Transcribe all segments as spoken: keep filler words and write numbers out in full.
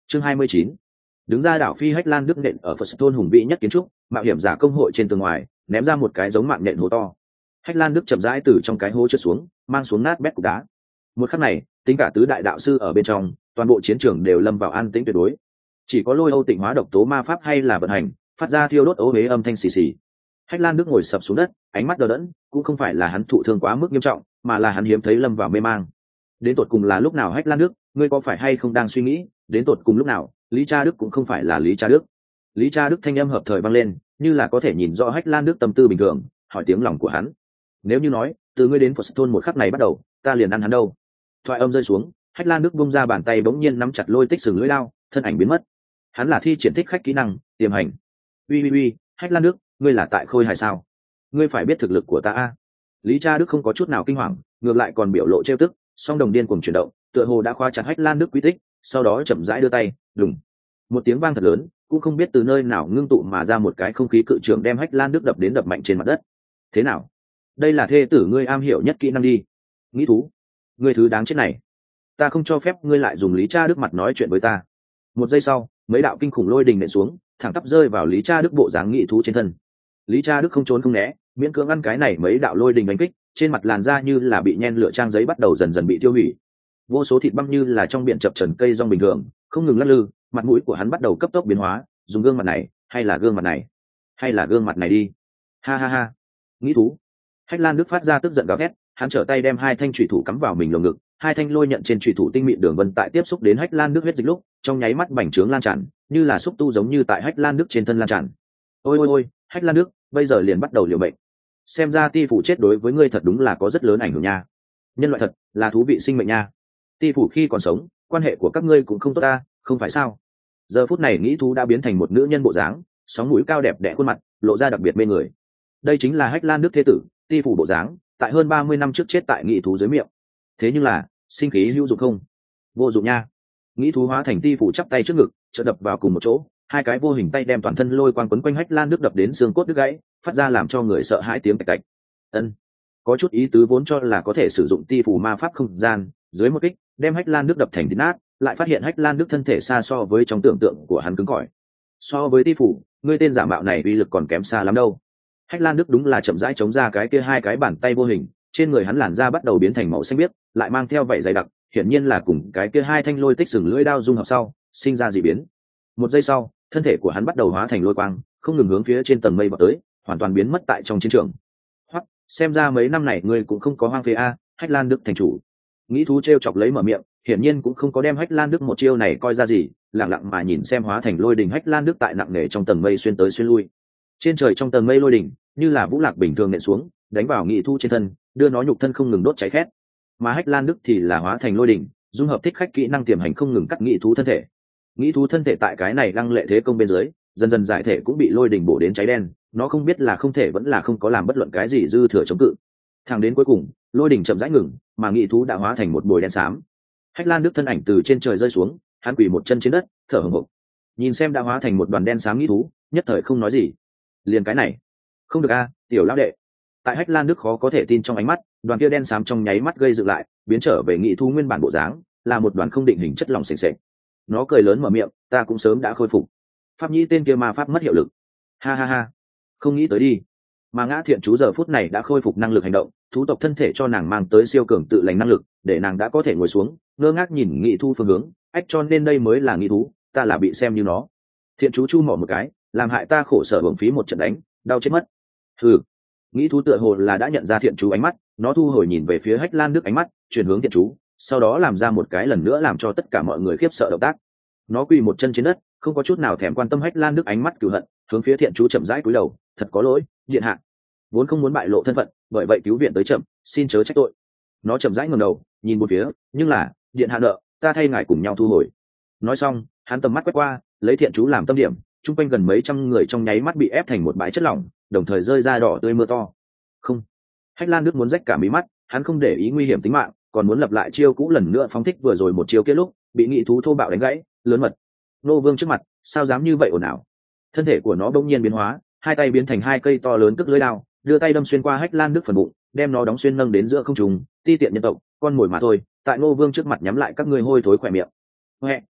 chương hai mươi chín, đứng ra đảo phi hách lan đức nện ở phật thôn hùng vĩ nhất kiến trúc, mạo hiểm giả công hội trên tường ngoài ném ra một cái giống mạng nện hố to. Hách lan đức chậm rãi từ trong cái hố trượt xuống, mang xuống nát bét cục đá. Một khắc này, tính cả tứ đại đạo sư ở bên trong, toàn bộ chiến trường đều lâm vào an tĩnh tuyệt đối. Chỉ có lôi âu tịnh hóa độc tố ma pháp hay là vận hành, phát ra thiêu đốt ố huế âm thanh xì xì. Hách lan đức ngồi sập xuống đất, ánh mắt đờ đẫn, cũng không phải là hắn thụ thương quá mức nghiêm trọng, mà là hắn hiếm thấy lâm vào mê mang. Đến tột cùng là lúc nào Hách lan đức, ngươi có phải hay không đang suy nghĩ, đến tột cùng lúc nào, lý cha đức cũng không phải là lý cha đức. Lý cha đức thanh âm hợp thời vang lên, như là có thể nhìn rõ Hách lan đức tâm tư bình thường, hỏi tiếng lòng của hắn. Nếu như nói, từ ngươi đến Phật thôn một khắc này bắt đầu, ta liền ăn hắn đâu. Thoại âm rơi xuống, Hách lan đức bung ra bàn tay bỗng nhiên nắm chặt lôi tích sừng lưỡi lao, thân ảnh biến mất. Hắn là thi triển thích khách kỹ năng tiềm hành. Uy uy uy, Hách lan đức, ngươi là tại khôi hài sao? Ngươi phải biết thực lực của ta a. Lý cha đức không có chút nào kinh hoàng, ngược lại còn biểu lộ trêu tức, song đồng điên cuồng chuyển động, tựa hồ đã khóa chặt Hách lan đức quy tích, sau đó chậm rãi đưa tay đùng, một tiếng vang thật lớn, cũng không biết từ nơi nào ngưng tụ mà ra một cái không khí cự trường đem Hách lan đức đập đến đập mạnh trên mặt đất. Thế nào, đây là thê tử ngươi am hiểu nhất kỹ năng đi. Nghĩ thú, ngươi thứ đáng chết này, ta không cho phép ngươi lại dùng Lý cha đức mặt nói chuyện với ta. Một giây sau, mấy đạo kinh khủng lôi đình nện xuống, thẳng tắp rơi vào Lý cha đức bộ dáng nghị thú trên thân. Lý cha đức không trốn không né, miễn cưỡng ăn cái này mấy đạo lôi đình đánh kích, trên mặt làn da như là bị nhen lửa trang giấy bắt đầu dần dần bị tiêu hủy. Vô số thịt băm như là trong biển chập trần cây rong bình thường, không ngừng lắc lư, mặt mũi của hắn bắt đầu cấp tốc biến hóa, dùng gương mặt này, hay là gương mặt này, hay là gương mặt này đi. Ha ha ha. Nghĩ thú. Hách lan đức phát ra tức giận gào thét, hắn trở tay đem hai thanh chủy thủ cắm vào mình lồng ngực, hai thanh lôi nhận trên chủy thủ tinh mịn đường vân tại tiếp xúc đến Hách lan đức huyết dịch lúc, trong nháy mắt bành trướng lan tràn, như là xúc tu giống như tại Hách lan đức trên thân lan tràn. Ôi ôi ôi, Hách lan đức, bây giờ liền bắt đầu liều bệnh. Xem ra ti phủ chết đối với ngươi thật đúng là có rất lớn ảnh hưởng nha. Nhân loại thật là thú vị sinh mệnh nha. Ti phủ khi còn sống, quan hệ của các ngươi cũng không tốt ta, không phải sao? Giờ phút này nghĩ thú đã biến thành một nữ nhân bộ dáng, sóng mũi cao đẹp đẽ khuôn mặt, lộ ra đặc biệt mê người. Đây chính là Hách lan đức thế tử, ti phủ bộ dáng, tại hơn ba mươi năm trước chết tại nghĩ thú dưới miệng. Thế nhưng là, sinh khí hữu dụng không? Vô dụng nha. Nghĩ thú hóa thành ti phủ chắp tay trước ngực, chợt đập vào cùng một chỗ, hai cái vô hình tay đem toàn thân lôi quang quấn quanh Hách lan đức đập đến xương cốt đứt gãy, phát ra làm cho người sợ hãi tiếng tạch tạch. Ân, có chút ý tứ vốn cho là có thể sử dụng ti phủ ma pháp không gian, dưới một kích đem Hách lan đức đập thành thịt nát, lại phát hiện Hách lan đức thân thể xa so với trong tưởng tượng của hắn cứng cỏi. So với ti phủ, ngươi tên giả mạo này uy lực còn kém xa lắm đâu. Hách lan đức đúng là chậm rãi chống ra cái kia hai cái bàn tay vô hình, trên người hắn làn da bắt đầu biến thành màu xanh biếc, lại mang theo vảy dày đặc, hiển nhiên là cùng cái kia hai thanh lôi tích sừng lưỡi đao dung hợp sau, sinh ra dị biến. Một giây sau, thân thể của hắn bắt đầu hóa thành lôi quang, không ngừng hướng phía trên tầng mây vọt tới, hoàn toàn biến mất tại trong chiến trường. Hoặc, xem ra mấy năm này ngươi cũng không có hoang phế a, Hách lan đức thành chủ. Nghĩ thú trêu chọc lấy mở miệng, hiển nhiên cũng không có đem Hách lan đức một chiêu này coi ra gì, lặng lặng mà nhìn xem hóa thành lôi đình Hách lan đức tại nặng nề trong tầng mây xuyên tới xuyên lui. Trên trời trong tầng mây lôi đình, như là vũ lạc bình thường nện xuống, đánh vào nghĩ thú trên thân, đưa nó nhục thân không ngừng đốt cháy khét. Mà Hách lan đức thì là hóa thành lôi đình, dung hợp thích khách kỹ năng tiềm hành không ngừng cắt nghĩ thú thân thể. Nghĩ thú thân thể tại cái này lăng lệ thế công bên dưới, dần dần giải thể cũng bị lôi đình bổ đến cháy đen, nó không biết là không thể vẫn là không có làm bất luận cái gì dư thừa chống cự. Thẳng đến cuối cùng, lôi đình chậm rãi ngừng, mà nghĩ thú đã hóa thành một bồi đen xám. Hách lan đức thân ảnh từ trên trời rơi xuống, hắn quỳ một chân trên đất, thở hổn hển. Nhìn xem đã hóa thành một đoàn đen xám nghĩ thú, nhất thời không nói gì. Liền cái này, không được a, tiểu lão đệ. Tại Hách lan đức khó có thể tin trong ánh mắt, đoàn kia đen xám trong nháy mắt gây dựng lại, biến trở về nghĩ thú nguyên bản bộ dáng, là một đoàn không định hình chất lỏng sền sệt. Nó cười lớn mở miệng, ta cũng sớm đã khôi phục. Pháp nhĩ tên kia ma pháp mất hiệu lực. Ha ha ha, không nghĩ tới đi. Mà ngã thiện chú giờ phút này đã khôi phục năng lực hành động, thú tộc thân thể cho nàng mang tới siêu cường tự lành năng lực, để nàng đã có thể ngồi xuống, ngơ ngác nhìn nghị thu phương hướng, ách cho nên đây mới là nghị thú, ta là bị xem như nó. Thiện chú chu mỏ một cái, làm hại ta khổ sở hưởng phí một trận đánh, đau chết mất. Ừ, nghĩ thú tựa hồ là đã nhận ra thiện chú ánh mắt, nó thu hồi nhìn về phía Hách lan đức ánh mắt, chuyển hướng thiện chú, sau đó làm ra một cái lần nữa làm cho tất cả mọi người khiếp sợ động tác. Nó quỳ một chân trên đất, không có chút nào thèm quan tâm Hách lan đức ánh mắt cừu hận, hướng phía thiện chú chậm rãi cúi đầu, thật có lỗi, điện hạ, vốn không muốn bại lộ thân phận, bởi vậy cứu viện tới chậm, xin chớ trách tội. Nó chậm rãi ngẩng đầu, nhìn một phía, nhưng là, điện hạ nợ, ta thay ngài cùng nhau thu hồi. Nói xong, hắn tầm mắt quét qua, lấy thiện chú làm tâm điểm, chung quanh gần mấy trăm người trong nháy mắt bị ép thành một bãi chất lỏng, đồng thời rơi ra đỏ tươi mưa to. Không, Hách lan đức muốn rách cả mí mắt, hắn không để ý nguy hiểm tính mạng, còn muốn lập lại chiêu cũ lần nữa phóng thích vừa rồi một chiêu kết lúc, bị nghị thú thô bạo đánh gãy, lớn mật. Nô vương trước mặt, sao dám như vậy ồn ào? Thân thể của nó bỗng nhiên biến hóa, hai tay biến thành hai cây to lớn tức lưỡi đao, đưa tay đâm xuyên qua Hách lan đức phần bụng, đem nó đóng xuyên nâng đến giữa không trung. Ti tiện nhân tộc, con mồi mà thôi, tại Ngô vương trước mặt nhắm lại các ngươi hôi thối khỏe miệng. Huệ,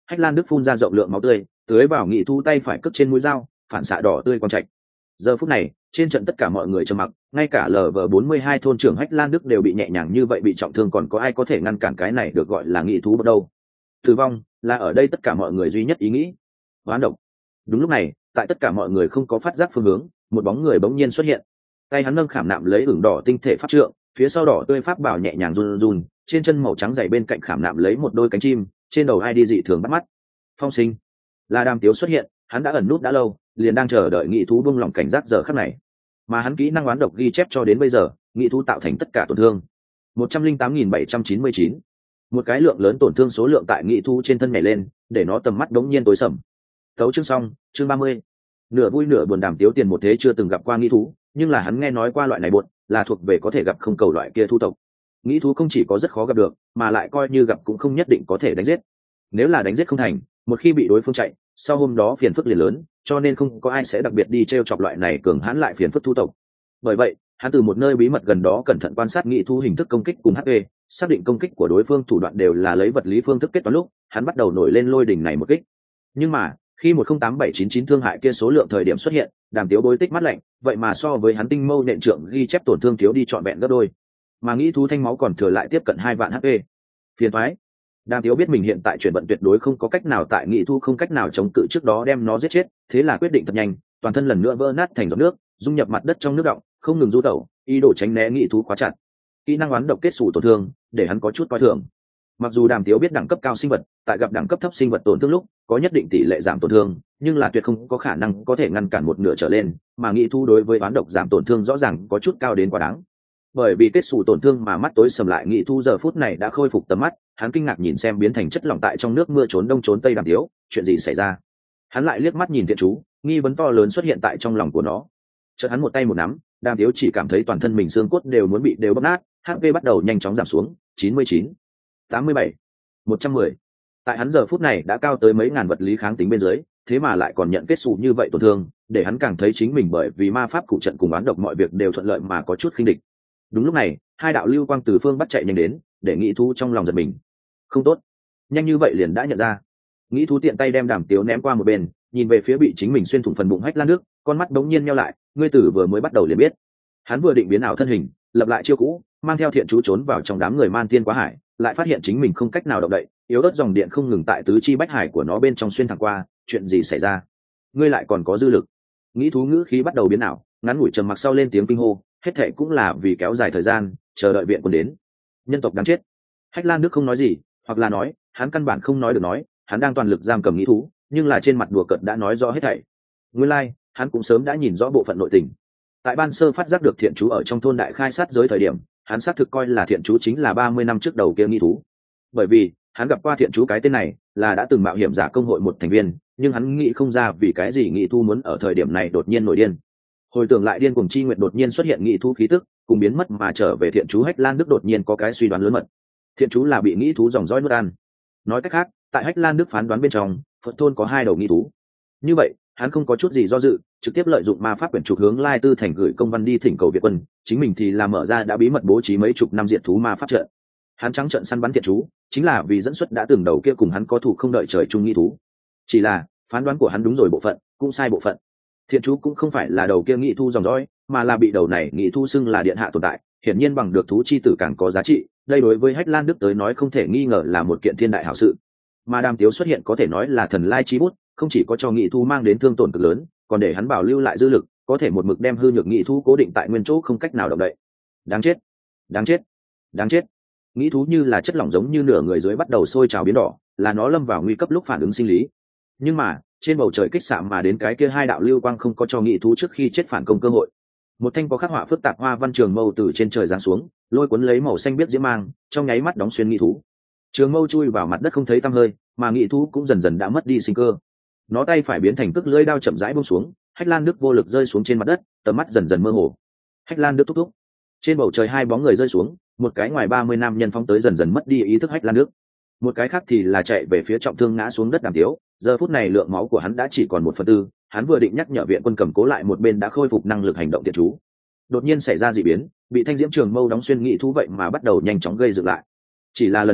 Hách Lan Đức phun ra rộng lượng máu tươi, tưới vào nghị thú tay phải cất trên mũi dao, phản xạ đỏ tươi quang trạch. Giờ phút này, trên trận tất cả mọi người trầm mặc, ngay cả lờ vờ bốn mươi hai thôn trưởng Hách Lan Đức đều bị nhẹ nhàng như vậy bị trọng thương, còn có ai có thể ngăn cản cái này được gọi là nghị thú bắt đầu. Tử vong là ở đây tất cả mọi người duy nhất ý nghĩ. Hoán độc. Đúng lúc này, tại tất cả mọi người không có phát giác phương hướng, một bóng người bỗng nhiên xuất hiện. Tay hắn nâng khảm nạm lấy ửng đỏ tinh thể pháp trượng, phía sau đỏ tươi pháp bảo nhẹ nhàng run run, trên chân màu trắng dày bên cạnh khảm nạm lấy một đôi cánh chim, trên đầu ai đi dị thường bắt mắt. Phong Sinh. Là Đàm Tiếu xuất hiện, hắn đã ẩn nút đã lâu, liền đang chờ đợi nghị thú buông lỏng cảnh giác giờ khắc này. Mà hắn kỹ năng oán độc ghi chép cho đến bây giờ, nghị thú tạo thành tất cả tổn thương một trăm linh tám nghìn bảy trăm chín mươi chín. Một cái lượng lớn tổn thương số lượng tại nghị thú trên thân nhảy lên, để nó tầm mắt đống nhiên tối sầm. Tấu chương xong, chương ba mươi. Nửa vui nửa buồn Đàm Tiếu tiền một thế chưa từng gặp qua nghị thú, nhưng là hắn nghe nói qua loại này buồn, là thuộc về có thể gặp không cầu loại kia thu tộc. Nghị thú không chỉ có rất khó gặp được, mà lại coi như gặp cũng không nhất định có thể đánh giết. Nếu là đánh giết không thành, một khi bị đối phương chạy, sau hôm đó phiền phức liền lớn, cho nên không có ai sẽ đặc biệt đi treo chọc loại này cường hãn lại phiền phức thu tộc. Bởi vậy, hắn từ một nơi bí mật gần đó cẩn thận quan sát nghị thú hình thức công kích cùng hát pê, xác định công kích của đối phương thủ đoạn đều là lấy vật lý phương thức kết toán lúc, hắn bắt đầu nổi lên lôi đỉnh này một kích. Nhưng mà, khi một không tám bảy chín chín thương hại kia số lượng thời điểm xuất hiện, Đàm Tiếu bối tích mắt lạnh, vậy mà so với hắn tinh mâu nện trượng ghi chép tổn thương thiếu đi trọn vẹn gấp đôi. Mà nghị thú thanh máu còn thừa lại tiếp cận hai vạn hát pê. Phiền toái. Đàm Tiếu biết mình hiện tại chuyển vận tuyệt đối không có cách nào tại nghị thu không cách nào chống cự trước đó đem nó giết chết, thế là quyết định thật nhanh, toàn thân lần nữa vỡ nát thành giọt nước, dung nhập mặt đất trong nước động, không ngừng du tẩu, ý đồ tránh né nghị thú quá chặt. Kỹ năng oán độc kết xù tổn thương, để hắn có chút coi thường. Mặc dù Đàm Tiếu biết đẳng cấp cao sinh vật, tại gặp đẳng cấp thấp sinh vật tổn thương lúc, có nhất định tỷ lệ giảm tổn thương, nhưng là tuyệt không có khả năng có thể ngăn cản một nửa trở lên, mà nghị thú đối với oán độc giảm tổn thương rõ ràng có chút cao đến quá đáng. Bởi vì kết xù tổn thương mà mắt tối sầm lại, nghị thu giờ phút này đã khôi phục tầm mắt, hắn kinh ngạc nhìn xem biến thành chất lỏng tại trong nước mưa trốn đông trốn tây Đàm Tiếu, chuyện gì xảy ra? Hắn lại liếc mắt nhìn Thiện Chú, nghi vấn to lớn xuất hiện tại trong lòng của nó. Chợt hắn một tay một nắm, Đàm Tiếu chỉ cảm thấy toàn thân mình xương cốt đều muốn bị đều bóp nát, hát pê bắt đầu nhanh chóng giảm xuống, chín mươi chín, tám mươi bảy, một trăm mười. Tại hắn giờ phút này đã cao tới mấy ngàn vật lý kháng tính bên dưới, thế mà lại còn nhận kết xù như vậy tổn thương, để hắn càng thấy chính mình bởi vì ma pháp cụ trận cùng oán độc mọi việc đều thuận lợi mà có chút khinh địch. Đúng lúc này, hai đạo lưu quang từ phương bắt chạy nhanh đến, để nghị thú trong lòng giật mình. Không tốt, nhanh như vậy liền đã nhận ra. Nghị thú tiện tay đem Đàm Tiếu ném qua một bên, nhìn về phía bị chính mình xuyên thủng phần bụng Hách Lan Đức, con mắt bỗng nhiên nheo lại, ngươi tử vừa mới bắt đầu liền biết. Hắn vừa định biến ảo thân hình, lập lại chiêu cũ, mang theo Thiện Chú trốn vào trong đám người man tiên quá hải, lại phát hiện chính mình không cách nào động đậy, yếu ớt dòng điện không ngừng tại tứ chi bách hải của nó bên trong xuyên thẳng qua, chuyện gì xảy ra? Ngươi lại còn có dư lực? Nghị thú ngữ khí bắt đầu biến ảo, ngắn ngủi trầm mặc sau lên tiếng kinh hô, hết thệ cũng là vì kéo dài thời gian, chờ đợi viện quân đến. Nhân tộc đáng chết. Hách Lan Đức không nói gì, hoặc là nói, hắn căn bản không nói được nói, hắn đang toàn lực giam cầm nghị thú, nhưng là trên mặt đùa cợt đã nói rõ hết thảy. Nguyên lai, like, hắn cũng sớm đã nhìn rõ bộ phận nội tình. Tại ban sơ phát giác được Thiện Chú ở trong thôn đại khai sát giới thời điểm, hắn xác thực coi là Thiện Chú chính là ba mươi năm trước đầu kia nghị thú. Bởi vì, hắn gặp qua Thiện Chú cái tên này, là đã từng mạo hiểm giả công hội một thành viên, nhưng hắn nghĩ không ra vì cái gì nghị thu muốn ở thời điểm này đột nhiên nổi điên. Hồi tưởng lại điên cuồng chi nguyện đột nhiên xuất hiện nghị thú khí tức, cùng biến mất mà trở về Thiện Chú Hách Lan Đức đột nhiên có cái suy đoán lớn mật. Thiện Chú là bị nghị thú dòng dõi nuốt ăn. Nói cách khác, tại Hách Lan Đức phán đoán bên trong, Phật thôn có hai đầu nghị thú. Như vậy, hắn không có chút gì do dự, trực tiếp lợi dụng ma pháp quyển trục hướng Lai Tư thành gửi công văn đi thỉnh cầu Việt quân, chính mình thì là mở ra đã bí mật bố trí mấy chục năm diệt thú ma pháp trận. Hắn trắng trợn săn bắn Thiện Chú, chính là vì dẫn xuất đã từng đầu kia cùng hắn có thủ không đợi trời chung nghị thú. Chỉ là, phán đoán của hắn đúng rồi bộ phận, cũng sai bộ phận. Thiện Chú cũng không phải là đầu kia nghị thu dòng dõi, mà là bị đầu này nghị thu xưng là điện hạ tồn tại, hiển nhiên bằng được thú chi tử càng có giá trị, đây đối với Hách Lan Đức tới nói không thể nghi ngờ là một kiện thiên đại hảo sự. Mà Đàm Tiếu xuất hiện có thể nói là thần lai chi bút, không chỉ có cho nghị thu mang đến thương tổn cực lớn, còn để hắn bảo lưu lại dư lực, có thể một mực đem hư nhược nghị thu cố định tại nguyên chỗ không cách nào động đậy. Đáng chết, đáng chết, đáng chết. Nghị thú như là chất lỏng giống như nửa người dưới bắt đầu sôi trào biến đỏ, là nó lâm vào nguy cấp lúc phản ứng sinh lý. Nhưng mà, trên bầu trời kích xạ mà đến cái kia hai đạo lưu quang không có cho nghị thú trước khi chết phản công cơ hội. Một thanh có khắc họa phức tạp hoa văn trường mâu từ trên trời giáng xuống, lôi cuốn lấy màu xanh biếc diễm mang, trong nháy mắt đóng xuyên nghị thú. Trường mâu chui vào mặt đất không thấy tăm hơi, mà nghị thú cũng dần dần đã mất đi sinh cơ. Nó tay phải biến thành cước lưỡi đao chậm rãi buông xuống, Hách Lan Đức vô lực rơi xuống trên mặt đất, tầm mắt dần dần mơ hồ. Hách Lan Đức thúc thúc. Trên bầu trời hai bóng người rơi xuống, một cái ngoài ba mươi nam nhân phóng tới dần dần mất đi ý thức Hách Lan Đức. Một cái khác thì là chạy về phía trọng thương ngã xuống đất Đàm Tiếu, giờ phút này lượng máu của hắn đã chỉ còn một phần tư, hắn vừa định nhắc nhở viện quân cầm cố lại một bên đã khôi phục năng lực hành động Thiện Chú. Đột nhiên xảy ra dị biến, bị thanh diễm trường mâu đóng xuyên nghị thú vậy mà bắt đầu nhanh chóng gây dựng lại. Chỉ là lần này,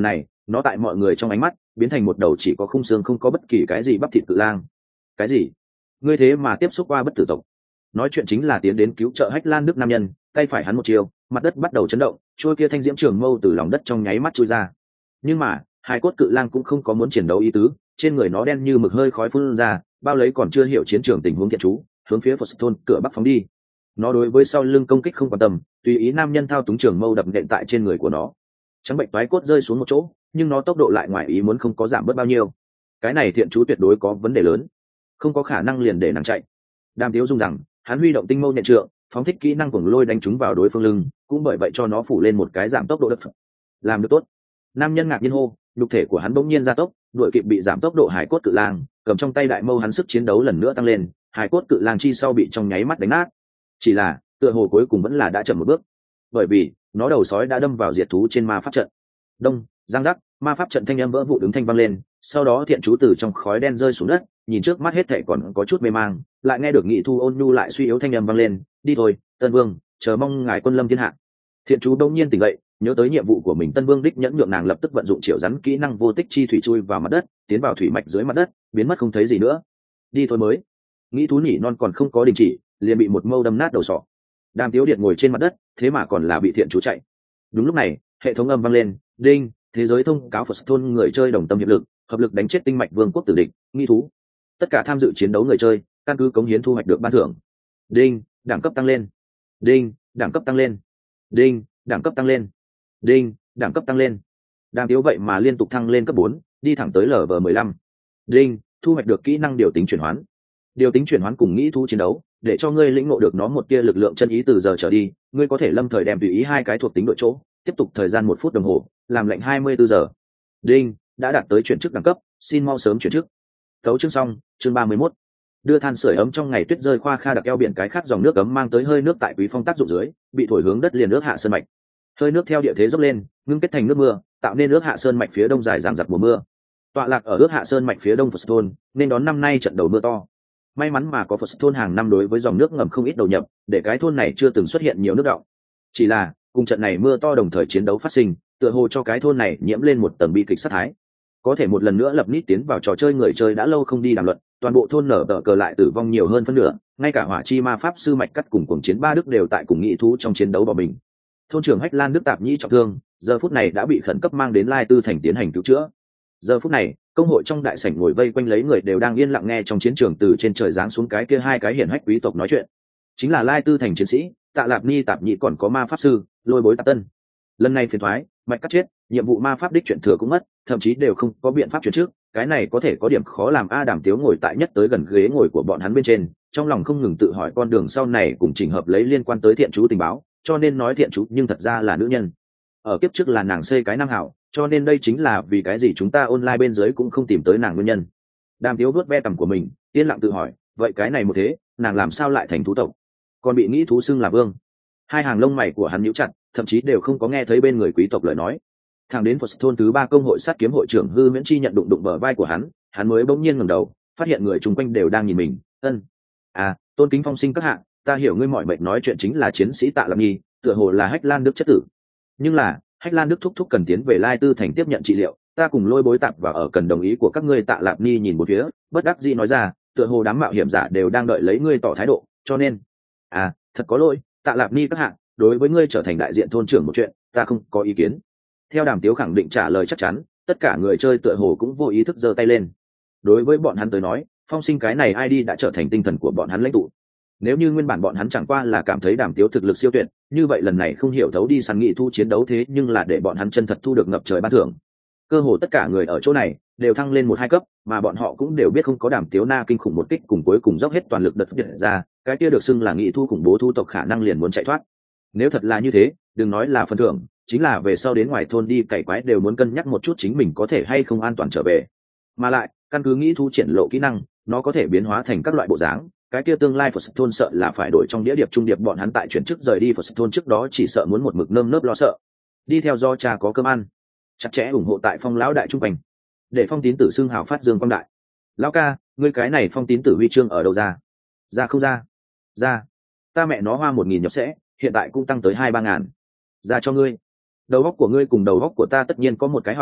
nó tại mọi người trong ánh mắt biến thành một đầu chỉ có khung xương không có bất kỳ cái gì bắp thịt cự lang. Cái gì? Ngươi thế mà tiếp xúc qua bất tử tộc? Nói chuyện chính là tiến đến cứu trợ Hách Lan Đức nam nhân, tay phải hắn một chiều, mặt đất bắt đầu chấn động, trôi kia thanh diễm trường mâu từ lòng đất trong nháy mắt chui ra. Nhưng mà hai cốt cự lang cũng không có muốn chiến đấu ý tứ, trên người nó đen như mực hơi khói phun ra, bao lấy còn chưa hiểu chiến trường tình huống thiện chú, hướng phía Phật thôn cửa bắc phóng đi. Nó đối với sau lưng công kích không quan tâm, tùy ý nam nhân thao túng trường mâu đập nện tại trên người của nó. Trắng bệnh toái cốt rơi xuống một chỗ, nhưng nó tốc độ lại ngoài ý muốn không có giảm bớt bao nhiêu. Cái này thiện chú tuyệt đối có vấn đề lớn, không có khả năng liền để nàng chạy. Đàm Tiếu dung rằng hắn huy động tinh mâu nhện trượng, phóng thích kỹ năng cuồng lôi đánh trúng vào đối phương lưng, cũng bởi vậy cho nó phủ lên một cái giảm tốc độ đất. Làm được tốt. Nam nhân ngạc nhiên hô, nhục thể của hắn bỗng nhiên gia tốc, đuổi kịp bị giảm tốc độ hải cốt cự lang, cầm trong tay đại mâu hắn sức chiến đấu lần nữa tăng lên, hải cốt cự lang chi sau bị trong nháy mắt đánh nát. Chỉ là tựa hồ cuối cùng vẫn là đã chậm một bước, bởi vì nó đầu sói đã đâm vào diệt thú trên ma pháp trận. Đông, giang giác, ma pháp trận thanh âm vỡ vụn đứng thanh vang lên, sau đó thiện chú từ trong khói đen rơi xuống đất, nhìn trước mắt hết thảy còn có chút mê mang, lại nghe được Nghị Thu ôn nhu lại suy yếu thanh âm vang lên, đi thôi, Tân Vương, chờ mong ngài quân lâm thiên hạ. Thiện chú đông nhiên tỉnh dậy, nhớ tới nhiệm vụ của mình, Tân Vương đích nhẫn nhượng nàng lập tức vận dụng triệu rắn kỹ năng vô tích chi thủy chui vào mặt đất, tiến vào thủy mạch dưới mặt đất, biến mất không thấy gì nữa. Đi thôi mới. Nghĩ thú nhỉ non còn không có đình chỉ, liền bị một mâu đâm nát đầu sọ. Đàm Tiếu Điện ngồi trên mặt đất, thế mà còn là bị thiện chú chạy. Đúng lúc này, hệ thống âm vang lên, đinh, thế giới thông cáo Phật thôn người chơi đồng tâm hiệp lực, hợp lực đánh chết tinh mạch vương quốc tử địch, nghi thú. Tất cả tham dự chiến đấu người chơi, căn cứ cống hiến thu hoạch được ban thưởng. Đinh, đẳng cấp tăng lên. Đinh, đẳng cấp tăng lên. Đinh, đẳng cấp tăng lên. Đinh, đẳng cấp tăng lên. Đàm Tiếu vậy mà liên tục thăng lên cấp bốn, đi thẳng tới lv mười lăm. Đinh, thu hoạch được kỹ năng điều tính chuyển hoán. Điều tính chuyển hoán cùng nghĩ thú chiến đấu, để cho ngươi lĩnh ngộ được nó một tia lực lượng chân ý, từ giờ trở đi, ngươi có thể lâm thời đem tùy ý hai cái thuộc tính đội chỗ, tiếp tục thời gian một phút đồng hồ, làm lệnh hai mươi bốn giờ. Đinh, đã đạt tới chuyển chức đẳng cấp, xin mau sớm chuyển chức. Tấu chương xong, chương ba mươi mốt. Đưa than sưởi ấm trong ngày tuyết rơi, khoa kha đặc eo biển cái khác dòng nước ấm mang tới hơi nước tại quý phong tác dụng dưới, bị thổi hướng đất liền nước hạ sơn mạch. Hơi nước theo địa thế dốc lên, ngưng kết thành nước mưa, tạo nên nước hạ sơn mạch phía đông dài dằng dặc mùa mưa. Tọa lạc ở ước hạ sơn mạch phía đông Phật thôn, nên đón năm nay trận đầu mưa to. May mắn mà có Phật thôn hàng năm đối với dòng nước ngầm không ít đầu nhập, để cái thôn này chưa từng xuất hiện nhiều nước đọng. Chỉ là cùng trận này mưa to đồng thời chiến đấu phát sinh, tựa hồ cho cái thôn này nhiễm lên một tầng bi kịch sát thái. Có thể một lần nữa lập nít tiến vào trò chơi người chơi đã lâu không đi đàm luận, toàn bộ thôn nở tờ cờ lại tử vong nhiều hơn phân nửa, ngay cả hỏa chi ma pháp sư mạch cắt cùng cuồng chiến ba đức đều tại cùng nghị thú trong chiến đấu bỏ mình. Thôn trưởng Hách Lan Đức tạp nhĩ trọng thương, giờ phút này đã bị khẩn cấp mang đến Lai Tư thành tiến hành cứu chữa. Giờ phút này, công hội trong đại sảnh ngồi vây quanh lấy người đều đang yên lặng nghe trong chiến trường từ trên trời giáng xuống cái kia hai cái hiển hách quý tộc nói chuyện. Chính là Lai Tư thành chiến sĩ Tạ Lạp Ni tạp nhĩ, còn có ma pháp sư Lôi Bối Tạp Tân. Lần này phiền thoái, mạch cắt chết, nhiệm vụ ma pháp đích chuyển thừa cũng mất, thậm chí đều không có biện pháp chuyển trước, cái này có thể có điểm khó làm a. Đàm Tiếu ngồi tại nhất tới gần ghế ngồi của bọn hắn bên trên, trong lòng không ngừng tự hỏi con đường sau này cùng chỉnh hợp lấy liên quan tới thiện chú tình báo, cho nên nói thiện chú nhưng thật ra là nữ nhân. Ở kiếp trước là nàng xây cái nam hảo, cho nên đây chính là vì cái gì chúng ta online bên dưới cũng không tìm tới nàng nguyên nhân. Đàm Tiếu vuốt ve cằm của mình, yên lặng tự hỏi, vậy cái này một thế, nàng làm sao lại thành thú tộc, còn bị nghĩ thú xưng là vương? Hai hàng lông mày của hắn nhíu chặt, thậm chí đều không có nghe thấy bên người quý tộc lời nói. Thẳng đến Phật thôn thứ ba công hội sát kiếm hội trưởng Hư Miễn Chi nhận đụng đụng bờ vai của hắn, hắn mới bỗng nhiên ngẩng đầu, phát hiện người chung quanh đều đang nhìn mình. Ân, à, tôn kính phong sinh các hạ, ta hiểu ngươi mọi mệt nói chuyện chính là chiến sĩ Tạ Lập Nhi, tựa hồ là Hách Lan Đức chất tử. Nhưng là Hách Lan Đức thúc thúc cần tiến về Lai Tư thành tiếp nhận trị liệu, ta cùng Lôi Bối Tạp và ở cần đồng ý của các ngươi. Tạ Lạp Ni nhìn một phía, bất đắc dĩ nói ra, tựa hồ đám mạo hiểm giả đều đang đợi lấy ngươi tỏ thái độ, cho nên, à, thật có lỗi, Tạ Lạp Ni các hạ, đối với ngươi trở thành đại diện thôn trưởng một chuyện, ta không có ý kiến. Theo Đàm Tiếu khẳng định trả lời chắc chắn, tất cả người chơi tựa hồ cũng vô ý thức giơ tay lên. Đối với bọn hắn tới nói, phong sinh cái này i đê đã trở thành tinh thần của bọn hắn lãnh tụ. Nếu như nguyên bản bọn hắn chẳng qua là cảm thấy Đàm Tiếu thực lực siêu tuyệt, như vậy lần này không hiểu thấu đi săn nghị thu chiến đấu, thế nhưng là để bọn hắn chân thật thu được ngập trời ban thưởng. Cơ hồ tất cả người ở chỗ này đều thăng lên một hai cấp, mà bọn họ cũng đều biết không có Đàm Tiếu na kinh khủng một kích cùng cuối cùng dốc hết toàn lực đợt điện ra, cái kia được xưng là nghị thu khủng bố thu tộc khả năng liền muốn chạy thoát. Nếu thật là như thế, đừng nói là phần thưởng, chính là về sau đến ngoài thôn đi cày quái đều muốn cân nhắc một chút chính mình có thể hay không an toàn trở về. Mà lại, căn cứ nghĩ thu triển lộ kỹ năng, nó có thể biến hóa thành các loại bộ dáng, cái kia tương lai Phật thôn sợ là phải đổi trong đĩa điệp trung điệp, bọn hắn tại chuyển chức rời đi Phật thôn trước đó chỉ sợ muốn một mực nơm nớp lo sợ. Đi theo do cha có cơm ăn, chặt chẽ ủng hộ tại Phong lão đại trung thành, để Phong tín tử xưng hào phát dương quang đại. Lão ca, ngươi cái này Phong tín tử huy chương ở đâu ra? Ra không ra? Ra. Ta mẹ nó hoa một nghìn nhập sẽ, hiện tại cũng tăng tới hai ba ngàn. Ra cho ngươi. Đầu góc của ngươi cùng đầu góc của ta tất nhiên có một cái hỏng,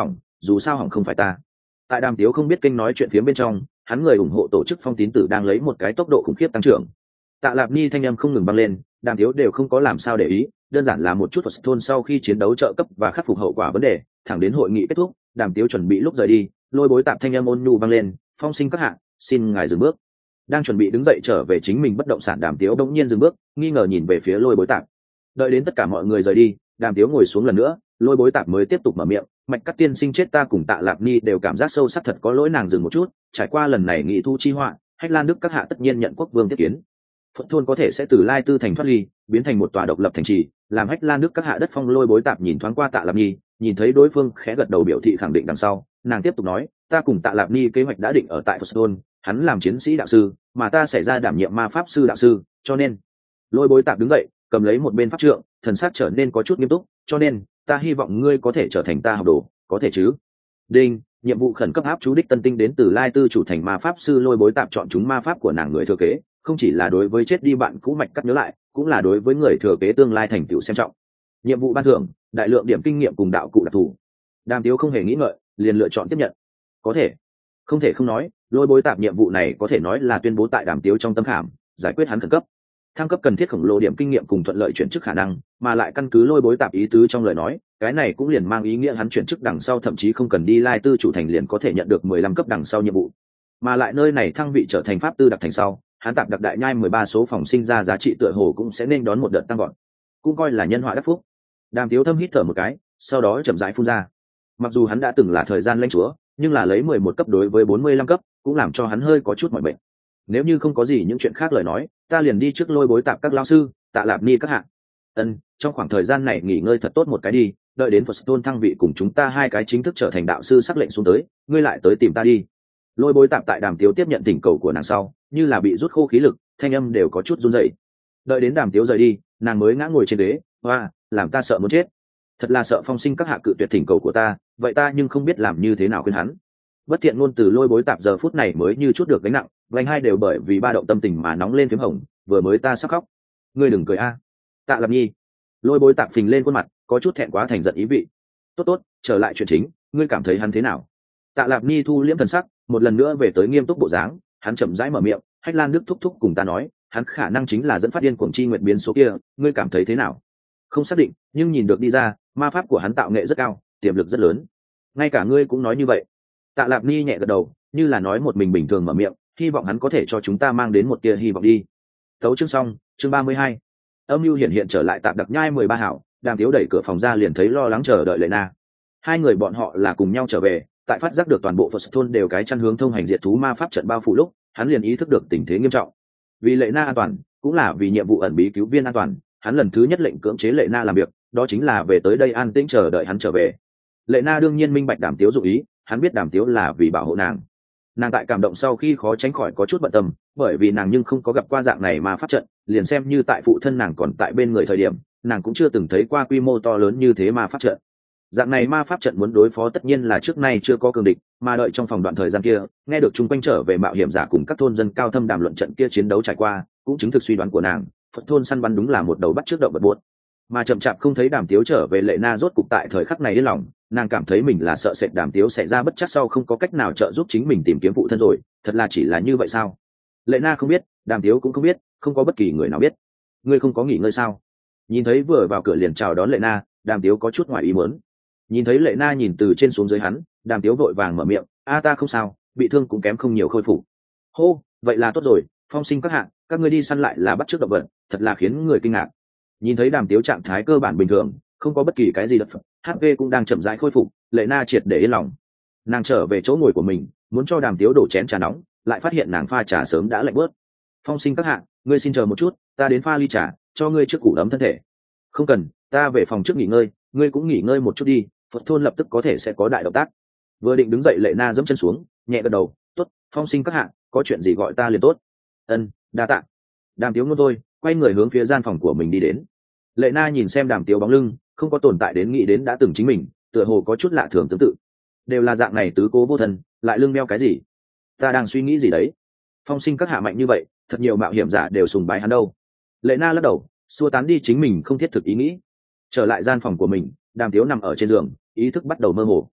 dù sao hỏng không phải ta. Tại đàm tiếu không biết kênh nói chuyện phía bên trong, hắn người ủng hộ tổ chức phong tín tử đang lấy một cái tốc độ khủng khiếp tăng trưởng. Tạ Lạp Ni thanh âm không ngừng băng lên, đàm tiếu đều không có làm sao để ý, đơn giản là một chút Phật thôn sau khi chiến đấu trợ cấp và khắc phục hậu quả vấn đề, thẳng đến hội nghị kết thúc, đàm tiếu chuẩn bị lúc rời đi, lôi bối tạp thanh âm ôn nhu vang lên, phong sinh các hạ, xin ngài dừng bước. Đang chuẩn bị đứng dậy trở về chính mình bất động sản, đàm tiếu đống nhiên dừng bước, nghi ngờ nhìn về phía lôi bối tạp. Đợi đến tất cả mọi người rời đi, đàm tiếu ngồi xuống lần nữa, lôi bối tạp mới tiếp tục mở miệng, mạch cắt tiên sinh chết ta cùng Tạ Lạp Ni đều cảm giác sâu sắc thật có lỗi, nàng dừng một chút, trải qua lần này nghị thu chi họa, Hách Lan Đức các hạ tất nhiên nhận quốc vương tiếp kiến. Phật thôn có thể sẽ từ Lai Tư thành thoát ly, biến thành một tòa độc lập thành trì, làm Hách Lan Đức các hạ đất phong. Lôi bối tạp nhìn thoáng qua Tạ Lạp Ni, nhìn thấy đối phương khẽ gật đầu biểu thị khẳng định đằng sau, nàng tiếp tục nói, ta cùng Tạ Lạp Ni kế hoạch đã định ở tại Phật thôn, hắn làm chiến sĩ đạo sư, mà ta sẽ ra đảm nhiệm ma pháp sư đạo sư, cho nên. Lôi bối tạp đứng dậy, cầm lấy một bên pháp trượng, thần sắc trở nên có chút nghiêm túc, cho nên ta hy vọng ngươi có thể trở thành ta học đồ, có thể chứ? Đinh, nhiệm vụ khẩn cấp áp chú đích tân tinh đến từ Lai Tư chủ thành ma pháp sư. Lôi bối tạp chọn chúng ma pháp của nàng người thừa kế, không chỉ là đối với chết đi bạn cũ mạch cắt nhớ lại, cũng là đối với người thừa kế tương lai thành tựu xem trọng. Nhiệm vụ ban thưởng, đại lượng điểm kinh nghiệm cùng đạo cụ đặc thù. Đàm Tiếu không hề nghĩ ngợi, liền lựa chọn tiếp nhận. Có thể, không thể không nói, lôi bối tạp nhiệm vụ này có thể nói là tuyên bố tại Đàm Tiếu trong tâm khảm, giải quyết hắn khẩn cấp. Thăng cấp cần thiết khổng lồ điểm kinh nghiệm cùng thuận lợi chuyển chức khả năng, mà lại căn cứ lôi bối tạp ý tứ trong lời nói, cái này cũng liền mang ý nghĩa hắn chuyển chức đằng sau thậm chí không cần đi Lai Tư chủ thành liền có thể nhận được mười lăm cấp đằng sau nhiệm vụ. Mà lại nơi này thăng vị trở thành pháp tư đặc thành sau, hắn tạp đặc đại nhai mười ba số phòng sinh ra giá trị tựa hồ cũng sẽ nên đón một đợt tăng gọn, cũng coi là nhân họa đắc phúc. Đàm Tiếu thâm hít thở một cái, sau đó chậm rãi phun ra. Mặc dù hắn đã từng là thời gian lãnh chúa, nhưng là lấy mười một cấp đối với bốn mươi lăm cấp, cũng làm cho hắn hơi có chút mỏi mệt. Nếu như không có gì những chuyện khác lời nói, ta liền đi trước lôi bối tạp các lão sư, Tạ Lạp Ni các hạ. Ân, trong khoảng thời gian này nghỉ ngơi thật tốt một cái đi, đợi đến Phật tôn thăng vị cùng chúng ta hai cái chính thức trở thành đạo sư sắc lệnh xuống tới, ngươi lại tới tìm ta đi. Lôi bối tạp tại Đàm Tiếu tiếp nhận tình cầu của nàng sau, như là bị rút khô khí lực, thanh âm đều có chút run rẩy. Đợi đến Đàm Tiếu rời đi, nàng mới ngã ngồi trên ghế, hoa, làm ta sợ muốn chết. Thật là sợ phong sinh các hạ cự tuyệt thỉnh cầu của ta, vậy ta nhưng không biết làm như thế nào khuyên hắn. Bất thiện ngôn từ lôi bối tạp giờ phút này mới như chút được gánh nặng, vành hai đều bởi vì ba động tâm tình mà nóng lên phím hồng, vừa mới ta sắp khóc. Ngươi đừng cười a. Tạ Lạp Nhi. Lôi bối tạp phình lên khuôn mặt, có chút thẹn quá thành giận ý vị. Tốt tốt, trở lại chuyện chính, ngươi cảm thấy hắn thế nào? Tạ Lạp Nhi thu liễm thần sắc, một lần nữa về tới nghiêm túc bộ dáng, hắn chậm rãi mở miệng, Hách Lan Đức thúc thúc cùng ta nói, hắn khả năng chính là dẫn phát điên cuồng chi nguyệt biến số kia, ngươi cảm thấy thế nào? Không xác định, nhưng nhìn được đi ra, ma pháp của hắn tạo nghệ rất cao, tiềm lực rất lớn. Ngay cả ngươi cũng nói như vậy. Tạ Lạp Ni nhẹ gật đầu, như là nói một mình bình thường mở miệng, hy vọng hắn có thể cho chúng ta mang đến một tia hy vọng đi. Tấu chương xong, chương ba mươi hai. Âm mưu hiện hiện trở lại tạp đặc nhai mười ba hảo, Đàm Tiếu đẩy cửa phòng ra liền thấy lo lắng chờ đợi Lệ Na. Hai người bọn họ là cùng nhau trở về, tại phát giác được toàn bộ Phật thôn đều cái chăn hướng thông hành diệt thú ma pháp trận bao phủ lúc, hắn liền ý thức được tình thế nghiêm trọng. Vì Lệ Na an toàn, cũng là vì nhiệm vụ ẩn bí cứu viên an toàn, hắn lần thứ nhất lệnh cưỡng chế Lệ Na làm việc, đó chính là về tới đây an tĩnh chờ đợi hắn trở về. Lệ Na đương nhiên minh bạch Đàm Tiếu dụng ý, hắn biết Đàm Tiếu là vì bảo hộ nàng. Nàng tại cảm động sau khi khó tránh khỏi có chút bận tâm, bởi vì nàng nhưng không có gặp qua dạng này mà pháp trận, liền xem như tại phụ thân nàng còn tại bên người thời điểm, nàng cũng chưa từng thấy qua quy mô to lớn như thế ma pháp trận. Dạng này ma pháp trận muốn đối phó tất nhiên là trước nay chưa có cường địch, mà đợi trong phòng đoạn thời gian kia, nghe được chung quanh trở về mạo hiểm giả cùng các thôn dân cao thâm đàm luận trận kia chiến đấu trải qua, cũng chứng thực suy đoán của nàng, Phật thôn săn bắn đúng là một đầu bắt trước động vật buốt. Mà chậm chạp không thấy Đàm Tiếu trở về, Lệ Na rốt cục tại thời khắc này yên lòng, nàng cảm thấy mình là sợ sệt Đàm Tiếu xảy ra bất chắc sau không có cách nào trợ giúp chính mình tìm kiếm phụ thân rồi, thật là chỉ là như vậy sao? Lệ Na không biết, Đàm Tiếu cũng không biết, không có bất kỳ người nào biết. Ngươi không có nghỉ ngơi sao? Nhìn thấy vừa vào cửa liền chào đón Lệ Na, Đàm Tiếu có chút ngoài ý muốn. Nhìn thấy Lệ Na nhìn từ trên xuống dưới hắn, Đàm Tiếu vội vàng mở miệng, a ta không sao, bị thương cũng kém không nhiều khôi phục. Hô, vậy là tốt rồi, phong sinh các hạng, các ngươi đi săn lại là bắt chước động vật, thật là khiến người kinh ngạc. Nhìn thấy Đàm Tiếu trạng thái cơ bản bình thường, không có bất kỳ cái gì đập hát pê cũng đang chậm rãi khôi phục, Lệ Na triệt để yên lòng. Nàng trở về chỗ ngồi của mình, muốn cho Đàm Tiếu đổ chén trà nóng, lại phát hiện nàng pha trà sớm đã lạnh bớt. Phong sinh các hạng, ngươi xin chờ một chút, ta đến pha ly trà cho ngươi trước củ ấm thân thể. Không cần, ta về phòng trước nghỉ ngơi, ngươi cũng nghỉ ngơi một chút đi, Phật thôn lập tức có thể sẽ có đại động tác. Vừa định đứng dậy, Lệ Na giẫm chân xuống, nhẹ gật đầu, tốt, phong sinh các hạng, có chuyện gì gọi ta liền tốt. Ân, đa tạ. Đàm Tiếu ngôn thôi, quay người hướng phía gian phòng của mình đi đến. Lệ Na nhìn xem Đàm Tiếu bóng lưng, không có tồn tại đến nghĩ đến đã từng chính mình, tựa hồ có chút lạ thường tương tự. Đều là dạng này tứ cố vô thân, lại lưng đeo cái gì? Ta đang suy nghĩ gì đấy? Phong sinh các hạ mạnh như vậy, thật nhiều mạo hiểm giả đều sùng bái hắn đâu. Lệ Na lắc đầu, xua tán đi chính mình không thiết thực ý nghĩ. Trở lại gian phòng của mình, Đàm Tiếu nằm ở trên giường, ý thức bắt đầu mơ hồ.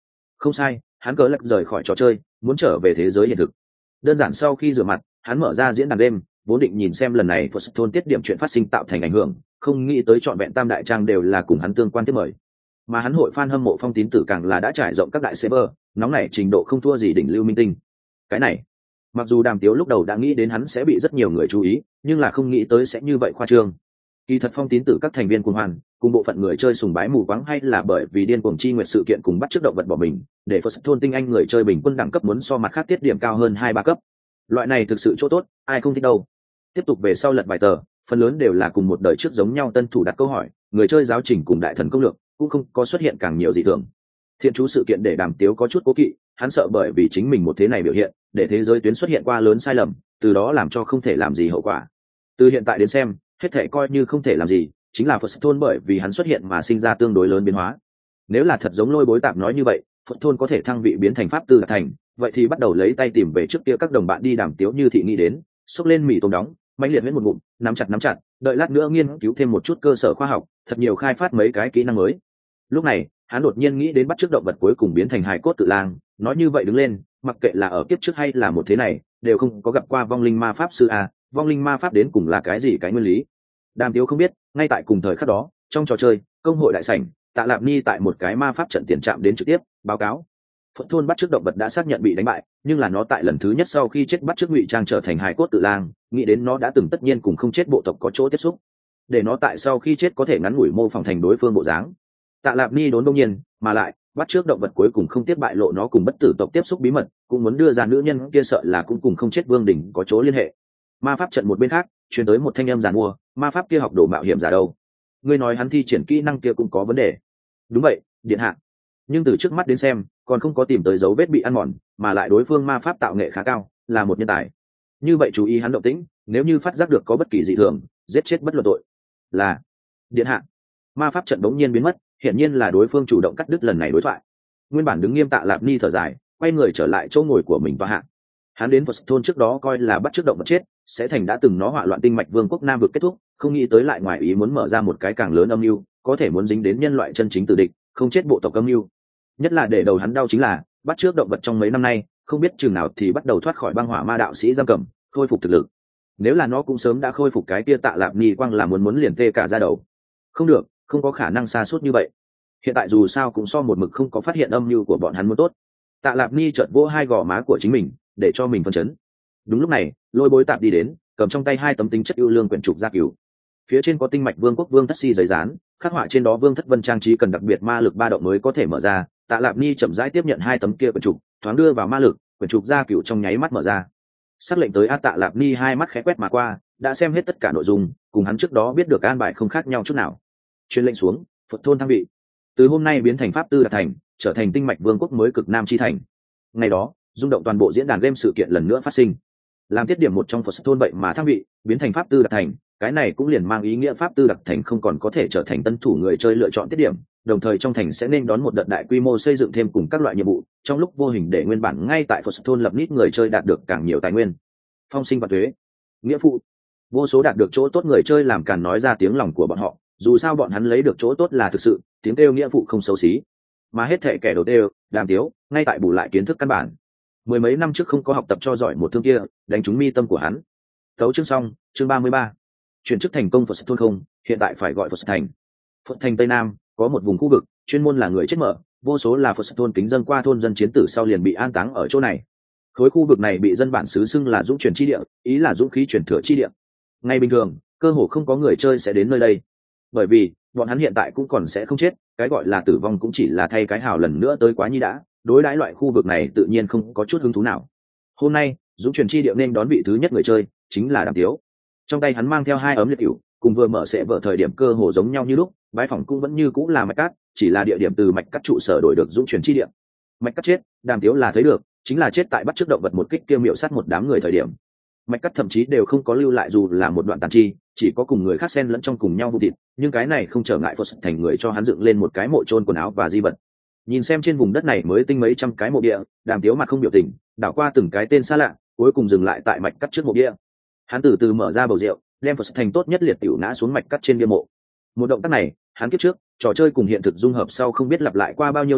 Không sai, hắn cờ lắc rời khỏi trò chơi, muốn trở về thế giới hiện thực. Đơn giản sau khi rửa mặt, hắn mở ra diễn đàn đêm, vốn định nhìn xem lần này Phật thôn tiết điểm chuyện phát sinh tạo thành ảnh hưởng, không nghĩ tới trọn vẹn tam đại trang đều là cùng hắn tương quan tiếp mời. Mà hắn hội fan hâm mộ phong tín tử càng là đã trải rộng các đại server, nóng nảy trình độ không thua gì đỉnh lưu minh tinh. Cái này, mặc dù Đàm Tiếu lúc đầu đã nghĩ đến hắn sẽ bị rất nhiều người chú ý, nhưng là không nghĩ tới sẽ như vậy khoa trương. Kỳ thật phong tín tử các thành viên cuồng hoàn, cùng bộ phận người chơi sùng bái mù quáng hay là bởi vì điên cuồng chi nguyệt sự kiện cùng bắt chước động vật bỏ mình, để Phật thôn tinh anh người chơi bình quân đẳng cấp muốn so mặt khác tiết điểm cao hơn hai ba cấp. Loại này thực sự chỗ tốt, ai không thích đâu. Tiếp tục về sau lật bài tờ, phần lớn đều là cùng một đời trước giống nhau tân thủ đặt câu hỏi, người chơi giáo trình cùng đại thần công lược, cũng không có xuất hiện càng nhiều dị thường. Thiện chú sự kiện để Đàm Tiếu có chút cố kỵ, hắn sợ bởi vì chính mình một thế này biểu hiện, để thế giới tuyến xuất hiện qua lớn sai lầm, từ đó làm cho không thể làm gì hậu quả. Từ hiện tại đến xem, hết thể coi như không thể làm gì, chính là Phật thôn bởi vì hắn xuất hiện mà sinh ra tương đối lớn biến hóa. Nếu là thật giống Lôi Bối Tạp nói như vậy, Phật thôn có thể thăng vị biến thành pháp tư đạt thành, vậy thì bắt đầu lấy tay tìm về trước kia các đồng bạn đi. Đàm Tiếu như thị nghĩ đến, xốc lên mì tôm đóng, mãnh liệt huyết một ngụm, nắm chặt nắm chặt, đợi lát nữa nghiên cứu thêm một chút cơ sở khoa học, thật nhiều khai phát mấy cái kỹ năng mới. Lúc này, hắn đột nhiên nghĩ đến bắt chước động vật cuối cùng biến thành hài cốt tự lang, nói như vậy đứng lên, mặc kệ là ở kiếp trước hay là một thế này, đều không có gặp qua vong linh ma pháp sư a, vong linh ma pháp đến cùng là cái gì cái nguyên lý. Đàm Tiếu không biết, ngay tại cùng thời khắc đó, trong trò chơi, công hội đại sảnh, Tạ Lạp Ni tại một cái ma pháp trận tiền trạm đến trực tiếp báo cáo. Phật thôn bắt chước động vật đã xác nhận bị đánh bại, nhưng là nó tại lần thứ nhất sau khi chết bắt chước ngụy trang trở thành hài cốt tự lang, nghĩ đến nó đã từng tất nhiên cùng không chết bộ tộc có chỗ tiếp xúc, để nó tại sau khi chết có thể ngắn ngủi mô phỏng thành đối phương bộ dáng. Tạ Lạp Ni đốn đông nhiên, mà lại bắt chước động vật cuối cùng không tiếp bại lộ nó cùng bất tử tộc tiếp xúc bí mật, cũng muốn đưa ra nữ nhân kia sợ là cũng cùng không chết vương đỉnh có chỗ liên hệ. Ma pháp trận một bên khác, truyền tới một thanh âm giàn mua, ma pháp kia học đồ mạo hiểm giả đâu? Ngươi nói hắn thi triển kỹ năng kia cũng có vấn đề. Đúng vậy, điện hạ. Nhưng từ trước mắt đến xem, còn không có tìm tới dấu vết bị ăn mòn, mà lại đối phương ma pháp tạo nghệ khá cao, là một nhân tài. Như vậy chú ý hắn động tĩnh, nếu như phát giác được có bất kỳ dị thường, giết chết bất luận tội. Là điện hạ. Ma pháp trận đống nhiên biến mất, hiển nhiên là đối phương chủ động cắt đứt lần này đối thoại. Nguyên bản đứng nghiêm Tạ Lạp Ni thở dài, quay người trở lại chỗ ngồi của mình và hạ. Hắn đến Phật thôn trước đó coi là bắt chước động vật chết, sẽ thành đã từng nó hỏa loạn tinh mạch vương quốc Nam vực kết thúc, không nghĩ tới lại ngoài ý muốn mở ra một cái càng lớn âm mưu, có thể muốn dính đến nhân loại chân chính tử địch, không chết bộ tộc âm mưu. Nhất là để đầu hắn đau chính là, bắt chước động vật trong mấy năm nay, không biết chừng nào thì bắt đầu thoát khỏi băng hỏa ma đạo sĩ giam cầm, khôi phục thực lực. Nếu là nó cũng sớm đã khôi phục cái kia Tạ Lạp Ni quang là muốn muốn liền tê cả da đầu. Không được, không có khả năng xa suốt như vậy. Hiện tại dù sao cũng so một mực không có phát hiện âm mưu của bọn hắn muốn tốt. Tạ Lạp Ni chợt vỗ hai gò má của chính mình, để cho mình phân chấn. Đúng lúc này, Lôi Bối Tạp đi đến, cầm trong tay hai tấm tính chất ưu lương quyển trục gia cửu. Phía trên có tinh mạch vương quốc vương thất si giấy dán, khắc họa trên đó vương thất vân trang trí cần đặc biệt ma lực ba động mới có thể mở ra. Tạ Lạp Ni chậm rãi tiếp nhận hai tấm kia quyển trục, thoáng đưa vào ma lực, quyển trục gia cửu trong nháy mắt mở ra. Sắc lệnh tới a. Tạ Lạp Ni hai mắt khẽ quét mà qua, đã xem hết tất cả nội dung, cùng hắn trước đó biết được an bài không khác nhau chút nào. Truyền lệnh xuống, Phật thôn thăng vị, từ hôm nay biến thành pháp tư đạt thành, trở thành tinh mạch vương quốc mới cực nam chi thành. Ngày đó, rung động toàn bộ diễn đàn game sự kiện lần nữa phát sinh. Làm tiết điểm một trong Phật thôn vậy mà thăng vị, biến thành pháp tư đạt thành, cái này cũng liền mang ý nghĩa pháp tư đặc thành không còn có thể trở thành tân thủ người chơi lựa chọn tiết điểm, đồng thời trong thành sẽ nên đón một đợt đại quy mô xây dựng thêm cùng các loại nhiệm vụ, trong lúc vô hình để nguyên bản ngay tại Phật thôn lập nít người chơi đạt được càng nhiều tài nguyên. Phong sinh và thuế, nghĩa phụ, vô số đạt được chỗ tốt người chơi làm càn nói ra tiếng lòng của bọn họ, dù sao bọn hắn lấy được chỗ tốt là thực sự, tiếng kêu nghĩa phụ không xấu xí, mà hết thệ kẻ đầu tiêu, Đàm Tiếu, ngay tại bù lại kiến thức căn bản. Mười mấy năm trước không có học tập cho giỏi một thương kia, đánh trúng mi tâm của hắn. Tấu chương xong, chương ba mươi ba. Chuyển chức thành công Phật thôn không, hiện tại phải gọi Phật thành. Phật thành Tây Nam có một vùng khu vực, chuyên môn là người chết mở, vô số là Phật thôn kính dân qua thôn dân chiến tử sau liền bị an táng ở chỗ này. Khối khu vực này bị dân bản xứ xưng là dũng truyền chi địa, ý là dũng khí truyền thừa chi địa. Ngày bình thường, cơ hồ không có người chơi sẽ đến nơi đây, bởi vì bọn hắn hiện tại cũng còn sẽ không chết, cái gọi là tử vong cũng chỉ là thay cái hào lần nữa tới quá nhi đã, đối đãi loại khu vực này tự nhiên không có chút hứng thú nào. Hôm nay, dũng truyền chi địa nên đón vị thứ nhất người chơi, chính là Đàm Tiếu. Trong tay hắn mang theo hai ấm liệt cửu, cùng vừa mở sẽ vở thời điểm cơ hồ giống nhau như lúc, bãi phòng cũng vẫn như cũng là mạch cắt, chỉ là địa điểm từ mạch cắt trụ sở đổi được dũng truyền chi địa. Mạch cắt chết, Đàm Tiếu là thấy được, chính là chết tại bắt chước động vật một kích kia miệu sát một đám người thời điểm. Mạch cắt thậm chí đều không có lưu lại dù là một đoạn tàn chi, chỉ có cùng người khác xen lẫn trong cùng nhau vụ thịt, nhưng cái này không trở ngại Phật thành người cho hắn dựng lên một cái mộ chôn quần áo và di vật. Nhìn xem trên vùng đất này mới tinh mấy trăm cái mộ địa, Đàm Tiếu mặt không biểu tình, đảo qua từng cái tên xa lạ, cuối cùng dừng lại tại mạch cắt trước mộ địa. Hắn từ từ mở ra bầu rượu, đem Phật thành tốt nhất liệt tiểu ngã xuống mạch cắt trên bia mộ. Một động tác này, hắn kiếp trước, trò chơi cùng hiện thực dung hợp sau không biết lặp lại qua bao nhiêu lần,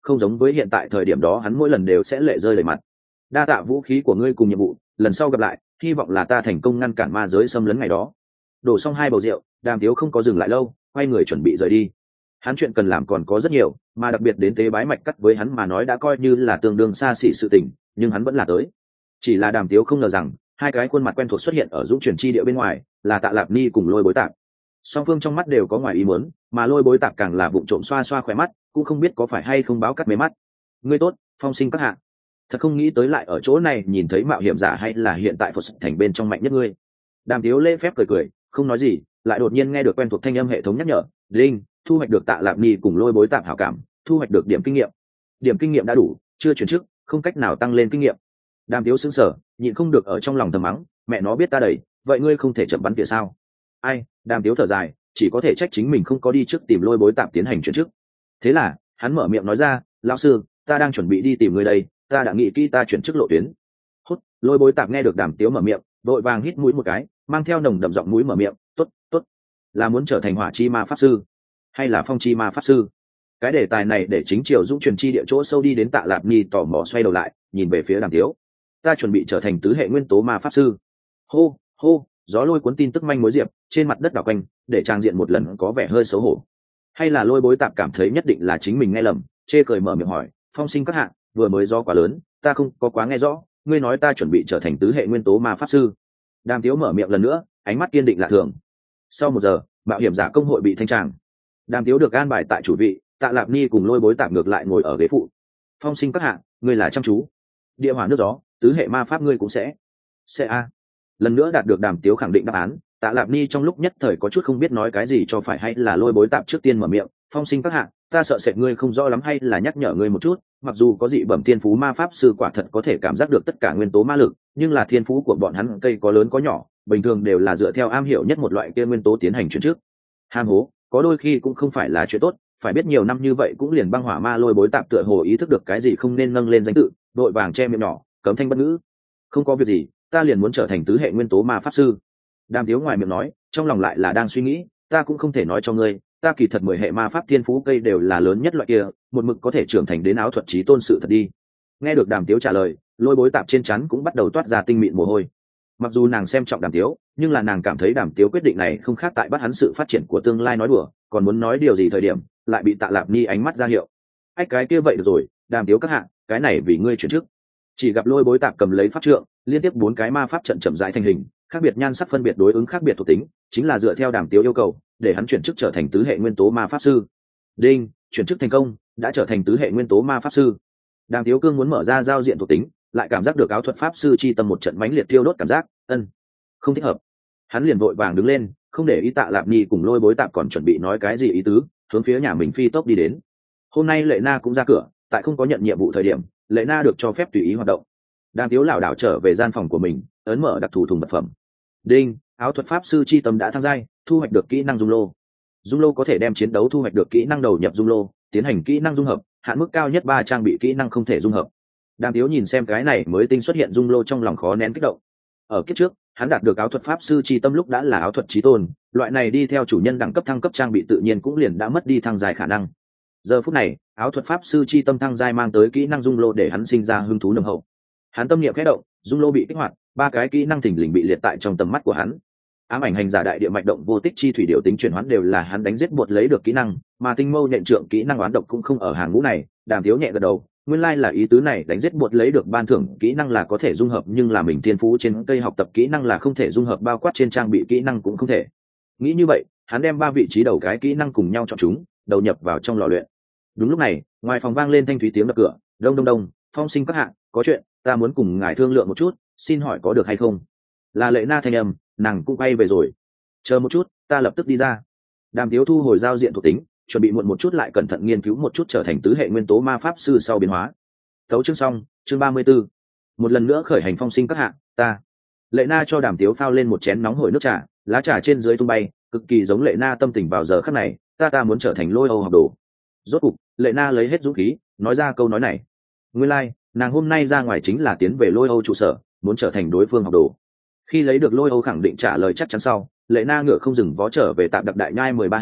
không giống với hiện tại thời điểm đó hắn mỗi lần đều sẽ lệ rơi đầy mặt. Đa tạ vũ khí của ngươi cùng nhiệm vụ, lần sau gặp lại hy vọng là ta thành công ngăn cản ma giới xâm lấn ngày đó. Đổ xong hai bầu rượu, Đàm Tiếu không có dừng lại lâu, quay người chuẩn bị rời đi. Hắn chuyện cần làm còn có rất nhiều, mà đặc biệt đến tế bái mạch cắt với hắn mà nói đã coi như là tương đương xa xỉ sự tình, nhưng hắn vẫn là tới. Chỉ là Đàm Tiếu không ngờ rằng hai cái khuôn mặt quen thuộc xuất hiện ở dũng chuyển chi địa bên ngoài, là Tạ Lạp Ni cùng Lôi Bối Tạp. Song phương trong mắt đều có ngoài ý muốn, mà Lôi Bối Tạp càng là vụng trộm xoa xoa khóe mắt, cũng không biết có phải hay không báo cắt mê mắt. Ngươi tốt, Phong Sinh các hạ. Thật không nghĩ tới lại ở chỗ này nhìn thấy mạo hiểm giả hay là hiện tại Phật thành bên trong mạnh nhất ngươi. Đàm Tiếu lễ phép cười cười, không nói gì, lại đột nhiên nghe được quen thuộc thanh âm hệ thống nhắc nhở, "Linh, thu hoạch được Tạ Lạp Ni cùng Lôi Bối Tạp hảo cảm, thu hoạch được điểm kinh nghiệm." Điểm kinh nghiệm đã đủ, chưa chuyển chức, không cách nào tăng lên kinh nghiệm. Đàm Tiếu sững sờ, nhịn không được ở trong lòng thầm mắng, mẹ nó biết ta đầy, vậy ngươi không thể chậm bắn tỉa sao? Ai, Đàm Tiếu thở dài, chỉ có thể trách chính mình không có đi trước tìm Lôi Bối Tạp tiến hành chuyển chức. Thế là, hắn mở miệng nói ra, "Lão sư, ta đang chuẩn bị đi tìm ngươi đây, ta đã nghĩ kỹ ta chuyển chức lộ tuyến." Hút, Lôi Bối Tạp nghe được Đàm Tiếu mở miệng, đội vàng hít mũi một cái, mang theo nồng đậm giọng mũi mở miệng, "Tốt, tốt. Là muốn trở thành Hỏa Chi Ma pháp sư, hay là Phong Chi Ma pháp sư?" Cái đề tài này để chính Triều Dũng truyền chi địa chỗ sâu đi đến Tạ Lạp Ni tò mò xoay đầu lại, nhìn về phía Đàm Tiếu. "Ta chuẩn bị trở thành tứ hệ nguyên tố ma pháp sư." Hô, hô, gió lôi cuốn tin tức manh mối diệp trên mặt đất đảo quanh, để trang diện một lần có vẻ hơi xấu hổ. Hay là Lôi Bối Tạp cảm thấy nhất định là chính mình nghe lầm, chê cười mở miệng hỏi, "Phong Sinh các hạ, vừa mới gió quá lớn, ta không có quá nghe rõ, ngươi nói ta chuẩn bị trở thành tứ hệ nguyên tố ma pháp sư?" Đàm Tiếu mở miệng lần nữa, ánh mắt kiên định lạ thường. Sau một giờ, mạo hiểm giả công hội bị thanh tràng. Đàm Tiếu được an bài tại chủ vị, Tạ Lạp Ni cùng Lôi Bối Tạp ngược lại ngồi ở ghế phụ. "Phong Sinh các hạ, ngươi là chăm chú. Địa hỏa nước gió, tứ hệ ma pháp ngươi cũng sẽ sẽ a." Lần nữa đạt được Đàm Tiếu khẳng định đáp án, Tạ Lạp Ni trong lúc nhất thời có chút không biết nói cái gì cho phải, hay là Lôi Bối Tạp trước tiên mở miệng, "Phong Sinh các hạ, ta sợ sệt ngươi không rõ lắm, hay là nhắc nhở ngươi một chút, mặc dù có dị bẩm thiên phú ma pháp sư quả thật có thể cảm giác được tất cả nguyên tố ma lực, nhưng là thiên phú của bọn hắn cây có lớn có nhỏ, bình thường đều là dựa theo am hiểu nhất một loại kia nguyên tố tiến hành chuyển trước. Ham hố, có đôi khi cũng không phải là chuyện tốt, phải biết nhiều năm như vậy cũng liền băng hỏa ma." Lôi Bối Tạp tựa hồ ý thức được cái gì không nên nâng lên danh tự, đội vàng che miệng nhỏ, cấm thanh bất ngữ. "Không có việc gì, ta liền muốn trở thành tứ hệ nguyên tố ma pháp sư." Đàm Tiếu ngoài miệng nói, trong lòng lại là đang suy nghĩ, "Ta cũng không thể nói cho ngươi, ta kỳ thật mười hệ ma pháp thiên phú cây đều là lớn nhất loại kia, một mực có thể trưởng thành đến áo thuật chí tôn sự thật đi." Nghe được Đàm Tiếu trả lời, Lôi Bối Tạp trên trán cũng bắt đầu toát ra tinh mịn mồ hôi. Mặc dù nàng xem trọng Đàm Tiếu, nhưng là nàng cảm thấy Đàm Tiếu quyết định này không khác tại bắt hắn sự phát triển của tương lai nói đùa, còn muốn nói điều gì thời điểm, lại bị Tạ Lạp Ni ánh mắt ra hiệu. "Ách, cái kia vậy được rồi, Đàm Tiếu các hạ, cái này vì ngươi chuyển chức." Chỉ gặp Lôi Bối Tạp cầm lấy pháp trượng, liên tiếp bốn cái ma pháp trận chậm rãi thành hình, khác biệt nhan sắc phân biệt đối ứng khác biệt thuộc tính, chính là dựa theo Đàm Tiếu yêu cầu, để hắn chuyển chức trở thành tứ hệ nguyên tố ma pháp sư. Đinh, chuyển chức thành công, đã trở thành tứ hệ nguyên tố ma pháp sư. Đàm Tiếu cương muốn mở ra giao diện thuộc tính, lại cảm giác được áo thuật pháp sư chi tâm một trận mãnh liệt thiêu đốt cảm giác, ân, không thích hợp. Hắn liền vội vàng đứng lên, không để ý Tạ Lạp Ni cùng Lôi Bối Tạp còn chuẩn bị nói cái gì ý tứ, hướng phía nhà mình phi tốc đi đến. Hôm nay Lệ Na cũng ra cửa, tại không có nhận nhiệm vụ thời điểm, Lệ Na được cho phép tùy ý hoạt động. Đàm Tiếu lảo đảo trở về gian phòng của mình, ấn mở đặc thù thùng vật phẩm. Đinh, áo thuật pháp sư chi tâm đã thăng giai, thu hoạch được kỹ năng dung lô. Dung lô có thể đem chiến đấu thu hoạch được kỹ năng đầu nhập dung lô, tiến hành kỹ năng dung hợp, hạn mức cao nhất ba trang bị kỹ năng không thể dung hợp. Đàm Tiếu nhìn xem cái này mới tinh xuất hiện dung lô, trong lòng khó nén kích động. Ở kiếp trước, hắn đạt được áo thuật pháp sư chi tâm lúc đã là áo thuật chí tôn, loại này đi theo chủ nhân đẳng cấp thăng cấp trang bị tự nhiên cũng liền đã mất đi thăng giai khả năng. Giờ phút này, áo thuật pháp sư chi tâm thăng giai mang tới kỹ năng dung lô để hắn sinh ra hứng thú nồng hậu. Hắn tâm niệm khẽ động, dung lô bị kích hoạt, ba cái kỹ năng thình lình bị liệt tại trong tầm mắt của hắn. Ám ảnh hành giả đại địa mạch động vô tích chi thủy điều tính chuyển hoán đều là hắn đánh giết bột lấy được kỹ năng, mà tinh mâu nhện trượng kỹ năng oán độc cũng không ở hàng ngũ này. Đàm Tiếu nhẹ gật đầu, nguyên lai là ý tứ này, đánh giết bột lấy được ban thưởng kỹ năng là có thể dung hợp, nhưng là mình thiên phú trên cây học tập kỹ năng là không thể dung hợp, bao quát trên trang bị kỹ năng cũng không thể. Nghĩ như vậy, hắn đem ba vị trí đầu cái kỹ năng cùng nhau chọn chúng, đầu nhập vào trong lò luyện. Đúng lúc này, ngoài phòng vang lên thanh thúy tiếng đập cửa, đông đông đông, Phong Sinh các hạ, có chuyện, ta muốn cùng ngài thương lượng một chút, xin hỏi có được hay không? Là Lệ Na thanh âm, nàng cũng bay về rồi. Chờ một chút, ta lập tức đi ra. Đàm Tiếu thu hồi giao diện thuộc tính, chuẩn bị muộn một chút lại cẩn thận nghiên cứu một chút trở thành tứ hệ nguyên tố ma pháp sư sau biến hóa. Tấu chương xong, chương ba mươi 34. Một lần nữa khởi hành Phong Sinh các hạ, ta. Lệ Na cho Đàm Tiếu phao lên một chén nóng hổi nước trà, lá trà trên dưới tung bay, cực kỳ giống Lệ Na tâm tình vào giờ khắc này, ta ta muốn trở thành Lôi Âu học đồ. Rốt cục, Lệ Na lấy hết dũng khí, nói ra câu nói này. Nguyên lai, like, nàng hôm nay ra ngoài chính là tiến về Lôi Âu trụ sở, muốn trở thành đối phương học đồ. Khi lấy được Lôi Âu khẳng định trả lời chắc chắn sau, Lệ Na ngựa không dừng vó trở về tạm đặc đại nhai mười ba hảo,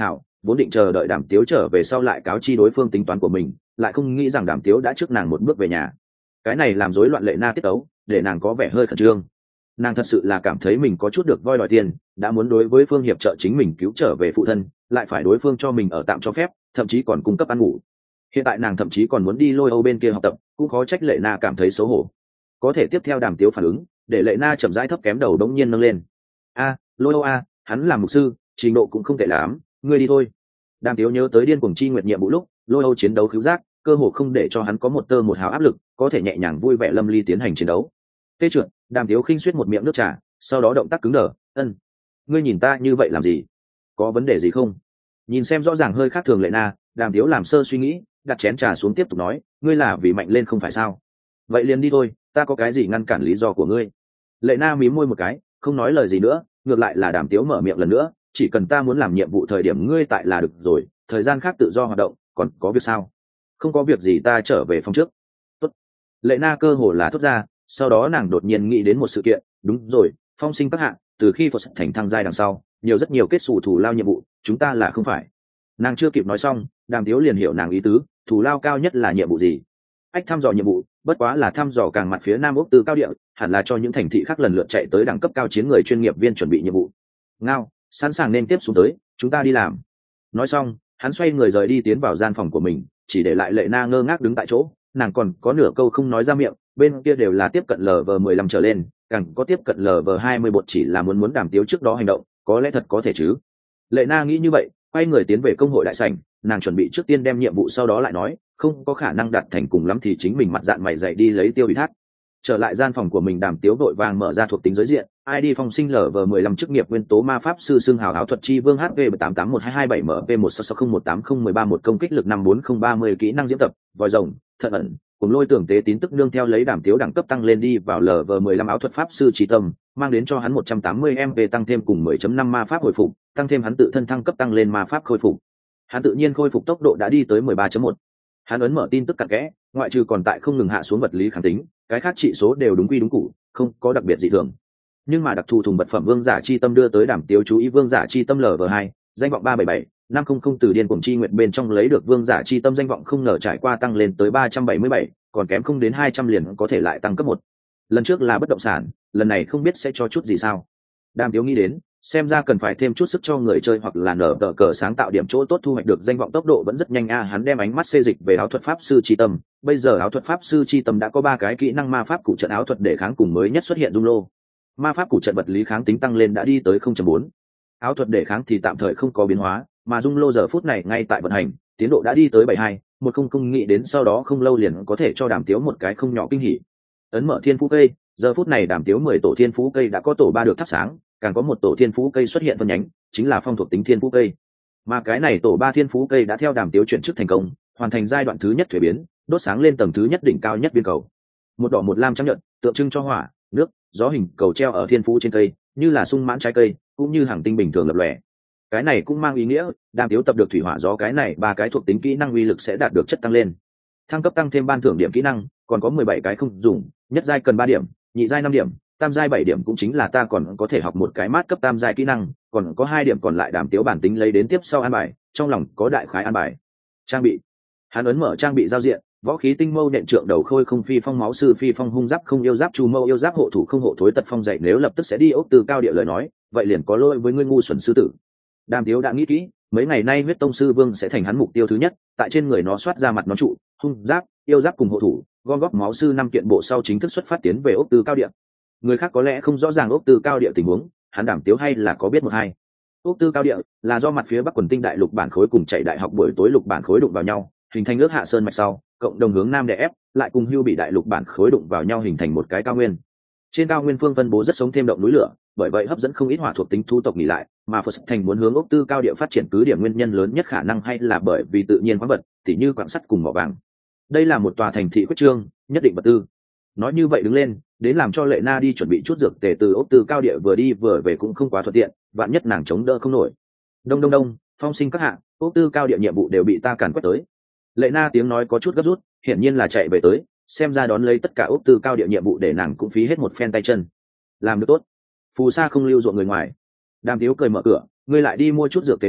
vốn định chờ đợi Đàm Tiếu trở về sau lại cáo chi đối phương tính toán của mình, lại không nghĩ rằng Đàm Tiếu đã trước nàng một bước về nhà. Cái này làm rối loạn Lệ Na tiết tấu, để nàng có vẻ hơi khẩn trương. Nàng thật sự là cảm thấy mình có chút được voi đòi tiền, đã muốn đối với phương hiệp trợ chính mình cứu trở về phụ thân, lại phải đối phương cho mình ở tạm cho phép, thậm chí còn cung cấp ăn ngủ. Hiện tại nàng thậm chí còn muốn đi Lôi Âu bên kia học tập, cũng khó trách Lệ Na cảm thấy xấu hổ. Có thể tiếp theo Đàm Tiếu phản ứng, để Lệ Na chậm rãi thấp kém đầu đống nhiên nâng lên. A, Lôi Âu a, hắn là mục sư, trình độ cũng không tệ lắm, ngươi đi thôi. Đàm Tiếu nhớ tới điên cuồng chi nguyệt nhiệm vụ lúc, Lôi Âu chiến đấu khiếu giác, cơ hồ không để cho hắn có một tơ một hào áp lực, có thể nhẹ nhàng vui vẻ lâm ly tiến hành chiến đấu. Tê trượt, Đàm Tiếu khinh suýt một miệng nước trà, sau đó động tác cứng đờ. Ân, ngươi nhìn ta như vậy làm gì? Có vấn đề gì không? Nhìn xem rõ ràng hơi khác thường Lệ Na, Đàm Tiếu làm sơ suy nghĩ, đặt chén trà xuống tiếp tục nói, ngươi là vì mạnh lên không phải sao? Vậy liền đi thôi, ta có cái gì ngăn cản lý do của ngươi? Lệ Na mím môi một cái, không nói lời gì nữa, ngược lại là Đàm Tiếu mở miệng lần nữa, chỉ cần ta muốn làm nhiệm vụ thời điểm ngươi tại là được rồi, thời gian khác tự do hoạt động, còn có việc sao? Không có việc gì, ta trở về phòng trước. Tốt. Lệ Na cơ hồ là thốt ra, sau đó nàng đột nhiên nghĩ đến một sự kiện, đúng rồi, Phong Sinh các hạng, từ khi Phật thành thăng giai đằng sau, nhiều rất nhiều kết xù thủ lao nhiệm vụ, chúng ta là không phải. Nàng chưa kịp nói xong, Đàm Tiếu liền hiểu nàng ý tứ, thủ lao cao nhất là nhiệm vụ gì? Ách thăm dò nhiệm vụ, bất quá là thăm dò càng mặt phía nam ốc từ cao địa, hẳn là cho những thành thị khác lần lượt chạy tới đẳng cấp cao chiến người chuyên nghiệp viên chuẩn bị nhiệm vụ. Ngao, sẵn sàng nên tiếp xuống tới, chúng ta đi làm. Nói xong, hắn xoay người rời đi tiến vào gian phòng của mình, chỉ để lại Lệ Na ngơ ngác đứng tại chỗ, nàng còn có nửa câu không nói ra miệng, bên kia đều là tiếp cận lv mười lăm trở lên, càng có tiếp cận lv hai mươi bột chỉ là muốn muốn Đàm Tiếu trước đó hành động, có lẽ thật có thể chứ. Lệ Na nghĩ như vậy, quay người tiến về công hội đại sảnh, nàng chuẩn bị trước tiên đem nhiệm vụ sau đó lại nói, không có khả năng đạt thành cùng lắm thì chính mình mặt dạn mày dậy đi lấy tiêu ủy thác. Trở lại gian phòng của mình, Đàm Tiếu vội vàng mở ra thuộc tính giới diện, i đê Phong Sinh lv mười lăm chức nghiệp nguyên tố ma pháp sư xương hào áo thuật chi vương hp tám tám một hai hai bảy m p một sáu sáu không một tám không một ba một công kích lực năm bốn không ba mươi kỹ năng diễn tập vòi rồng thận ẩn cùng lôi tưởng tế tín tức nương theo lấy Đàm Tiếu đẳng cấp tăng lên đi vào lv mười lăm áo thuật pháp sư trí tâm, mang đến cho hắn một trăm tám mươi M P tăng thêm cùng mười chấm năm ma pháp hồi phục, tăng thêm hắn tự thân thăng cấp tăng lên ma pháp khôi phục. Hắn tự nhiên khôi phục tốc độ đã đi tới mười ba chấm một. Hắn ấn mở tin tức cặn kẽ, ngoại trừ còn tại không ngừng hạ xuống vật lý kháng tính, cái khác trị số đều đúng quy đúng cũ, không có đặc biệt gì thường. Nhưng mà đặc thù thùng vật phẩm vương giả chi tâm đưa tới Đàm Tiếu chú ý vương giả chi tâm lv hai, danh vọng ba bảy bảy năm không không từ điên cuồng chi nguyện bên trong lấy được vương giả chi tâm danh vọng không ngờ trải qua tăng lên tới ba trăm bảy mươi bảy, còn kém không đến hai trăm liền có thể lại tăng cấp một. Lần trước là bất động sản, lần này không biết sẽ cho chút gì sao. Đàm Tiếu nghĩ đến, xem ra cần phải thêm chút sức cho người chơi hoặc là nở tờ cờ sáng tạo điểm chỗ tốt thu hoạch được danh vọng tốc độ vẫn rất nhanh a. Hắn đem ánh mắt xê dịch về áo thuật pháp sư chi tâm, bây giờ áo thuật pháp sư chi tâm đã có ba cái kỹ năng ma pháp cụ trận áo thuật để kháng cùng mới nhất xuất hiện dung lô. Ma pháp cụ trận vật lý kháng tính tăng lên đã đi tới không chấm bốn. Áo thuật để kháng thì tạm thời không có biến hóa, mà dung lô giờ phút này ngay tại vận hành, tiến độ đã đi tới bảy hai, một không không nghĩ đến sau đó không lâu liền có thể cho Đàm Tiếu một cái không nhỏ kinh hỉ. Ấn mở thiên phú cây, giờ phút này Đàm Tiếu mười tổ thiên phú cây đã có tổ ba được thắp sáng, càng có một tổ thiên phú cây xuất hiện phân nhánh, chính là phong thuộc tính thiên phú cây. Mà cái này tổ ba thiên phú cây đã theo Đàm Tiếu chuyển chức thành công, hoàn thành giai đoạn thứ nhất thuế biến, đốt sáng lên tầng thứ nhất đỉnh cao nhất biên cầu. Một đỏ một lam trắng nhận, tượng trưng cho hỏa, nước, gió hình cầu treo ở thiên phú trên cây, như là sung mãn trái cây, cũng như hàng tinh bình thường lập lòe. Cái này cũng mang ý nghĩa, Đàm Tiếu tập được thủy hỏa gió cái này ba cái thuộc tính kỹ năng uy lực sẽ đạt được chất tăng lên. Thăng cấp tăng thêm ban thưởng điểm kỹ năng, còn có mười bảy cái không dùng, nhất giai cần ba điểm, nhị giai năm điểm, tam giai bảy điểm cũng chính là ta còn có thể học một cái mát cấp tam giai kỹ năng, còn có hai điểm còn lại Đàm Tiếu bản tính lấy đến tiếp sau an bài, trong lòng có đại khái an bài. Trang bị. Hắn ấn mở trang bị giao diện, võ khí tinh mâu nện trượng đầu khôi không phi phong máu sư phi phong hung giáp không yêu giáp chu mâu yêu giáp hộ thủ không hộ thối tật phong dậy, nếu lập tức sẽ đi ốc từ cao địa lời nói, vậy liền có lỗi với ngươi ngu xuẩn sư tử. Đàm Tiếu đã nghĩ kỹ, mấy ngày nay huyết tông sư vương sẽ thành hắn mục tiêu thứ nhất, tại trên người nó soát ra mặt nó trụ, hung giáp, yêu giáp cùng hộ thủ, gom góp máu sư năm kiện bộ sau chính thức xuất phát tiến về ốc từ cao địa. Người khác có lẽ không rõ ràng ốc từ cao địa tình huống, hắn Đàm Tiếu hay là có biết một hai. Ốc từ cao địa là do mặt phía bắc quần tinh đại lục bản khối cùng chạy đại học buổi tối lục bản khối đụng vào nhau, hình thành nước hạ sơn mạch sau, cộng đồng hướng nam đè ép, lại cùng hưu bị đại lục bản khối đụng vào nhau hình thành một cái cao nguyên. Trên cao nguyên phương phân bố rất sống thêm động núi lửa, bởi vậy hấp dẫn không ít hỏa thuộc tính thu tộc nghỉ lại, mà Phật thành muốn hướng ốc tư cao địa phát triển cứ điểm nguyên nhân lớn nhất khả năng hay là bởi vì tự nhiên khoáng vật, tỉ như quặng sắt cùng mỏ vàng. Đây là một tòa thành thị quyết trương, nhất định vật tư. Nói như vậy đứng lên, đến làm cho Lệ Na đi chuẩn bị chút dược tề từ ốc tư cao địa vừa đi vừa về cũng không quá thuận tiện, vạn nhất nàng chống đỡ không nổi. Đông đông đông, Phong Sinh các hạ, ốc tư cao địa nhiệm vụ đều bị ta càn quét tới. Lệ Na tiếng nói có chút gấp rút, hiển nhiên là chạy về tới, xem ra đón lấy tất cả ốc tư cao địa nhiệm vụ để nàng cũng phí hết một phen tay chân. Làm được tốt. Phù sa không lưu ruộng người ngoài. Đàm Tiếu cười mở cửa, ngươi lại đi mua chút dược tề đi,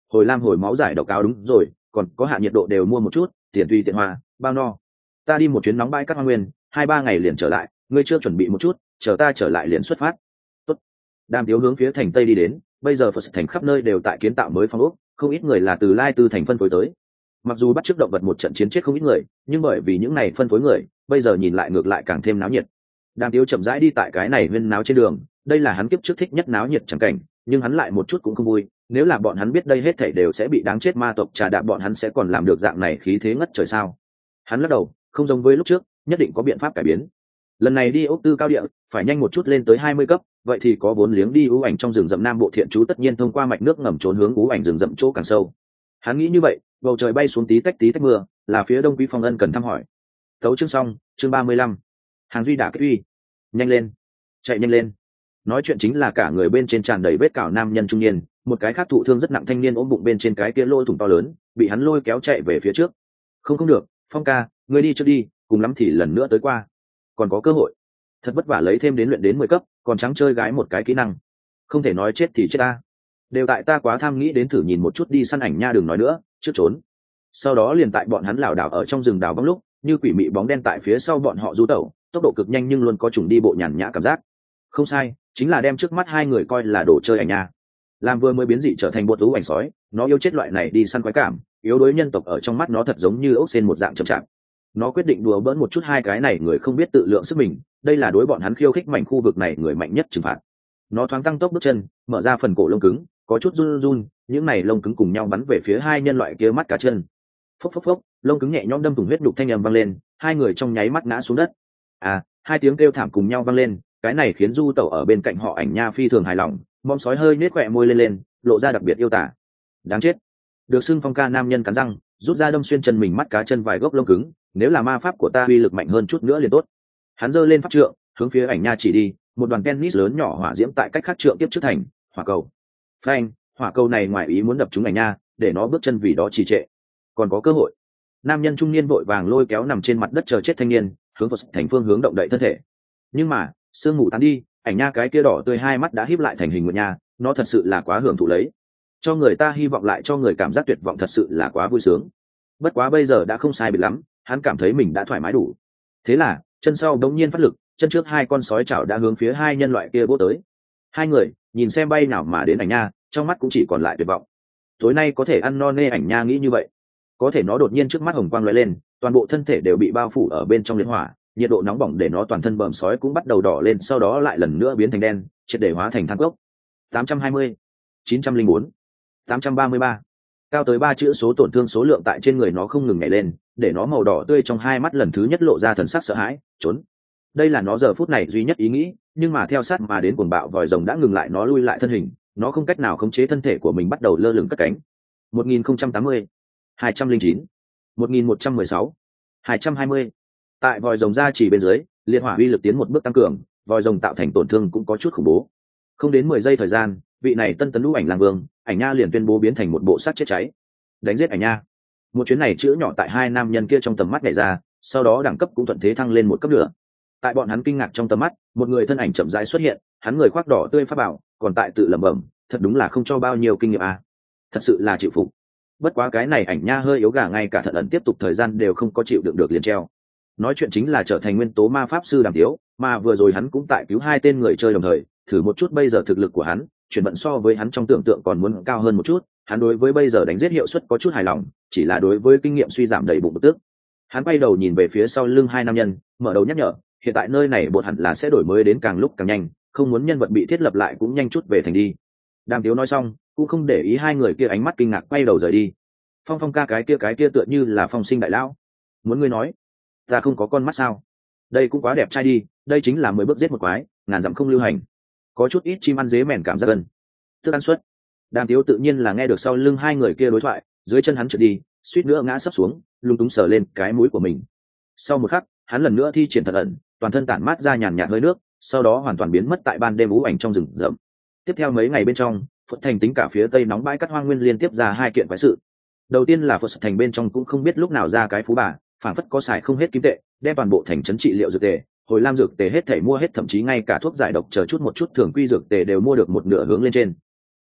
hồi lam hồi máu giải độc áo đúng rồi, còn có hạ nhiệt độ đều mua một chút, tiền tùy tiện hoa, bao no. Ta đi một chuyến nóng bãi các hoa nguyên, hai ba ngày liền trở lại, ngươi chưa chuẩn bị một chút, chờ ta trở lại liền xuất phát. Tốt. Đàm Tiếu hướng phía thành tây đi đến, bây giờ Phật thành khắp nơi đều tại kiến tạo mới phong ốc, không ít người là từ Lai Tư thành phân phối tới. Mặc dù bắt chước động vật một trận chiến chết không ít người, nhưng bởi vì những này phân phối người, bây giờ nhìn lại ngược lại càng thêm náo nhiệt. Đàm Tiếu chậm rãi đi tại cái này huyên náo trên đường, đây là hắn kiếp trước thích nhất náo nhiệt chẳng cảnh, nhưng hắn lại một chút cũng không vui, nếu là bọn hắn biết đây hết thảy đều sẽ bị đáng chết ma tộc trà đạp, bọn hắn sẽ còn làm được dạng này khí thế ngất trời sao? Hắn lắc đầu, không giống với lúc trước, nhất định có biện pháp cải biến. Lần này đi ốc tư cao địa, phải nhanh một chút lên tới hai mươi cấp, vậy thì có vốn liếng đi ưu ảnh trong rừng rậm Nam Bộ Thiện Chú tất nhiên thông qua mạch nước ngầm trốn hướng ưu ảnh rừng rậm chỗ càng sâu. Hắn nghĩ như vậy, bầu trời bay xuống tí tách tí tách mưa, là phía Đông Quý Phong Ân cần thăm hỏi. Tấu chương xong, chương ba mươi lăm. Hàng duy đả kích uy. Nhanh lên, chạy nhanh lên. Nói chuyện chính là cả người bên trên tràn đầy vết cào nam nhân trung niên, một cái khác thụ thương rất nặng thanh niên ôm bụng bên trên cái kia lỗ thủng to lớn, bị hắn lôi kéo chạy về phía trước. Không không được, Phong ca, ngươi đi trước đi, cùng lắm thì lần nữa tới qua. Còn có cơ hội. Thật vất vả lấy thêm đến luyện đến mười cấp, còn trắng chơi gái một cái kỹ năng. Không thể nói chết thì chết ta. Đều tại ta quá tham nghĩ đến thử nhìn một chút đi săn ảnh nha, đừng nói nữa, trước trốn. Sau đó liền tại bọn hắn lảo đảo ở trong rừng đào bóng lúc, như quỷ mị bóng đen tại phía sau bọn họ du tẩu, tốc độ cực nhanh nhưng luôn có chủng đi bộ nhàn nhã cảm giác. Không sai, chính là đem trước mắt hai người coi là đồ chơi ảnh nha. Làm vừa mới biến dị trở thành bột ú ảnh sói, nó yêu chết loại này đi săn quái cảm, yếu đối nhân tộc ở trong mắt nó thật giống như ốc sên một dạng chậm chạp. Nó quyết định đùa bỡn một chút hai cái này người không biết tự lượng sức mình, đây là đối bọn hắn khiêu khích mảnh khu vực này người mạnh nhất trừng phạt. Nó thoáng tăng tốc bước chân, mở ra phần cổ lông cứng, có chút run run, những này lông cứng cùng nhau bắn về phía hai nhân loại kia mắt cá chân. Phốc phốc phốc, lông cứng nhẹ nhõm đâm thủng huyết đục thanh âm vang lên, hai người trong nháy mắt ngã xuống đất. À, hai tiếng kêu thảm cùng nhau vang lên, cái này khiến du tẩu ở bên cạnh họ ảnh nha phi thường hài lòng, mom sói hơi nết khỏe môi lên lên, lộ ra đặc biệt yêu tả. Đáng chết. Được xưng Phong ca nam nhân cắn răng, rút ra đâm xuyên chân mình mắt cá chân vài gốc lông cứng, nếu là ma pháp của ta uy lực mạnh hơn chút nữa liền tốt. Hắn giơ lên pháp trượng, hướng phía ảnh nha chỉ đi, một đoàn tennis lớn nhỏ hỏa diễm tại cách khác trượng tiếp trước thành hỏa cầu. Phanh, hỏa cầu này ngoài ý muốn đập trúng ảnh nha, để nó bước chân vì đó trì trệ. Còn có cơ hội. Nam nhân trung niên vội vàng lôi kéo nằm trên mặt đất chờ chết thanh niên, hướng vào thành phương hướng động đậy thân thể. Nhưng mà, sương mù tán đi, ảnh nha cái kia đỏ tươi hai mắt đã híp lại thành hình một nha, nó thật sự là quá hưởng thụ lấy. Cho người ta hy vọng lại cho người cảm giác tuyệt vọng, thật sự là quá vui sướng. Bất quá bây giờ đã không sai biệt lắm, hắn cảm thấy mình đã thoải mái đủ. Thế là, chân sau đống nhiên phát lực, chân trước hai con sói chảo đã hướng phía hai nhân loại kia vỗ tới. Hai người nhìn xem bay nào mà đến ảnh nha, trong mắt cũng chỉ còn lại tuyệt vọng. Tối nay có thể ăn no nê, ảnh nha nghĩ như vậy. Có thể nó đột nhiên trước mắt hồng quang lóe lên, toàn bộ thân thể đều bị bao phủ ở bên trong liệt hỏa, nhiệt độ nóng bỏng để nó toàn thân bầm sói cũng bắt đầu đỏ lên, sau đó lại lần nữa biến thành đen, triệt để hóa thành than cốc. tám trăm hai mươi, chín trăm lẻ bốn, tám trăm ba mươi ba. Cao tới ba chữ số tổn thương số lượng tại trên người nó không ngừng nhảy lên, để nó màu đỏ tươi trong hai mắt lần thứ nhất lộ ra thần sắc sợ hãi, trốn. Đây là nó giờ phút này duy nhất ý nghĩ, nhưng mà theo sát mà đến cuồng bạo vòi rồng đã ngừng lại nó lui lại thân hình, nó không cách nào khống chế thân thể của mình, bắt đầu lơ lửng cất cánh. một nghìn không trăm tám mươi, hai trăm lẻ chín, một nghìn một trăm mười sáu, hai trăm hai mươi. Tại vòi rồng ra chỉ bên dưới, liệt hỏa uy lực tiến một bước tăng cường, vòi rồng tạo thành tổn thương cũng có chút khủng bố. Không đến mười giây thời gian, vị này tân tấn lũ ảnh lang vương, ảnh nha liền tuyên bố biến thành một bộ xác chết cháy. Đánh giết ảnh nha. Một chuyến này chữ nhỏ tại hai nam nhân kia trong tầm mắt nhảy ra, sau đó đẳng cấp cũng thuận thế thăng lên một cấp nữa. Tại bọn hắn kinh ngạc trong tầm mắt, một người thân ảnh chậm rãi xuất hiện, hắn người khoác đỏ tươi pháp bảo, còn tại tự lẩm bẩm, thật đúng là không cho bao nhiêu kinh nghiệm à. Thật sự là chịu phục. Bất quá cái này ảnh nha hơi yếu gà, ngay cả thận ẩn tiếp tục thời gian đều không có chịu đựng được liền treo. Nói chuyện chính là trở thành nguyên tố ma pháp sư Đàm Tiếu, mà vừa rồi hắn cũng tại cứu hai tên người chơi đồng thời, thử một chút bây giờ thực lực của hắn, chuyển vận so với hắn trong tưởng tượng còn muốn cao hơn một chút. Hắn đối với bây giờ đánh giết hiệu suất có chút hài lòng, chỉ là đối với kinh nghiệm suy giảm đầy bụng bực tức. Hắn quay đầu nhìn về phía sau lưng hai nam nhân, mở đầu nhắc nhở, hiện tại nơi này bột hẳn là sẽ đổi mới đến càng lúc càng nhanh, không muốn nhân vật bị thiết lập lại cũng nhanh chút về thành đi. Đàm Tiếu nói xong, cũng không để ý hai người kia ánh mắt kinh ngạc, quay đầu rời đi. Phong Phong ca cái kia cái kia tựa như là Phong Sinh đại lão. Muốn ngươi nói, ta không có con mắt sao? Đây cũng quá đẹp trai đi, đây chính là mười bước giết một quái, ngàn dặm không lưu hành. Có chút ít chim ăn dế mèn cảm giác gần. Tức ăn suất. Đàm Tiếu tự nhiên là nghe được sau lưng hai người kia đối thoại, dưới chân hắn trượt đi, suýt nữa ngã sấp xuống, lung túng sờ lên cái mũi của mình. Sau một khắc, hắn lần nữa thi triển thần ẩn, toàn thân tản mát ra nhàn nhạt hơi nước, sau đó hoàn toàn biến mất tại ban đêm u ảnh trong rừng rậm. Tiếp theo mấy ngày bên trong, Phật Thành tính cả phía tây nóng bãi cắt hoang nguyên liên tiếp ra hai kiện quái sự. Đầu tiên là Phật Thành bên trong cũng không biết lúc nào ra cái phú bà, phản phất có xài không hết kim tệ, đem toàn bộ thành trấn trị liệu dược tề, hồi lam dược tề hết thảy mua hết, thậm chí ngay cả thuốc giải độc chờ chút một chút thường quy dược tề đều mua được một nửa hướng lên trên.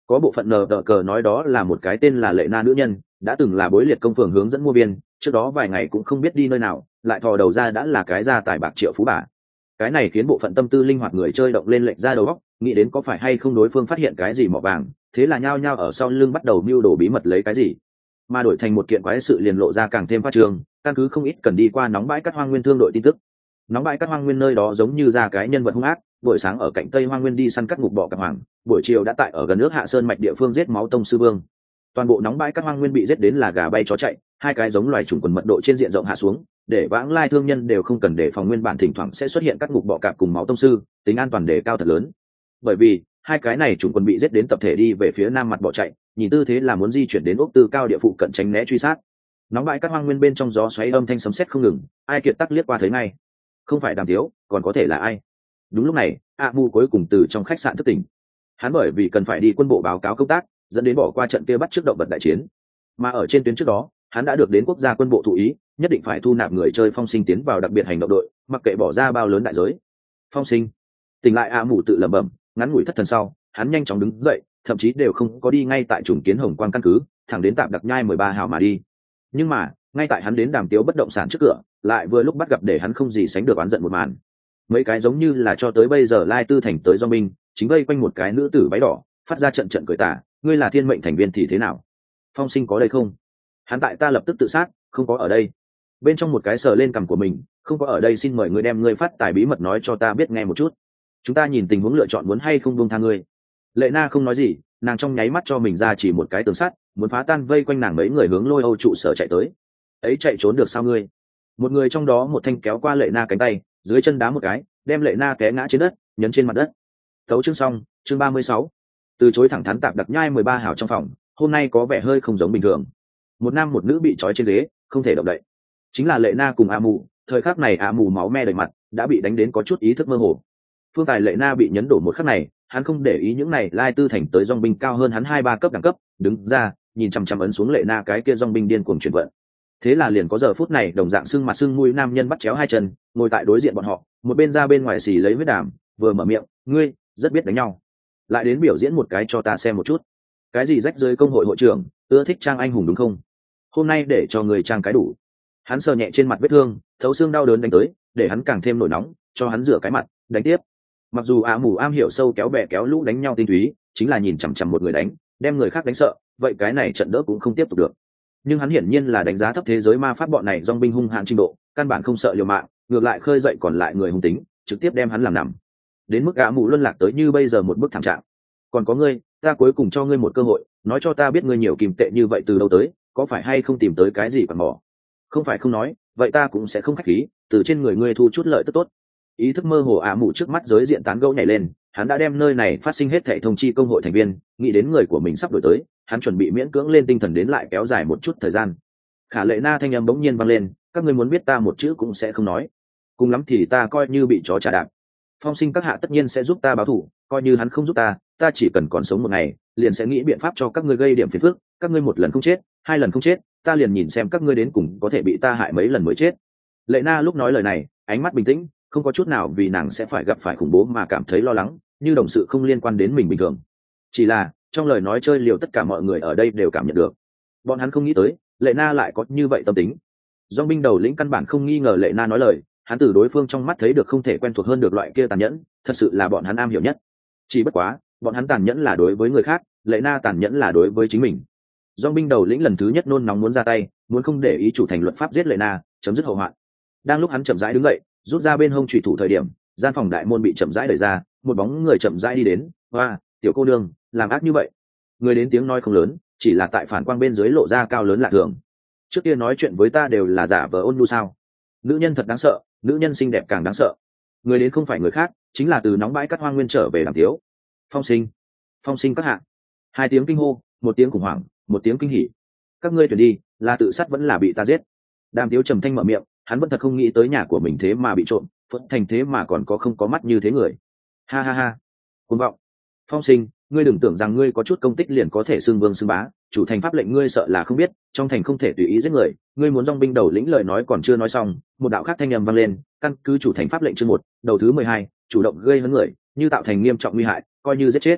Có bộ phận nờ đỡ cờ nói đó là một cái tên là Lệ Na nữ nhân, đã từng là bối liệt công phường hướng dẫn mua viên, trước đó vài ngày cũng không biết đi nơi nào, lại thò đầu ra đã là cái gia tài bạc triệu phú bà. Cái này khiến bộ phận tâm tư linh hoạt người chơi động lên lệnh ra đầu óc, nghĩ đến có phải hay không đối phương phát hiện cái gì mỏ vàng, thế là nhao nhao ở sau lưng bắt đầu mưu đồ bí mật lấy cái gì, mà đổi thành một kiện quái sự liền lộ ra càng thêm phát trường, căn cứ không ít cần đi qua nóng bãi cắt hoang nguyên thương đội tin tức. Nóng bãi cắt hoang nguyên nơi đó giống như ra cái nhân vật hung ác, buổi sáng ở cạnh tây hoang nguyên đi săn cắt ngục bọ cạp hoàng, buổi chiều đã tại ở gần nước hạ sơn mạch địa phương giết máu tông sư vương. Toàn bộ nóng bãi cắt hoang nguyên bị giết đến là gà bay chó chạy, hai cái giống loài trùng quần mật độ trên diện rộng hạ xuống, để vãng lai thương nhân đều không cần đề phòng nguyên bản thỉnh thoảng sẽ xuất hiện các ngục bọ cạp cùng máu tông sư, tính an toàn đề cao thật lớn. Bởi vì hai cái này trùng quần bị giết đến tập thể đi về phía nam mặt bỏ chạy, nhìn tư thế là muốn di chuyển đến ốc tư cao địa phụ cận tránh né truy sát. Nóng bãi cắt hoang nguyên bên trong gió xoáy âm thanh sấm sét không ngừng, ai kiệt tắc liếc qua thấy ngay, không phải Đàm Tiếu còn có thể là ai. Đúng lúc này a mu cuối cùng từ trong khách sạn thức tỉnh. Hắn bởi vì cần phải đi quân bộ báo cáo công tác, dẫn đến bỏ qua trận kia bắt trước động vật đại chiến, mà ở trên tuyến trước đó hắn đã được đến quốc gia quân bộ thụ ý, nhất định phải thu nạp người chơi Phong Sinh tiến vào đặc biệt hành động đội, mặc kệ bỏ ra bao lớn đại giới. Phong Sinh tỉnh lại a mù tự lẩm bẩm, ngắn ngủi thất thần sau hắn nhanh chóng đứng dậy, thậm chí đều không có đi ngay tại trùng kiến Hồng Quang căn cứ, thẳng đến tạm đặc nhai mười ba hào mà đi. Nhưng mà ngay tại hắn đến Đàm Tiếu bất động sản trước cửa, lại vừa lúc bắt gặp để hắn không gì sánh được oán giận một màn. Mấy cái giống như là cho tới bây giờ lai tư thành tới do binh chính vây quanh một cái nữ tử váy đỏ, phát ra trận trận cười tả, ngươi là thiên mệnh thành viên thì thế nào? Phong Sinh có đây không? Hắn tại ta lập tức tự sát, không có ở đây. Bên trong một cái sờ lên cằm của mình, không có ở đây, xin mời ngươi đem ngươi phát tài bí mật nói cho ta biết nghe một chút. Chúng ta nhìn tình huống lựa chọn muốn hay không buông tha ngươi. Lệ Na không nói gì, nàng trong nháy mắt cho mình ra chỉ một cái tường sắt, muốn phá tan vây quanh nàng mấy người hướng Lôi Âu trụ sở chạy tới. Ấy chạy trốn được sao ngươi? Một người trong đó một thanh kéo qua Lệ Na cánh tay, dưới chân đá một cái, đem Lệ Na té ngã trên đất, nhấn trên mặt đất. Tấu chương xong, chương ba mươi sáu. Từ chối thẳng thắn tạp đặc nhai mười ba hào trong phòng, hôm nay có vẻ hơi không giống bình thường. Một nam một nữ bị trói trên ghế, không thể động đậy. Chính là Lệ Na cùng A Mù, thời khắc này A Mù máu me đầy mặt, đã bị đánh đến có chút ý thức mơ hồ. Phương Tài Lệ Na bị nhấn đổ một khắc này, hắn không để ý những này lai tư thành tới dòng binh cao hơn hắn hai ba cấp đẳng cấp, đứng ra, nhìn chằm chằm ấn xuống Lệ Na cái kia dòng binh điên cuồng chuyển vận. Thế là liền có giờ phút này đồng dạng sưng mặt sưng mũi nam nhân bắt chéo hai chân, ngồi tại đối diện bọn họ, một bên ra bên ngoài xì lấy huyết đàm, vừa mở miệng, ngươi rất biết đánh nhau, lại đến biểu diễn một cái cho ta xem một chút. Cái gì rách rơi công hội hội trưởng, ưa thích trang anh hùng đúng không? Hôm nay để cho người trang cái đủ. Hắn sờ nhẹ trên mặt vết thương, thấu xương đau đớn đánh tới, để hắn càng thêm nổi nóng, cho hắn rửa cái mặt, đánh tiếp. Mặc dù Á Mù am hiểu sâu kéo bè kéo lũ đánh nhau tinh túy, chính là nhìn chằm chằm một người đánh, đem người khác đánh sợ, vậy cái này trận đỡ cũng không tiếp tục được. Nhưng hắn hiển nhiên là đánh giá thấp thế giới ma pháp bọn này dòng binh hung hãn trình độ, căn bản không sợ liều mạng, ngược lại khơi dậy còn lại người hung tính, trực tiếp đem hắn làm nằm. Đến mức Á Mù luân lạc tới như bây giờ một bước thảm trạng. Còn có ngươi, ta cuối cùng cho ngươi một cơ hội, nói cho ta biết ngươi nhiều kìm tệ như vậy từ đâu tới, có phải hay không tìm tới cái gì còn mỏ? Không phải không nói, vậy ta cũng sẽ không khách khí, từ trên người ngươi thu chút lợi tức tốt. Ý thức mơ hồ Á Mù trước mắt giới diện tán gẫu nhảy lên, hắn đã đem nơi này phát sinh hết thảy thông chi công hội thành viên, nghĩ đến người của mình sắp đổi tới, hắn chuẩn bị miễn cưỡng lên tinh thần đến lại kéo dài một chút thời gian. Khả Lệ Na thanh âm bỗng nhiên vang lên, các ngươi muốn biết ta một chữ cũng sẽ không nói, cùng lắm thì ta coi như bị chó trả đạp. Phong Sinh các hạ tất nhiên sẽ giúp ta báo thù, coi như hắn không giúp ta, ta chỉ cần còn sống một ngày, liền sẽ nghĩ biện pháp cho các ngươi gây điểm phiền phức, các ngươi một lần không chết, hai lần không chết, ta liền nhìn xem các ngươi đến cùng có thể bị ta hại mấy lần mới chết. Lệ Na lúc nói lời này, ánh mắt bình tĩnh, không có chút nào vì nàng sẽ phải gặp phải khủng bố mà cảm thấy lo lắng, như đồng sự không liên quan đến mình bình thường. Chỉ là trong lời nói chơi liều tất cả mọi người ở đây đều cảm nhận được, bọn hắn không nghĩ tới Lệ Na lại có như vậy tâm tính. Dòng binh đầu lĩnh căn bản không nghi ngờ Lệ Na nói lời, hắn từ đối phương trong mắt thấy được không thể quen thuộc hơn được loại kia tàn nhẫn, thật sự là bọn hắn am hiểu nhất. Chỉ bất quá bọn hắn tàn nhẫn là đối với người khác, Lệ Na tàn nhẫn là đối với chính mình. Dòng binh đầu lĩnh lần thứ nhất nôn nóng muốn ra tay, muốn không để ý chủ thành luật pháp giết Lệ Na, chấm dứt hậu hoạn. Đang lúc hắn chậm rãi đứng dậy, rút ra bên hông chủy thủ thời điểm, gian phòng đại môn bị chậm rãi đẩy ra, một bóng người chậm rãi đi đến. Hoa, tiểu cô nương, làm ác như vậy. Người đến tiếng nói không lớn, chỉ là tại phản quang bên dưới lộ ra cao lớn lạ thường. Trước kia nói chuyện với ta đều là giả vờ ôn nhu sao? Nữ nhân thật đáng sợ, nữ nhân xinh đẹp càng đáng sợ. Người đến không phải người khác, chính là từ nóng bãi cắt hoang nguyên trở về Đàm Tiếu. Phong Sinh, Phong Sinh các hạ. Hai tiếng kinh hô, một tiếng khủng hoảng, một tiếng kinh hỉ. Các ngươi tuyển đi, là tự sát vẫn là bị ta giết? Đàm Tiếu trầm thanh mở miệng, hắn vẫn thật không nghĩ tới nhà của mình thế mà bị trộm, phất thành thế mà còn có không có mắt như thế người. Ha ha ha, cuồng vọng. Phong Sinh, ngươi đừng tưởng rằng ngươi có chút công tích liền có thể xưng vương xưng bá, chủ thành pháp lệnh ngươi sợ là không biết, trong thành không thể tùy ý giết người, ngươi muốn dòng binh đầu lĩnh lời nói còn chưa nói xong, một đạo khác thanh âm vang lên, căn cứ chủ thành pháp lệnh chương một, đầu thứ mười hai, chủ động gây hấn người, như tạo thành nghiêm trọng nguy hại, coi như giết chết.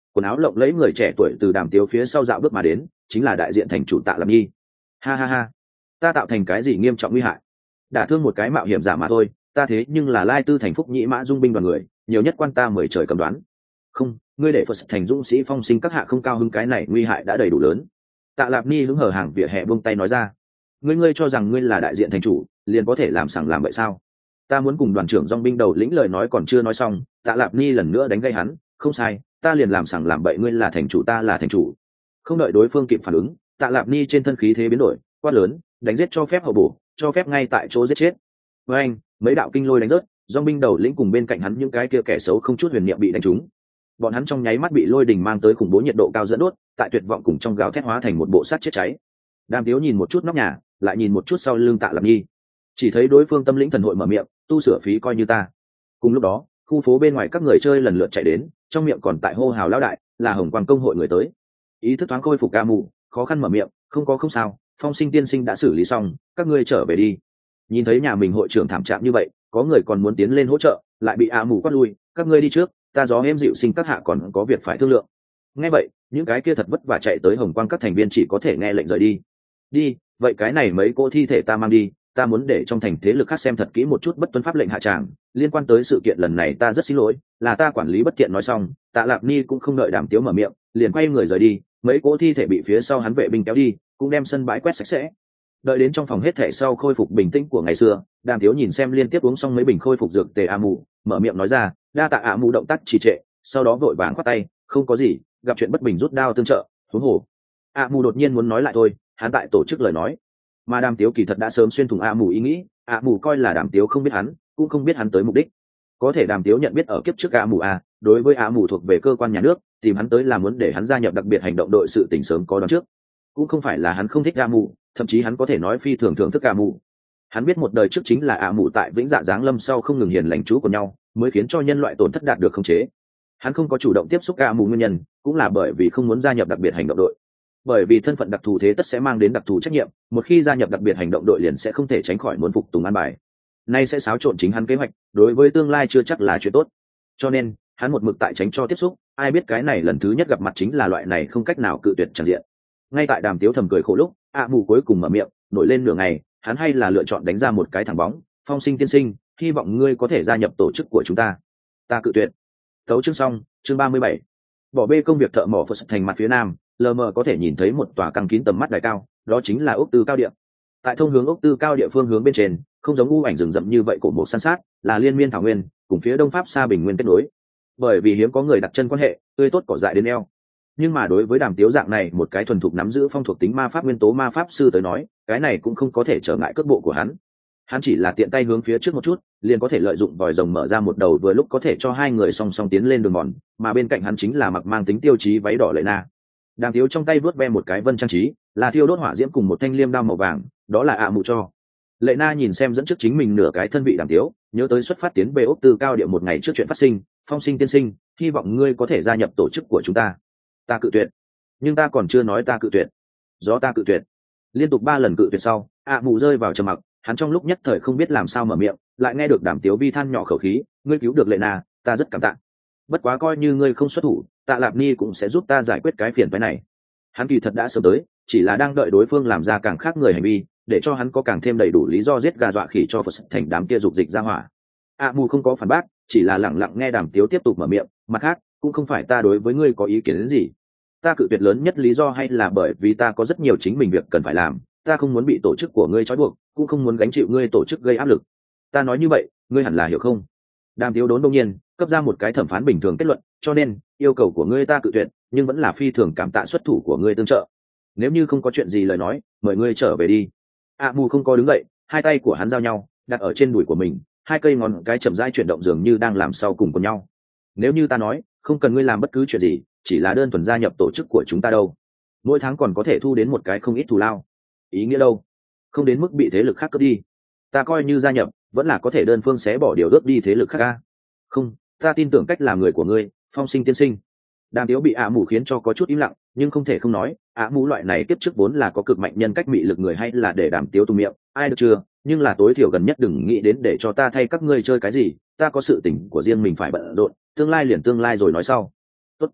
quần áo lộng lẫy người trẻ tuổi từ đàm tiếu phía sau dạo bước mà đến, chính là đại diện thành chủ Tạ Lạp Nhi. Ha ha ha, ta tạo thành cái gì nghiêm trọng nguy hại? Đả thương một cái mạo hiểm giả mà thôi, ta thế nhưng là lai tư thành phúc nhĩ mã dung binh đoàn người, nhiều nhất quan ta mười trời cầm đoán. Không, ngươi để Phật thành dũng sĩ phong sinh các hạ không cao hứng, cái này nguy hại đã đầy đủ lớn. Tạ Lạp Ni hứng hở hàng vỉa hè buông tay nói ra. Ngươi ngươi cho rằng ngươi là đại diện thành chủ, liền có thể làm sằng làm bậy sao? Ta muốn cùng đoàn trưởng dòng binh đầu lĩnh lời nói còn chưa nói xong, Tạ Lạp Ni lần nữa đánh gây hắn. Không sai, ta liền làm sằng làm bậy, ngươi là thành chủ, ta là thành chủ. Không đợi đối phương kịp phản ứng, Tạ Lạp Ni trên thân khí thế biến đổi, quát lớn, đánh giết cho phép hậu bổ, cho phép ngay tại chỗ giết chết. Với anh, mấy đạo kinh lôi đánh rớt, dòng binh đầu lĩnh cùng bên cạnh hắn những cái kia kẻ xấu không chút huyền niệm bị đánh trúng. Bọn hắn trong nháy mắt bị lôi đình mang tới khủng bố nhiệt độ cao dẫn đốt, tại tuyệt vọng cùng trong gào thét hóa thành một bộ sát chết cháy. Đàm Tiếu nhìn một chút nóc nhà, lại nhìn một chút sau lưng Tạ Lạp Nhi, chỉ thấy đối phương tâm lĩnh thần hội mở miệng, tu sửa phí coi như ta. Cùng lúc đó, khu phố bên ngoài các người chơi lần lượt chạy đến, trong miệng còn tại hô hào lão đại, là Hồng Quang công hội người tới. Ý thức thoáng khôi phục ca mù, khó khăn mở miệng, không có không sao, Phong Sinh tiên sinh đã xử lý xong, các ngươi trở về đi. Nhìn thấy nhà mình hội trưởng thảm trạng như vậy, có người còn muốn tiến lên hỗ trợ, lại bị a mù quát lui, các ngươi đi trước, ta gió êm dịu sinh các hạ còn có việc phải thương lượng. Nghe vậy, những cái kia thật vất vả chạy tới Hồng Quang các thành viên chỉ có thể nghe lệnh rời đi. Đi, vậy cái này mấy cô thi thể ta mang đi, ta muốn để trong thành thế lực khác xem thật kỹ một chút bất tuân pháp lệnh hạ tràng. Liên quan tới sự kiện lần này ta rất xin lỗi, là ta quản lý bất tiện. Nói xong, Tạ Lạp Ni cũng không đợi Đàm Tiếu mở miệng, liền quay người rời đi. Mấy cỗ thi thể bị phía sau hắn vệ binh kéo đi, cũng đem sân bãi quét sạch sẽ. Đợi đến trong phòng hết thể sau khôi phục bình tĩnh của ngày xưa, Đàm Tiếu nhìn xem liên tiếp uống xong mấy bình khôi phục dược tề a mù, mở miệng nói ra, đa tạ a mù. Động tác trì trệ, sau đó vội vàng khoát tay, không có gì, gặp chuyện bất bình rút đao tương trợ. Huống hồ a mù đột nhiên muốn nói lại thôi, hắn tại tổ chức lời nói, mà Đàm Tiếu kỳ thật đã sớm xuyên thủng a mù ý nghĩ. A mù coi là Đàm Tiếu không biết hắn, cũng không biết hắn tới mục đích. Có thể Đàm Tiếu nhận biết ở kiếp trước a mù a, đối với a mù thuộc về cơ quan nhà nước, tìm hắn tới là muốn để hắn gia nhập đặc biệt hành động đội, sự tình sớm có đón trước. Cũng không phải là hắn không thích a mù, thậm chí hắn có thể nói phi thường thưởng thức a mù. Hắn biết một đời trước chính là a mù tại vĩnh dạ giáng lâm sau không ngừng hiền lành chú của nhau, mới khiến cho nhân loại tổn thất đạt được khống chế. Hắn không có chủ động tiếp xúc a mù nguyên nhân, cũng là bởi vì không muốn gia nhập đặc biệt hành động đội. Bởi vì thân phận đặc thù thế tất sẽ mang đến đặc thù trách nhiệm, một khi gia nhập đặc biệt hành động đội liền sẽ không thể tránh khỏi muốn phục tùng an bài. Nay sẽ xáo trộn chính hắn kế hoạch, đối với tương lai chưa chắc là chuyện tốt. Cho nên, hắn một mực tại tránh cho tiếp xúc, ai biết cái này lần thứ nhất gặp mặt chính là loại này không cách nào cự tuyệt tràn diện. Ngay tại Đàm Tiếu thầm cười khổ lúc, a mù cuối cùng mở miệng, nổi lên nửa ngày, hắn hay là lựa chọn đánh ra một cái thẳng bóng. Phong Sinh tiên sinh, hy vọng ngươi có thể gia nhập tổ chức của chúng ta. Ta cự tuyệt. Tấu chương xong, chương ba mươi bảy. Bỏ bê công việc thợ mỏ Phật thành mặt phía nam, lờ mờ có thể nhìn thấy một tòa căng kín tầm mắt đài cao, đó chính là ốc tư cao địa. Tại thông hướng ốc tư cao địa phương hướng bên trên, không giống u ảnh rừng rậm như vậy của một san sát, là liên miên thảo nguyên, cùng phía đông pháp xa bình nguyên kết nối. Bởi vì hiếm có người đặt chân quan hệ, tươi tốt cỏ dại đến eo. Nhưng mà đối với Đàm Tiếu dạng này một cái thuần thục nắm giữ phong thuộc tính ma pháp nguyên tố ma pháp sư tới nói, cái này cũng không có thể trở ngại cước bộ của hắn. Hắn chỉ là tiện tay hướng phía trước một chút, liền có thể lợi dụng vòi rồng mở ra một đầu vừa lúc có thể cho hai người song song tiến lên đường mòn, mà bên cạnh hắn chính là mặc mang tính tiêu chí váy đỏ Lệ Na. Đàm Tiếu trong tay vớt ve một cái vân trang trí, là thiêu đốt hỏa diễm cùng một thanh liêm đao màu vàng, đó là ạ mù cho. Lệ Na nhìn xem dẫn trước chính mình nửa cái thân vị Đàm Tiếu, nhớ tới xuất phát tiến về ốc tư cao địa một ngày trước chuyện phát sinh. Phong Sinh tiên sinh, hy vọng ngươi có thể gia nhập tổ chức của chúng ta. Ta cự tuyệt. Nhưng ta còn chưa nói ta cự tuyệt. Do ta cự tuyệt. Liên tục ba lần cự tuyệt sau, ạ mù rơi vào trầm mặc, hắn trong lúc nhất thời không biết làm sao mở miệng, lại nghe được Đàm Tiếu vi than nhỏ khẩu khí, ngươi cứu được Lệ Na, ta rất cảm tạ. Bất quá coi như ngươi không xuất thủ, Tạ Lạp Ni cũng sẽ giúp ta giải quyết cái phiền phức này. Hắn kỳ thật đã sớm tới, chỉ là đang đợi đối phương làm ra càng khác người hành vi, để cho hắn có càng thêm đầy đủ lý do giết gà dọa khỉ cho Phật thành đám kia dục dịch ra hỏa. A mù không có phản bác, chỉ là lặng lặng nghe Đàm Tiếu tiếp tục mở miệng, mặt khác, cũng không phải ta đối với ngươi có ý kiến đến gì. Ta cự tuyệt lớn nhất lý do hay là bởi vì ta có rất nhiều chính mình việc cần phải làm, ta không muốn bị tổ chức của ngươi trói buộc, cũng không muốn gánh chịu ngươi tổ chức gây áp lực. Ta nói như vậy, ngươi hẳn là hiểu không? Đàm Tiếu đốn đông nhiên cấp ra một cái thẩm phán bình thường kết luận, cho nên yêu cầu của ngươi ta cự tuyệt, nhưng vẫn là phi thường cảm tạ xuất thủ của ngươi tương trợ. Nếu như không có chuyện gì lời nói, mời ngươi trở về đi. A mù không có đứng dậy, hai tay của hắn giao nhau, đặt ở trên đùi của mình, hai cây ngón cái chậm rãi chuyển động dường như đang làm sau cùng của nhau. Nếu như ta nói, không cần ngươi làm bất cứ chuyện gì, chỉ là đơn thuần gia nhập tổ chức của chúng ta đâu. Mỗi tháng còn có thể thu đến một cái không ít thù lao. Ý nghĩa đâu? Không đến mức bị thế lực khác cướp đi. Ta coi như gia nhập, vẫn là có thể đơn phương xé bỏ điều ước đi thế lực khác a. Không, ta tin tưởng cách làm người của ngươi, Phong Sinh tiên sinh. Đàm Tiếu bị ạ mù khiến cho có chút im lặng, nhưng không thể không nói, ạ mù loại này tiếp trước vốn là có cực mạnh nhân cách mị lực người, hay là để Đàm Tiếu tung miệng, ai được chưa? Nhưng là tối thiểu gần nhất đừng nghĩ đến để cho ta thay các ngươi chơi cái gì, ta có sự tình của riêng mình phải bận rộn, tương lai liền tương lai rồi nói sau. Tốt.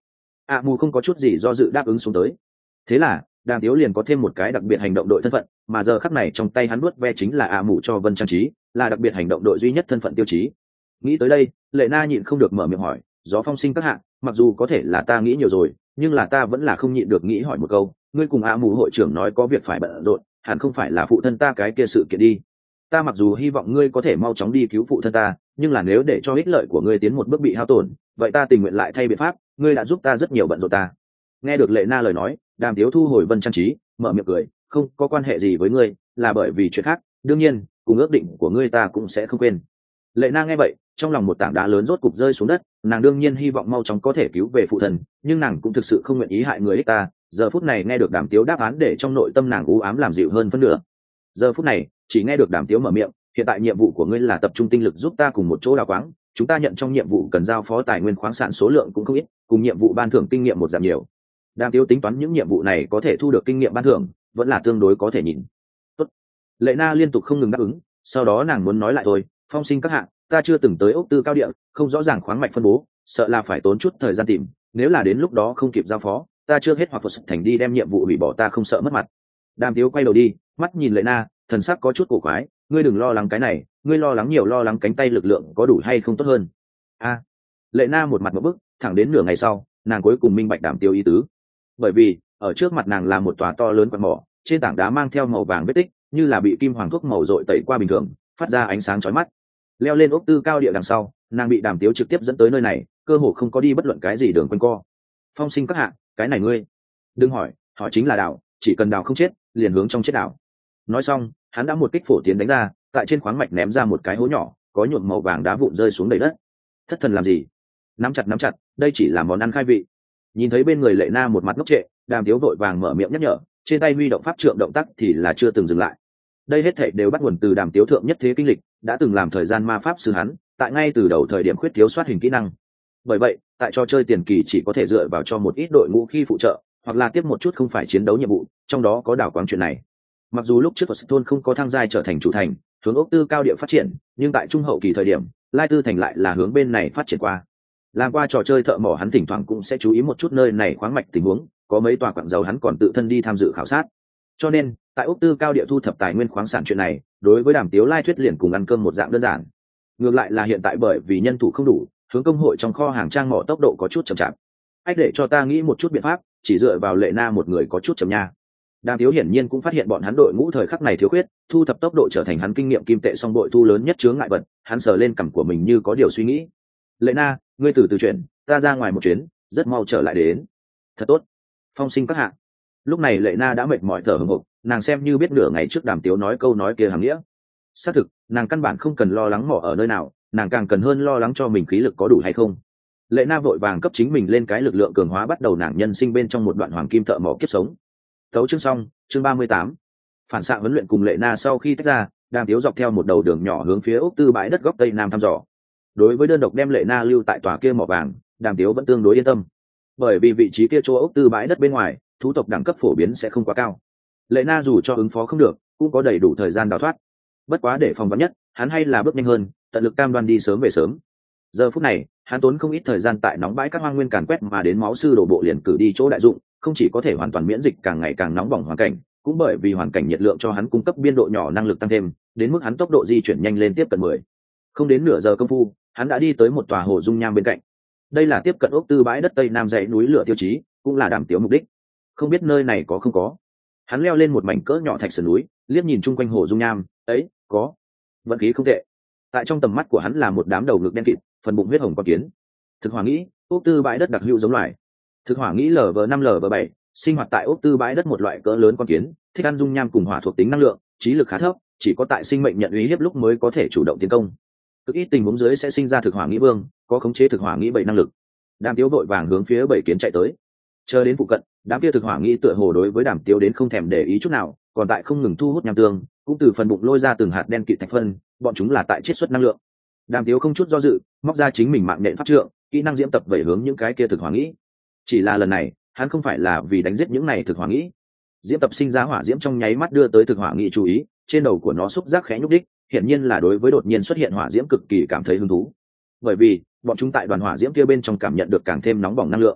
ạ mù không có chút gì do dự đáp ứng xuống tới. Thế là đàm tiếu liền có thêm một cái đặc biệt hành động đội thân phận, mà giờ khắc này trong tay hắn nuốt ve chính là ạ mù cho vân trang trí, là đặc biệt hành động đội duy nhất thân phận tiêu chí. Nghĩ tới đây, lệ na nhịn không được mở miệng hỏi, gió phong sinh các hạ, mặc dù có thể là ta nghĩ nhiều rồi, nhưng là ta vẫn là không nhịn được nghĩ hỏi một câu, ngươi cùng ạ mù hội trưởng nói có việc phải bận rộn, hẳn không phải là phụ thân ta cái kia sự kiện đi. Ta mặc dù hy vọng ngươi có thể mau chóng đi cứu phụ thân ta, nhưng là nếu để cho ích lợi của ngươi tiến một bước bị hao tổn, vậy ta tình nguyện lại thay biện pháp, ngươi đã giúp ta rất nhiều bận rộn ta. Nghe được lệ na lời nói, đàm tiếu thu hồi vân trang trí, mở miệng cười, không có quan hệ gì với ngươi, là bởi vì chuyện khác, đương nhiên cùng ước định của ngươi ta cũng sẽ không quên. Lệ na nghe vậy, trong lòng một tảng đá lớn rốt cục rơi xuống đất, nàng đương nhiên hy vọng mau chóng có thể cứu về phụ thần, nhưng nàng cũng thực sự không nguyện ý hại người ích ta. Giờ phút này nghe được đàm tiếu đáp án để trong nội tâm nàng u ám làm dịu hơn phân nửa. Giờ phút này chỉ nghe được đàm tiếu mở miệng, hiện tại nhiệm vụ của ngươi là tập trung tinh lực giúp ta cùng một chỗ đào quáng, chúng ta nhận trong nhiệm vụ cần giao phó tài nguyên khoáng sản số lượng cũng không ít, cùng nhiệm vụ ban thưởng kinh nghiệm một giảm nhiều. Đàm tiếu tính toán những nhiệm vụ này có thể thu được kinh nghiệm ban thưởng vẫn là tương đối có thể nhìn. Tốt. Lệ na liên tục không ngừng đáp ứng, sau đó nàng muốn nói lại thôi, phong sinh các hạng, ta chưa từng tới ốc tư cao địa, không rõ ràng khoáng mạch phân bố, sợ là phải tốn chút thời gian tìm, nếu là đến lúc đó không kịp giao phó, ta chưa hết hoặc phật thành đi đem nhiệm vụ hủy bỏ ta không sợ mất mặt. Đàm tiếu quay đầu đi, mắt nhìn lệ na, thần sắc có chút cổ quái, ngươi đừng lo lắng cái này, ngươi lo lắng nhiều lo lắng cánh tay lực lượng có đủ hay không tốt hơn. A. Lệ na một mặt một bức, thẳng đến nửa ngày sau, nàng cuối cùng minh bạch đàm tiếu ý tứ. Bởi vì ở trước mặt nàng là một tòa to lớn quặng mỏ, trên tảng đá mang theo màu vàng vết tích, như là bị kim hoàng thuốc màu dội tẩy qua bình thường, phát ra ánh sáng chói mắt. Leo lên ốc tư cao địa đằng sau, nàng bị đàm tiếu trực tiếp dẫn tới nơi này, cơ hồ không có đi bất luận cái gì đường quanh co. Phong sinh các hạ, cái này ngươi đừng hỏi, hỏi chính là đào, chỉ cần đào không chết liền hướng trong chết đào. Nói xong, hắn đã một kích phổ tiến đánh ra, tại trên khoáng mạch ném ra một cái hố nhỏ, có nhuộm màu vàng đá vụn rơi xuống đầy đất. Thất thần làm gì? Nắm chặt nắm chặt, đây chỉ là món ăn khai vị. Nhìn thấy bên người lệ na một mặt ngốc trệ, đàm tiếu vội vàng mở miệng nhắc nhở, trên tay huy động pháp trượng động tác thì là chưa từng dừng lại. Đây hết thảy đều bắt nguồn từ đàm tiếu thượng nhất thế kinh lịch, đã từng làm thời gian ma pháp sư hắn, tại ngay từ đầu thời điểm khuyết thiếu soát hình kỹ năng. Bởi vậy, tại trò chơi tiền kỳ chỉ có thể dựa vào cho một ít đội ngũ khi phụ trợ, hoặc là tiếp một chút không phải chiến đấu nhiệm vụ, trong đó có đảo quáng chuyện này. Mặc dù lúc trước Phật không có thăng giai trở thành chủ thành, hướng ốc tư cao địa phát triển, nhưng tại trung hậu kỳ thời điểm, Lai Tư thành lại là hướng bên này phát triển qua. Làm qua trò chơi thợ mỏ hắn thỉnh thoảng cũng sẽ chú ý một chút nơi này khoáng mạch tình huống, có mấy tòa quặng dầu hắn còn tự thân đi tham dự khảo sát. Cho nên, tại ốc tư cao địa thu thập tài nguyên khoáng sản chuyện này, đối với đàm tiếu lai thuyết liền cùng ăn cơm một dạng đơn giản. Ngược lại là hiện tại bởi vì nhân thủ không đủ, hướng công hội trong kho hàng trang mỏ tốc độ có chút chậm chạp. Ách để cho ta nghĩ một chút biện pháp, chỉ dựa vào lệ na một người có chút chậm nha. Đàm tiếu hiển nhiên cũng phát hiện bọn hắn đội ngũ thời khắc này thiếu khuyết, thu thập tốc độ trở thành hắn kinh nghiệm kim tệ song đội thu lớn nhất chướng ngại vật, hắn sờ lên cằm của mình như có điều suy nghĩ. Lệ na, ngươi từ từ chuyển, ta ra ngoài một chuyến, rất mau trở lại đến. Thật tốt. Phong sinh các hạ. Lúc này lệ na đã mệt mỏi thở hổn hộc, nàng xem như biết nửa ngày trước đàm tiếu nói câu nói kia hàm nghĩa. Xác thực, nàng căn bản không cần lo lắng mỏ ở nơi nào, nàng càng cần hơn lo lắng cho mình khí lực có đủ hay không. Lệ na vội vàng cấp chính mình lên cái lực lượng cường hóa, bắt đầu nàng nhân sinh bên trong một đoạn hoàng kim thợ mỏ kiếp sống. Tấu chương xong, chương ba mươi tám. Phản xạ huấn luyện cùng lệ na sau khi tách ra, đàm tiếu dọc theo một đầu đường nhỏ hướng phía ốc tư bãi đất góc tây nam thăm dò. Đối với đơn độc đem lệ na lưu tại tòa kia mỏ vàng, đàm tiếu vẫn tương đối yên tâm, bởi vì vị trí kia chỗ ốc tư bãi đất bên ngoài, thú tộc đẳng cấp phổ biến sẽ không quá cao. Lệ na dù cho ứng phó không được, cũng có đầy đủ thời gian đào thoát. Bất quá để phòng vắn nhất, hắn hay là bước nhanh hơn, tận lực cam đoan đi sớm về sớm. Giờ phút này, hắn tốn không ít thời gian tại nóng bãi các hoang nguyên càn quét mà đến máu sư đổ bộ liền cử đi chỗ đại dụng, không chỉ có thể hoàn toàn miễn dịch càng ngày càng nóng bỏng hoàn cảnh, cũng bởi vì hoàn cảnh nhiệt lượng cho hắn cung cấp biên độ nhỏ năng lực tăng thêm, đến mức hắn tốc độ di chuyển nhanh lên tiếp cận mười. Không đến nửa giờ công phu, hắn đã đi tới một tòa hồ dung nham bên cạnh. Đây là tiếp cận ốc tư bãi đất tây nam dãy núi lửa tiêu chí, cũng là đàm tiếu mục đích. Không biết nơi này có không có. Hắn leo lên một mảnh cỡ nhỏ thạch sườn núi, liếc nhìn chung quanh hồ dung nham, ấy, có. Vận khí không tệ. Tại trong tầm mắt của hắn là một đám đầu ngực đen kịt, phần bụng huyết hồng con kiến. Thực hỏa nghĩ, ốc tư bãi đất đặc hữu giống loài. Thực hỏa nghĩ lv năm lv bảy, sinh hoạt tại ốc tư bãi đất một loại cỡ lớn con kiến, thích ăn dung nham cùng hỏa thuộc tính năng lượng, trí lực khá thấp, chỉ có tại sinh mệnh nhận uy hiếp lúc mới có thể chủ động tiến công. Cực ít tình huống dưới sẽ sinh ra thực hỏa nghĩ vương, có khống chế thực hỏa nghĩ bảy năng lực. Đàm tiếu vội vàng hướng phía bảy kiến chạy tới. Chờ đến phụ cận, đám kia thực hỏa nghĩ tựa hồ đối với đàm tiếu đến không thèm để ý chút nào, còn tại không ngừng thu hút nham tương, cũng từ phần bụng lôi ra từng hạt đen kịt thạch phân, bọn chúng là tại chiết xuất năng lượng. Đàm tiếu không chút do dự, móc ra chính mình mạng nhện pháp trượng, kỹ năng diễm tập vẩy hướng những cái kia thực hỏa nghĩ. Chỉ là lần này, hắn không phải là vì đánh giết những này thực hỏa nghĩ. Diễm tập sinh ra hỏa diễm trong nháy mắt đưa tới thực hỏa nghĩ chú ý, trên đầu của nó xúc giác khẽ nhúc đích, hiển nhiên là đối với đột nhiên xuất hiện hỏa diễm cực kỳ cảm thấy hứng thú. Bởi vì, bọn chúng tại đoàn hỏa diễm kia bên trong cảm nhận được càng thêm nóng bỏng năng lượng.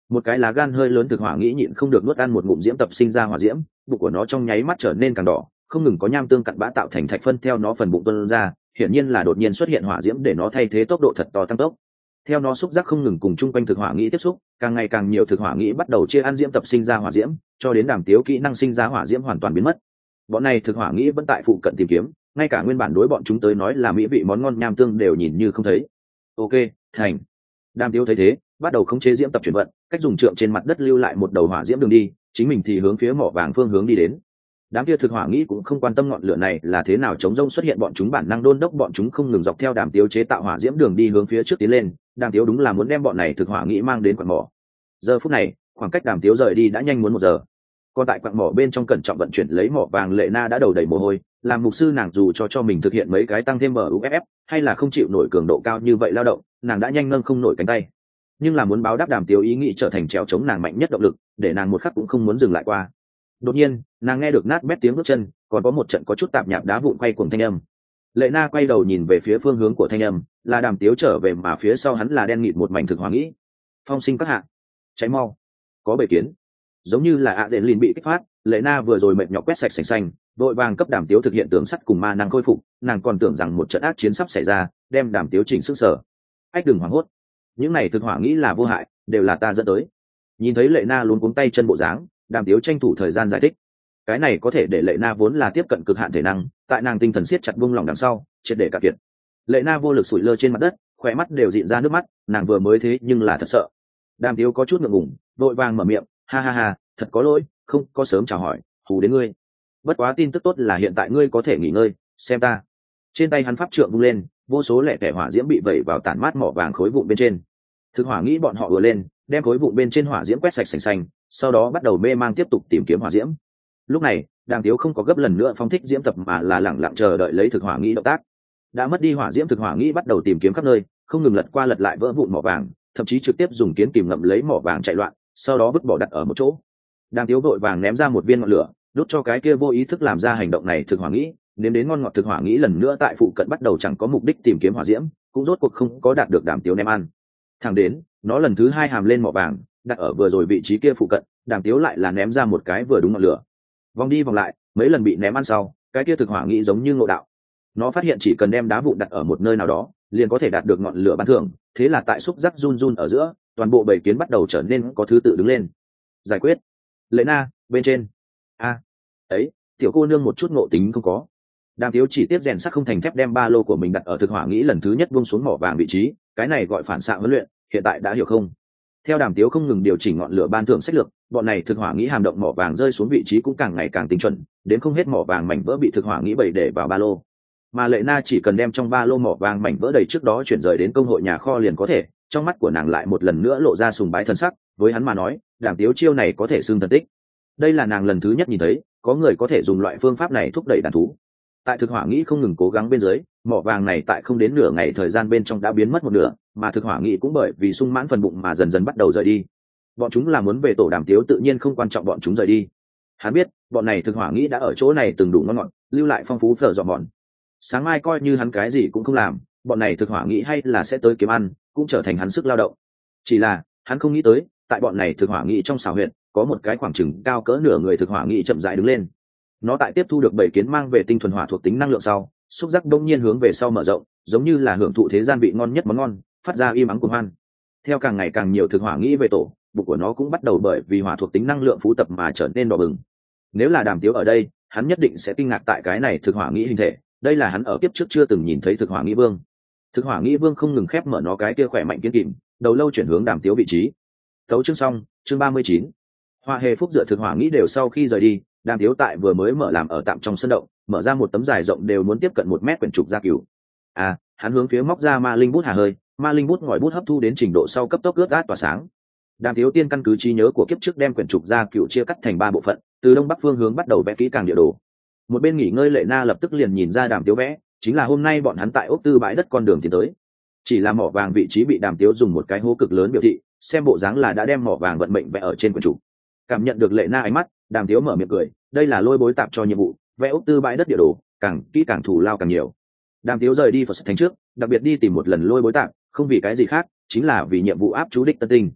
Một cái lá gan hơi lớn thực hỏa nghĩ nhịn không được nuốt ăn một ngụm diễm tập sinh ra hỏa diễm, bụng của nó trong nháy mắt trở nên càng đỏ, không ngừng có nham tương cặn bã tạo thành thạch phân theo nó phần bụng tuôn ra, hiển nhiên là đột nhiên xuất hiện hỏa diễm để nó thay thế tốc độ thật to tăng tốc. Theo nó xúc giác không ngừng cùng chung quanh thực hỏa nghĩ tiếp xúc, càng ngày càng nhiều thực hỏa nghĩ bắt đầu chia ăn diễm tập sinh ra hỏa diễm, cho đến Đàm Tiếu kỹ năng sinh ra hỏa diễm hoàn toàn biến mất. Bọn này thực hỏa nghĩ vẫn tại phụ cận tìm kiếm, ngay cả nguyên bản đối bọn chúng tới nói là mỹ vị món ngon nham tương đều nhìn như không thấy. Ok, thành. Đàm Tiếu thấy thế, bắt đầu khống chế diễm tập chuyển vận, cách dùng trượng trên mặt đất lưu lại một đầu hỏa diễm đường đi, chính mình thì hướng phía mỏ vàng phương hướng đi đến. Đám kia thực hỏa nghĩ cũng không quan tâm ngọn lửa này là thế nào chống rông xuất hiện, bọn chúng bản năng đôn đốc bọn chúng không ngừng dọc theo Đàm Tiếu chế tạo hỏa diễm đường đi hướng phía trước tiến lên. Đàm Tiếu đúng là muốn đem bọn này thực hỏa nghĩ mang đến quặng mỏ. Giờ phút này, khoảng cách Đàm Tiếu rời đi đã nhanh muốn một giờ. Còn tại quặng mỏ bên trong cẩn trọng vận chuyển lấy mỏ vàng Lệ Na đã đầu đầy mồ hôi, làm mục sư nàng dù cho cho mình thực hiện mấy cái tăng thêm em u ép ép, hay là không chịu nổi cường độ cao như vậy lao động, nàng đã nhanh nâng không nổi cánh tay. Nhưng là muốn báo đáp Đàm Tiếu ý nghĩ trở thành trèo chống nàng mạnh nhất động lực, để nàng một khắc cũng không muốn dừng lại qua. Đột nhiên, nàng nghe được nát bét tiếng bước chân, còn có một trận có chút tạp nhạp đá vụn quay cuồng thanh âm. Lệ Na quay đầu nhìn về phía phương hướng của thanh âm, là Đàm Tiếu trở về, mà phía sau hắn là đen nghịt một mảnh thực hỏa nghĩ. Phong sinh các hạ, cháy mau, có bầy kiến. Giống như là ạ đền lìn bị kích phát, Lệ Na vừa rồi mệt nhọc quét sạch sành xanh, vội vàng cấp Đàm Tiếu thực hiện tường sắt cùng ma năng khôi phục, nàng còn tưởng rằng một trận ác chiến sắp xảy ra, đem Đàm Tiếu chỉnh sức sở. Ách đừng hoảng hốt, những này thực hỏa nghĩ là vô hại, đều là ta dẫn tới. Nhìn thấy Lệ Na luống cuống tay chân bộ dáng, Đàm Tiếu tranh thủ thời gian giải thích. Cái này có thể để Lệ Na vốn là tiếp cận cực hạn thể năng, tại nàng tinh thần siết chặt buông lỏng đằng sau, triệt để cạn kiệt. Lệ Na vô lực sủi lơ trên mặt đất, khỏe mắt đều dịn ra nước mắt, nàng vừa mới thế nhưng là thật sợ. Đàm Tiếu có chút ngượng ngùng, vội vàng mở miệng, ha ha ha, thật có lỗi, không có sớm chào hỏi, hù đến ngươi. Bất quá tin tức tốt là hiện tại ngươi có thể nghỉ ngơi, xem ta. Trên tay hắn pháp trượng vung lên, vô số lẻ tẻ hỏa diễm bị vẩy vào tản mát mỏ vàng khối vụn bên trên. Thực hỏa nghĩ bọn họ ùa lên, đem khối vụn bên trên hỏa diễm quét sạch sành xanh, sau đó bắt đầu mê mang tiếp tục tìm kiếm hỏa diễm. Lúc này, Đàm Tiếu không có gấp lần nữa phóng thích diễm tập mà là lẳng lặng chờ đợi lấy thực hỏa nghĩ động tác. Đã mất đi hỏa diễm, thực hỏa nghĩ bắt đầu tìm kiếm khắp nơi, không ngừng lật qua lật lại vỡ vụn mỏ vàng, thậm chí trực tiếp dùng kiến kìm ngậm lấy mỏ vàng chạy loạn, sau đó vứt bỏ đặt ở một chỗ. Đàm Tiếu vội vàng ném ra một viên ngọn lửa, đốt cho cái kia vô ý thức làm ra hành động này thực hỏa nghĩ, nếm đến ngon ngọt thực hỏa nghĩ lần nữa tại phụ cận bắt đầu chẳng có mục đích tìm kiếm hỏa diễm, cũng rốt cuộc không có đạt được Đàm Tiếu ném ăn. Thẳng đến, nó lần thứ hai hàm lên mỏ vàng, đặt ở vừa rồi vị trí kia phụ cận, Đàm Tiếu lại là ném ra một cái vừa đúng ngọn lửa. Vòng đi vòng lại, mấy lần bị ném ăn sau, cái kia thực hỏa nghĩ giống như ngộ đạo. Nó phát hiện chỉ cần đem đá vụn đặt ở một nơi nào đó, liền có thể đạt được ngọn lửa ban thưởng, thế là tại xúc giác run run ở giữa, toàn bộ bầy kiến bắt đầu trở nên có thứ tự đứng lên. Giải quyết. Lệ Na, bên trên. A. À, ấy, tiểu cô nương một chút ngộ tính không có. Đàm Tiếu chỉ tiếp rèn sắt không thành thép đem ba lô của mình đặt ở thực hỏa nghĩ lần thứ nhất buông xuống mỏ vàng vị trí, cái này gọi phản xạ huấn luyện, hiện tại đã hiểu không? Theo Đàm Tiếu không ngừng điều chỉnh ngọn lửa ban thưởng sách lược, bọn này thực hỏa nghĩ hàm động mỏ vàng rơi xuống vị trí cũng càng ngày càng tinh chuẩn, đến không hết mỏ vàng mảnh vỡ bị thực hỏa nghĩ bày để vào ba lô. Mà Lệ Na chỉ cần đem trong ba lô mỏ vàng mảnh vỡ đầy trước đó chuyển rời đến công hội nhà kho liền có thể. Trong mắt của nàng lại một lần nữa lộ ra sùng bái thần sắc, với hắn mà nói, Đàm Tiếu chiêu này có thể xưng thần tích. Đây là nàng lần thứ nhất nhìn thấy, có người có thể dùng loại phương pháp này thúc đẩy đàn thú. Tại thực hỏa nghĩ không ngừng cố gắng bên dưới, mỏ vàng này tại không đến nửa ngày thời gian bên trong đã biến mất một nửa, mà thực hỏa nghĩ cũng bởi vì sung mãn phần bụng mà dần dần bắt đầu rời đi. Bọn chúng là muốn về tổ Đàm Tiếu tự nhiên không quan trọng bọn chúng rời đi. Hắn biết, bọn này thực hỏa nghĩ đã ở chỗ này từng đủ ngon ngọt, lưu lại phong phú phở dọn bọn. Sáng mai coi như hắn cái gì cũng không làm, bọn này thực hỏa nghĩ hay là sẽ tới kiếm ăn, cũng trở thành hắn sức lao động. Chỉ là, hắn không nghĩ tới, tại bọn này thực hỏa nghĩ trong xào huyện, có một cái khoảng chừng cao cỡ nửa người thực hỏa nghĩ chậm rãi đứng lên. Nó tại tiếp thu được bảy kiến mang về tinh thuần hỏa thuộc tính năng lượng sau, xúc giác đông nhiên hướng về sau mở rộng, giống như là hưởng thụ thế gian vị ngon nhất món ngon, phát ra im ắng cuồng hoan. Theo càng ngày càng nhiều thực hỏa nghĩ về tổ, bụng của nó cũng bắt đầu bởi vì hỏa thuộc tính năng lượng phú tập mà trở nên đỏ bừng. Nếu là Đàm Tiếu ở đây, hắn nhất định sẽ kinh ngạc tại cái này thực hỏa nghĩ hình thể, đây là hắn ở kiếp trước chưa từng nhìn thấy thực hỏa nghĩ vương. Thực hỏa nghĩ vương không ngừng khép mở nó cái kia khỏe mạnh kiên kìm, đầu lâu chuyển hướng Đàm Tiếu vị trí. Tấu chương xong, chương ba mươi chín. Hoa hề phúc dựa thực hỏa nghĩ đều sau khi rời đi, Đàm Tiếu tại vừa mới mở làm ở tạm trong sân động, mở ra một tấm dài rộng đều muốn tiếp cận một mét quyển trục gia cửu. À, hắn hướng phía móc ra ma linh bút hà hơi, ma linh bút ngòi bút hấp thu đến trình độ sau cấp tốc ướt át tỏa sáng. Đàm Tiếu tiên căn cứ trí nhớ của kiếp trước đem quyển trục gia cửu chia cắt thành ba bộ phận, từ đông bắc phương hướng bắt đầu vẽ kỹ càng địa đồ. Một bên nghỉ ngơi Lệ Na lập tức liền nhìn ra Đàm Tiếu vẽ, chính là hôm nay bọn hắn tại ốc tư bãi đất con đường tiến tới. Chỉ là mỏ vàng vị trí bị Đàm Tiếu dùng một cái hố cực lớn biểu thị, xem bộ dáng là đã đem mỏ vàng vận mệnh vẽ ở trên quyển trục. Cảm nhận được Lệ Na ánh mắt, Đàm Tiếu mở miệng cười, đây là lôi bối tạp cho nhiệm vụ, vẽ ốc tư bãi đất địa đồ, càng kỹ càng thủ lao càng nhiều. Đàm Tiếu rời đi Phật Thành trước, đặc biệt đi tìm một lần lôi bối tạp, không vì cái gì khác, chính là vì nhiệm vụ áp chú đích tân tinh.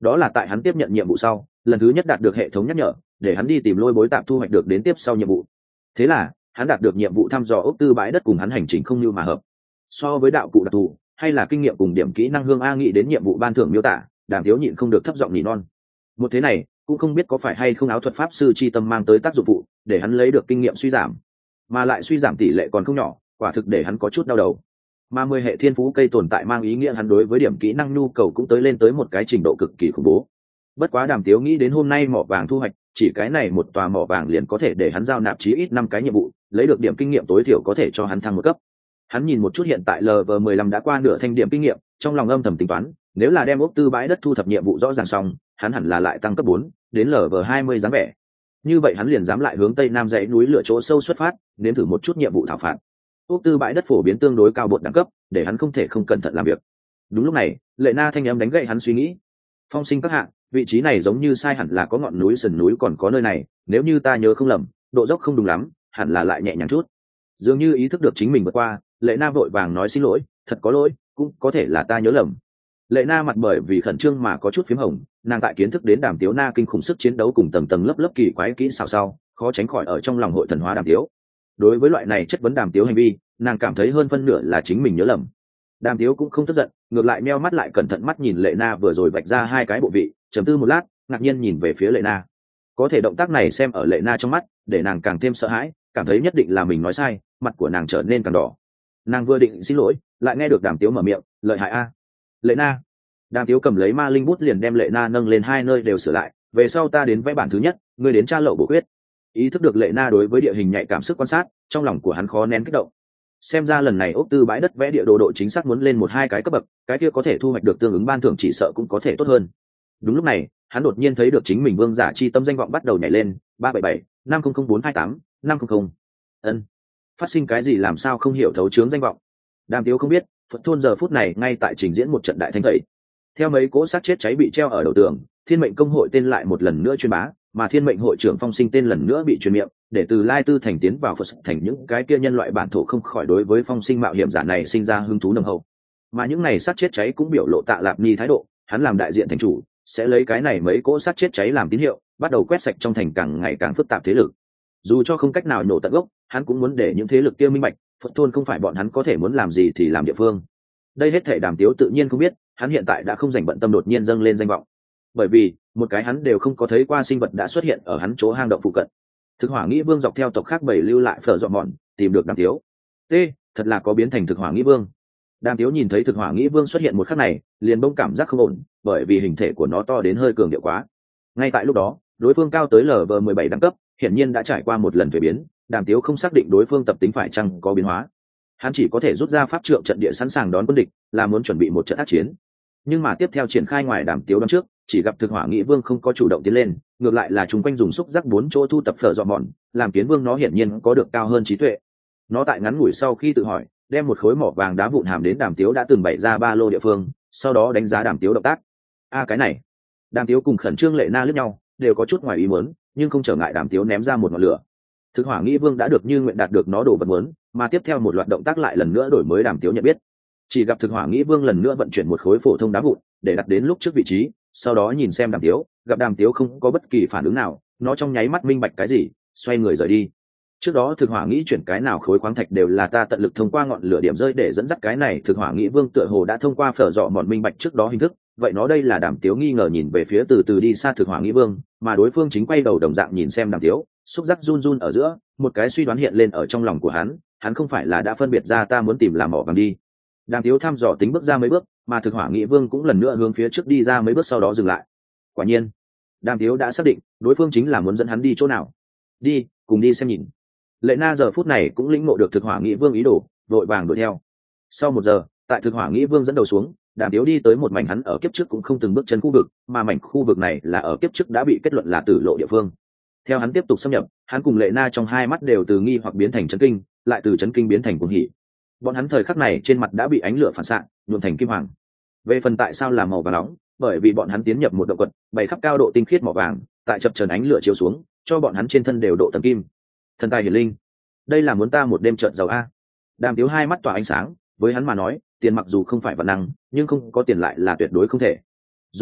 đó là tại hắn tiếp nhận nhiệm vụ sau lần thứ nhất đạt được hệ thống nhắc nhở để hắn đi tìm lôi bối tạp thu hoạch được đến tiếp sau nhiệm vụ. Thế là hắn đạt được nhiệm vụ thăm dò ốc tư bãi đất cùng hắn hành trình không như mà hợp. So với đạo cụ đặc thù hay là kinh nghiệm cùng điểm kỹ năng hương a nghĩ đến nhiệm vụ ban thưởng miêu tả, Đàm Tiếu nhịn không được thấp giọng nỉ non. Một thế này cũng không biết có phải hay không áo thuật pháp sư chi tâm mang tới tác dụng phụ để hắn lấy được kinh nghiệm suy giảm, mà lại suy giảm tỷ lệ còn không nhỏ, quả thực để hắn có chút đau đầu. Mà mười hệ thiên phú cây tồn tại mang ý nghĩa hắn đối với điểm kỹ năng nhu cầu cũng tới lên tới một cái trình độ cực kỳ khủng bố. Bất quá Đàm Tiếu nghĩ đến hôm nay mỏ vàng thu hoạch, chỉ cái này một tòa mỏ vàng liền có thể để hắn giao nạp chí ít năm cái nhiệm vụ, lấy được điểm kinh nghiệm tối thiểu có thể cho hắn thăng một cấp. Hắn nhìn một chút hiện tại level mười lăm đã qua nửa thanh điểm kinh nghiệm, trong lòng âm thầm tính toán, nếu là đem ốc tư bãi đất thu thập nhiệm vụ rõ ràng xong, hắn hẳn là lại tăng cấp bốn, đến level hai mươi dáng vẻ. Như vậy hắn liền dám lại hướng tây nam dãy núi lửa chỗ sâu xuất phát, nếm thử một chút nhiệm vụ thảo phạt. Ốc tư bãi đất phổ biến tương đối cao bột đẳng cấp, để hắn không thể không cẩn thận làm việc. Đúng lúc này, Lệ Na thanh âm đánh gậy hắn suy nghĩ. Phong sinh các hạng, vị trí này giống như sai hẳn là có ngọn núi sườn núi còn có nơi này, nếu như ta nhớ không lầm, độ dốc không đúng lắm, hẳn là lại nhẹ nhàng chút. Dường như ý thức được chính mình vượt qua, Lệ Na vội vàng nói xin lỗi, thật có lỗi, cũng có thể là ta nhớ lầm. Lệ Na mặt bởi vì khẩn trương mà có chút phím hồng, nàng tại kiến thức đến Đàm Tiếu Na kinh khủng sức chiến đấu cùng tầng tầng lớp lớp kỳ quái kỹ xảo sau, khó tránh khỏi ở trong lòng hội thần hóa Đàm Tiếu. Đối với loại này chất vấn Đàm Tiếu hành vi, nàng cảm thấy hơn phân nửa là chính mình nhớ lầm. Đàm Tiếu cũng không tức giận, ngược lại meo mắt lại cẩn thận mắt nhìn Lệ Na vừa rồi vạch ra hai cái bộ vị, trầm tư một lát, ngạc nhiên nhìn về phía Lệ Na. Có thể động tác này xem ở Lệ Na trong mắt, để nàng càng thêm sợ hãi, cảm thấy nhất định là mình nói sai, mặt của nàng trở nên càng đỏ. Nàng vừa định xin lỗi, lại nghe được Đàm Tiếu mở miệng, lợi hại a. Lệ Na. Đàm Tiếu cầm lấy ma linh bút liền đem Lệ Na nâng lên hai nơi đều sửa lại, về sau ta đến vẽ bản thứ nhất, ngươi đến tra lậu bổ quyết. Ý thức được Lệ Na đối với địa hình nhạy cảm sức quan sát, trong lòng của hắn khó nén kích động. Xem ra lần này ốc tư bãi đất vẽ địa đồ độ chính xác muốn lên một hai cái cấp bậc, cái kia có thể thu hoạch được tương ứng ban thưởng chỉ sợ cũng có thể tốt hơn. Đúng lúc này, hắn đột nhiên thấy được chính mình vương giả chi tâm danh vọng bắt đầu nhảy lên, ba bảy bảy năm không không bốn hai tám năm không không. Ân, phát sinh cái gì làm sao không hiểu thấu chướng danh vọng. Đàm Tiếu không biết, Phật thôn giờ phút này ngay tại trình diễn một trận đại thanh tẩy. Theo mấy cỗ xác chết cháy bị treo ở đầu tường, Thiên mệnh công hội tên lại một lần nữa truyền bá, mà Thiên mệnh hội trưởng Phong Sinh tên lần nữa bị truyền miệng, để từ Lai Tư thành tiến vào Phật thành những cái kia nhân loại bản thổ không khỏi đối với Phong Sinh mạo hiểm giả này sinh ra hứng thú nồng hậu. Mà những này sát chết cháy cũng biểu lộ Tạ Lạp Ni thái độ, hắn làm đại diện thành chủ, sẽ lấy cái này mấy cỗ sát chết cháy làm tín hiệu, bắt đầu quét sạch trong thành càng ngày càng phức tạp thế lực. Dù cho không cách nào nhổ tận gốc, hắn cũng muốn để những thế lực kia minh bạch, Phật thôn không phải bọn hắn có thể muốn làm gì thì làm địa phương. Đây hết thảy Đàm Tiếu tự nhiên không biết, hắn hiện tại đã không dành bận tâm đột nhiên dâng lên danh vọng, bởi vì một cái hắn đều không có thấy qua sinh vật đã xuất hiện ở hắn chỗ hang động phụ cận. Thực hỏa nghĩ vương dọc theo tộc khác bảy lưu lại phở dọn mòn, tìm được Đàm Tiếu. T, thật là có biến thành thực hỏa nghĩ vương. Đàm Tiếu nhìn thấy thực hỏa nghĩ vương xuất hiện một khắc này, liền bỗng cảm giác không ổn, bởi vì hình thể của nó to đến hơi cường điệu quá. Ngay tại lúc đó, đối phương cao tới lv mười bảy đẳng cấp, hiển nhiên đã trải qua một lần thuế biến. Đàm Tiếu không xác định đối phương tập tính phải chăng có biến hóa, hắn chỉ có thể rút ra pháp trượng trận địa sẵn sàng đón quân địch, là muốn chuẩn bị một trận ác chiến. Nhưng mà tiếp theo triển khai ngoài Đàm Tiếu đón trước, chỉ gặp thực hỏa nghĩ vương không có chủ động tiến lên, ngược lại là chúng quanh dùng xúc giác bốn chỗ thu tập phở dọn mòn, làm kiến vương nó hiển nhiên có được cao hơn trí tuệ. Nó tại ngắn ngủi sau khi tự hỏi, đem một khối mỏ vàng đá vụn hàm đến Đàm Tiếu đã từng bày ra ba lô địa phương, sau đó đánh giá Đàm Tiếu động tác. A cái này, Đàm Tiếu cùng khẩn trương Lệ Na lướt nhau, đều có chút ngoài ý muốn, nhưng không trở ngại Đàm Tiếu ném ra một ngọn lửa. Thực hỏa nghĩ vương đã được như nguyện đạt được nó đồ vật muốn, mà tiếp theo một loạt động tác lại lần nữa đổi mới Đàm Tiếu nhận biết. Chỉ gặp thực hỏa nghĩ vương lần nữa vận chuyển một khối phổ thông đá vụn để đặt đến lúc trước vị trí, sau đó nhìn xem Đàm Tiếu, gặp Đàm Tiếu không có bất kỳ phản ứng nào, nó trong nháy mắt minh bạch cái gì, xoay người rời đi. Trước đó thực hỏa nghĩ chuyển cái nào khối khoáng thạch đều là ta tận lực thông qua ngọn lửa điểm rơi để dẫn dắt cái này, thực hỏa nghĩ vương tựa hồ đã thông qua phở dọ mòn minh bạch trước đó hình thức, vậy nó đây là Đàm Tiếu nghi ngờ nhìn về phía từ từ đi xa thực hỏa nghĩ vương, mà đối phương chính quay đầu đồng dạng nhìn xem Đàm Tiếu, xúc giác run run ở giữa, một cái suy đoán hiện lên ở trong lòng của hắn, hắn không phải là đã phân biệt ra ta muốn tìm làm mỏ vàng đi. Đàm Tiếu thăm dò tính bước ra mấy bước, mà thực hỏa nghĩ vương cũng lần nữa hướng phía trước đi ra mấy bước sau đó dừng lại. Quả nhiên, Đàm Tiếu đã xác định đối phương chính là muốn dẫn hắn đi chỗ nào. Đi, cùng đi xem nhìn. Lệ Na giờ phút này cũng lĩnh ngộ được thực hỏa nghĩ vương ý đồ, vội vàng đuổi theo. Sau một giờ, tại thực hỏa nghĩ vương dẫn đầu xuống, Đàm Tiếu đi tới một mảnh hắn ở kiếp trước cũng không từng bước chân khu vực, mà mảnh khu vực này là ở kiếp trước đã bị kết luận là tử lộ địa phương. Theo hắn tiếp tục xâm nhập, hắn cùng Lệ Na trong hai mắt đều từ nghi hoặc biến thành chấn kinh, lại từ chấn kinh biến thành cuồng hỉ. Bọn hắn thời khắc này trên mặt đã bị ánh lửa phản xạ, nhuộm thành kim hoàng. Về phần tại sao là màu vàng nóng, bởi vì bọn hắn tiến nhập một động quật, bày khắp cao độ tinh khiết màu vàng, tại chập chờn ánh lửa chiếu xuống, cho bọn hắn trên thân đều độ tầng kim. Thần tài hiển linh, đây là muốn ta một đêm trợn giàu a. Đàm Tiếu hai mắt tỏa ánh sáng, với hắn mà nói, tiền mặc dù không phải vật năng, nhưng không có tiền lại là tuyệt đối không thể. Dù sao,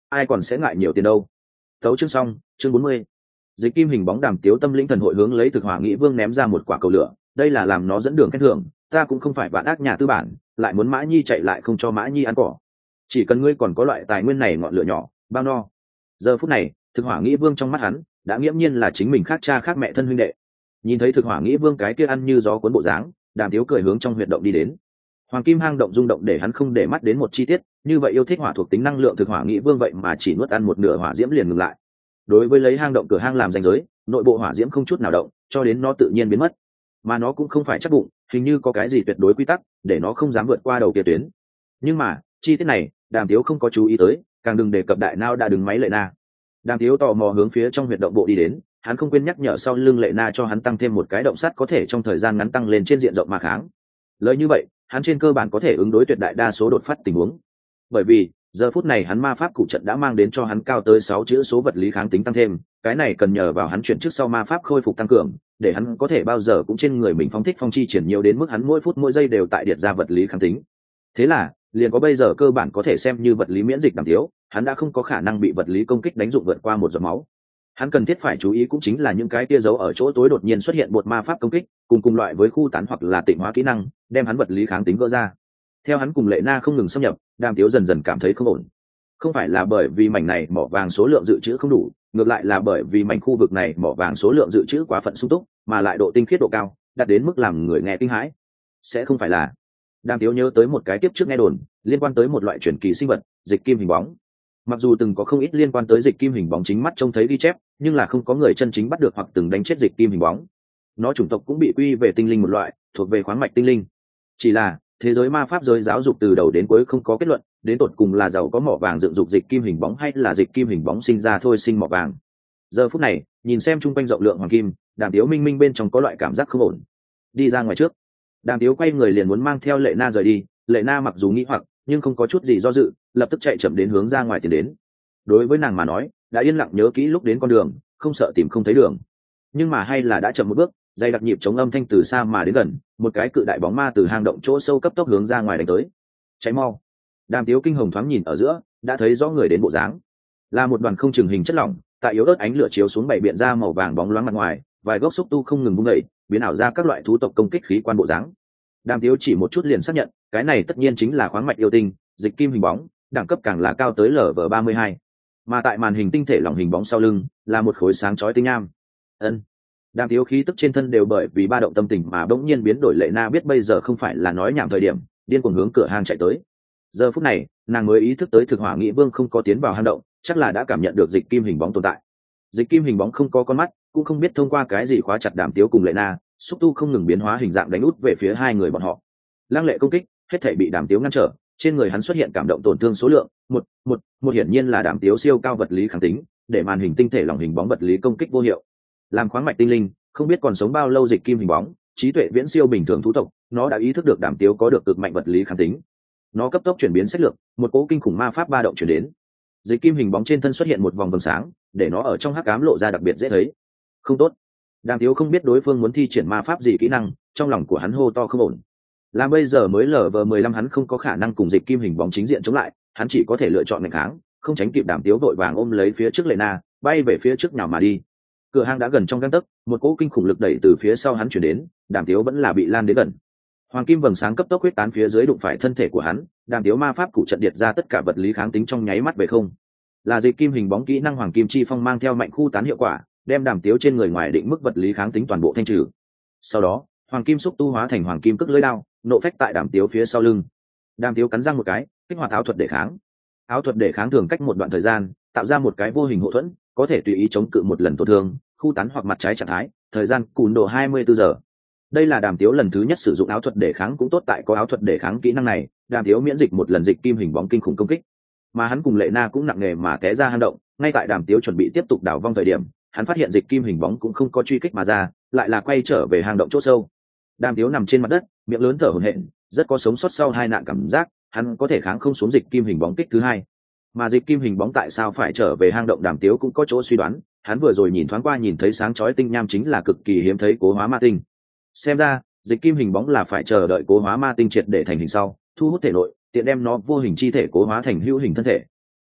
ai còn sẽ ngại nhiều tiền đâu. Tấu chương xong. Chương bốn mươi. Dịch kim hình bóng đàm tiếu tâm lĩnh thần hội hướng lấy thực hỏa nghĩ vương ném ra một quả cầu lửa, đây là làm nó dẫn đường khen thưởng, ta cũng không phải vạn ác nhà tư bản, lại muốn Mã Nhi chạy lại không cho Mã Nhi ăn cỏ, chỉ cần ngươi còn có loại tài nguyên này ngọn lửa nhỏ bao no. Giờ phút này thực hỏa nghĩ vương trong mắt hắn đã nghiễm nhiên là chính mình khác cha khác mẹ thân huynh đệ. Nhìn thấy thực hỏa nghĩ vương cái kia ăn như gió cuốn bộ dáng, đàm tiếu cười hướng trong huyệt động đi đến. Hoàng kim hang động rung động để hắn không để mắt đến một chi tiết, như vậy yêu thích hỏa thuộc tính năng lượng thực hỏa nghĩ vương vậy mà chỉ nuốt ăn một nửa hỏa diễm liền ngừng lại. Đối với lấy hang động cửa hang làm ranh giới, nội bộ hỏa diễm không chút nào động cho đến nó tự nhiên biến mất, mà nó cũng không phải chắc bụng, hình như có cái gì tuyệt đối quy tắc để nó không dám vượt qua đầu kia tuyến. Nhưng mà chi tiết này đàm tiếu không có chú ý tới, càng đừng đề cập đại nao đã đứng máy Lệ Na. Đàm tiếu tò mò hướng phía trong huyệt động bộ đi đến, hắn không quên nhắc nhở sau lưng Lệ Na cho hắn tăng thêm một cái động sắt có thể trong thời gian ngắn tăng lên trên diện rộng ma kháng. Lời như vậy hắn trên cơ bản có thể ứng đối tuyệt đại đa số đột phát tình huống, bởi vì giờ phút này hắn ma pháp cụ trận đã mang đến cho hắn cao tới sáu chữ số vật lý kháng tính tăng thêm, cái này cần nhờ vào hắn chuyển trước sau ma pháp khôi phục tăng cường, để hắn có thể bao giờ cũng trên người mình phóng thích phong chi triển nhiều đến mức hắn mỗi phút mỗi giây đều tại điệt ra vật lý kháng tính. Thế là liền có bây giờ cơ bản có thể xem như vật lý miễn dịch đàm tiếu, hắn đã không có khả năng bị vật lý công kích đánh dụng vượt qua một giọt máu. Hắn cần thiết phải chú ý cũng chính là những cái tia dấu ở chỗ tối đột nhiên xuất hiện bột ma pháp công kích, cùng cùng loại với khu tán hoặc là tịnh hóa kỹ năng, đem hắn vật lý kháng tính gỡ ra. Theo hắn cùng Lệ Na không ngừng xâm nhập, đàm tiếu dần dần cảm thấy không ổn. Không phải là bởi vì mảnh này mỏ vàng số lượng dự trữ không đủ, ngược lại là bởi vì mảnh khu vực này mỏ vàng số lượng dự trữ quá phận sung túc, mà lại độ tinh khiết độ cao, đạt đến mức làm người nghe kinh hãi. Sẽ không phải là... Đàm tiếu nhớ tới một cái tiếp trước nghe đồn liên quan tới một loại truyền kỳ sinh vật, dịch kim hình bóng. Mặc dù từng có không ít liên quan tới dịch kim hình bóng chính mắt trông thấy ghi chép, nhưng là không có người chân chính bắt được hoặc từng đánh chết dịch kim hình bóng. Nó chủng tộc cũng bị quy về tinh linh một loại, thuộc về khoáng mạch tinh linh. Chỉ là thế giới ma pháp giới giáo dục từ đầu đến cuối không có kết luận đến tột cùng là giàu có mỏ vàng dựng dục dịch kim hình bóng hay là dịch kim hình bóng sinh ra thôi sinh mỏ vàng. Giờ phút này nhìn xem chung quanh rộng lượng hoàng kim, đàm tiếu minh minh bên trong có loại cảm giác không ổn. Đi ra ngoài trước, đàm tiếu quay người liền muốn mang theo Lệ Na rời đi. Lệ Na mặc dù nghĩ hoặc nhưng không có chút gì do dự, lập tức chạy chậm đến hướng ra ngoài tiến đến. Đối với nàng mà nói đã yên lặng nhớ kỹ lúc đến con đường, không sợ tìm không thấy đường, nhưng mà hay là đã chậm một bước, dây đặc nhịp chống âm thanh từ xa mà đến gần, một cái cự đại bóng ma từ hang động chỗ sâu cấp tốc hướng ra ngoài đánh tới. Cháy mau! Đàm tiếu kinh hồng thoáng nhìn ở giữa, đã thấy rõ người đến bộ dáng, là một đoàn không chừng hình chất lỏng, tại yếu ớt ánh lửa chiếu xuống bảy biện ra màu vàng bóng loáng mặt ngoài, vài gốc xúc tu không ngừng vung đẩy, biến ảo ra các loại thú tộc công kích khí quan bộ dáng. Đàm tiếu chỉ một chút liền xác nhận, cái này tất nhiên chính là khoáng mạch yêu tinh, dịch kim hình bóng, đẳng cấp càng là cao tới lở vờ ba mươi hai, mà tại màn hình tinh thể lỏng hình bóng sau lưng là một khối sáng chói tinh nham. Ân. Đàm tiếu khí tức trên thân đều bởi vì ba động tâm tình mà bỗng nhiên biến đổi. Lệ Na biết bây giờ không phải là nói nhảm thời điểm, điên cuồng hướng cửa hang chạy tới. Giờ phút này nàng mới ý thức tới thực hỏa nghĩ vương không có tiến vào hang động, chắc là đã cảm nhận được dịch kim hình bóng tồn tại. Dịch kim hình bóng không có con mắt, cũng không biết thông qua cái gì khóa chặt đàm tiếu cùng Lệ Na, xúc tu không ngừng biến hóa hình dạng đánh út về phía hai người bọn họ. Lăng lệ công kích hết thảy bị đàm tiếu ngăn trở, trên người hắn xuất hiện cảm động tổn thương số lượng một một một hiển nhiên là đàm tiếu siêu cao vật lý kháng tính, để màn hình tinh thể lỏng hình bóng vật lý công kích vô hiệu. Làm khoáng mạch tinh linh, không biết còn sống bao lâu dịch kim hình bóng, trí tuệ viễn siêu bình thường thú tộc, nó đã ý thức được đàm tiếu có được cực mạnh vật lý kháng tính. Nó cấp tốc chuyển biến sách lược, một cỗ kinh khủng ma pháp ba động chuyển đến. Dịch kim hình bóng trên thân xuất hiện một vòng vầng sáng, để nó ở trong hắc ám lộ ra đặc biệt dễ thấy. Không tốt. Đàm tiếu không biết đối phương muốn thi triển ma pháp gì kỹ năng, trong lòng của hắn hô to không ổn. Làm bây giờ mới lở vờ mười lăm hắn không có khả năng cùng dịch kim hình bóng chính diện chống lại, hắn chỉ có thể lựa chọn nghênh kháng, không tránh kịp đàm tiếu vội vàng ôm lấy phía trước Lệ Na, bay về phía trước nhào mà đi. Cửa hang đã gần trong gang tấc, một cỗ kinh khủng lực đẩy từ phía sau hắn chuyển đến, đàm tiếu vẫn là bị lan đến gần. Hoàng kim vầng sáng cấp tốc huyết tán phía dưới đụng phải thân thể của hắn, đàm tiếu ma pháp cụ trận điệt ra tất cả vật lý kháng tính trong nháy mắt về không. Là dịch kim hình bóng kỹ năng hoàng kim chi phong mang theo mạnh khu tán hiệu quả, đem đàm tiếu trên người ngoài định mức vật lý kháng tính toàn bộ thanh trừ. Sau đó hoàng kim xúc tu hóa thành hoàng kim cước lưỡi đao, nộ phách tại đàm tiếu phía sau lưng. Đàm tiếu cắn răng một cái, kích hoạt áo thuật để kháng. Áo thuật để kháng thường cách một đoạn thời gian tạo ra một cái vô hình hộ thuẫn, có thể tùy ý chống cự một lần tổn thương, khu tán hoặc mặt trái trạng thái, thời gian cùn độ hai mươi bốn giờ. Đây là đàm tiếu lần thứ nhất sử dụng áo thuật để kháng, cũng tốt tại có áo thuật để kháng kỹ năng này, đàm tiếu miễn dịch một lần dịch kim hình bóng kinh khủng công kích. Mà hắn cùng Lệ Na cũng nặng nề mà té ra hang động, ngay tại đàm tiếu chuẩn bị tiếp tục đảo vong thời điểm, hắn phát hiện dịch kim hình bóng cũng không có truy kích mà ra, lại là quay trở về hang động chỗ sâu. Đàm tiếu nằm trên mặt đất, miệng lớn thở hổn hển, rất có sống sót sau hai nạn cảm giác, hắn có thể kháng không xuống dịch kim hình bóng kích thứ hai. Mà dịch kim hình bóng tại sao phải trở về hang động, đàm tiếu cũng có chỗ suy đoán, hắn vừa rồi nhìn thoáng qua nhìn thấy sáng chói tinh nham chính là cực kỳ hiếm thấy cố hóa ma tinh. Xem ra dịch kim hình bóng là phải chờ đợi cố hóa ma tinh triệt để thành hình sau, thu hút thể nội, tiện đem nó vô hình chi thể cố hóa thành hữu hình thân thể.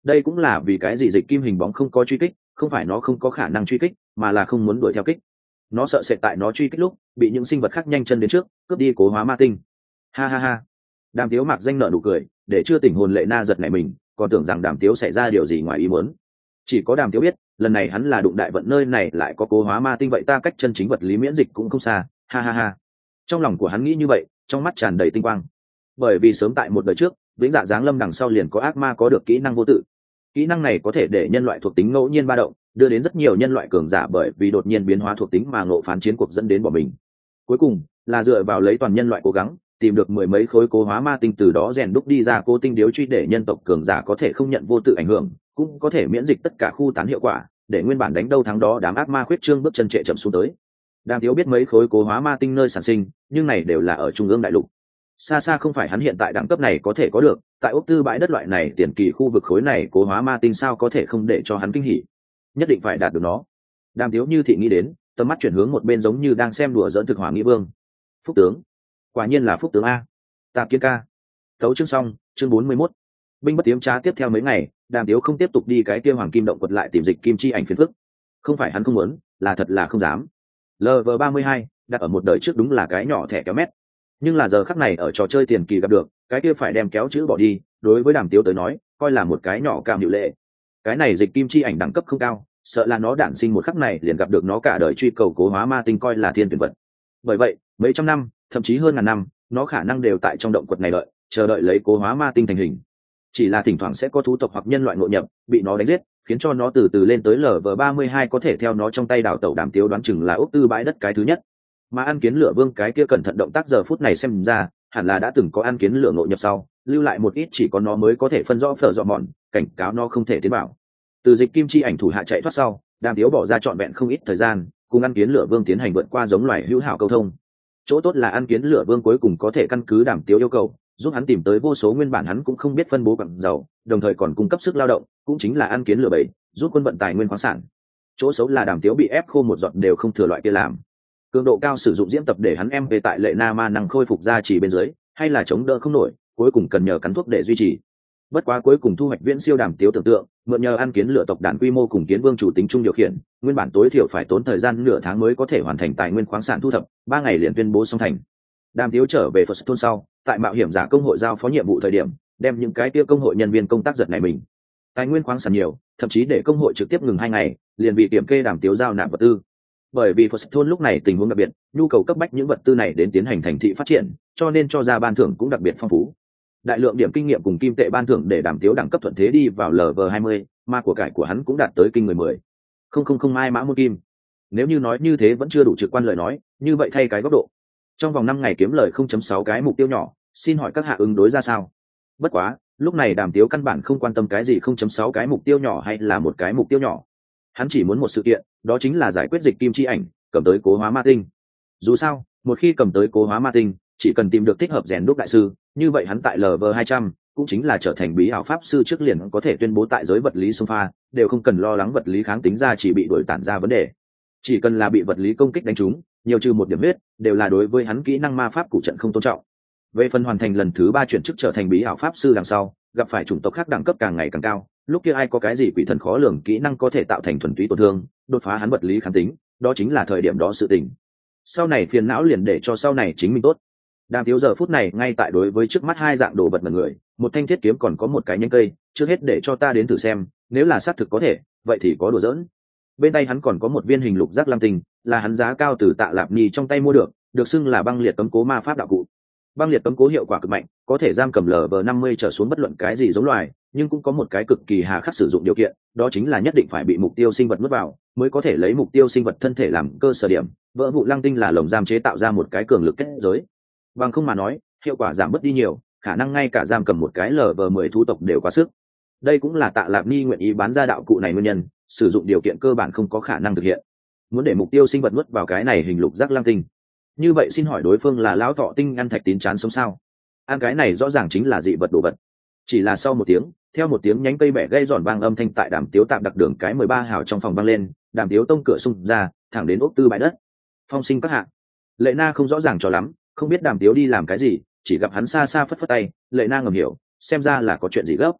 đây cũng là vì cái gì dịch kim hình bóng không có truy kích, không phải nó không có khả năng truy kích mà là không muốn đuổi theo kích. Nó sợ sệt tại nó truy kích lúc bị những sinh vật khác nhanh chân đến trước cướp đi cố hóa ma tinh. Ha ha ha. Đàm Tiếu mặc danh nợ nụ cười, để chưa tỉnh hồn Lệ Na giật nảy mình, còn tưởng rằng Đàm Tiếu xảy ra điều gì ngoài ý muốn. Chỉ có Đàm Tiếu biết lần này hắn là đụng đại vận, nơi này lại có cố hóa ma tinh, vậy ta cách chân chính vật lý miễn dịch cũng không xa. Ha ha ha. Trong lòng của hắn nghĩ như vậy, trong mắt tràn đầy tinh quang. Bởi vì sớm tại một đời trước, vĩnh dạ giáng lâm đằng sau liền có ác ma có được kỹ năng vô tự. Kỹ năng này có thể để nhân loại thuộc tính ngẫu nhiên ba động, đưa đến rất nhiều nhân loại cường giả bởi vì đột nhiên biến hóa thuộc tính mà ngộ phán chiến cuộc dẫn đến bỏ mình. Cuối cùng là dựa vào lấy toàn nhân loại cố gắng tìm được mười mấy khối cố hóa ma tinh, từ đó rèn đúc đi ra cố tinh điếu truy để nhân tộc cường giả có thể không nhận vô tự ảnh hưởng, cũng có thể miễn dịch tất cả khu tán hiệu quả, để nguyên bản đánh đâu thắng đó đám ác ma khuyết trương bước chân trệ chậm xuống tới. Đàm Tiếu biết mấy khối cố hóa ma tinh nơi sản sinh, nhưng này đều là ở trung ương đại lục, xa xa không phải hắn hiện tại đẳng cấp này có thể có được. Tại ốc tư bãi đất loại này tiền kỳ khu vực, khối này cố hóa ma tinh sao có thể không để cho hắn kinh hỉ, nhất định phải đạt được nó. Đàm Tiếu như thị nghĩ đến, tầm mắt chuyển hướng một bên giống như đang xem đùa dỡn thực hỏa nghĩ vương. Phúc tướng, quả nhiên là phúc tướng a. Tạp Kiến ca. Tấu chương xong, chương bốn mươi mốt. Binh bất tiếm trá. Tiếp theo mấy ngày, Đàm Tiếu không tiếp tục đi cái kia hoàng kim động quật lại tìm dịch kim chi ảnh phiền phức. Không phải hắn không muốn, là thật là không dám. lv ba mươi hai đặt ở một đời trước đúng là cái nhỏ thẻ kéo mét, nhưng là giờ khắc này ở trò chơi tiền kỳ gặp được cái kia phải đem kéo chữ bỏ đi, đối với Đàm Tiếu tới nói coi là một cái nhỏ cam hiệu lệ. Cái này dịch kim chi ảnh đẳng cấp không cao, sợ là nó đản sinh một khắc này liền gặp được nó cả đời truy cầu cố hóa ma tinh, coi là thiên tuyển vật. Bởi vậy mấy trăm năm thậm chí hơn ngàn năm nó khả năng đều tại trong động quật này đợi chờ đợi lấy cố hóa ma tinh thành hình. Chỉ là thỉnh thoảng sẽ có thú tộc hoặc nhân loại ngộ nhập bị nó đánh giết, khiến cho nó từ từ lên tới lv ba mươi hai có thể theo nó trong tay đào tẩu. Đàm Tiếu đoán chừng là ốc tư bãi đất cái thứ nhất, mà ăn kiến lửa vương cái kia cẩn thận động tác giờ phút này xem ra hẳn là đã từng có ăn kiến lửa ngộ nhập sau lưu lại một ít, chỉ có nó mới có thể phân rõ phở dọ mòn, cảnh cáo nó không thể tiến vào. Từ dịch kim chi ảnh thủ hạ chạy thoát sau, Đàm Tiếu bỏ ra trọn vẹn không ít thời gian cùng ăn kiến lửa vương tiến hành vượt qua giống loài hữu hảo câu thông. Chỗ tốt là ăn kiến lửa vương cuối cùng có thể căn cứ Đàm Tiếu yêu cầu giúp hắn tìm tới vô số nguyên bản hắn cũng không biết phân bố bằng dầu, đồng thời còn cung cấp sức lao động, cũng chính là ăn kiến lửa bảy, giúp quân vận tài nguyên khoáng sản. Chỗ xấu là Đàm Tiếu bị ép khô một giọt đều không thừa loại kia làm. Cường độ cao sử dụng diễm tập để hắn em về tại Lệ Na ma năng khôi phục ra chỉ bên dưới, hay là chống đỡ không nổi, cuối cùng cần nhờ cắn thuốc để duy trì. Bất quá cuối cùng thu hoạch viễn siêu Đàm Tiếu tưởng tượng, mượn nhờ ăn kiến lửa tộc đàn quy mô cùng kiến vương chủ tính chung điều khiển, nguyên bản tối thiểu phải tốn thời gian nửa tháng mới có thể hoàn thành tài nguyên khoáng sản thu thập, ba ngày liền tuyên bố xong thành. Đàm Tiếu trở về Phật thôn sau, tại mạo hiểm giả công hội giao phó nhiệm vụ thời điểm, đem những cái kia công hội nhân viên công tác giật này mình. Tài nguyên khoáng sản nhiều, thậm chí để công hội trực tiếp ngừng hai ngày, liền bị kiểm kê Đàm Tiếu giao nạp vật tư. Bởi vì Phật thôn lúc này tình huống đặc biệt, nhu cầu cấp bách những vật tư này đến tiến hành thành thị phát triển, cho nên cho ra ban thưởng cũng đặc biệt phong phú. Đại lượng điểm kinh nghiệm cùng kim tệ ban thưởng để Đàm Tiếu đẳng cấp thuận thế đi vào lv hai mươi, mà của cải của hắn cũng đạt tới kinh người mười. Không không không ai mã môn kim. Nếu như nói như thế vẫn chưa đủ trực quan lời nói, như vậy thay cái góc độ. Trong vòng năm ngày kiếm lời không phẩy sáu cái mục tiêu nhỏ, xin hỏi các hạ ứng đối ra sao? Bất quá, lúc này Đàm Tiếu căn bản không quan tâm cái gì không phẩy sáu cái mục tiêu nhỏ hay là một cái mục tiêu nhỏ. Hắn chỉ muốn một sự kiện, đó chính là giải quyết dịch kim chi ảnh, cầm tới cố hóa ma tinh. Dù sao, một khi cầm tới cố hóa ma tinh, chỉ cần tìm được thích hợp rèn đúc đại sư, như vậy hắn tại lv hai trăm cũng chính là trở thành bí ảo pháp sư trước liền có thể tuyên bố tại giới vật lý xung pha, đều không cần lo lắng vật lý kháng tính ra chỉ bị đổi tản ra vấn đề. Chỉ cần là bị vật lý công kích đánh trúng, nhiều trừ một điểm huyết, đều là đối với hắn kỹ năng ma pháp cụ trận không tôn trọng. Về phần hoàn thành lần thứ ba chuyển chức trở thành bí ảo pháp sư đằng sau, gặp phải chủng tộc khác đẳng cấp càng ngày càng cao, lúc kia ai có cái gì quỷ thần khó lường kỹ năng có thể tạo thành thuần túy tổn thương, đột phá hắn vật lý kháng tính, đó chính là thời điểm đó sự tình. Sau này phiền não liền để cho sau này chính mình tốt. Đàm Tiếu giờ phút này ngay tại đối với trước mắt hai dạng đồ vật mà người, một thanh thiết kiếm còn có một cái nhánh cây, trước hết để cho ta đến thử xem, nếu là xác thực có thể, vậy thì có đùa giỡn. Bên tay hắn còn có một viên hình lục giác lam tinh, là hắn giá cao từ Tạ Lạp Nhi trong tay mua được, được xưng là băng liệt cấm cố ma pháp đạo cụ. Băng liệt cấm cố hiệu quả cực mạnh, có thể giam cầm lv năm mươi trở xuống bất luận cái gì giống loài, nhưng cũng có một cái cực kỳ hà khắc sử dụng điều kiện, đó chính là nhất định phải bị mục tiêu sinh vật nuốt vào, mới có thể lấy mục tiêu sinh vật thân thể làm cơ sở điểm. Vỡ vụ lăng tinh là lồng giam chế tạo ra một cái cường lực kết giới. Bằng không mà nói, hiệu quả giảm bớt đi nhiều, khả năng ngay cả giam cầm một cái lv mười thú tộc đều quá sức. Đây cũng là Tạ Lạp Nhi nguyện ý bán ra đạo cụ này nguyên nhân, sử dụng điều kiện cơ bản không có khả năng thực hiện. Muốn để mục tiêu sinh vật nuốt vào cái này hình lục giác lăng tinh, như vậy xin hỏi đối phương là lão thọ tinh ăn thạch tín chán sống sao? Ăn cái này rõ ràng chính là dị vật đồ vật. Chỉ là sau một tiếng, theo một tiếng nhánh cây bẻ gây giòn vang âm thanh tại Đàm Tiếu tạm đặc đường cái mười ba hào trong phòng vang lên, Đàm Tiếu tông cửa xung ra, thẳng đến ốc tư bãi đất. Phong sinh các hạ. Lệ Na không rõ ràng cho lắm, không biết Đàm Tiếu đi làm cái gì, chỉ gặp hắn xa xa phất phất tay, Lệ Na ngầm hiểu, xem ra là có chuyện gì gấp.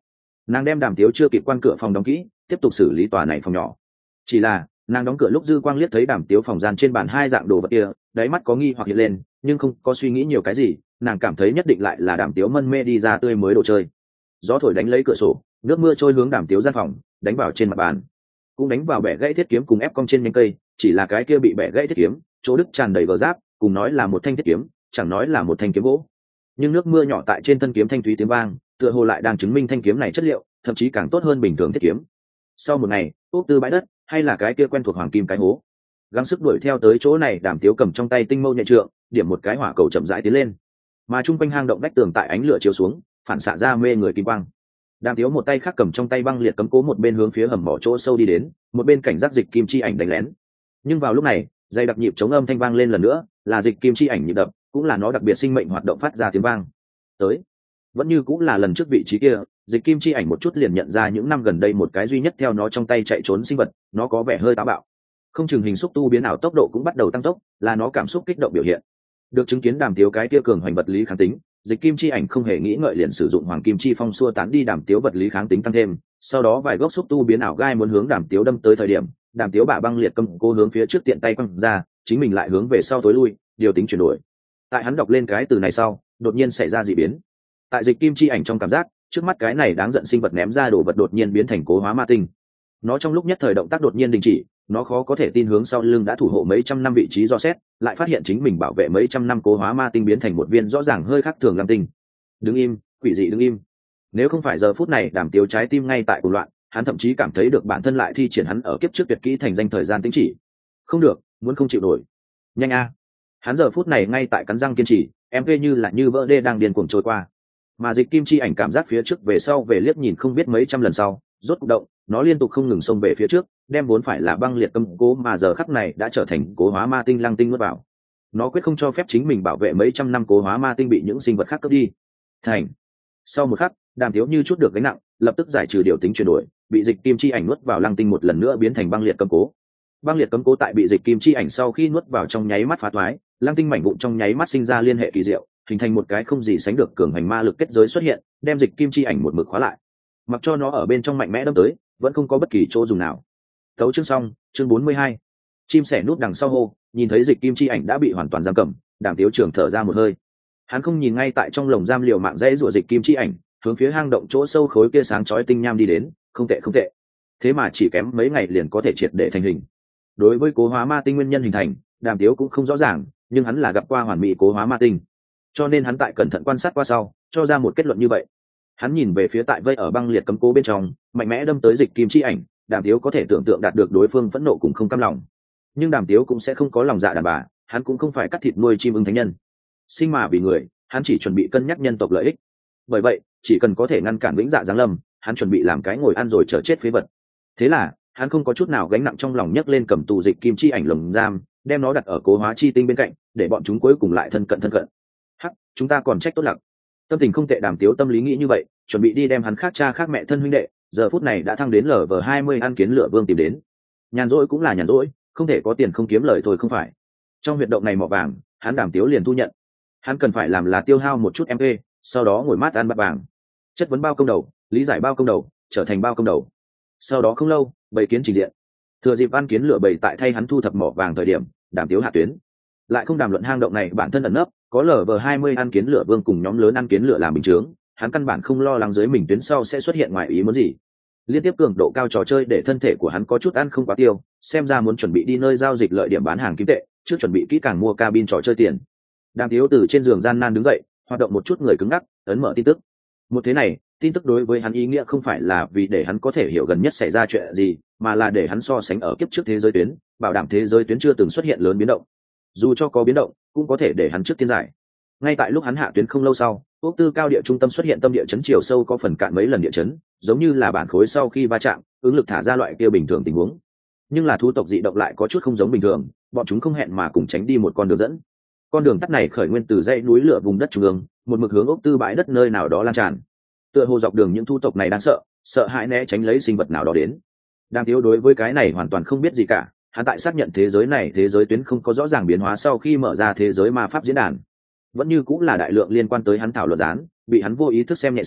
nàng đem đàm tiếu chưa kịp quan cửa phòng đóng kỹ, tiếp tục xử lý tòa này phòng nhỏ. Chỉ là nàng đóng cửa lúc dư quang liếc thấy đàm tiếu phòng gian trên bàn hai dạng đồ vật kia, đáy mắt có nghi hoặc hiện lên, nhưng không có suy nghĩ nhiều cái gì, nàng cảm thấy nhất định lại là đàm tiếu mân mê đi ra tươi mới đồ chơi. Gió thổi đánh lấy cửa sổ, nước mưa trôi hướng đàm tiếu gian phòng, đánh vào trên mặt bàn, cũng đánh vào bẻ gãy thiết kiếm cùng ép cong trên nhánh cây. Chỉ là cái kia bị bẻ gãy thiết kiếm chỗ đứt tràn đầy vờ giáp, cùng nói là một thanh thiết kiếm chẳng nói là một thanh kiếm gỗ, nhưng nước mưa nhỏ tại trên thân kiếm thanh thúy tiếng vang, tựa hồ lại đang chứng minh thanh kiếm này chất liệu thậm chí càng tốt hơn bình thường thiết kiếm. Sau một ngày úp tư bãi đất, hay là cái kia quen thuộc hoàng kim cái hố, gắng sức đuổi theo tới chỗ này, đàm tiếu cầm trong tay tinh mâu nhẹ trượng, điểm một cái hỏa cầu chậm rãi tiến lên, mà chung quanh hang động vách tường tại ánh lửa chiếu xuống phản xạ ra mê người kim quang. Đàm tiếu một tay khác cầm trong tay băng liệt cấm cố, một bên hướng phía hầm mỏ chỗ sâu đi đến, một bên cảnh giác dịch kim chi ảnh đánh lén. Nhưng vào lúc này dây đặc nhịp chống âm thanh vang lên lần nữa, là dịch kim chi ảnh nhịp đập, cũng là nó đặc biệt sinh mệnh hoạt động phát ra tiếng vang. Tới vẫn như cũng là lần trước vị trí kia, dịch kim chi ảnh một chút liền nhận ra những năm gần đây một cái duy nhất theo nó trong tay chạy trốn sinh vật, nó có vẻ hơi táo bạo, không chừng hình xúc tu biến ảo tốc độ cũng bắt đầu tăng tốc, là nó cảm xúc kích động biểu hiện. Được chứng kiến đàm tiếu cái kia cường hoành vật lý kháng tính, dịch kim chi ảnh không hề nghĩ ngợi liền sử dụng hoàng kim chi phong xua tán đi đàm tiếu vật lý kháng tính tăng thêm. Sau đó vài gốc xúc tu biến ảo gai muốn hướng đàm tiếu đâm tới thời điểm, đàm tiếu bả băng liệt cầm cô hướng phía trước tiện tay quăng ra, chính mình lại hướng về sau tối lui, điều tính chuyển đổi. Tại hắn đọc lên cái từ này sau, đột nhiên xảy ra dị biến. Tại dịch kim chi ảnh trong cảm giác, trước mắt cái này đáng giận sinh vật ném ra đồ vật đột nhiên biến thành cố hóa ma tinh. Nó trong lúc nhất thời động tác đột nhiên đình chỉ, nó khó có thể tin hướng sau lưng đã thủ hộ mấy trăm năm vị trí do xét, lại phát hiện chính mình bảo vệ mấy trăm năm cố hóa ma tinh biến thành một viên rõ ràng hơi khác thường lam tinh. Đứng im, quỷ dị đứng im. Nếu không phải giờ phút này đàm tiếu trái tim ngay tại cuộc loạn, hắn thậm chí cảm thấy được bản thân lại thi triển hắn ở kiếp trước tuyệt kỹ thành danh thời gian tính chỉ. Không được, muốn không chịu nổi. Nhanh a! Hắn giờ phút này ngay tại cắn răng kiên trì, em vê như là như vỡ đê đang điên cuồng trôi qua. Mà dịch kim chi ảnh cảm giác phía trước về sau về liếc nhìn không biết mấy trăm lần sau, rốt cục động, nó liên tục không ngừng xông về phía trước, đem vốn phải là băng liệt cầm cố mà giờ khắc này đã trở thành cố hóa ma tinh lăng tinh nuốt vào. Nó quyết không cho phép chính mình bảo vệ mấy trăm năm cố hóa ma tinh bị những sinh vật khác cướp đi. Thành. Sau một khắc, đàm tiếu như chút được gánh nặng, lập tức giải trừ điều tính chuyển đổi, bị dịch kim chi ảnh nuốt vào lăng tinh một lần nữa biến thành băng liệt cầm cố. Băng liệt cấm cố tại bị dịch kim chi ảnh sau khi nuốt vào trong nháy mắt phá thoái, lăng tinh mảnh vụn trong nháy mắt sinh ra liên hệ kỳ diệu, hình thành một cái không gì sánh được cường hành ma lực kết giới xuất hiện, đem dịch kim chi ảnh một mực khóa lại. Mặc cho nó ở bên trong mạnh mẽ đâm tới, vẫn không có bất kỳ chỗ dùng nào. Tấu chương xong, chương bốn mươi hai. Chim sẻ núp đằng sau hô, nhìn thấy dịch kim chi ảnh đã bị hoàn toàn giam cầm, đàm tiếu trưởng thở ra một hơi. Hắn không nhìn ngay tại trong lồng giam liều mạng dãy rủa dịch kim chi ảnh, hướng phía hang động chỗ sâu khối kia sáng chói tinh nham đi đến, không tệ không tệ. Thế mà chỉ kém mấy ngày liền có thể triệt để thành hình. Đối với cố hóa ma tinh nguyên nhân hình thành, đàm tiếu cũng không rõ ràng, nhưng hắn là gặp qua hoàn mỹ cố hóa ma tinh, cho nên hắn tại cẩn thận quan sát qua sau cho ra một kết luận như vậy. Hắn nhìn về phía tại vây ở băng liệt cấm cố bên trong mạnh mẽ đâm tới dịch kim chi ảnh, đàm tiếu có thể tưởng tượng đạt được đối phương phẫn nộ cùng không cam lòng, nhưng đàm tiếu cũng sẽ không có lòng dạ đàn bà, hắn cũng không phải cắt thịt nuôi chim ưng thánh nhân, sinh mà vì người, hắn chỉ chuẩn bị cân nhắc nhân tộc lợi ích. Bởi vậy chỉ cần có thể ngăn cản vĩnh dạ giáng lâm, hắn chuẩn bị làm cái ngồi ăn rồi chờ chết phế vật. Thế là hắn không có chút nào gánh nặng trong lòng, nhấc lên cầm tù dịch kim chi ảnh lồng giam, đem nó đặt ở cố hóa chi tinh bên cạnh, để bọn chúng cuối cùng lại thân cận thân cận. Hắc, chúng ta còn trách tốt lặc. Tâm tình không tệ đàm tiếu tâm lý nghĩ như vậy, chuẩn bị đi đem hắn khác cha khác mẹ thân huynh đệ, giờ phút này đã thăng đến lv hai mươi ăn kiến lửa vương tìm đến. Nhàn rỗi cũng là nhàn rỗi, không thể có tiền không kiếm lời thôi không phải. Trong huyệt động này mỏ vàng, hắn đàm tiếu liền thu nhận. Hắn cần phải làm là tiêu hao một chút em pê, sau đó ngồi mát ăn bát vàng, chất vấn bao công đầu, lý giải bao công đầu, trở thành bao công đầu. Sau đó không lâu, bầy kiến trình diện. Thừa dịp ăn kiến lửa bầy tại thay hắn thu thập mỏ vàng thời điểm, đàm tiếu hạ tuyến, lại không đàm luận hang động này bản thân ẩn nấp, có lv hai mươi ăn kiến lửa vương cùng nhóm lớn ăn kiến lửa làm bình chướng, hắn căn bản không lo lắng dưới mình tuyến sau sẽ xuất hiện ngoài ý muốn gì. Liên tiếp cường độ cao trò chơi để thân thể của hắn có chút ăn không quá tiêu, xem ra muốn chuẩn bị đi nơi giao dịch lợi điểm bán hàng kim tệ, trước chuẩn bị kỹ càng mua cabin trò chơi tiền. Đàm tiếu từ trên giường gian nan đứng dậy, hoạt động một chút người cứng ngắc, ấn mở tin tức. Một thế này, tin tức đối với hắn ý nghĩa không phải là vì để hắn có thể hiểu gần nhất xảy ra chuyện gì, mà là để hắn so sánh ở kiếp trước thế giới tuyến, bảo đảm thế giới tuyến chưa từng xuất hiện lớn biến động. Dù cho có biến động, cũng có thể để hắn trước tiên giải. Ngay tại lúc hắn hạ tuyến không lâu sau, quốc tư cao địa trung tâm xuất hiện tâm địa chấn chiều sâu có phần cạn mấy lần địa chấn, giống như là bản khối sau khi va chạm, ứng lực thả ra loại kia bình thường tình huống. Nhưng là thú tộc dị động lại có chút không giống bình thường, bọn chúng không hẹn mà cùng tránh đi một con đường dẫn. Con đường tắt này khởi nguyên từ dãy núi lửa vùng đất trung ương, một mực hướng ốc tư bãi đất nơi nào đó lan tràn. Tựa hồ dọc đường những thú tộc này đang sợ, sợ hãi né tránh lấy sinh vật nào đó đến. Đang thiếu đối với cái này hoàn toàn không biết gì cả, hắn tại xác nhận thế giới này thế giới tuyến không có rõ ràng biến hóa sau khi mở ra thế giới ma pháp diễn đàn, vẫn như cũng là đại lượng liên quan tới hắn thảo luận gián, bị hắn vô ý thức xem nhẹ sau,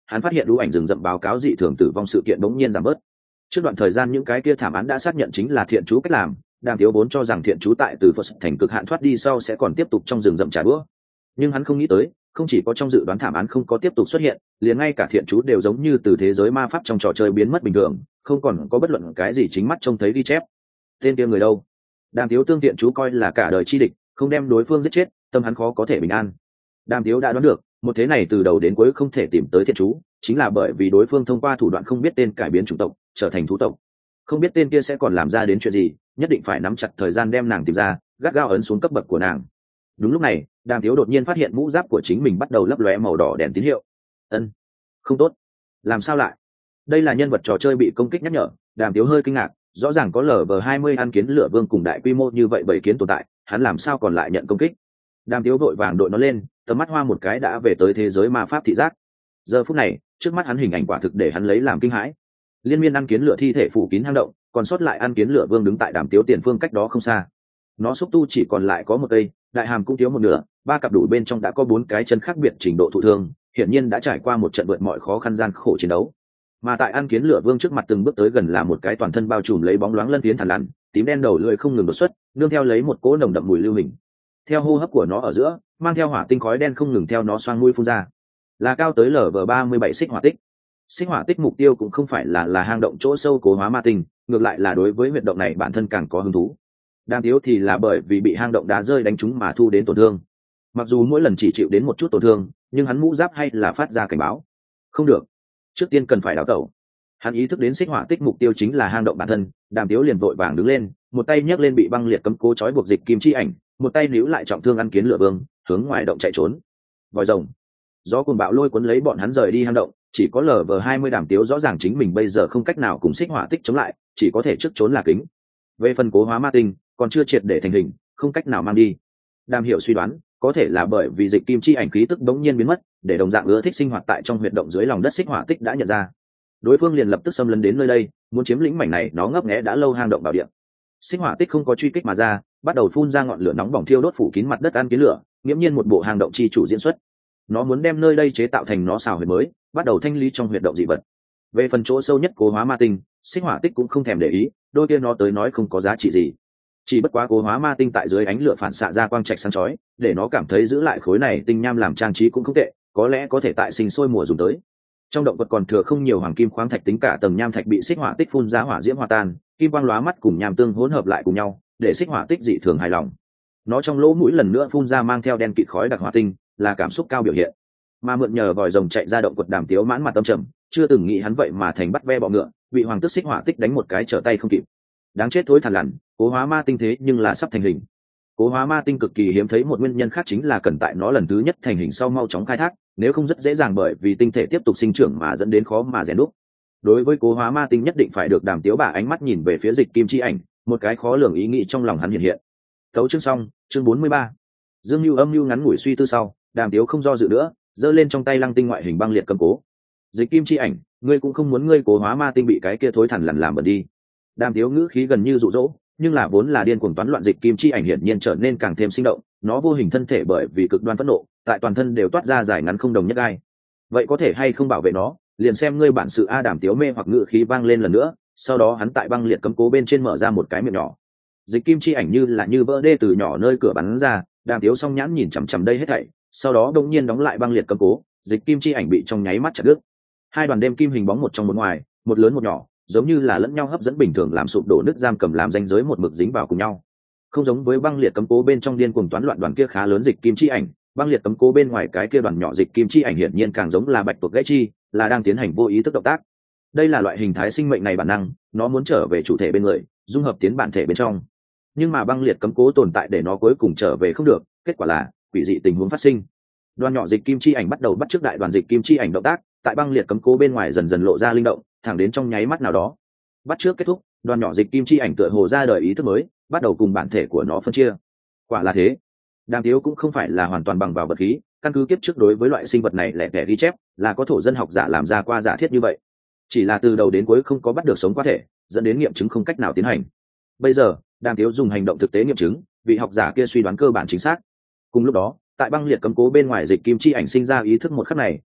hắn phát hiện lũ ảnh rừng rậm báo cáo dị thường tử vong sự kiện bỗng nhiên giảm bớt. Trước đoạn thời gian những cái kia thảm án đã xác nhận chính là thiện chú cách làm, Đàm Tiếu vốn cho rằng thiện chú tại từ Phật thành cực hạn thoát đi sau sẽ còn tiếp tục trong rừng rậm trả đũa, nhưng hắn không nghĩ tới, không chỉ có trong dự đoán thảm án không có tiếp tục xuất hiện, liền ngay cả thiện chú đều giống như từ thế giới ma pháp trong trò chơi biến mất bình thường, không còn có bất luận cái gì chính mắt trông thấy ghi chép. Tên kia người đâu? Đàm Tiếu tương thiện chú coi là cả đời chi địch, không đem đối phương giết chết, tâm hắn khó có thể bình an. Đàm Tiếu đã đoán được, một thế này từ đầu đến cuối không thể tìm tới thiện chú, chính là bởi vì đối phương thông qua thủ đoạn không biết tên cải biến chủng tộc, trở thành thú tộc. Không biết tên kia sẽ còn làm ra đến chuyện gì, nhất định phải nắm chặt thời gian đem nàng tìm ra, gắt gao ấn xuống cấp bậc của nàng. Đúng lúc này, Đàm Tiếu đột nhiên phát hiện mũ giáp của chính mình bắt đầu lấp lóe màu đỏ đèn tín hiệu. Ân, không tốt, làm sao lại? Đây là nhân vật trò chơi bị công kích nhắc nhở. Đàm Tiếu hơi kinh ngạc, rõ ràng có lở vờ hai mươi ăn kiến lửa vương cùng đại quy mô như vậy bảy kiến tồn tại, hắn làm sao còn lại nhận công kích? Đàm Tiếu vội vàng đội nó lên, tầm mắt hoa một cái đã về tới thế giới ma pháp thị giác. Giờ phút này, trước mắt hắn hình ảnh quả thực để hắn lấy làm kinh hãi. Liên miên ăn kiến lửa thi thể phủ kín hang động, còn sót lại ăn kiến lửa vương đứng tại Đàm Tiếu tiền phương cách đó không xa. Nó xúc tu chỉ còn lại có một cây, đại hàm cũng thiếu một nửa, ba cặp đùi bên trong đã có bốn cái chân khác biệt trình độ thụ thương, hiển nhiên đã trải qua một trận vượt mọi khó khăn gian khổ chiến đấu. Mà tại ăn kiến lửa vương trước mặt từng bước tới gần là một cái toàn thân bao trùm lấy bóng loáng lân phiến thằn lằn, tím đen đầu lưỡi không ngừng đột xuất, nương theo lấy một cỗ nồng đậm mùi lưu hình. Theo hô hấp của nó ở giữa, mang theo hỏa tinh khói đen không ngừng theo nó xoang mũi phun ra. Là cao tới lv ba mươi bảy xích hỏa tích. Xích hỏa tích mục tiêu cũng không phải là là hang động chỗ sâu cố hóa ma tinh, ngược lại là đối với huyệt động này bản thân càng có hứng thú. Đàm Tiếu thì là bởi vì bị hang động đá rơi đánh trúng mà thu đến tổn thương. Mặc dù mỗi lần chỉ chịu đến một chút tổn thương, nhưng hắn mũ giáp hay là phát ra cảnh báo. Không được, trước tiên cần phải đào tẩu. Hắn ý thức đến xích hỏa tích mục tiêu chính là hang động bản thân, Đàm Tiếu liền vội vàng đứng lên, một tay nhấc lên bị băng liệt cấm cố trói buộc dịch kim chi ảnh, một tay níu lại trọng thương ăn kiến lửa vương, hướng ngoài động chạy trốn. Vòi rồng, gió cuồng bạo lôi cuốn lấy bọn hắn rời đi hang động, chỉ có lv hai mươi Đàm Tiếu rõ ràng chính mình bây giờ không cách nào cùng xích hỏa tích chống lại, chỉ có thể trước trốn là kính. Về phần cố hóa ma tinh, còn chưa triệt để thành hình, không cách nào mang đi. Đàm Hiểu suy đoán, có thể là bởi vì dịch kim chi ảnh khí tức bỗng nhiên biến mất, để đồng dạng ưa thích sinh hoạt tại trong huyệt động dưới lòng đất xích hỏa tích đã nhận ra. Đối phương liền lập tức xâm lấn đến nơi đây, muốn chiếm lĩnh mảnh này nó ngấp nghé đã lâu hang động bảo địa. Xích hỏa tích không có truy kích mà ra, bắt đầu phun ra ngọn lửa nóng bỏng thiêu đốt phủ kín mặt đất ăn kiến lửa, nghiễm nhiên một bộ hang động chi chủ diễn xuất. Nó muốn đem nơi đây chế tạo thành nó xào huyệt mới, bắt đầu thanh lý trong huyệt động dị vật. Về phần chỗ sâu nhất cố hóa ma tinh, xích hỏa tích cũng không thèm để ý, đôi kia nó tới nói không có giá trị gì. Chỉ bất quá cố hóa ma tinh tại dưới ánh lửa phản xạ ra quang trạch sáng chói, để nó cảm thấy giữ lại khối này tinh nham làm trang trí cũng không tệ, có lẽ có thể tại sinh sôi mùa dùng tới. Trong động vật còn thừa không nhiều hoàng kim khoáng thạch, tính cả tầng nham thạch bị xích hỏa tích phun ra hỏa diễm hòa tan, kim quang lóa mắt cùng nham tương hỗn hợp lại cùng nhau, để xích hỏa tích dị thường hài lòng. Nó trong lỗ mũi lần nữa phun ra mang theo đen kịt khói đặc hỏa tinh, là cảm xúc cao biểu hiện. Mà mượn nhờ vòi rồng chạy ra động quật Đàm Tiếu mãn mặt tâm trầm, chưa từng nghĩ hắn vậy mà thành bắt ve bọ ngựa, bị hoàng tước xích hỏa tích đánh một cái trở tay không kịp. Đáng chết thối thằn lằn, cố hóa ma tinh thế nhưng là sắp thành hình. Cố hóa ma tinh cực kỳ hiếm thấy, một nguyên nhân khác chính là cần tại nó lần thứ nhất thành hình sau mau chóng khai thác, nếu không rất dễ dàng bởi vì tinh thể tiếp tục sinh trưởng mà dẫn đến khó mà rèn đúc. Đối với cố hóa ma tinh nhất định phải được Đàm Tiếu bà ánh mắt nhìn về phía dịch kim chi ảnh, một cái khó lường ý nghĩ trong lòng hắn hiện hiện. Tấu chương xong, chương bốn mươi ba. Dương Nưu âm nưu ngắn ngủi suy tư sau, Đàm Tiếu không do dự nữa, giơ lên trong tay lăng tinh ngoại hình băng liệt cầm cố. Dịch kim chi ảnh, ngươi cũng không muốn ngươi cố hóa ma tinh bị cái kia thối thằn lằn làm bẩn đi. Đàm Tiếu ngữ khí gần như dụ dỗ, nhưng là vốn là điên cuồng toán loạn dịch kim chi ảnh hiển nhiên trở nên càng thêm sinh động, nó vô hình thân thể bởi vì cực đoan phẫn nộ, tại toàn thân đều toát ra dài ngắn không đồng nhất gai. Vậy có thể hay không bảo vệ nó, liền xem ngươi bản sự a. Đàm Tiếu mê hoặc ngữ khí vang lên lần nữa, sau đó hắn tại băng liệt cấm cố bên trên mở ra một cái miệng nhỏ. Dịch kim chi ảnh như là như vỡ đê từ nhỏ nơi cửa bắn ra, Đàm Tiếu song nhãn nhìn chằm chằm đây hết thảy, sau đó đột nhiên đóng lại băng liệt cấm cố, dịch kim chi ảnh bị trong nháy mắt chặt đứt. Hai đoàn đêm kim hình bóng một trong một ngoài, một lớn một nhỏ, giống như là lẫn nhau hấp dẫn bình thường làm sụp đổ nước giam cầm làm ranh giới một mực dính vào cùng nhau. Không giống với băng liệt cấm cố bên trong điên cuồng toán loạn đoàn kia khá lớn dịch kim chi ảnh, băng liệt cấm cố bên ngoài cái kia đoàn nhỏ dịch kim chi ảnh hiển nhiên càng giống là bạch tuộc gãy chi, là đang tiến hành vô ý thức động tác. Đây là loại hình thái sinh mệnh này bản năng, nó muốn trở về chủ thể bên người, dung hợp tiến bản thể bên trong. Nhưng mà băng liệt cấm cố tồn tại để nó cuối cùng trở về không được, kết quả là quỷ dị tình huống phát sinh. Đoàn nhỏ dịch kim chi ảnh bắt đầu bắt chước đại đoàn dịch kim chi ảnh động tác, tại băng liệt cấm cố bên ngoài dần dần lộ ra linh động, thẳng đến trong nháy mắt nào đó. Bắt trước kết thúc, đoàn nhỏ dịch kim chi ảnh tựa hồ ra đời ý thức mới, bắt đầu cùng bản thể của nó phân chia. Quả là thế. Đàm Tiếu cũng không phải là hoàn toàn bằng vào vật khí, căn cứ kiếp trước đối với loại sinh vật này lẻ tẻ ghi chép, là có thổ dân học giả làm ra qua giả thiết như vậy. Chỉ là từ đầu đến cuối không có bắt được sống qua thể, dẫn đến nghiệm chứng không cách nào tiến hành. Bây giờ, Đàm Tiếu dùng hành động thực tế nghiệm chứng, vị học giả kia suy đoán cơ bản chính xác. Cùng lúc đó, tại băng liệt cấm cố bên ngoài dịch kim chi ảnh sinh ra ý thức một khắc này,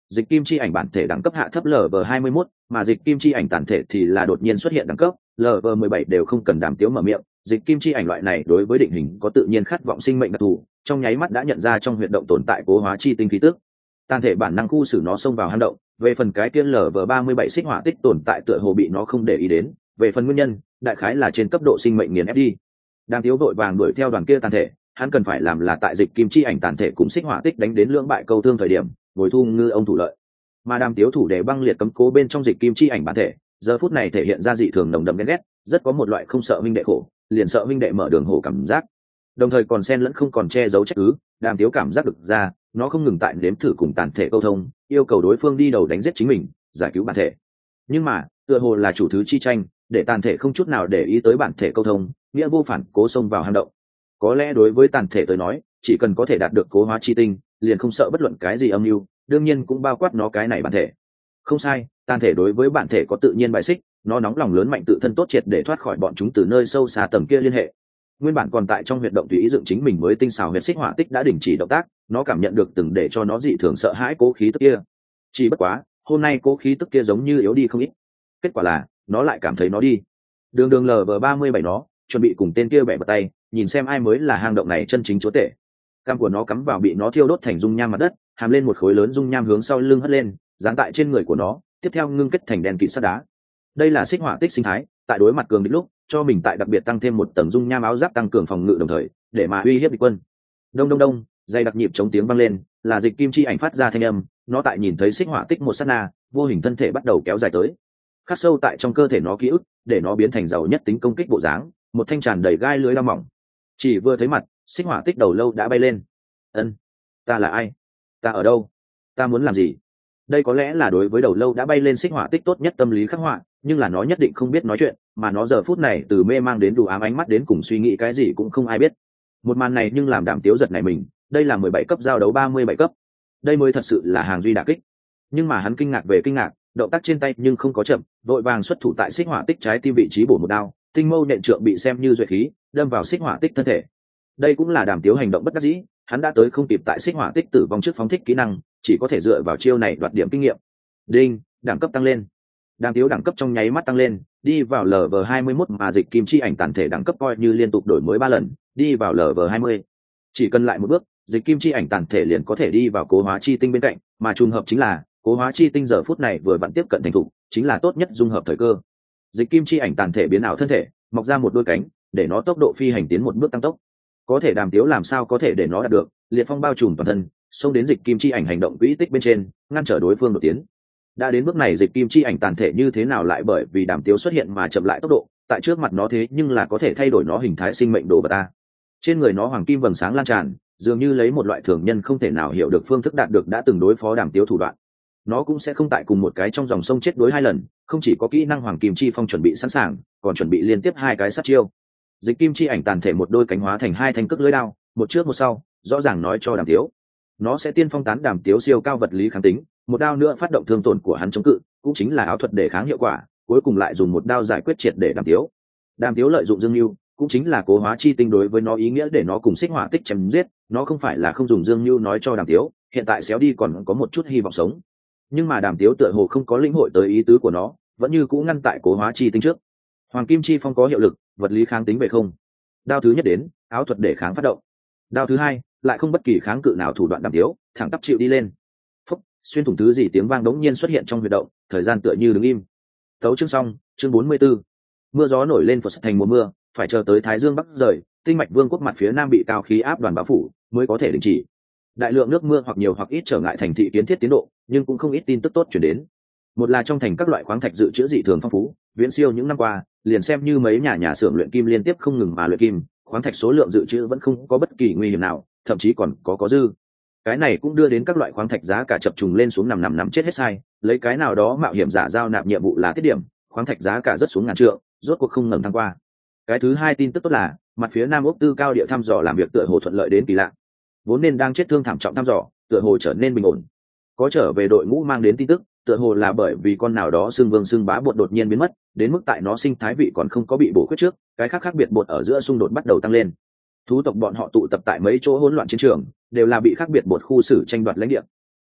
dịch kim chi ảnh bản thể đẳng cấp hạ thấp lv hai mươi mốt, mà dịch kim chi ảnh tàn thể thì là đột nhiên xuất hiện đẳng cấp lv mười bảy, đều không cần Đàm Tiếu mở miệng, dịch kim chi ảnh loại này đối với định hình có tự nhiên khát vọng sinh mệnh đặc thù, trong nháy mắt đã nhận ra trong huyệt động tồn tại cố hóa chi tinh khí tức. Tàn thể bản năng khu xử nó xông vào hang động, về phần cái kia lv ba mươi bảy xích hỏa tích tồn tại tựa hồ bị nó không để ý đến, về phần nguyên nhân đại khái là trên cấp độ sinh mệnh nghiền ép đi. Đàm Tiếu vội vàng đuổi theo đoàn kia tàn thể, hắn cần phải làm là tại dịch kim chi ảnh tàn thể cùng xích hỏa tích đánh đến lưỡng bại câu thương thời điểm ngồi thu ngư ông thủ lợi. Mà Đàm Tiếu thủ để băng liệt cấm cố bên trong dịch kim chi ảnh bản thể giờ phút này thể hiện ra dị thường nồng đậm ghen ghét, rất có một loại không sợ huynh đệ khổ liền sợ huynh đệ mở đường hổ cảm giác, đồng thời còn xen lẫn không còn che giấu trách cứ. Đàm Tiếu cảm giác được ra nó không ngừng tại nếm thử cùng tàn thể câu thông, yêu cầu đối phương đi đầu đánh giết chính mình giải cứu bản thể, nhưng mà tựa hồ là chủ thứ chi tranh để tàn thể không chút nào để ý tới bản thể câu thông, nghĩa vô phản cố xông vào hang động. Có lẽ đối với tàn thể tới nói chỉ cần có thể đạt được cố hóa chi tinh liền không sợ bất luận cái gì âm mưu, đương nhiên cũng bao quát nó cái này bản thể. Không sai, tàn thể đối với bản thể có tự nhiên bài xích, nó nóng lòng lớn mạnh tự thân tốt triệt để thoát khỏi bọn chúng từ nơi sâu xa tầng kia liên hệ. Nguyên bản còn tại trong huyệt động tùy ý dựng chính mình mới tinh xào huyệt xích hỏa tích đã đình chỉ động tác, nó cảm nhận được từng để cho nó dị thường sợ hãi cố khí tức kia. Chỉ bất quá hôm nay cố khí tức kia giống như yếu đi không ít, kết quả là nó lại cảm thấy nó đi. Đường đường lv ba mươi bảy nó chuẩn bị cùng tên kia bẻ bật tay nhìn xem ai mới là hang động này chân chính chúa tể. Cam của nó cắm vào bị nó thiêu đốt thành dung nham mặt đất, hàm lên một khối lớn dung nham hướng sau lưng hất lên dán tại trên người của nó, tiếp theo ngưng kết thành đèn kịt sắt đá. Đây là xích hỏa tích sinh thái, tại đối mặt cường địch lúc cho mình tại đặc biệt tăng thêm một tầng dung nham áo giáp tăng cường phòng ngự đồng thời để mà uy hiếp địch quân. Đông đông đông, dây đặc nhịp chống tiếng vang lên, là dịch kim chi ảnh phát ra thanh âm. Nó tại nhìn thấy xích hỏa tích một sát na, vô hình thân thể bắt đầu kéo dài tới, khắc sâu tại trong cơ thể nó ký ức, để nó biến thành giàu nhất tính công kích bộ dáng, một thanh tràn đầy gai lưới lao mỏng. Chỉ vừa thấy mặt, xích hỏa tích đầu lâu đã bay lên. Ân, ta là ai? Ta ở đâu? Ta muốn làm gì? Đây có lẽ là đối với đầu lâu đã bay lên xích hỏa tích tốt nhất tâm lý khắc họa, nhưng là nó nhất định không biết nói chuyện, mà nó giờ phút này từ mê mang đến đủ ám ánh mắt đến cùng suy nghĩ cái gì cũng không ai biết. Một màn này nhưng làm Đàm Tiếu giật này mình, đây là mười bảy cấp giao đấu ba mươi bảy cấp, đây mới thật sự là hàng duy đả kích. Nhưng mà hắn kinh ngạc về kinh ngạc, động tác trên tay nhưng không có chậm, đội vàng xuất thủ tại xích hỏa tích trái tim vị trí bổ một đao, tinh mâu nện trượng bị xem như duyệt khí đâm vào xích hỏa tích thân thể. Đây cũng là Đàm Tiếu hành động bất đắc dĩ, hắn đã tới không kịp tại xích hỏa tích tử vong trước phóng thích kỹ năng, chỉ có thể dựa vào chiêu này đoạt điểm kinh nghiệm. Đinh, đẳng cấp tăng lên. Đàm Tiếu đẳng cấp trong nháy mắt tăng lên, đi vào lv hai mươi mốt, mà dịch kim chi ảnh tàn thể đẳng cấp coi như liên tục đổi mới ba lần, đi vào lv hai mươi. Chỉ cần lại một bước, dịch kim chi ảnh tàn thể liền có thể đi vào cố hóa chi tinh bên cạnh, mà trùng hợp chính là cố hóa chi tinh giờ phút này vừa vặn tiếp cận thành thục, chính là tốt nhất dung hợp thời cơ. Dịch kim chi ảnh tàn thể biến ảo thân thể, mọc ra một đôi cánh, để nó tốc độ phi hành tiến một bước tăng tốc. Có thể Đàm Tiếu làm sao có thể để nó đạt được, liệt phong bao trùm toàn thân, xông đến dịch kim chi ảnh hành động quỹ tích bên trên, ngăn trở đối phương đột tiến. Đã đến bước này dịch kim chi ảnh tàn thể như thế nào lại bởi vì Đàm Tiếu xuất hiện mà chậm lại tốc độ, tại trước mặt nó thế nhưng là có thể thay đổi nó hình thái sinh mệnh đồ vật ta. Trên người nó hoàng kim vầng sáng lan tràn, dường như lấy một loại thường nhân không thể nào hiểu được phương thức đạt được đã từng đối phó Đàm Tiếu thủ đoạn. Nó cũng sẽ không tại cùng một cái trong dòng sông chết đối hai lần, không chỉ có kỹ năng hoàng kim chi phong chuẩn bị sẵn sàng, còn chuẩn bị liên tiếp hai cái sát chiêu. Dịch kim chi ảnh tàn thể một đôi cánh hóa thành hai thanh cước lưỡi đao, một trước một sau, rõ ràng nói cho Đàm Tiếu nó sẽ tiên phong tán Đàm Tiếu siêu cao vật lý kháng tính, một đao nữa phát động thương tổn của hắn chống cự, cũng chính là áo thuật để kháng hiệu quả, cuối cùng lại dùng một đao giải quyết triệt để Đàm Tiếu. Đàm Tiếu lợi dụng dương lưu, cũng chính là cố hóa chi tinh đối với nó ý nghĩa để nó cùng xích hỏa tích chém giết, nó không phải là không dùng dương lưu nói cho Đàm Tiếu, hiện tại xéo đi còn có một chút hy vọng sống. Nhưng mà Đàm Tiếu tựa hồ không có lĩnh hội tới ý tứ của nó, vẫn như cũ ngăn tại cố hóa chi tinh trước. Hoàng kim chi phong có hiệu lực, vật lý kháng tính về không. Đao thứ nhất đến, áo thuật để kháng phát động. Đao thứ hai, lại không bất kỳ kháng cự nào thủ đoạn Đàm Tiếu, thẳng tắp chịu đi lên. Phúc, xuyên thủng thứ gì tiếng vang đống nhiên xuất hiện trong huyệt động, thời gian tựa như đứng im. Tấu chương xong, chương bốn mươi 44. Mưa gió nổi lên phật thành mùa mưa, phải chờ tới Thái Dương Bắc rời, tinh mạch vương quốc mặt phía nam bị cao khí áp đoàn bao phủ, mới có thể đình chỉ. Đại lượng nước mưa hoặc nhiều hoặc ít trở ngại thành thị kiến thiết tiến độ, nhưng cũng không ít tin tức tốt chuyển đến. Một là trong thành các loại khoáng thạch dự trữ dị thường phong phú, viễn siêu những năm qua, liền xem như mấy nhà nhà xưởng luyện kim liên tiếp không ngừng mà luyện kim, khoáng thạch số lượng dự trữ vẫn không có bất kỳ nguy hiểm nào, thậm chí còn có có dư. Cái này cũng đưa đến các loại khoáng thạch giá cả chập trùng lên xuống nằm nằm nằm chết hết sai, lấy cái nào đó mạo hiểm giả giao nạp nhiệm vụ là tiết điểm, khoáng thạch giá cả rất xuống ngàn trượng, rốt cuộc không ngừng thăng qua. Cái thứ hai tin tức tốt là, mặt phía nam ốc tư cao địa thăm dò làm việc tựa hồ thuận lợi đến kỳ lạ. Vốn nên đang chết thương thảm trọng thăm dò, tựa hồ trở nên bình ổn. Có trở về đội ngũ mang đến tin tức, tựa hồ là bởi vì con nào đó xương vương xương bá bột đột nhiên biến mất, đến mức tại nó sinh thái vị còn không có bị bổ khuyết trước, cái khác khác biệt bột ở giữa xung đột bắt đầu tăng lên. Thú tộc bọn họ tụ tập tại mấy chỗ hỗn loạn chiến trường, đều là bị khác biệt bột khu xử tranh đoạt lãnh địa.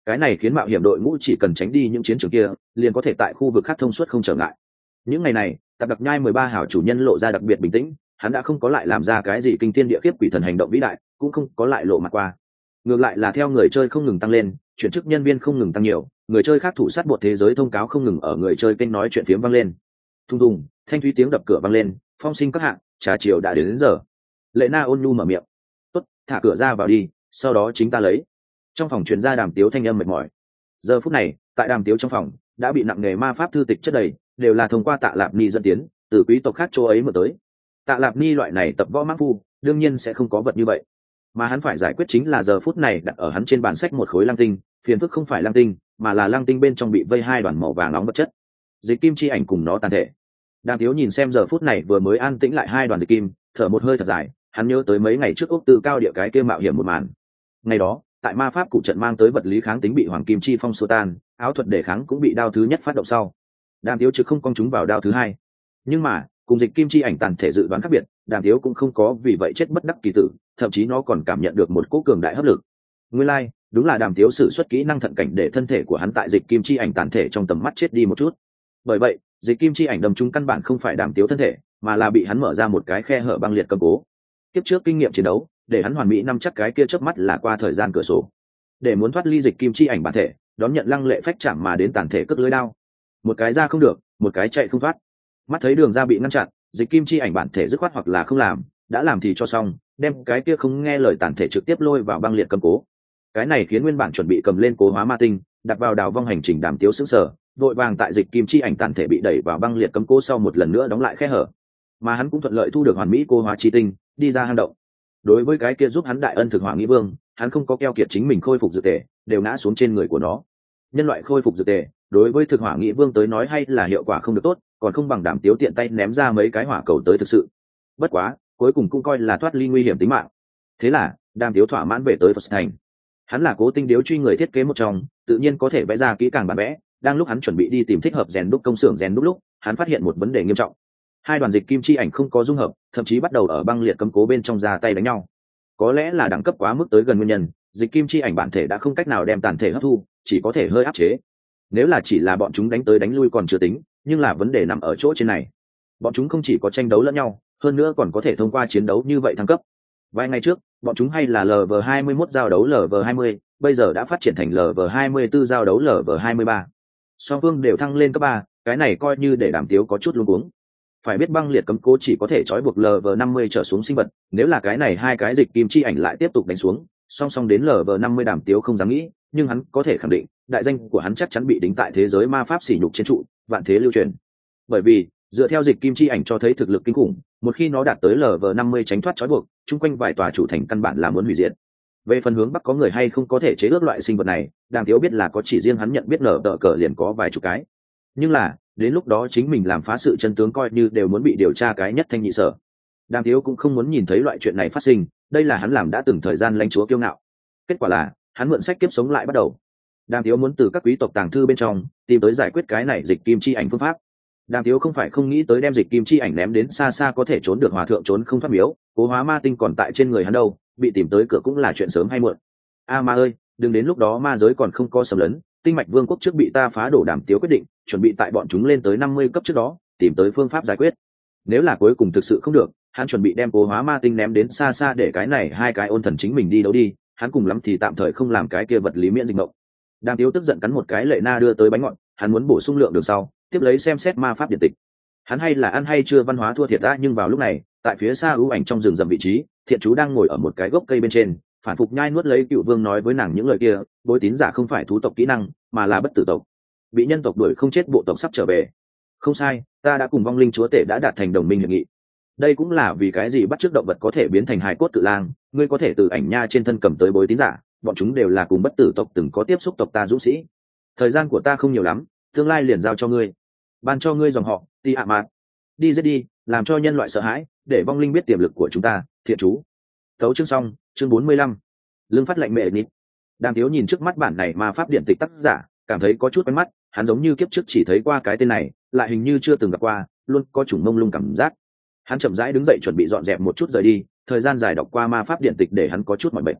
cái này khiến mạo hiểm đội ngũ chỉ cần tránh đi những chiến trường kia liền có thể tại khu vực khác thông suốt không trở ngại. Những ngày này tạp đặc nhai mười ba hảo chủ nhân lộ ra đặc biệt bình tĩnh, hắn đã không có lại làm ra cái gì kinh thiên địa khiếp quỷ thần hành động vĩ đại, cũng không có lại lộ mặt qua. Ngược lại là theo người chơi không ngừng tăng lên, chuyển chức nhân viên không ngừng tăng nhiều, người chơi khác thủ sát bột thế giới thông cáo không ngừng ở người chơi kênh nói chuyện phiếm vang lên. Thùng thùng, thanh thúy tiếng đập cửa vang lên, phong sinh các hạng, trà chiều đã đến, đến giờ. Lệ Na ôn nhu mở miệng, tốt, thả cửa ra vào đi, sau đó chính ta lấy. Trong phòng truyền ra đàm tiếu thanh âm mệt mỏi. Giờ phút này tại đàm tiếu trong phòng đã bị nặng nghề ma pháp thư tịch chất đầy, đều là thông qua Tạ Lạp Ni dẫn tiến từ quý tộc khác chỗ ấy mà tới. Tạ Lạp Ni loại này tập võ mãng phu đương nhiên sẽ không có vật như vậy, mà hắn phải giải quyết chính là giờ phút này đặt ở hắn trên bàn sách một khối lăng tinh. Phiền phức không phải lăng tinh, mà là lăng tinh bên trong bị vây hai đoàn màu vàng nóng vật chất, dịch kim chi ảnh cùng nó tàn thể. Đàm tiếu nhìn xem giờ phút này vừa mới an tĩnh lại hai đoàn dịch kim, thở một hơi thật dài. Hắn nhớ tới mấy ngày trước ốc từ cao địa cái kia mạo hiểm một màn. Ngày đó tại ma pháp cụ trận mang tới vật lý kháng tính bị hoàng kim chi phong xua tan, áo thuật đề kháng cũng bị đao thứ nhất phát động sau, đàm tiếu trực không cong chúng vào đao thứ hai. Nhưng mà cùng dịch kim chi ảnh tàn thể dự đoán khác biệt, đàm tiếu cũng không có vì vậy chết bất đắc kỳ tử, thậm chí nó còn cảm nhận được một cỗ cường đại hấp lực. Nguyên lai like, đúng là đàm tiếu sử xuất kỹ năng thận cảnh để thân thể của hắn tại dịch kim chi ảnh tàn thể trong tầm mắt chết đi một chút. Bởi vậy dịch kim chi ảnh đâm trúng căn bản không phải đàm tiếu thân thể, mà là bị hắn mở ra một cái khe hở băng liệt cầm cố. Tiếp trước kinh nghiệm chiến đấu để hắn hoàn mỹ năm chắc cái kia chớp mắt là qua thời gian cửa sổ, để muốn thoát ly dịch kim chi ảnh bản thể, đón nhận lăng lệ phách chạm mà đến tàn thể cất lưới đao. Một cái ra không được, một cái chạy không thoát. Mắt thấy đường ra bị ngăn chặn, dịch kim chi ảnh bản thể dứt khoát hoặc là không làm, đã làm thì cho xong, đem cái kia không nghe lời tàn thể trực tiếp lôi vào băng liệt cầm cố. Cái này khiến nguyên bản chuẩn bị cầm lên cố hóa ma tinh, đặt vào đào vong hành trình đàm tiếu sững sờ, vội vàng tại dịch kim chi ảnh tàn thể bị đẩy vào băng liệt cấm cố sau một lần nữa đóng lại khe hở, mà hắn cũng thuận lợi thu được hoàn mỹ cố hóa chi tinh, đi ra hang động. Đối với cái kia giúp hắn đại ân thực hỏa nghĩ vương, hắn không có keo kiệt chính mình khôi phục dược tề, đều ngã xuống trên người của nó. Nhân loại khôi phục dược tề đối với thực hỏa nghĩ vương tới nói hay là hiệu quả không được tốt, còn không bằng đàm tiếu tiện tay ném ra mấy cái hỏa cầu tới thực sự. Bất quá cuối cùng cũng coi là thoát ly nguy hiểm tính mạng. Thế là đàm tiếu thỏa mãn về tới Phật thành. Hắn là cố tinh điếu truy người thiết kế một trong, tự nhiên có thể vẽ ra kỹ càng bản vẽ. Đang lúc hắn chuẩn bị đi tìm thích hợp rèn đúc công xưởng rèn đúc lúc, hắn phát hiện một vấn đề nghiêm trọng. Hai đoàn dịch kim chi ảnh không có dung hợp, thậm chí bắt đầu ở băng liệt cấm cố bên trong ra tay đánh nhau. Có lẽ là đẳng cấp quá mức tới gần nguyên nhân, dịch kim chi ảnh bản thể đã không cách nào đem tàn thể hấp thu, chỉ có thể hơi áp chế. Nếu là chỉ là bọn chúng đánh tới đánh lui còn chưa tính, nhưng là vấn đề nằm ở chỗ trên này. Bọn chúng không chỉ có tranh đấu lẫn nhau, hơn nữa còn có thể thông qua chiến đấu như vậy thăng cấp. Vài ngày trước, bọn chúng hay là lv hai mươi mốt giao đấu lv hai mươi, bây giờ đã phát triển thành lv hai mươi tư giao đấu lv hai mươi ba. Song phương đều thăng lên cấp ba, cái này coi như để đàm tiếu có chút luống cuống. Phải biết băng liệt cấm cố chỉ có thể trói buộc lv năm mươi trở xuống sinh vật, nếu là cái này hai cái dịch kim chi ảnh lại tiếp tục đánh xuống, song song đến lv năm mươi đàm tiếu không dám nghĩ, nhưng hắn có thể khẳng định, đại danh của hắn chắc chắn bị đính tại thế giới ma pháp sỉ nhục trên trụ, vạn thế lưu truyền. Bởi vì, dựa theo dịch kim chi ảnh cho thấy thực lực kinh khủng, một khi nó đạt tới lv năm mươi tránh thoát trói buộc, chung quanh vài tòa chủ thành căn bản là muốn hủy diệt. Về phần hướng bắc có người hay không có thể chế ước loại sinh vật này, đàm tiếu biết là có, chỉ riêng hắn nhận biết nở tờ cờ liền có vài chục cái. Nhưng là đến lúc đó chính mình làm phá sự chân tướng coi như đều muốn bị điều tra cái nhất thanh nhị sở. Đàm tiếu cũng không muốn nhìn thấy loại chuyện này phát sinh, đây là hắn làm đã từng thời gian lãnh chúa kiêu ngạo. Kết quả là hắn mượn sách kiếp sống lại bắt đầu. Đàm tiếu muốn từ các quý tộc tàng thư bên trong tìm tới giải quyết cái này dịch kim chi ảnh phương pháp. Đàm tiếu không phải không nghĩ tới đem dịch kim chi ảnh ném đến xa xa có thể trốn được hòa thượng trốn không thoát miếu, cố hóa ma tinh còn tại trên người hắn đâu, bị tìm tới cửa cũng là chuyện sớm hay muộn. A ma ơi, đừng đến lúc đó ma giới còn không có xâm lấn, tinh mạch vương quốc trước bị ta phá đổ. Đàm tiếu quyết định chuẩn bị tại bọn chúng lên tới năm mươi cấp trước đó tìm tới phương pháp giải quyết. Nếu là cuối cùng thực sự không được, hắn chuẩn bị đem cố hóa ma tinh ném đến xa xa để cái này hai cái ôn thần chính mình đi đấu đi, hắn cùng lắm thì tạm thời không làm cái kia vật lý miễn dịch mộng. Đàm tiếu tức giận cắn một cái lệ na đưa tới bánh ngọt, hắn muốn bổ sung lượng đường sau tiếp lấy xem xét ma pháp điện tịch. Hắn hay là ăn hay chưa văn hóa thua thiệt ta, nhưng vào lúc này tại phía xa ưu ảnh trong rừng rậm vị trí, thiện chú đang ngồi ở một cái gốc cây bên trên, phản phục nhai nuốt lấy cựu vương nói với nàng những lời kia. Bối tín giả không phải thú tộc kỹ năng, mà là bất tử tộc, bị nhân tộc đuổi không chết bộ tộc sắp trở về. Không sai, ta đã cùng vong linh chúa tể đã đạt thành đồng minh hiệp nghị. Đây cũng là vì cái gì bắt chước động vật có thể biến thành hài cốt cự lang, ngươi có thể từ ảnh nha trên thân cầm tới bối tín giả, bọn chúng đều là cùng bất tử tộc từng có tiếp xúc tộc ta dũng sĩ. Thời gian của ta không nhiều lắm, tương lai liền giao cho ngươi, ban cho ngươi dòng họ ti ạ mạt, đi giết đi, làm cho nhân loại sợ hãi, để vong linh biết tiềm lực của chúng ta. Thiện chú. Tấu chương xong, chương bốn mươi lăm. Lương phát lệnh mẹ nít. Đàm tiếu nhìn trước mắt bản này ma pháp điện tịch tác giả, cảm thấy có chút quen mắt, hắn giống như kiếp trước chỉ thấy qua cái tên này, lại hình như chưa từng gặp qua, luôn có chủng mông lung cảm giác. Hắn chậm rãi đứng dậy chuẩn bị dọn dẹp một chút rời đi, thời gian dài đọc qua ma pháp điện tịch để hắn có chút mỏi mệt.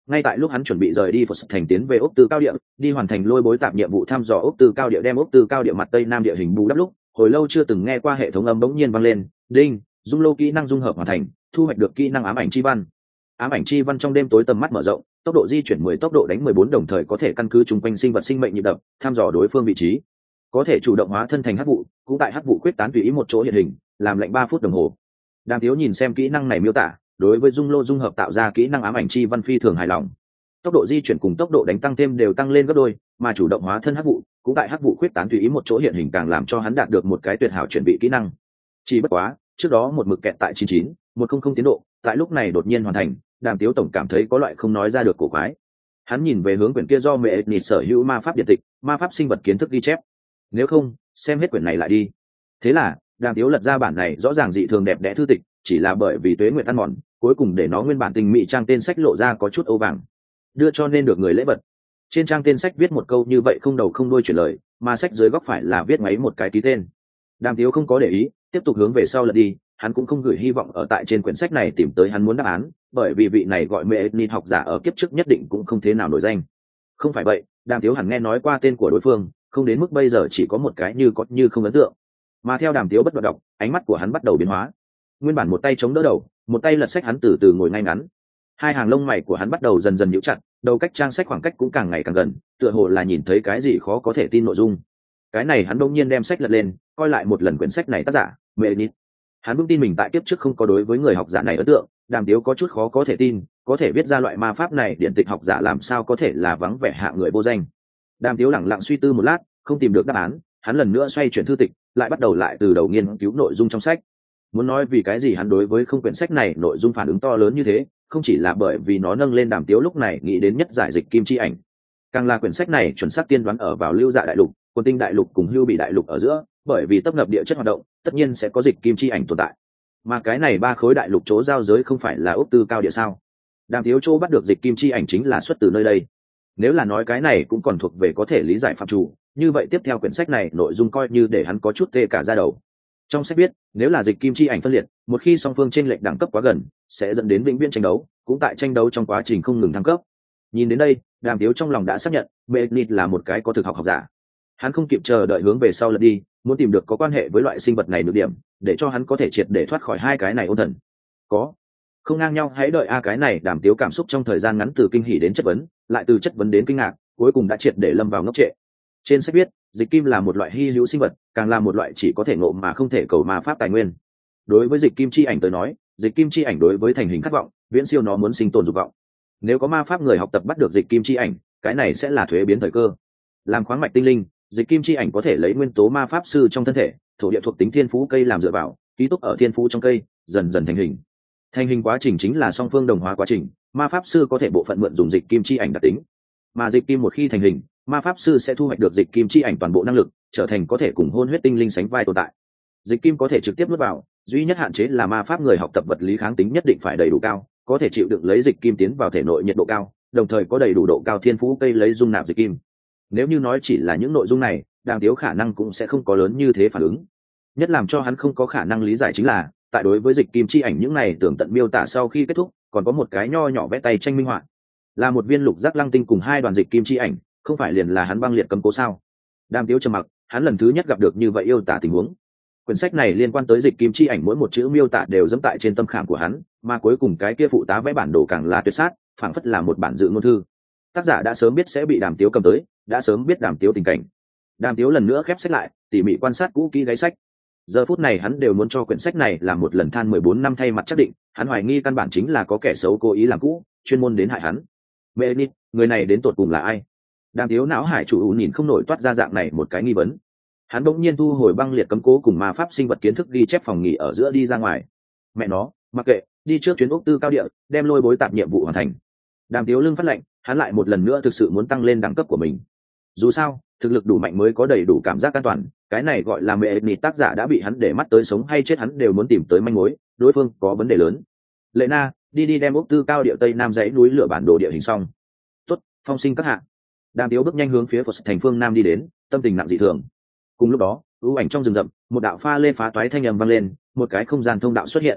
Ngay tại lúc hắn chuẩn bị rời đi Phật thành tiến về ốc tư cao địa, đi hoàn thành lôi bối tạp nhiệm vụ thăm dò ốc tư cao địa, đem ốc tư cao địa mặt tây nam địa hình bù đắp lúc, hồi lâu chưa từng nghe qua hệ thống âm bỗng nhiên vang lên, đinh, dung lô kỹ năng dung hợp hoàn thành, thu hoạch được kỹ năng ám ảnh chi văn. Ám ảnh chi văn trong đêm tối tầm mắt mở rộng, tốc độ di chuyển mười, tốc độ đánh mười bốn, đồng thời có thể căn cứ chung quanh sinh vật sinh mệnh nhịp đập, thăm dò đối phương vị trí, có thể chủ động hóa thân thành hắc vụ, cũng tại hắc vụ quyết tán tùy ý một chỗ hiện hình, làm lệnh ba phút đồng hồ. Đàm Tiếu nhìn xem kỹ năng này miêu tả, đối với dung lô dung hợp tạo ra kỹ năng ám ảnh chi văn phi thường hài lòng. Tốc độ di chuyển cùng tốc độ đánh tăng thêm đều tăng lên gấp đôi, mà chủ động hóa thân hắc vụ cũng tại hắc vụ quyết tán tùy ý một chỗ hiện hình, càng làm cho hắn đạt được một cái tuyệt hảo chuẩn bị kỹ năng. Chỉ bất quá, trước đó một mực kẹt tại chín chín một không không tiến độ, tại lúc này đột nhiên hoàn thành, Đàm Tiếu tổng cảm thấy có loại không nói ra được cổ quái. Hắn nhìn về hướng quyển kia do Mẹ Nịt sở hữu ma pháp điện tịch, ma pháp sinh vật kiến thức ghi chép. Nếu không, xem hết quyển này lại đi. Thế là, Đàm Tiếu lật ra bản này rõ ràng dị thường đẹp đẽ thư tịch, chỉ là bởi vì tuế nguyệt ăn mòn, cuối cùng để nó nguyên bản tình mỹ trang tên sách lộ ra có chút âu vàng. Đưa cho nên được người lễ vật. Trên trang tên sách viết một câu như vậy không đầu không đuôi chuyển lời, mà sách dưới góc phải là viết ngáy một cái ký tên. Đàm Tiếu không có để ý, tiếp tục hướng về sau lật đi, hắn cũng không gửi hy vọng ở tại trên quyển sách này tìm tới hắn muốn đáp án, bởi vì vị này gọi Mẹ Nịt học giả ở kiếp trước nhất định cũng không thế nào nổi danh. Không phải vậy, Đàm Tiếu hẳn nghe nói qua tên của đối phương, không đến mức bây giờ chỉ có một cái như có như không ấn tượng. Mà theo Đàm Tiếu bất đoạn đọc, ánh mắt của hắn bắt đầu biến hóa. Nguyên bản một tay chống đỡ đầu, một tay lật sách, hắn từ từ ngồi ngay ngắn. Hai hàng lông mày của hắn bắt đầu dần dần nhíu chặt, đầu cách trang sách khoảng cách cũng càng ngày càng gần, tựa hồ là nhìn thấy cái gì khó có thể tin nội dung. Cái này hắn đột nhiên đem sách lật lên, coi lại một lần quyển sách này tác giả, Mẹ Nịt. Hắn vững tin mình tại kiếp trước không có đối với người học giả này ấn tượng, Đàm Tiếu có chút khó có thể tin, có thể viết ra loại ma pháp này điện tịch học giả làm sao có thể là vắng vẻ hạ người vô danh. Đàm Tiếu lẳng lặng suy tư một lát, không tìm được đáp án, hắn lần nữa xoay chuyển thư tịch, lại bắt đầu lại từ đầu nghiên cứu nội dung trong sách. Muốn nói vì cái gì hắn đối với không quyển sách này nội dung phản ứng to lớn như thế, không chỉ là bởi vì nó nâng lên Đàm Tiếu lúc này nghĩ đến nhất giải dịch kim chi ảnh, càng là quyển sách này chuẩn xác tiên đoán ở vào lưu dạ đại lục, quân tinh đại lục cùng hưu bị đại lục ở giữa, bởi vì tấp nập địa chất hoạt động, tất nhiên sẽ có dịch kim chi ảnh tồn tại. Mà cái này ba khối đại lục chỗ giao giới không phải là ốc tư cao địa sao? Đàm Tiếu chỗ bắt được dịch kim chi ảnh chính là xuất từ nơi đây. Nếu là nói cái này cũng còn thuộc về có thể lý giải phạm chủ, như vậy tiếp theo quyển sách này nội dung coi như để hắn có chút tê cả da đầu. Trong sách viết, nếu là dịch kim chi ảnh phân liệt, một khi song phương chênh lệch đẳng cấp quá gần, sẽ dẫn đến vĩnh viễn tranh đấu, cũng tại tranh đấu trong quá trình không ngừng thăng cấp. Nhìn đến đây, Đàm Tiếu trong lòng đã xác nhận, Mẹ Nịt là một cái có thực học học giả. Hắn không kịp chờ đợi hướng về sau lật đi, muốn tìm được có quan hệ với loại sinh vật này được điểm, để cho hắn có thể triệt để thoát khỏi hai cái này ôn thần. Có không ngang nhau, hãy đợi a cái này. Đàm Tiếu cảm xúc trong thời gian ngắn từ kinh hỉ đến chất vấn, lại từ chất vấn đến kinh ngạc, cuối cùng đã triệt để lâm vào ngốc trệ. Trên sách viết, dịch kim là một loại hy hữu sinh vật, càng là một loại chỉ có thể ngộ mà không thể cầu ma pháp tài nguyên. Đối với dịch kim chi ảnh tới nói, dịch kim chi ảnh đối với thành hình khát vọng, viễn siêu nó muốn sinh tồn dục vọng. Nếu có ma pháp người học tập bắt được dịch kim chi ảnh, cái này sẽ là thuế biến thời cơ. Làm khoáng mạch tinh linh, dịch kim chi ảnh có thể lấy nguyên tố ma pháp sư trong thân thể, thổ địa thuộc tính thiên phú cây làm dựa vào, ký túc ở thiên phú trong cây, dần dần thành hình. Thành hình quá trình chính là song phương đồng hóa quá trình, ma pháp sư có thể bộ phận mượn dùng dịch kim chi ảnh đặc tính, mà dịch kim một khi thành hình, ma pháp sư sẽ thu hoạch được dịch kim chi ảnh toàn bộ năng lực, trở thành có thể cùng hôn huyết tinh linh sánh vai tồn tại. Dịch kim có thể trực tiếp nuốt vào, duy nhất hạn chế là ma pháp người học tập vật lý kháng tính nhất định phải đầy đủ cao, có thể chịu đựng lấy dịch kim tiến vào thể nội nhiệt độ cao, đồng thời có đầy đủ độ cao thiên phú cây lấy dung nạp dịch kim. Nếu như nói chỉ là những nội dung này, Đàm Tiếu khả năng cũng sẽ không có lớn như thế phản ứng. Nhất làm cho hắn không có khả năng lý giải chính là, tại đối với dịch kim chi ảnh những này tưởng tận miêu tả sau khi kết thúc, còn có một cái nho nhỏ vẽ tay tranh minh họa, là một viên lục giác lăng tinh cùng hai đoàn dịch kim chi ảnh, không phải liền là hắn băng liệt cấm cố sao? Đàm Tiếu trầm mặc, hắn lần thứ nhất gặp được như vậy yêu tả tình huống. Quyển sách này liên quan tới dịch kim chi ảnh mỗi một chữ miêu tả đều dẫm tại trên tâm khảm của hắn, mà cuối cùng cái kia phụ tá vẽ bản đồ càng là tuyệt sát, phảng phất là một bản dự ngôn thư. Tác giả đã sớm biết sẽ bị Đàm Tiếu cầm tới, đã sớm biết Đàm Tiếu tình cảnh. Đàm Tiếu lần nữa khép sách lại, tỉ mỉ quan sát cũ kỹ gáy sách. Giờ phút này hắn đều muốn cho quyển sách này làm một lần than mười bốn năm thay mặt chắc định, hắn hoài nghi căn bản chính là có kẻ xấu cố ý làm cũ, chuyên môn đến hại hắn. Mẹ Nịt, người này đến tột cùng là ai? Đàm Tiếu não hải chủ nhìn không nổi toát ra dạng này một cái nghi vấn. Hắn bỗng nhiên thu hồi băng liệt cấm cố cùng ma pháp sinh vật kiến thức ghi chép phòng nghỉ ở giữa đi ra ngoài. Mẹ nó, mặc kệ, đi trước chuyến ốc tư cao địa, đem lôi bối tạp nhiệm vụ hoàn thành. Đàm Tiếu lưng phát lệnh, hắn lại một lần nữa thực sự muốn tăng lên đẳng cấp của mình. Dù sao, thực lực đủ mạnh mới có đầy đủ cảm giác an toàn, cái này gọi là Mẹ Nịt tác giả đã bị hắn để mắt tới, sống hay chết hắn đều muốn tìm tới manh mối, đối phương có vấn đề lớn. Lệ Na, đi đi đem ốc tư cao địa tây nam dãy núi lửa bản đồ địa hình xong. Tốt, phong sinh các hạ. Đàm Tiếu bước nhanh hướng phía Phật thành phương nam đi đến, tâm tình nặng dị thường. Cùng lúc đó, ưu ảnh trong rừng rậm, một đạo pha lê phá toái thanh âm vang lên, một cái không gian thông đạo xuất hiện.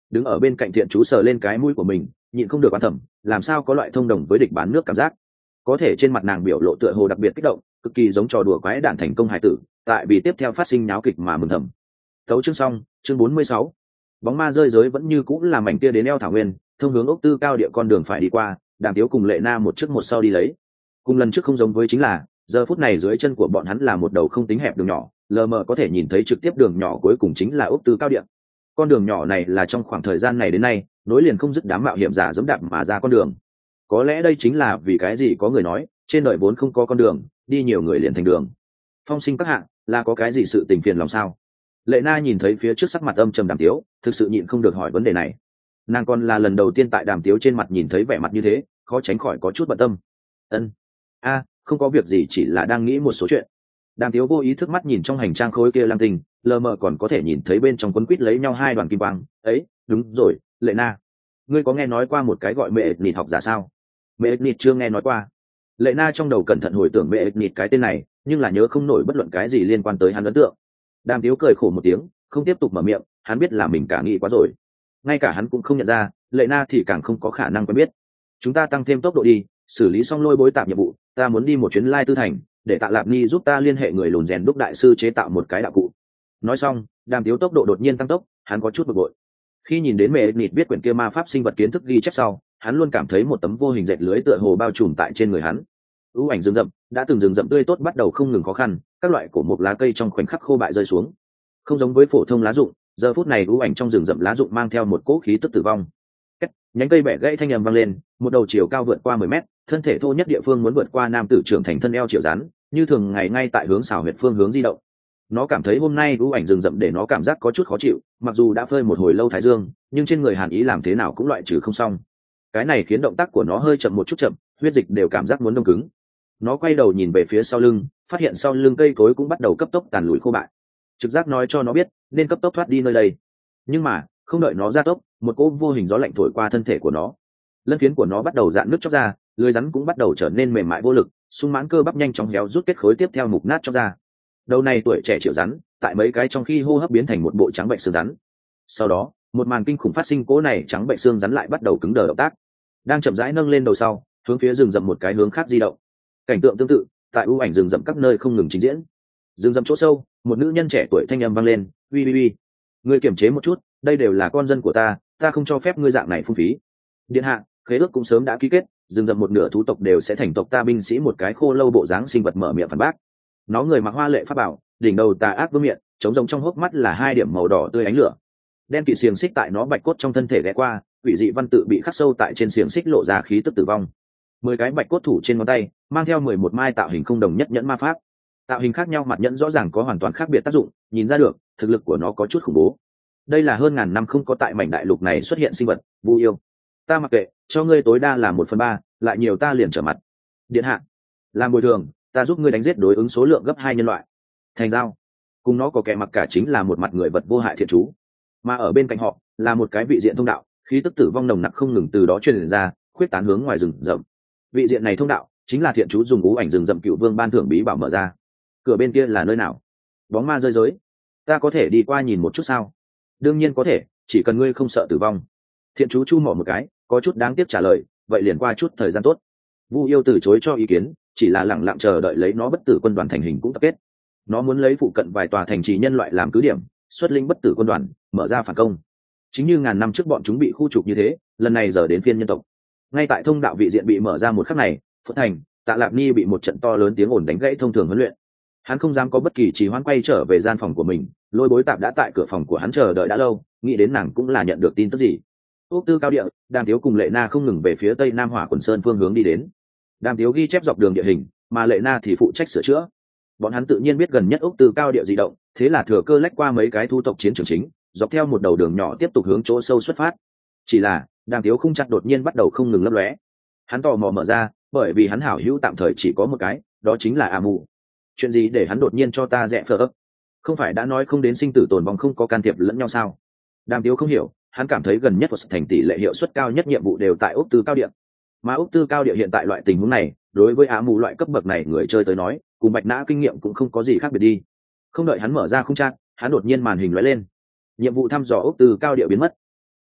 đứng ở bên cạnh thiện chú sờ lên cái mũi của mình, nhịn không được oán thầm, làm sao có loại thông đồng với địch bán nước cảm giác. Có thể trên mặt nàng biểu lộ tựa hồ đặc biệt kích động, cực kỳ giống trò đùa quái đản thành công hài tử, tại vì tiếp theo phát sinh náo kịch mà mừng thầm. Thấu chương xong, chương bốn mươi sáu. Bóng ma rơi giới vẫn như cũng là mảnh kia đến eo thảo nguyên, thông hướng ốc tư cao địa con đường phải đi qua, Đàm Tiếu cùng Lệ Na một trước một sau đi lấy. Cùng lần trước không giống với chính là, giờ phút này dưới chân của bọn hắn là một đầu không tính hẹp đường nhỏ, lờ mờ có thể nhìn thấy trực tiếp đường nhỏ cuối cùng chính là ốc tư cao địa. Con đường nhỏ này là trong khoảng thời gian này đến nay, nối liền không dứt đám mạo hiểm giả dẫm đạp mà ra con đường. Có lẽ đây chính là vì cái gì có người nói, trên đời vốn không có con đường, đi nhiều người liền thành đường. Phong sinh các hạng, là có cái gì sự tình phiền lòng sao? Lệ Na nhìn thấy phía trước sắc mặt âm trầm Đàm Tiếu, thực sự nhịn không được hỏi vấn đề này. Nàng còn là lần đầu tiên tại Đàm Tiếu trên mặt nhìn thấy vẻ mặt như thế, khó tránh khỏi có chút bận tâm. Ân, a, không có việc gì, chỉ là đang nghĩ một số chuyện. Đàm Tiếu vô ý thức mắt nhìn trong hành trang khối kia lam tinh, lờ mờ còn có thể nhìn thấy bên trong quấn quýt lấy nhau hai đoàn kim quang. Ấy, đúng rồi, Lệ Na, ngươi có nghe nói qua một cái gọi mẹ nịt học giả sao? Mẹ nịt chưa nghe nói qua. Lệ Na trong đầu cẩn thận hồi tưởng mẹ nịt cái tên này, nhưng là nhớ không nổi bất luận cái gì liên quan tới hắn ấn tượng. Đàm Tiếu cười khổ một tiếng, không tiếp tục mở miệng, hắn biết là mình cả nghĩ quá rồi. Ngay cả hắn cũng không nhận ra, Lệ Na thì càng không có khả năng quen biết. Chúng ta tăng thêm tốc độ đi, xử lý xong lôi bối tạp nhiệm vụ, ta muốn đi một chuyến Lai Tư Thành, để Tạ Lạp Ni giúp ta liên hệ người lùn rèn đúc đại sư chế tạo một cái đạo cụ. Nói xong, Đàm Tiếu tốc độ đột nhiên tăng tốc, hắn có chút bực bội. Khi nhìn đến mẹ nịt biết quyển kia ma pháp sinh vật kiến thức ghi chép sau, hắn luôn cảm thấy một tấm vô hình dệt lưới tựa hồ bao trùm tại trên người hắn. ưu ảnh rừng rậm đã từng rừng rậm tươi tốt bắt đầu không ngừng khó khăn, các loại cổ mục lá cây trong khoảnh khắc khô bại rơi xuống. Không giống với phổ thông lá rụng, giờ phút này ưu ảnh trong rừng rậm lá rụng mang theo một cỗ khí tức tử vong. Cách, nhánh cây bẻ gãy thanh ầm vang lên, một đầu chiều cao vượt qua mười mét, thân thể thô nhất địa phương muốn vượt qua nam tử trưởng thành thân eo triệu rắn, như thường ngày ngay tại hướng xảo huyệt phương hướng di động. Nó cảm thấy hôm nay ưu ảnh rừng rậm để nó cảm giác có chút khó chịu, mặc dù đã phơi một hồi lâu thái dương, nhưng trên người hàn ý làm thế nào cũng loại trừ không xong. Cái này khiến động tác của nó hơi chậm một chút chậm, huyết dịch đều cảm giác muốn đông cứng. Nó quay đầu nhìn về phía sau lưng, phát hiện sau lưng cây cối cũng bắt đầu cấp tốc tàn lùi khô bại. Trực giác nói cho nó biết nên cấp tốc thoát đi nơi đây, nhưng mà không đợi nó ra tốc, một cỗ vô hình gió lạnh thổi qua thân thể của nó, lân phiến của nó bắt đầu dạn nước chóc ra, lưới rắn cũng bắt đầu trở nên mềm mại vô lực, sung mãn cơ bắp nhanh chóng héo rút, kết khối tiếp theo mục nát chóc ra. Đầu này tuổi trẻ triệu rắn tại mấy cái trong khi hô hấp biến thành một bộ trắng bệnh xương rắn. Sau đó một màn kinh khủng phát sinh, cỗ này trắng bệnh xương rắn lại bắt đầu cứng đờ động tác, đang chậm rãi nâng lên đầu sau, hướng phía rừng rậm một cái hướng khác di động. Cảnh tượng tương tự tại ưu ảnh rừng rậm các nơi không ngừng trình diễn. Rừng rậm chỗ sâu, một nữ nhân trẻ tuổi thanh âm vang lên, uy uy uy, ngươi kiềm chế một chút, đây đều là con dân của ta, ta không cho phép ngươi dạng này phung phí. Điện hạ, khế ước cũng sớm đã ký kết, rừng rậm một nửa thú tộc đều sẽ thành tộc ta binh sĩ. Một cái khô lâu bộ dáng sinh vật mở miệng phản bác. Nó người mặc hoa lệ pháp bảo, đỉnh đầu tà ác vương miệng, trống rỗng trong hốc mắt là hai điểm màu đỏ tươi ánh lửa. Đen kịt xiềng xích tại nó bạch cốt trong thân thể ghé qua, quỷ dị văn tự bị khắc sâu tại trên xiềng xích lộ ra khí tức tử vong. Mười cái bạch cốt thủ trên ngón tay mang theo mười một mai tạo hình không đồng nhất nhẫn ma pháp. Tạo hình khác nhau mặt nhẫn rõ ràng có hoàn toàn khác biệt tác dụng, nhìn ra được thực lực của nó có chút khủng bố. Đây là hơn ngàn năm không có tại mảnh đại lục này xuất hiện sinh vật. Vu yêu, ta mặc kệ, cho ngươi tối đa là một phần ba, lại nhiều ta liền trở mặt. Điện hạ, làm bồi thường, ta giúp ngươi đánh giết đối ứng số lượng gấp hai nhân loại. Thành giao. Cùng nó có kẻ mặc cả chính là một mặt người vật vô hại thiện chú, mà ở bên cạnh họ là một cái vị diện thông đạo, khí tức tử vong nồng nặc không ngừng từ đó truyền ra, khuyết tán hướng ngoài rừng rậm. Vị diện này thông đạo chính là thiện chú dùng ú ảnh rừng rậm cựu vương ban thưởng bí bảo mở ra. Cửa bên kia là nơi nào? Bóng ma rơi giới, ta có thể đi qua nhìn một chút sao? Đương nhiên có thể, chỉ cần ngươi không sợ tử vong. Thiện chú chu mỏ một cái, có chút đáng tiếc trả lời, vậy liền qua chút thời gian tốt. Vu yêu từ chối cho ý kiến, chỉ là lẳng lặng chờ đợi lấy nó bất tử quân đoàn thành hình cũng tập kết. Nó muốn lấy phụ cận vài tòa thành trì nhân loại làm cứ điểm, xuất linh bất tử quân đoàn, mở ra phản công. Chính như ngàn năm trước bọn chúng bị khu trục như thế, lần này giờ đến phiên nhân tộc. Ngay tại thông đạo vị diện bị mở ra một khắc này, Phượng Thành, Tạ Lạp Ni bị một trận to lớn tiếng ồn đánh gãy thông thường huấn luyện. Hắn không dám có bất kỳ trì hoãn, quay trở về gian phòng của mình. Lôi Bối Tạp đã tại cửa phòng của hắn chờ đợi đã lâu, nghĩ đến nàng cũng là nhận được tin tức gì. Ốc tư cao địa, Đàm Tiếu cùng Lệ Na không ngừng về phía tây nam Hỏa Quần Sơn phương hướng đi đến. Đàm Tiếu ghi chép dọc đường địa hình, mà Lệ Na thì phụ trách sửa chữa. Bọn hắn tự nhiên biết gần nhất ốc tư cao địa di động, thế là thừa cơ lách qua mấy cái thu tộc chiến trường chính, dọc theo một đầu đường nhỏ tiếp tục hướng chỗ sâu xuất phát. Chỉ là Đàm Tiếu không chặt đột nhiên bắt đầu không ngừng lấp lóe. Hắn tò mò mở ra, bởi vì hắn hảo hữu tạm thời chỉ có một cái, đó chính là A Mù. Chuyện gì để hắn đột nhiên cho ta rẽ phở ấp? Không phải đã nói không đến sinh tử tồn vong, không có can thiệp lẫn nhau sao? Đàm Tiếu không hiểu, hắn cảm thấy gần nhất Phật thành tỷ lệ hiệu suất cao nhất nhiệm vụ đều tại ốc tư cao địa, mà ốc tư cao địa hiện tại loại tình huống này, đối với A Mù loại cấp bậc này người chơi tới nói, cùng Bạch Nã kinh nghiệm cũng không có gì khác biệt đi. Không đợi hắn mở ra không trang, hắn đột nhiên màn hình lóe lên, nhiệm vụ thăm dò ốc tư cao địa biến mất.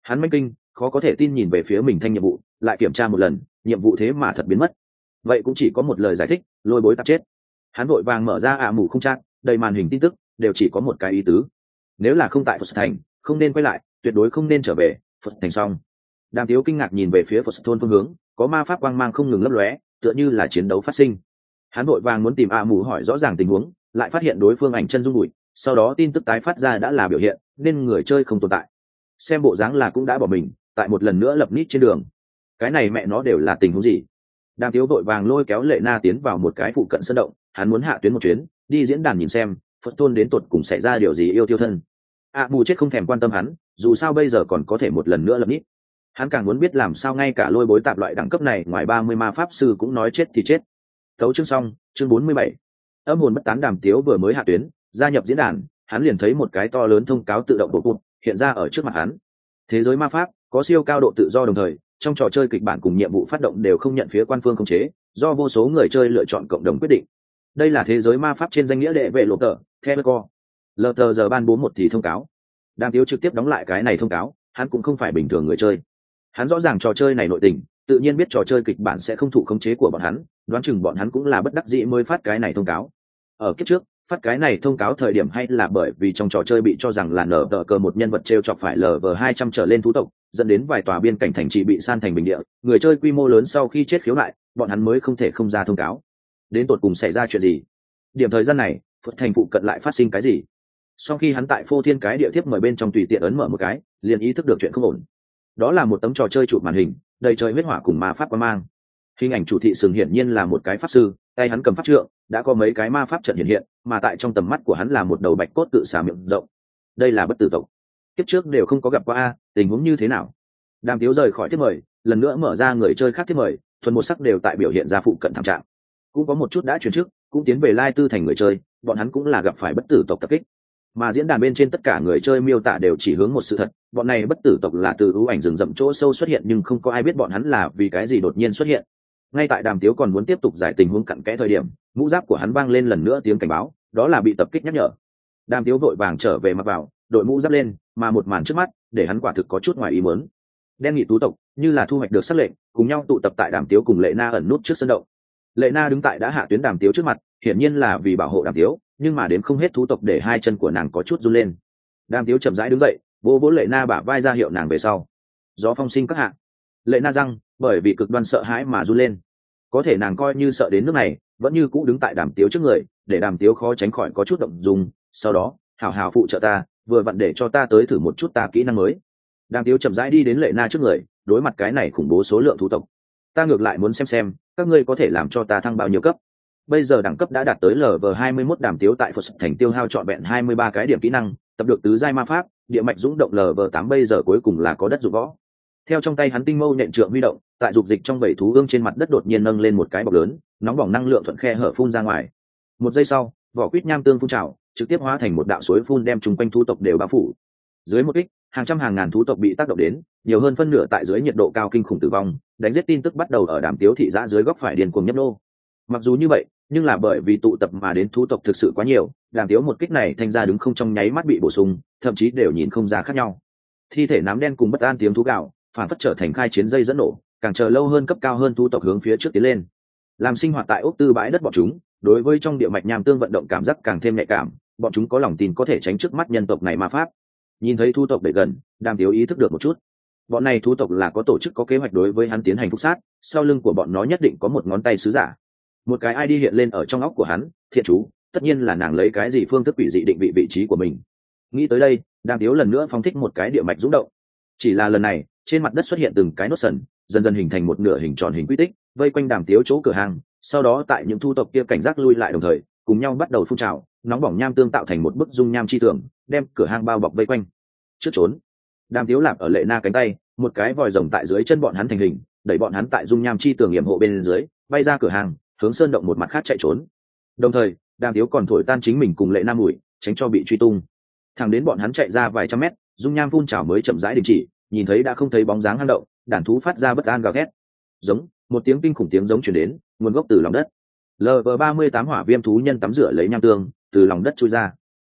Hắn manh kinh, khó có thể tin nhìn về phía mình thanh nhiệm vụ, lại kiểm tra một lần, nhiệm vụ thế mà thật biến mất. Vậy cũng chỉ có một lời giải thích, lôi bối tạp chết. Hắn vội vàng mở ra ạ mù không trang, đầy màn hình tin tức đều chỉ có một cái ý tứ. Nếu là không tại Phật thành, không nên quay lại, tuyệt đối không nên trở về. Phật thành xong. Đàm Tiếu kinh ngạc nhìn về phía Phật thôn phương hướng, có ma pháp quang mang không ngừng lấp lóe, tựa như là chiến đấu phát sinh. Hắn vội vàng muốn tìm ạ mù hỏi rõ ràng tình huống, lại phát hiện đối phương ảnh chân rung bụi, sau đó tin tức tái phát ra đã là biểu hiện, nên người chơi không tồn tại. Xem bộ dáng là cũng đã bỏ mình, tại một lần nữa lập nít trên đường. Cái này mẹ nó đều là tình huống gì? Đàm Tiếu vội vàng lôi kéo Lệ Na tiến vào một cái phụ cận sân động, hắn muốn hạ tuyến một chuyến, đi diễn đàn nhìn xem, Phật thôn đến tột cùng xảy ra điều gì yêu tiêu thân. ạ mù chết không thèm quan tâm hắn, dù sao bây giờ còn có thể một lần nữa lập nít. Hắn càng muốn biết làm sao ngay cả lôi bối tạp loại đẳng cấp này ngoài ba mươi ma pháp sư cũng nói chết thì chết. Thấu chương xong, chương bốn mươi bảy. Âm hồn bất tán. Đàm Tiếu vừa mới hạ tuyến, gia nhập diễn đàn, hắn liền thấy một cái to lớn thông cáo tự động bổ cụt hiện ra ở trước mặt hắn. Thế giới ma pháp có siêu cao độ tự do, đồng thời trong trò chơi kịch bản cùng nhiệm vụ phát động đều không nhận phía quan phương khống chế, do vô số người chơi lựa chọn cộng đồng quyết định. Đây là thế giới ma pháp trên danh nghĩa đệ vệ lộ tờ theo co lờ tờ giờ ban bố một thì thông cáo. Đàm Tiếu trực tiếp đóng lại cái này thông cáo, hắn cũng không phải bình thường người chơi, hắn rõ ràng trò chơi này nội tình, tự nhiên biết trò chơi kịch bản sẽ không thụ khống chế của bọn hắn, đoán chừng bọn hắn cũng là bất đắc dĩ mới phát cái này thông cáo. Ở kiếp trước phát cái này thông cáo thời điểm hay là bởi vì trong trò chơi bị cho rằng là nở tờ cờ một nhân vật t r e o chọc phải lv hai trăm trở lên thú tộc, dẫn đến vài tòa biên cảnh thành trì bị san thành bình địa, người chơi quy mô lớn sau khi chết khiếu nại, bọn hắn mới không thể không ra thông cáo. Đến tột cùng xảy ra chuyện gì? Điểm thời gian này Phật thành phụ cận lại phát sinh cái gì? Sau khi hắn tại phô thiên cái địa thiếp mời bên trong tùy tiện ấn mở một cái, liền ý thức được chuyện không ổn. Đó là một tấm trò chơi chụp màn hình đầy trời huyết hỏa cùng ma pháp quang mang. Hình ảnh chủ thị sừng hiển nhiên là một cái pháp sư, tay hắn cầm pháp trượng, đã có mấy cái ma pháp trận hiện hiện, mà tại trong tầm mắt của hắn là một đầu bạch cốt cự xà miệng rộng. Đây là bất tử tộc, kiếp trước đều không có gặp qua a, tình huống như thế nào? Đàm Tiếu rời khỏi thiếp mời, lần nữa mở ra người chơi khác thiếp mời, thuần một sắc đều tại biểu hiện ra phụ cận thảm trạng. Cũng có một chút đã chuyển trước, cũng tiến về lai tư thành người chơi, bọn hắn cũng là gặp phải bất tử tộc tập kích. Mà diễn đàn bên trên tất cả người chơi miêu tả đều chỉ hướng một sự thật, bọn này bất tử tộc là từ ưu ảnh rừng rậm chỗ sâu xuất hiện, nhưng không có ai biết bọn hắn là vì cái gì đột nhiên xuất hiện. Ngay tại Đàm Tiếu còn muốn tiếp tục giải tình huống cặn kẽ thời điểm, mũ giáp của hắn vang lên lần nữa tiếng cảnh báo, đó là bị tập kích nhắc nhở. Đàm Tiếu vội vàng trở về mặc vào, đội mũ giáp lên, mà một màn trước mắt để hắn quả thực có chút ngoài ý muốn. Đen nghị tú tộc như là thu hoạch được sắc lệnh, cùng nhau tụ tập tại Đàm Tiếu cùng Lệ Na ẩn nút trước sân động. Lệ Na đứng tại đã hạ tuyến Đàm Tiếu trước mặt, hiển nhiên là vì bảo hộ Đàm Tiếu, nhưng mà đến không hết thú tộc để hai chân của nàng có chút run lên. Đàm Tiếu chậm rãi đứng dậy, vỗ vỗ Lệ Na bả vai ra hiệu nàng về sau. Gió phong sinh các hạ. Lệ Na răng bởi vì cực đoan sợ hãi mà run lên. Có thể nàng coi như sợ đến nước này, vẫn như cũ đứng tại Đàm Tiếu trước người, để Đàm Tiếu khó tránh khỏi có chút động dung. Sau đó hảo hảo phụ trợ ta, vừa vặn để cho ta tới thử một chút ta kỹ năng mới. Đàm Tiếu chậm rãi đi đến Lệ Na trước người, đối mặt cái này khủng bố số lượng thú tộc, ta ngược lại muốn xem xem các ngươi có thể làm cho ta thăng bao nhiêu cấp. Bây giờ đẳng cấp đã đạt tới lv hai mươi mốt. Đàm Tiếu tại Phật thành tiêu hao trọn vẹn hai mươi ba cái điểm kỹ năng, tập được tứ giai ma pháp, địa mạch dũng động lv tám, bây giờ cuối cùng là có đất dụng võ. Theo trong tay hắn tinh mâu nện trượng huy động, tại dục dịch trong bảy thú ương trên mặt đất đột nhiên nâng lên một cái bọc lớn, nóng bỏng năng lượng thuận khe hở phun ra ngoài. Một giây sau, vỏ quýt nham tương phun trào, trực tiếp hóa thành một đạo suối phun đem chung quanh thú tộc đều bao phủ. Dưới một kích, hàng trăm hàng ngàn thú tộc bị tác động đến, nhiều hơn phân nửa tại dưới nhiệt độ cao kinh khủng tử vong, đánh giết tin tức bắt đầu ở Đàm Tiếu thị giã dưới góc phải điên cuồng nhấp nô. Mặc dù như vậy, nhưng là bởi vì tụ tập mà đến thú tộc thực sự quá nhiều, Đàm Tiếu một kích này thanh ra đứng không trong nháy mắt bị bổ sung, thậm chí đều nhìn không ra khác nhau. Thi thể nám đen cùng bất an tiếng thú gạo phản phất trở thành khai chiến dây dẫn nổ, càng chờ lâu hơn cấp cao hơn thú tộc hướng phía trước tiến lên. Làm sinh hoạt tại ốc tư bãi đất bọn chúng, đối với trong địa mạch nham tương vận động cảm giác càng thêm nhạy cảm, bọn chúng có lòng tin có thể tránh trước mắt nhân tộc này ma pháp. Nhìn thấy thú tộc đẩy gần, Đàm Tiếu ý thức được một chút, bọn này thú tộc là có tổ chức có kế hoạch đối với hắn tiến hành phục sát, sau lưng của bọn nó nhất định có một ngón tay sứ giả. Một cái i đê hiện lên ở trong óc của hắn, thiện chú, tất nhiên là nàng lấy cái gì phương thức quỷ dị định vị vị trí của mình. Nghĩ tới đây, Đàm Tiếu lần nữa phóng thích một cái địa mạch rung động. Chỉ là lần này, trên mặt đất xuất hiện từng cái nốt sần, dần dần hình thành một nửa hình tròn hình quy tích, vây quanh Đàm Tiếu chỗ cửa hàng. Sau đó tại những thu tộc kia cảnh giác lui lại đồng thời, cùng nhau bắt đầu phun trào, nóng bỏng nham tương tạo thành một bức dung nham chi tường, đem cửa hàng bao bọc vây quanh. Trước trốn, Đàm Tiếu lạp ở Lệ Na cánh tay, một cái vòi rồng tại dưới chân bọn hắn thành hình, đẩy bọn hắn tại dung nham chi tường yểm hộ bên dưới, bay ra cửa hàng, hướng sơn động một mặt khác chạy trốn. Đồng thời, Đàm Tiếu còn thổi tan chính mình cùng Lệ Na mùi, tránh cho bị truy tung. Thẳng đến bọn hắn chạy ra vài trăm mét, dung nham phun trào mới chậm rãi đình chỉ, nhìn thấy đã không thấy bóng dáng hang động, đàn thú phát ra bất an gào thét. Giống, một tiếng kinh khủng tiếng giống truyền đến, nguồn gốc từ lòng đất. lv ba mươi tám hỏa viêm thú nhân tắm rửa lấy nham tương, từ lòng đất chui ra.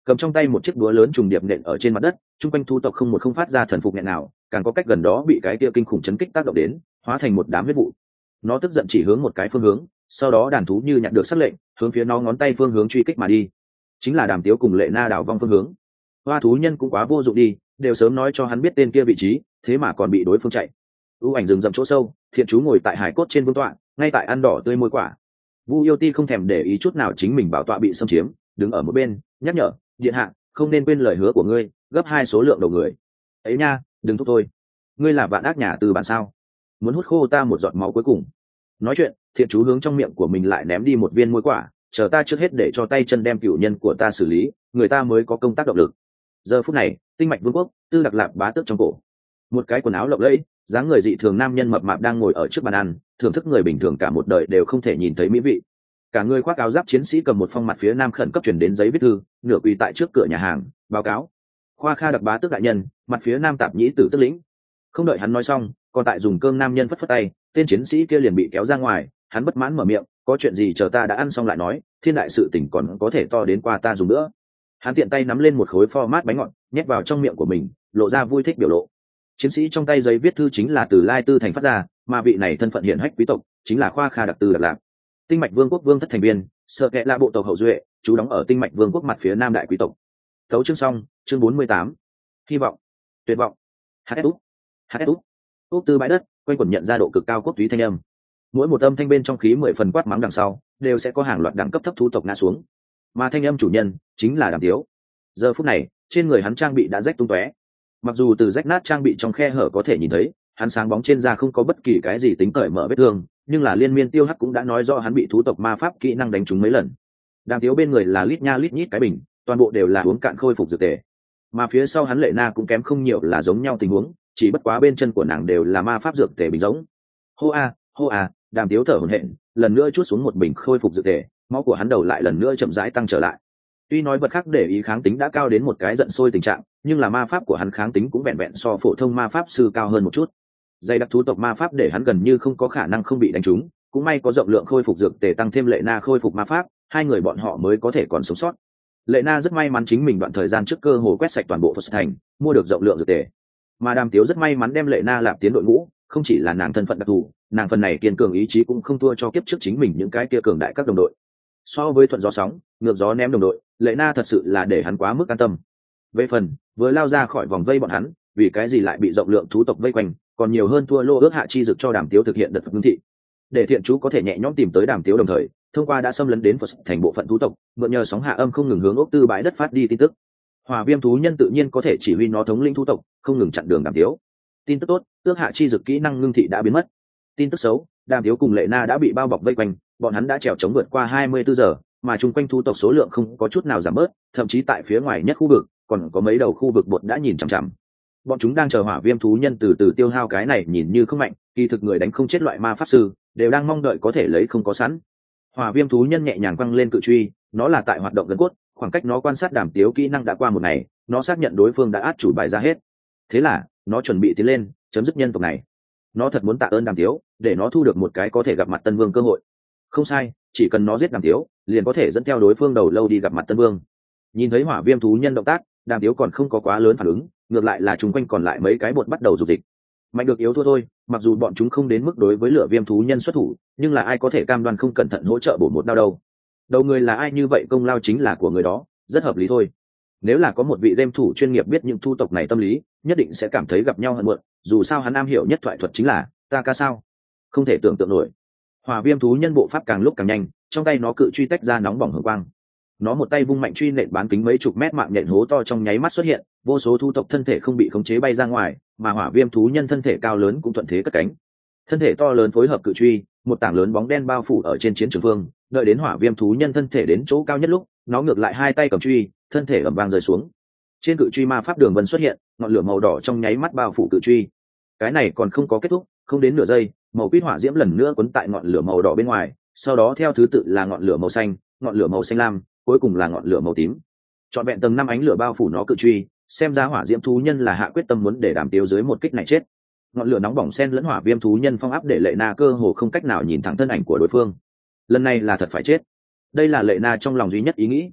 cầm trong tay một chiếc búa lớn trùng điệp nện ở trên mặt đất, chung quanh thú tộc không một không phát ra thần phục nghẹn nào, càng có cách gần đó bị cái kia kinh khủng chấn kích tác động đến, hóa thành một đám huyết vụ. Nó tức giận chỉ hướng một cái phương hướng, sau đó đàn thú như nhận được sắc lệnh, hướng phía nó ngón tay phương hướng truy kích mà đi, chính là Đàm Tiếu cùng Lệ Na đảo vong phương hướng. Hoa thú nhân cũng quá vô dụng đi, đều sớm nói cho hắn biết tên kia vị trí, thế mà còn bị đối phương chạy. ưu ảnh rừng rậm chỗ sâu, Thiện Chú ngồi tại hải cốt trên vương tọa, ngay tại ăn đỏ tươi môi quả. Vu Yêu Ti không thèm để ý chút nào chính mình bảo tọa bị xâm chiếm, đứng ở một bên nhắc nhở điện hạ không nên quên lời hứa của ngươi, gấp hai số lượng đầu người ấy nha, đừng thúc thôi, ngươi là vạn ác nhà từ bản sao, muốn hút khô ta một giọt máu cuối cùng. Nói chuyện, Thiện Chú hướng trong miệng của mình lại ném đi một viên muối quả, chờ ta trước hết để cho tay chân đem cửu nhân của ta xử lý, người ta mới có công tác động lực. Giờ phút này, Tinh Mạch Vương quốc, Tư Đặc Lạp bá tước trong cổ, một cái quần áo lộng lẫy, dáng người dị thường nam nhân mập mạp đang ngồi ở trước bàn ăn, thưởng thức người bình thường cả một đời đều không thể nhìn thấy mỹ vị. Cả người khoác áo giáp chiến sĩ cầm một phong mặt phía nam khẩn cấp truyền đến giấy viết thư, nửa quỳ tại trước cửa nhà hàng, báo cáo. Khoa Kha Đặc bá tước đại nhân, mặt phía nam tạp nhĩ tử tức lĩnh. Không đợi hắn nói xong, còn tại dùng cơm nam nhân phất phất tay, tên chiến sĩ kia liền bị kéo ra ngoài, hắn bất mãn mở miệng, có chuyện gì chờ ta đã ăn xong lại nói, thiên đại sự tình còn có thể to đến qua ta dùng nữa. Hắn tiện tay nắm lên một khối format bánh ngọt, nhét vào trong miệng của mình, lộ ra vui thích biểu lộ. Chiến sĩ trong tay giấy viết thư chính là từ Lai Tư thành phát ra, mà vị này thân phận hiển hách quý tộc chính là Khoa Kha Đặc Tư Đặc Lạc, Tinh Mạch Vương quốc vương thất thành viên, sợ kệ là bộ tộc hậu duệ, chú đóng ở Tinh Mạch Vương quốc mặt phía nam đại quý tộc. Tấu chương xong, chương bốn mươi tám. Hy vọng, tuyệt vọng. hát ét úp, hát ét úp. Úp tư bãi đất, quanh quẩn nhận ra độ cực cao quốc túy thanh âm. Mỗi một âm thanh bên trong khí mười phần quát mắng đằng sau, đều sẽ có hàng loạt đẳng cấp thấp thú tộc ngã xuống. Mà thanh âm chủ nhân chính là Đàm Tiếu. Giờ phút này, trên người hắn trang bị đã rách tung tóe. Mặc dù từ rách nát trang bị trong khe hở có thể nhìn thấy, hắn sáng bóng trên da không có bất kỳ cái gì tính cởi mở vết thương, nhưng là liên miên tiêu hắc cũng đã nói rõ hắn bị thú tộc ma pháp kỹ năng đánh trúng mấy lần. Đàm Tiếu bên người là lít nha lít nhít cái bình, toàn bộ đều là uống cạn khôi phục dược tề. Mà phía sau hắn Lệ Na cũng kém không nhiều là giống nhau tình huống, chỉ bất quá bên chân của nàng đều là ma pháp dược tề bình giống. Hô a, hô a, Đàm Tiếu thở hổn hển, lần nữa chuốt xuống một bình khôi phục dược tề, máu của hắn đầu lại lần nữa chậm rãi tăng trở lại. Tuy nói vật khác để ý kháng tính đã cao đến một cái giận sôi tình trạng, nhưng là ma pháp của hắn kháng tính cũng vẹn vẹn so phổ thông ma pháp sư cao hơn một chút. Dây đặc thú tộc ma pháp để hắn gần như không có khả năng không bị đánh trúng, cũng may có rộng lượng khôi phục dược tề tăng thêm Lệ Na khôi phục ma pháp, hai người bọn họ mới có thể còn sống sót. Lệ Na rất may mắn chính mình đoạn thời gian trước cơ hồ quét sạch toàn bộ Phật thành, mua được rộng lượng dược tề. Mà Đàm Tiếu rất may mắn đem Lệ Na lạp tiến đội ngũ, không chỉ là nàng thân phận đặc thù, nàng phần này kiên cường ý chí cũng không thua cho kiếp trước chính mình những cái kia cường đại các đồng đội. So với thuận gió sóng, ngược gió ném đồng đội, Lệ Na thật sự là để hắn quá mức an tâm. Về phần vừa lao ra khỏi vòng vây bọn hắn, vì cái gì lại bị rộng lượng thú tộc vây quanh, còn nhiều hơn thua lô ước hạ chi dực cho Đàm Tiếu thực hiện đợt ngưng thị, để Thiện Chú có thể nhẹ nhõm tìm tới Đàm Tiếu, đồng thời thông qua đã xâm lấn đến Phật thành bộ phận thú tộc, mượn nhờ sóng hạ âm không ngừng hướng ốc tư bãi đất phát đi tin tức. Hỏa viêm thú nhân tự nhiên có thể chỉ huy nó thống lĩnh thú tộc, không ngừng chặn đường Đàm Tiếu. Tin tức tốt, ước hạ chi dực kỹ năng ngưng thị đã biến mất. Tin tức xấu, Đàm Tiếu cùng Lệ Na đã bị bao bọc vây quanh, bọn hắn đã trèo chống vượt qua hai mươi bốn giờ, mà chung quanh thú tộc số lượng không có chút nào giảm bớt, thậm chí tại phía ngoài nhất khu vực còn có mấy đầu khu vực bột đã nhìn chằm chằm. Bọn chúng đang chờ hỏa viêm thú nhân từ từ tiêu hao cái này nhìn như không mạnh, kỳ thực người đánh không chết loại ma pháp sư, đều đang mong đợi có thể lấy không có sẵn. Hỏa viêm thú nhân nhẹ nhàng quăng lên cự truy, nó là tại hoạt động gần cốt, khoảng cách nó quan sát Đàm Tiếu kỹ năng đã qua một ngày, nó xác nhận đối phương đã át chủ bài ra hết. Thế là nó chuẩn bị tiến lên chấm dứt nhân tộc này. Nó thật muốn tạ ơn Đàm Tiếu, để nó thu được một cái có thể gặp mặt Tân Vương cơ hội. Không sai, chỉ cần nó giết Đàm Tiếu, liền có thể dẫn theo đối phương đầu lâu đi gặp mặt Tân Vương. Nhìn thấy hỏa viêm thú nhân động tác, Đàm Tiếu còn không có quá lớn phản ứng, ngược lại là chung quanh còn lại mấy cái bột bắt đầu dục dịch. Mạnh được yếu thua thôi, mặc dù bọn chúng không đến mức đối với lửa viêm thú nhân xuất thủ, nhưng là ai có thể cam đoan không cẩn thận hỗ trợ bổ một đao đâu. Đầu người là ai như vậy công lao chính là của người đó, rất hợp lý thôi. Nếu là có một vị game thủ chuyên nghiệp biết những thu tộc này tâm lý, nhất định sẽ cảm thấy gặp nhau hận muộn, dù sao hắn am hiểu nhất thoại thuật chính là ta ca sao, không thể tưởng tượng nổi. Hỏa viêm thú nhân bộ pháp càng lúc càng nhanh, trong tay nó cự truy tách ra nóng bỏng hừng quang. Nó một tay vung mạnh truy nện bán kính mấy chục mét mạng nhện hố to trong nháy mắt xuất hiện, vô số thu tộc thân thể không bị khống chế bay ra ngoài, mà hỏa viêm thú nhân thân thể cao lớn cũng thuận thế cất cánh. Thân thể to lớn phối hợp cự truy, một tảng lớn bóng đen bao phủ ở trên chiến trường phương, đợi đến hỏa viêm thú nhân thân thể đến chỗ cao nhất lúc, nó ngược lại hai tay cầm truy, thân thể ầm vang rơi xuống. Trên cự truy ma pháp đường vân xuất hiện, ngọn lửa màu đỏ trong nháy mắt bao phủ cự truy. Cái này còn không có kết thúc, không đến nửa giây, màu quýt hỏa diễm lần nữa quấn tại ngọn lửa màu đỏ bên ngoài, sau đó theo thứ tự là ngọn lửa màu xanh, ngọn lửa màu xanh lam, cuối cùng là ngọn lửa màu tím. Trọn vẹn tầng năm ánh lửa bao phủ nó cự truy, xem ra hỏa diễm thú nhân là hạ quyết tâm muốn để Đàm Tiếu dưới một kích này chết. Ngọn lửa nóng bỏng xen lẫn hỏa viêm thú nhân phong áp để Lệ Na cơ hồ không cách nào nhìn thẳng thân ảnh của đối phương. Lần này là thật phải chết. Đây là Lệ Na trong lòng duy nhất ý nghĩ.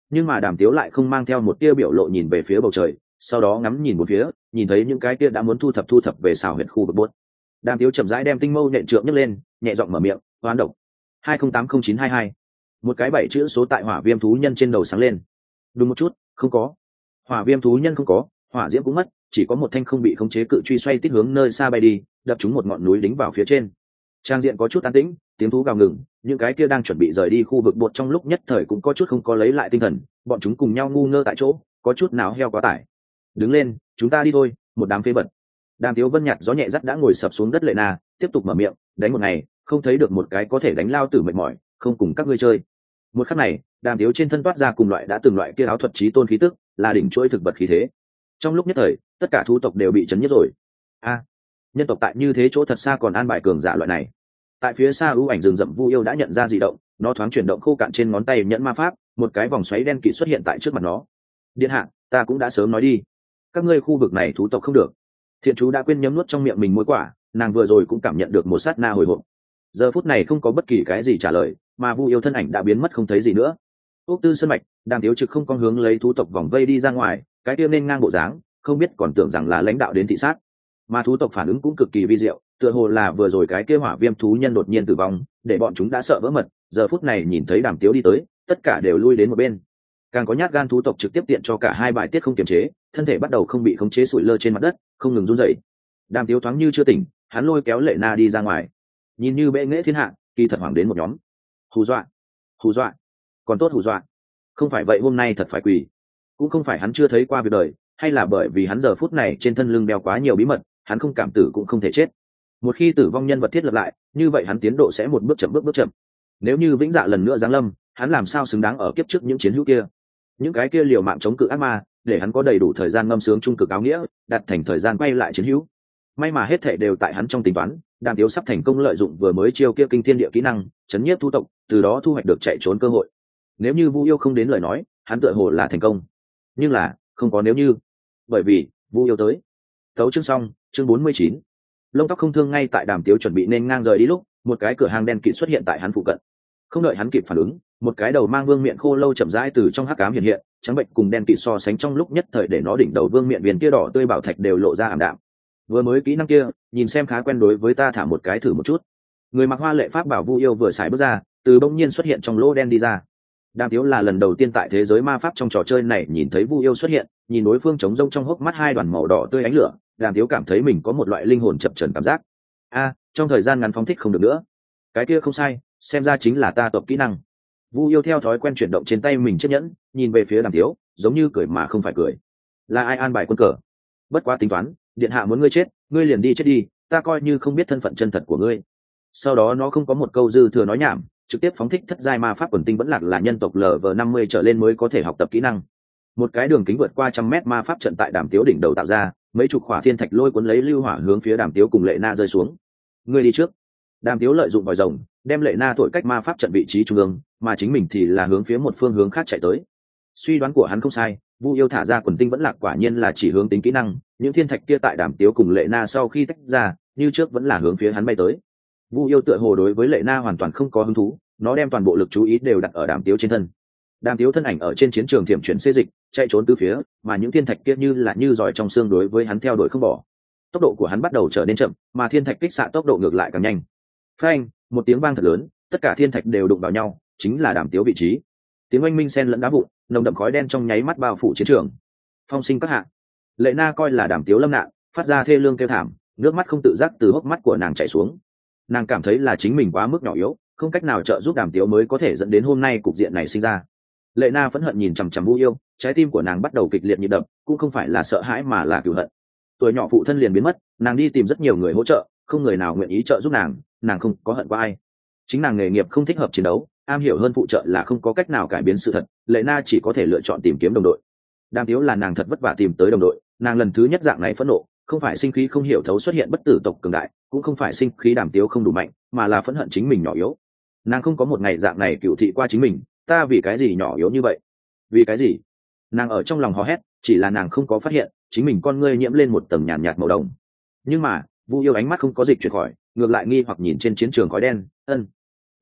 nhưng mà đàm tiếu lại không mang theo một tia biểu lộ nhìn về phía bầu trời, sau đó ngắm nhìn một phía, nhìn thấy những cái tia đã muốn thu thập thu thập về xào huyệt khu vực bốt. Đàm tiếu chậm rãi đem tinh mâu nhện trượng nhấc lên, nhẹ giọng mở miệng, hoán độc hai không tám không chín hai hai. Một cái bảy chữ số tại hỏa viêm thú nhân trên đầu sáng lên. Đúng một chút, không có. Hỏa viêm thú nhân không có, hỏa diễm cũng mất, chỉ có một thanh không bị khống chế cự truy xoay tít hướng nơi xa bay đi, đập trúng một ngọn núi đính vào phía trên. Trang diện có chút an tĩnh, tiếng thú gào ngừng, những cái kia đang chuẩn bị rời đi khu vực bột trong lúc nhất thời cũng có chút không có lấy lại tinh thần, bọn chúng cùng nhau ngu ngơ tại chỗ, có chút nào heo quá tải. Đứng lên, chúng ta đi thôi, một đám phế vật. Đàm Tiếu Vân nhạt gió nhẹ dắt đã ngồi sập xuống đất Lệ Na, tiếp tục mở miệng, đánh một ngày, không thấy được một cái có thể đánh lao tử mệt mỏi, không cùng các ngươi chơi. Một khắc này, Đàm Tiếu trên thân toát ra cùng loại đã từng loại kia áo thuật chí tôn khí tức, là đỉnh chuỗi thực vật khí thế. Trong lúc nhất thời, tất cả thú tộc đều bị chấn nhất rồi. A, nhân tộc tại như thế chỗ thật xa còn an bài cường giả loại này. Tại phía xa ưu ảnh rừng rậm Vu Yêu đã nhận ra dị động, nó thoáng chuyển động khô cạn trên ngón tay nhẫn ma pháp, một cái vòng xoáy đen kịt xuất hiện tại trước mặt nó. Điện hạ, ta cũng đã sớm nói đi, các ngươi khu vực này thú tộc không được. Thiện chú đã quên nhấm nuốt trong miệng mình muối quả, nàng vừa rồi cũng cảm nhận được một sát na hồi hộp. Giờ phút này không có bất kỳ cái gì trả lời, mà Vu Yêu thân ảnh đã biến mất không thấy gì nữa. Úc Tư Sơn mạch, Đàm Tiếu trực không con hướng lấy thú tộc vòng vây đi ra ngoài, cái kia nên ngang bộ dáng, không biết còn tưởng rằng là lãnh đạo đến thị sát. Mà thú tộc phản ứng cũng cực kỳ vi diệu, tựa hồ là vừa rồi cái kia hỏa viêm thú nhân đột nhiên tử vong, để bọn chúng đã sợ vỡ mật, giờ phút này nhìn thấy Đàm Tiếu đi tới, tất cả đều lui đến một bên. Càng có nhát gan thú tộc trực tiếp tiện cho cả hai bài tiết không kiềm chế, thân thể bắt đầu không bị khống chế sụi lơ trên mặt đất, không ngừng run rẩy. Đàm Tiếu thoáng như chưa tỉnh, hắn lôi kéo Lệ Na đi ra ngoài. Nhìn như bệ nghệ thiên hạ, kỳ thật hoảng đến một nhóm. Hù dọa, hù dọa, còn tốt hù dọa. Không phải vậy hôm nay thật phải quỳ. Cũng không phải hắn chưa thấy qua việc đời, hay là bởi vì hắn giờ phút này trên thân lưng đeo quá nhiều bí mật, hắn không cảm tử cũng không thể chết. Một khi tử vong nhân vật thiết lập lại, như vậy hắn tiến độ sẽ một bước chậm bước bước chậm. Nếu như vĩnh dạ lần nữa giáng lâm, hắn làm sao xứng đáng ở kiếp trước những chiến hữu kia? Những cái kia liều mạng chống cự ác ma, để hắn có đầy đủ thời gian ngâm sướng trung cực áo nghĩa, đặt thành thời gian quay lại chiến hữu. May mà hết thảy đều tại hắn trong tính toán, Đàm Tiếu sắp thành công lợi dụng vừa mới chiêu kia kinh thiên địa kỹ năng, chấn nhiếp thu tộc, từ đó thu hoạch được chạy trốn cơ hội. Nếu như Vu Yêu không đến lời nói, hắn tựa hồ là thành công. Nhưng là, không có nếu như, bởi vì Vu Yêu tới. Tấu chương xong, chương bốn mươi chín. Lông tóc không thương ngay tại Đàm Tiếu chuẩn bị nên ngang rời đi lúc, một cái cửa hàng đen kịt xuất hiện tại hắn phụ cận. Không đợi hắn kịp phản ứng, một cái đầu mang vương miện khô lâu chậm rãi từ trong hắc ám hiện hiện, trắng bệnh cùng đen kịt so sánh trong lúc nhất thời để nó đỉnh đầu vương miện viền kia đỏ tươi bảo thạch đều lộ ra ảm đạm. Vừa mới kỹ năng kia, nhìn xem khá quen, đối với ta thả một cái thử một chút. Người mặc hoa lệ pháp bảo Vu Yêu vừa xài bước ra, từ bỗng nhiên xuất hiện trong lỗ đen đi ra. Đàm Tiếu là lần đầu tiên tại thế giới ma pháp trong trò chơi này nhìn thấy Vu Yêu xuất hiện, nhìn đối phương trống rông trong hốc mắt hai đoàn màu đỏ tươi ánh lửa, Đàm Tiếu cảm thấy mình có một loại linh hồn chập chờn cảm giác. A, trong thời gian ngắn phóng thích không được nữa. Cái kia không sai, xem ra chính là ta tộc kỹ năng. Vu Yêu theo thói quen chuyển động trên tay mình chiếc nhẫn, nhìn về phía Đàm Tiếu, giống như cười mà không phải cười. Là ai an bài quân cờ? Bất quá tính toán, điện hạ muốn ngươi chết, ngươi liền đi chết đi, ta coi như không biết thân phận chân thật của ngươi. Sau đó nó không có một câu dư thừa nói nhảm, trực tiếp phóng thích thất giai ma pháp quần tinh vẫn lạc là nhân tộc lở vờ năm mươi trở lên mới có thể học tập kỹ năng. Một cái đường kính vượt qua trăm mét ma pháp trận tại Đàm Tiếu đỉnh đầu tạo ra, mấy chục khỏa thiên thạch lôi cuốn lấy lưu hỏa hướng phía Đàm Tiếu cùng Lệ Na rơi xuống. Ngươi đi trước. Đàm Tiếu lợi dụng vòi rồng, đem Lệ Na thổi cách ma pháp trận vị trí trung ương, mà chính mình thì là hướng phía một phương hướng khác chạy tới. Suy đoán của hắn không sai, Vu Yêu thả ra quần tinh vẫn lạc quả nhiên là chỉ hướng tính kỹ năng, những thiên thạch kia tại Đàm Tiếu cùng Lệ Na sau khi tách ra, như trước vẫn là hướng phía hắn bay tới. Vu Yêu tựa hồ đối với Lệ Na hoàn toàn không có hứng thú, nó đem toàn bộ lực chú ý đều đặt ở Đàm Tiếu trên thân. Đàm Tiếu thân ảnh ở trên chiến trường thiểm chuyển xê dịch, chạy trốn tứ phía, mà những thiên thạch kia như là như giỏi trong xương đối với hắn theo đuổi không bỏ. Tốc độ của hắn bắt đầu trở nên chậm, mà thiên thạch kích xạ tốc độ ngược lại càng nhanh. Phanh, một tiếng vang thật lớn, tất cả thiên thạch đều đụng vào nhau, chính là Đàm Tiếu vị trí. Tiếng oanh minh xen lẫn đá vụn, nồng đậm khói đen trong nháy mắt bao phủ chiến trường. Phong sinh các hạ. Lệ Na coi là Đàm Tiếu lâm nạn, phát ra thê lương kêu thảm, nước mắt không tự giác từ hốc mắt của nàng chảy xuống. Nàng cảm thấy là chính mình quá mức nhỏ yếu, không cách nào trợ giúp Đàm Tiếu mới có thể dẫn đến hôm nay cục diện này sinh ra. Lệ Na phẫn hận nhìn chằm chằm Vu Yêu, trái tim của nàng bắt đầu kịch liệt nhịp đập, cũng không phải là sợ hãi mà là cừu hận. Tuổi nhỏ phụ thân liền biến mất, nàng đi tìm rất nhiều người hỗ trợ, không người nào nguyện ý trợ giúp nàng, nàng không có hận qua ai. Chính nàng nghề nghiệp không thích hợp chiến đấu, am hiểu hơn phụ trợ là không có cách nào cải biến sự thật, Lệ Na chỉ có thể lựa chọn tìm kiếm đồng đội. Đàm Tiếu là nàng thật vất vả tìm tới đồng đội, nàng lần thứ nhất dạng này phẫn nộ, không phải sinh khí không hiểu thấu xuất hiện bất tử tộc cường đại, cũng không phải sinh khí Đàm Tiếu không đủ mạnh, mà là phẫn hận chính mình nhỏ yếu. Nàng không có một ngày dạng này cựu thị qua chính mình, ta vì cái gì nhỏ yếu như vậy? Vì cái gì? Nàng ở trong lòng hò hét, chỉ là nàng không có phát hiện, chính mình con ngươi nhiễm lên một tầng nhàn nhạt màu đồng. Nhưng mà, Vu Yêu ánh mắt không có dịch chuyển khỏi, ngược lại nghi hoặc nhìn trên chiến trường khói đen, ân,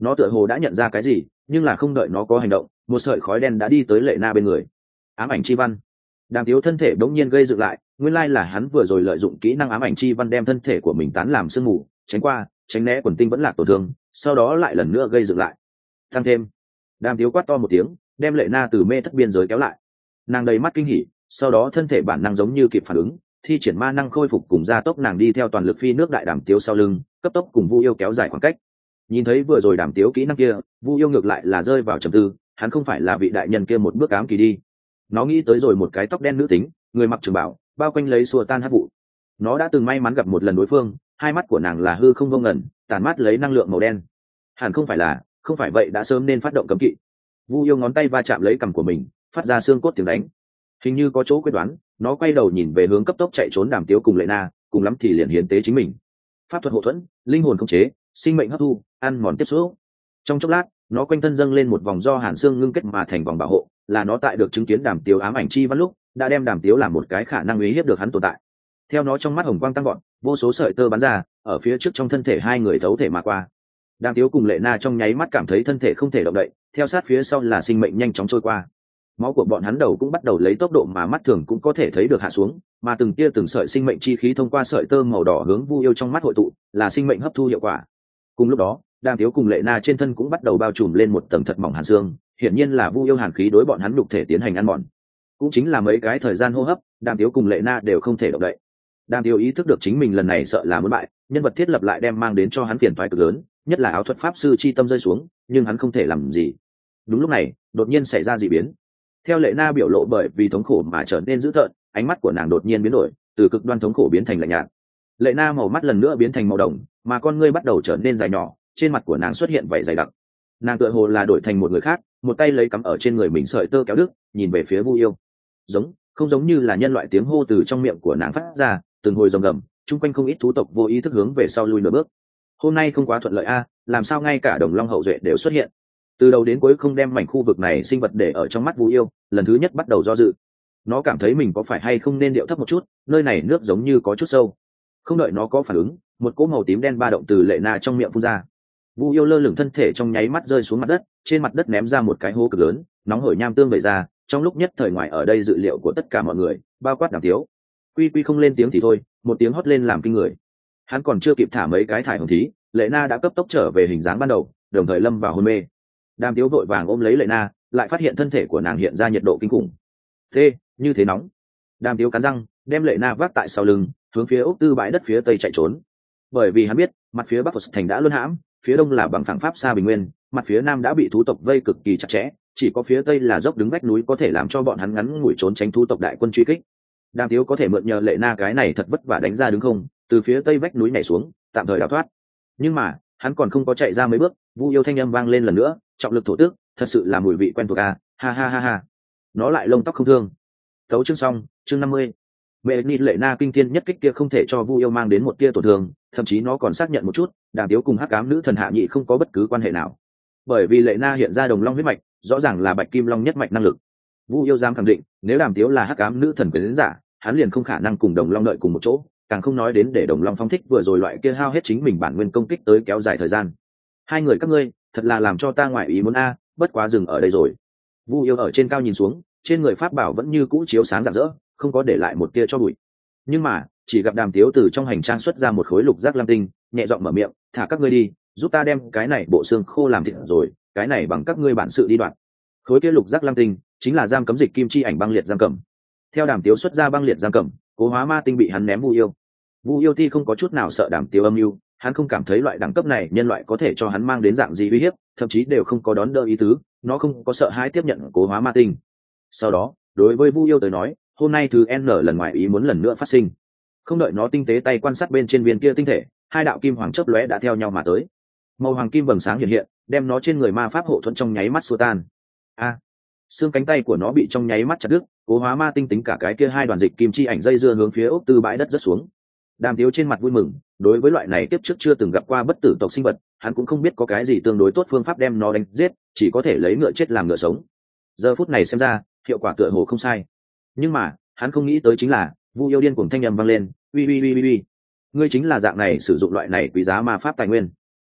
Nó tựa hồ đã nhận ra cái gì, nhưng là không đợi nó có hành động, một sợi khói đen đã đi tới Lệ Na bên người. Ám ảnh chi văn. Đàm Tiếu thân thể bỗng nhiên gây dựng lại, nguyên lai là hắn vừa rồi lợi dụng kỹ năng ám ảnh chi văn đem thân thể của mình tán làm sương mù, tránh qua, tránh né quần tinh vẫn lạc tổn thương, sau đó lại lần nữa gây dựng lại. Tăng thêm. Đàm Tiếu quát to một tiếng, đem Lệ Na từ mê thất biên giới kéo lại. Nàng đầy mắt kinh hỉ, sau đó thân thể bản năng giống như kịp phản ứng, thi triển ma năng khôi phục cùng gia tốc, nàng đi theo toàn lực phi nước đại Đàm Tiếu sau lưng, cấp tốc cùng Vu Yêu kéo dài khoảng cách. Nhìn thấy vừa rồi Đàm Tiếu kỹ năng kia, Vu Yêu ngược lại là rơi vào trầm tư, hắn không phải là vị đại nhân kia một bước ám kỳ đi. Nó nghĩ tới rồi một cái tóc đen nữ tính, người mặc trường bào, bao quanh lấy xua tan hắc vụ. Nó đã từng may mắn gặp một lần đối phương, hai mắt của nàng là hư không vô ngần, tàn mắt lấy năng lượng màu đen. Hẳn không phải là, không phải vậy đã sớm nên phát động cấm kỵ. Vu Yêu ngón tay va chạm lấy cằm của mình, phát ra xương cốt tiếng đánh. Hình như có chỗ quyết đoán, nó quay đầu nhìn về hướng cấp tốc chạy trốn Đàm Tiếu cùng Lệ Na, cùng lắm thì liền hiến tế chính mình. Pháp thuật hộ thuẫn, linh hồn khống chế, sinh mệnh hấp thu, ăn mòn tiếp xúc. Trong chốc lát, nó quanh thân dâng lên một vòng do hàn xương ngưng kết mà thành vòng bảo hộ, là nó tại được chứng kiến Đàm Tiếu ám ảnh chi văn lúc, đã đem Đàm Tiếu làm một cái khả năng uy hiếp được hắn tồn tại. Theo nó trong mắt hồng quang tăng gọn, vô số sợi tơ bắn ra, ở phía trước trong thân thể hai người thấu thể mà qua. Đàm Tiếu cùng Lệ Na trong nháy mắt cảm thấy thân thể không thể động đậy, theo sát phía sau là sinh mệnh nhanh chóng trôi qua. Máu của bọn hắn đầu cũng bắt đầu lấy tốc độ mà mắt thường cũng có thể thấy được hạ xuống, mà từng tia từng sợi sinh mệnh chi khí thông qua sợi tơ màu đỏ hướng Vu Yêu trong mắt hội tụ, là sinh mệnh hấp thu hiệu quả. Cùng lúc đó, Đàm Tiếu cùng Lệ Na trên thân cũng bắt đầu bao trùm lên một tầng thật mỏng hàn xương, hiển nhiên là Vu Yêu hàn khí đối bọn hắn nhục thể tiến hành ăn mòn. Cũng chính là mấy cái thời gian hô hấp, Đàm Tiếu cùng Lệ Na đều không thể động đậy. Đàm Tiếu ý thức được chính mình lần này sợ là muốn bại, nhân vật thiết lập lại đem mang đến cho hắn phiền toái cực lớn, nhất là áo thuật pháp sư chi tâm rơi xuống, nhưng hắn không thể làm gì. Đúng lúc này, đột nhiên xảy ra dị biến. Theo Lệ Na biểu lộ bởi vì thống khổ mà trở nên dữ tợn, ánh mắt của nàng đột nhiên biến đổi, từ cực đoan thống khổ biến thành lạnh nhạt. Lệ Na màu mắt lần nữa biến thành màu đồng, mà con ngươi bắt đầu trở nên dài nhỏ, trên mặt của nàng xuất hiện vảy dày đặc. Nàng tựa hồ là đổi thành một người khác, một tay lấy cắm ở trên người mình sợi tơ kéo đứt, nhìn về phía Vu Yêu. Giống, không giống như là nhân loại tiếng hô từ trong miệng của nàng phát ra, từng hồi rồng gầm, chung quanh không ít thú tộc vô ý thức hướng về sau lui nửa bước. Hôm nay không quá thuận lợi a, làm sao ngay cả đồng long hậu duệ đều xuất hiện. Từ đầu đến cuối không đem mảnh khu vực này sinh vật để ở trong mắt Vu Yêu, lần thứ nhất bắt đầu do dự. Nó cảm thấy mình có phải hay không nên điệu thấp một chút, nơi này nước giống như có chút sâu. Không đợi nó có phản ứng, một cỗ màu tím đen ba động từ Lệ Na trong miệng phun ra. Vu Yêu lơ lửng thân thể trong nháy mắt rơi xuống mặt đất, trên mặt đất ném ra một cái hố cực lớn, nóng hổi nham tương vẩy ra, trong lúc nhất thời ngoài ở đây dự liệu của tất cả mọi người, bao quát Đàm Tiếu. Quy Quy không lên tiếng thì thôi, một tiếng hót lên làm kinh người. Hắn còn chưa kịp thả mấy cái thải hồng thí, Lệ Na đã cấp tốc trở về hình dáng ban đầu, đồng thời lâm vào hôn mê. Đàm Tiếu vội vàng ôm lấy Lệ Na, lại phát hiện thân thể của nàng hiện ra nhiệt độ kinh khủng. Thế, như thế nóng. Đàm Tiếu cắn răng, đem Lệ Na vác tại sau lưng, hướng phía ốc tư bãi đất phía tây chạy trốn. Bởi vì hắn biết, mặt phía bắc Phật thành đã luân hãm, phía đông là bằng phẳng pháp xa bình nguyên, mặt phía nam đã bị thú tộc vây cực kỳ chặt chẽ, chỉ có phía tây là dốc đứng vách núi có thể làm cho bọn hắn ngắn ngủi trốn tránh thú tộc đại quân truy kích. Đàm Tiếu có thể mượn nhờ Lệ Na cái này thật vất vả đánh ra đứng không, từ phía tây vách núi nhảy xuống, tạm thời đào thoát. Nhưng mà, hắn còn không có chạy ra mấy bước, Vu Yêu thanh âm vang lên lần nữa, trọng lực thổ tước, thật sự là mùi vị quen thuộc a, ha ha ha ha. Nó lại lông tóc không thương. Tấu chương xong, chương năm mươi. Mẹ Nị Lệ Na kinh thiên nhất kích kia không thể cho Vu Yêu mang đến một tia tổn thương, thậm chí nó còn xác nhận một chút, Đàm Tiếu cùng Hắc Ám nữ thần Hạ Nhị không có bất cứ quan hệ nào. Bởi vì Lệ Na hiện ra đồng long huyết mạch, rõ ràng là Bạch Kim Long nhất mạch năng lực. Vu Yêu dám khẳng định, nếu Đàm Tiếu là Hắc Ám nữ thần quyến giả, hắn liền không khả năng cùng đồng long đợi cùng một chỗ, càng không nói đến để đồng long phong thích vừa rồi loại kia hao hết chính mình bản nguyên công kích tới kéo dài thời gian. Hai người các ngươi, thật là làm cho ta ngoại ý muốn a, bất quá dừng ở đây rồi. Vu Yêu ở trên cao nhìn xuống, trên người pháp bảo vẫn như cũ chiếu sáng rạng rỡ, không có để lại một tia cho bụi. Nhưng mà, chỉ gặp Đàm Tiếu từ trong hành trang xuất ra một khối lục giác lam tinh, nhẹ giọng mở miệng, thả các ngươi đi, giúp ta đem cái này bộ xương khô làm thịt rồi, cái này bằng các ngươi bản sự đi đoạn. Khối kia lục giác lam tinh chính là giam cấm dịch kim chi ảnh băng liệt giam cầm. Theo Đàm Tiếu xuất ra băng liệt giam cầm, cố hóa ma tinh bị hắn ném Vu Yêu. Vu Yêu ti không có chút nào sợ Đàm Tiếu âm mưu, hắn không cảm thấy loại đẳng cấp này nhân loại có thể cho hắn mang đến dạng gì uy hiếp, thậm chí đều không có đón đỡ ý tứ, nó không có sợ hãi tiếp nhận cố hóa ma tinh. Sau đó, đối với Vu Yêu tới nói, hôm nay thứ N lần ngoài ý muốn lần nữa phát sinh. Không đợi nó tinh tế tay quan sát bên trên viên kia tinh thể, hai đạo kim hoàng chớp lóe đã theo nhau mà tới. Màu hoàng kim vầng sáng hiện hiện, đem nó trên người ma pháp hộ thuẫn trong nháy mắt xua tan. A, xương cánh tay của nó bị trong nháy mắt chặt đứt, cố hóa ma tinh tính cả cái kia hai đoàn dịch kim chi ảnh dây dưa hướng phía ốc tư bãi đất rất xuống. Đàm Tiếu trên mặt vui mừng, đối với loại này tiếp trước chưa từng gặp qua bất tử tộc sinh vật, hắn cũng không biết có cái gì tương đối tốt phương pháp đem nó đánh giết, chỉ có thể lấy ngựa chết làm ngựa sống. Giờ phút này xem ra, hiệu quả tựa hồ không sai. Nhưng mà, hắn không nghĩ tới chính là, Vu Yêu điên cuồng thanh âm vang lên, uy uy uy uy uy, ngươi chính là dạng này sử dụng loại này quý giá ma pháp tài nguyên.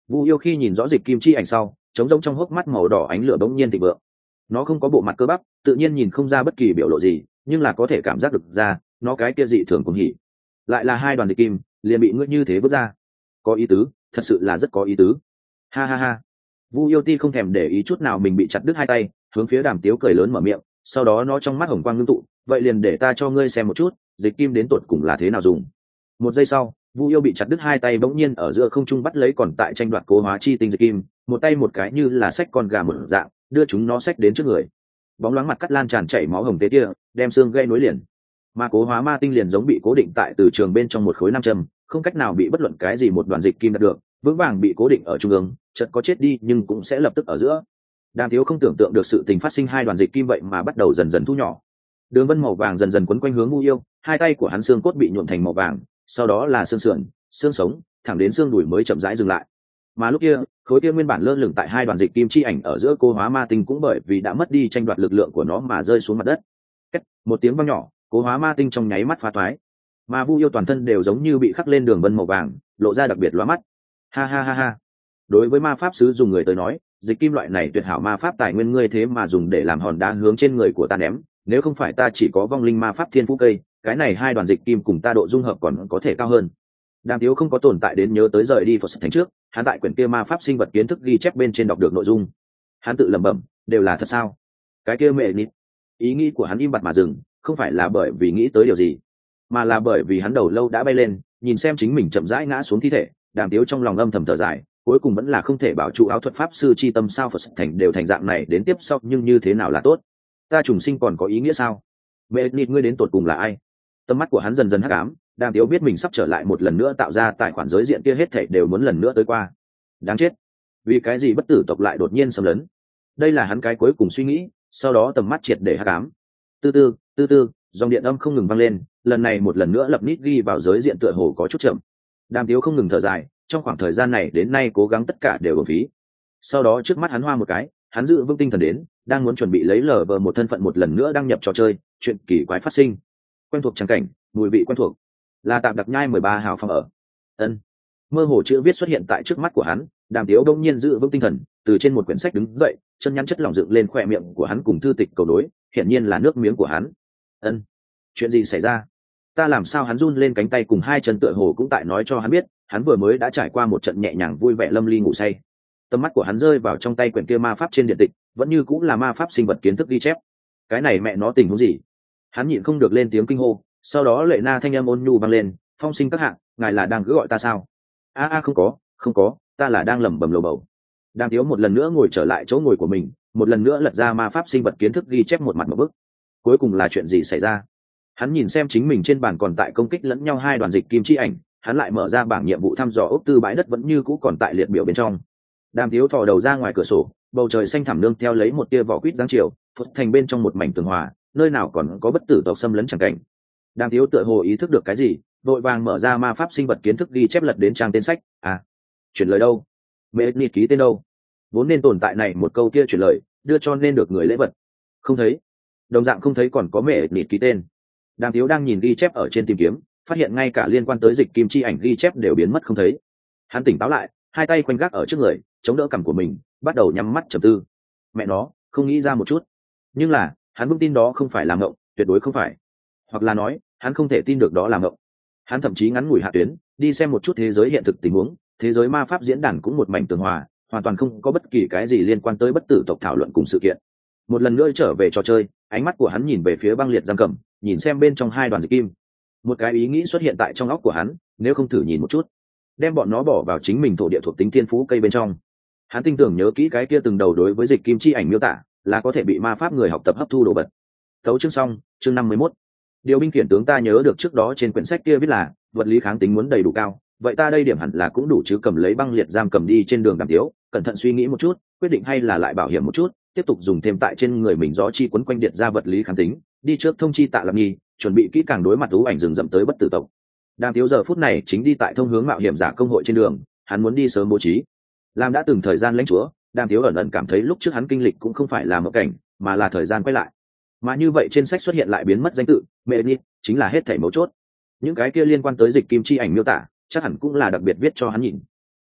Vu Yêu khi nhìn rõ dịch kim chi ảnh sau, trống rỗng trong hốc mắt màu đỏ ánh lửa bỗng nhiên thịnh vượng. Nó không có bộ mặt cơ bắp, tự nhiên nhìn không ra bất kỳ biểu lộ gì, nhưng là có thể cảm giác được ra, nó cái kia dị thường cuồng hỉ. Lại là hai đoàn dịch kim, liền bị ngươi như thế vứt ra. Có ý tứ, thật sự là rất có ý tứ. Ha ha ha. Vu Yêu Ti không thèm để ý chút nào mình bị chặt đứt hai tay, hướng phía Đàm Tiếu cười lớn mở miệng, sau đó nó trong mắt hồng quang ngưng tụ, vậy liền để ta cho ngươi xem một chút, dịch kim đến tột cùng là thế nào dùng. Một giây sau, Vu Yêu bị chặt đứt hai tay bỗng nhiên ở giữa không trung bắt lấy còn tại tranh đoạt cố hóa chi tinh dịch kim, một tay một cái như là xách con gà một dạng, đưa chúng nó xách đến trước người. Bóng loáng mặt cắt lan tràn chảy máu hồng tế tia, đem xương gây nối liền. Mà cố hóa ma tinh liền giống bị cố định tại từ trường bên trong một khối nam châm, không cách nào bị bất luận cái gì một đoàn dịch kim đạt được, vững vàng bị cố định ở trung ương, chợt có chết đi nhưng cũng sẽ lập tức ở giữa. Đàm Tiếu không tưởng tượng được sự tình phát sinh, hai đoàn dịch kim vậy mà bắt đầu dần dần thu nhỏ. Đường vân màu vàng dần dần quấn quanh hướng Vu Yêu, hai tay của hắn xương cốt bị nhuộm thành màu vàng, sau đó là xương sườn, xương sống, thẳng đến xương đùi mới chậm rãi dừng lại. Mà lúc kia, khối kia nguyên bản lơ lửng tại hai đoàn dịch kim chi ảnh ở giữa cố hóa ma tinh cũng bởi vì đã mất đi tranh đoạt lực lượng của nó mà rơi xuống mặt đất. Cách một tiếng vang nhỏ, cố hóa ma tinh trong nháy mắt phá toái. Mà Vu Yêu toàn thân đều giống như bị khắc lên đường vân màu vàng, lộ ra đặc biệt lóa mắt. Ha ha ha ha. Đối với ma pháp sứ dùng người tới nói, dịch kim loại này tuyệt hảo ma pháp tài nguyên ngươi thế mà dùng để làm hòn đá hướng trên người của ta ném, nếu không phải ta chỉ có vong linh ma pháp thiên phú cây, cái này hai đoàn dịch kim cùng ta độ dung hợp còn có thể cao hơn. Đàm Tiếu không có tồn tại đến nhớ tới rời đi Phật thành trước, hắn tại quyển kia ma pháp sinh vật kiến thức ghi chép bên trên đọc được nội dung. Hắn tự lẩm bẩm, đều là thật sao? Cái kia mẹ nít. Ý nghĩ của hắn im bặt mà dừng, không phải là bởi vì nghĩ tới điều gì, mà là bởi vì hắn đầu lâu đã bay lên, nhìn xem chính mình chậm rãi ngã xuống thi thể, Đàm Tiếu trong lòng âm thầm thở dài, cuối cùng vẫn là không thể bảo trụ áo thuật pháp sư chi tâm sao Phật thành đều thành dạng này đến tiếp sau, nhưng như thế nào là tốt? Ta trùng sinh còn có ý nghĩa sao? Mẹ nít ngươi đến tột cùng là ai? Tầm mắt của hắn dần dần hắc ám, Đàm Tiếu biết mình sắp trở lại một lần nữa tạo ra tài khoản giới diện kia hết thảy đều muốn lần nữa tới qua. Đáng chết, vì cái gì bất tử tộc lại đột nhiên xâm lấn? Đây là hắn cái cuối cùng suy nghĩ, sau đó tầm mắt triệt để hắc ám. Tư tư, tư tư, dòng điện âm không ngừng vang lên, lần này một lần nữa lập nít ghi vào giới diện tựa hồ có chút chậm. Đàm Tiếu không ngừng thở dài, trong khoảng thời gian này đến nay cố gắng tất cả đều uổng phí. Sau đó trước mắt hắn hoa một cái, hắn giữ vững tinh thần đến, đang muốn chuẩn bị lấy lờ vờ một thân phận một lần nữa đăng nhập trò chơi, chuyện kỳ quái phát sinh. Quen thuộc trắng cảnh, mùi vị quen thuộc, là tạm đặc nhai mười ba hào phòng ở. Ân. Mơ hồ chữ viết xuất hiện tại trước mắt của hắn, Đàm Tiếu đông nhiên giữ vững tinh thần, từ trên một quyển sách đứng dậy, chân nhăn chất lỏng dựng lên khỏe miệng của hắn cùng thư tịch cầu đối, hiển nhiên là nước miếng của hắn. Ân. Chuyện gì xảy ra? Ta làm sao? Hắn run lên cánh tay cùng hai chân tựa hồ cũng tại nói cho hắn biết, hắn vừa mới đã trải qua một trận nhẹ nhàng vui vẻ lâm ly ngủ say. Tầm mắt của hắn rơi vào trong tay quyển kia ma pháp trên điện tịch, vẫn như cũng là ma pháp sinh vật kiến thức ghi chép. Cái này mẹ nó tình huống gì? Hắn nhịn không được lên tiếng kinh hô, sau đó lệ na thanh âm ôn nhu vang lên, phong sinh các hạng, ngài là đang cứ gọi ta sao? A a không có, không có, ta là đang lẩm bẩm lầu bầu. Đàm Tiếu một lần nữa ngồi trở lại chỗ ngồi của mình, một lần nữa lật ra ma pháp sinh vật kiến thức ghi chép một mặt một bức. Cuối cùng là chuyện gì xảy ra? Hắn nhìn xem chính mình trên bàn còn tại công kích lẫn nhau hai đoàn dịch kim chi ảnh, hắn lại mở ra bảng nhiệm vụ thăm dò ốc tư bãi đất vẫn như cũ còn tại liệt biểu bên trong. Đàm Tiếu thò đầu ra ngoài cửa sổ, bầu trời xanh thẳm nương theo lấy một tia vỏ quýt giáng chiều, phất thành bên trong một mảnh tường hòa, nơi nào còn có bất tử tộc xâm lấn chẳng cảnh. Đàm Tiếu tựa hồ ý thức được cái gì, vội vàng mở ra ma pháp sinh vật kiến thức ghi chép lật đến trang tên sách. À, chuyển lời đâu? Mẹ nịt ký tên đâu? Vốn nên tồn tại này một câu kia chuyển lời, đưa cho nên được người lễ vật. Không thấy. Đồng dạng không thấy còn có mẹ nịt ký tên. Đàm Tiếu đang nhìn ghi chép ở trên tìm kiếm, phát hiện ngay cả liên quan tới dịch kim chi ảnh ghi chép đều biến mất không thấy. Hắn tỉnh táo lại, hai tay quanh gác ở trước người, chống đỡ cằm của mình, bắt đầu nhắm mắt trầm tư. Mẹ nó, không nghĩ ra một chút. Nhưng là, hắn vững tin đó không phải là ngộng, tuyệt đối không phải. Hoặc là nói, hắn không thể tin được đó là ngộng. Hắn thậm chí ngắn ngủi hạ tuyến, đi xem một chút thế giới hiện thực tình huống, thế giới ma pháp diễn đàn cũng một mảnh tường hòa, hoàn toàn không có bất kỳ cái gì liên quan tới bất tử tộc thảo luận cùng sự kiện. Một lần nữa trở về trò chơi, ánh mắt của hắn nhìn về phía băng liệt giam cầm, nhìn xem bên trong hai đoàn dịch kim. Một cái ý nghĩ xuất hiện tại trong óc của hắn, nếu không thử nhìn một chút, đem bọn nó bỏ vào chính mình thổ địa thuộc tính thiên phú cây bên trong. Hắn tin tưởng nhớ kỹ cái kia từng đầu đối với dịch kim chi ảnh miêu tả, là có thể bị ma pháp người học tập hấp thu đồ vật. Tấu chương xong, chương năm mươi mốt. Điều binh khiển tướng ta nhớ được trước đó trên quyển sách kia viết là vật lý kháng tính muốn đầy đủ cao, vậy ta đây điểm hẳn là cũng đủ chứ. Cầm lấy băng liệt giam cầm đi trên đường Đàm Tiếu, cẩn thận suy nghĩ một chút, quyết định hay là lại bảo hiểm một chút, tiếp tục dùng thêm tại trên người mình gió chi quấn quanh điện ra vật lý kháng tính, đi trước thông chi Tạ Lập Nghi, chuẩn bị kỹ càng đối mặt ú ảnh rừng rậm tới bất tử tộc. Đàm Tiếu giờ phút này chính đi tại thông hướng mạo hiểm giả công hội trên đường, hắn muốn đi sớm bố trí. Làm đã từng thời gian lãnh chúa, Đàm Tiếu ẩn ẩn cảm thấy lúc trước hắn kinh lịch cũng không phải là một cảnh, mà là thời gian quay lại. Mà như vậy trên sách xuất hiện lại biến mất danh tự, mẹ nít chính là hết thảy mấu chốt. Những cái kia liên quan tới dịch kim chi ảnh miêu tả, chắc hẳn cũng là đặc biệt viết cho hắn nhìn.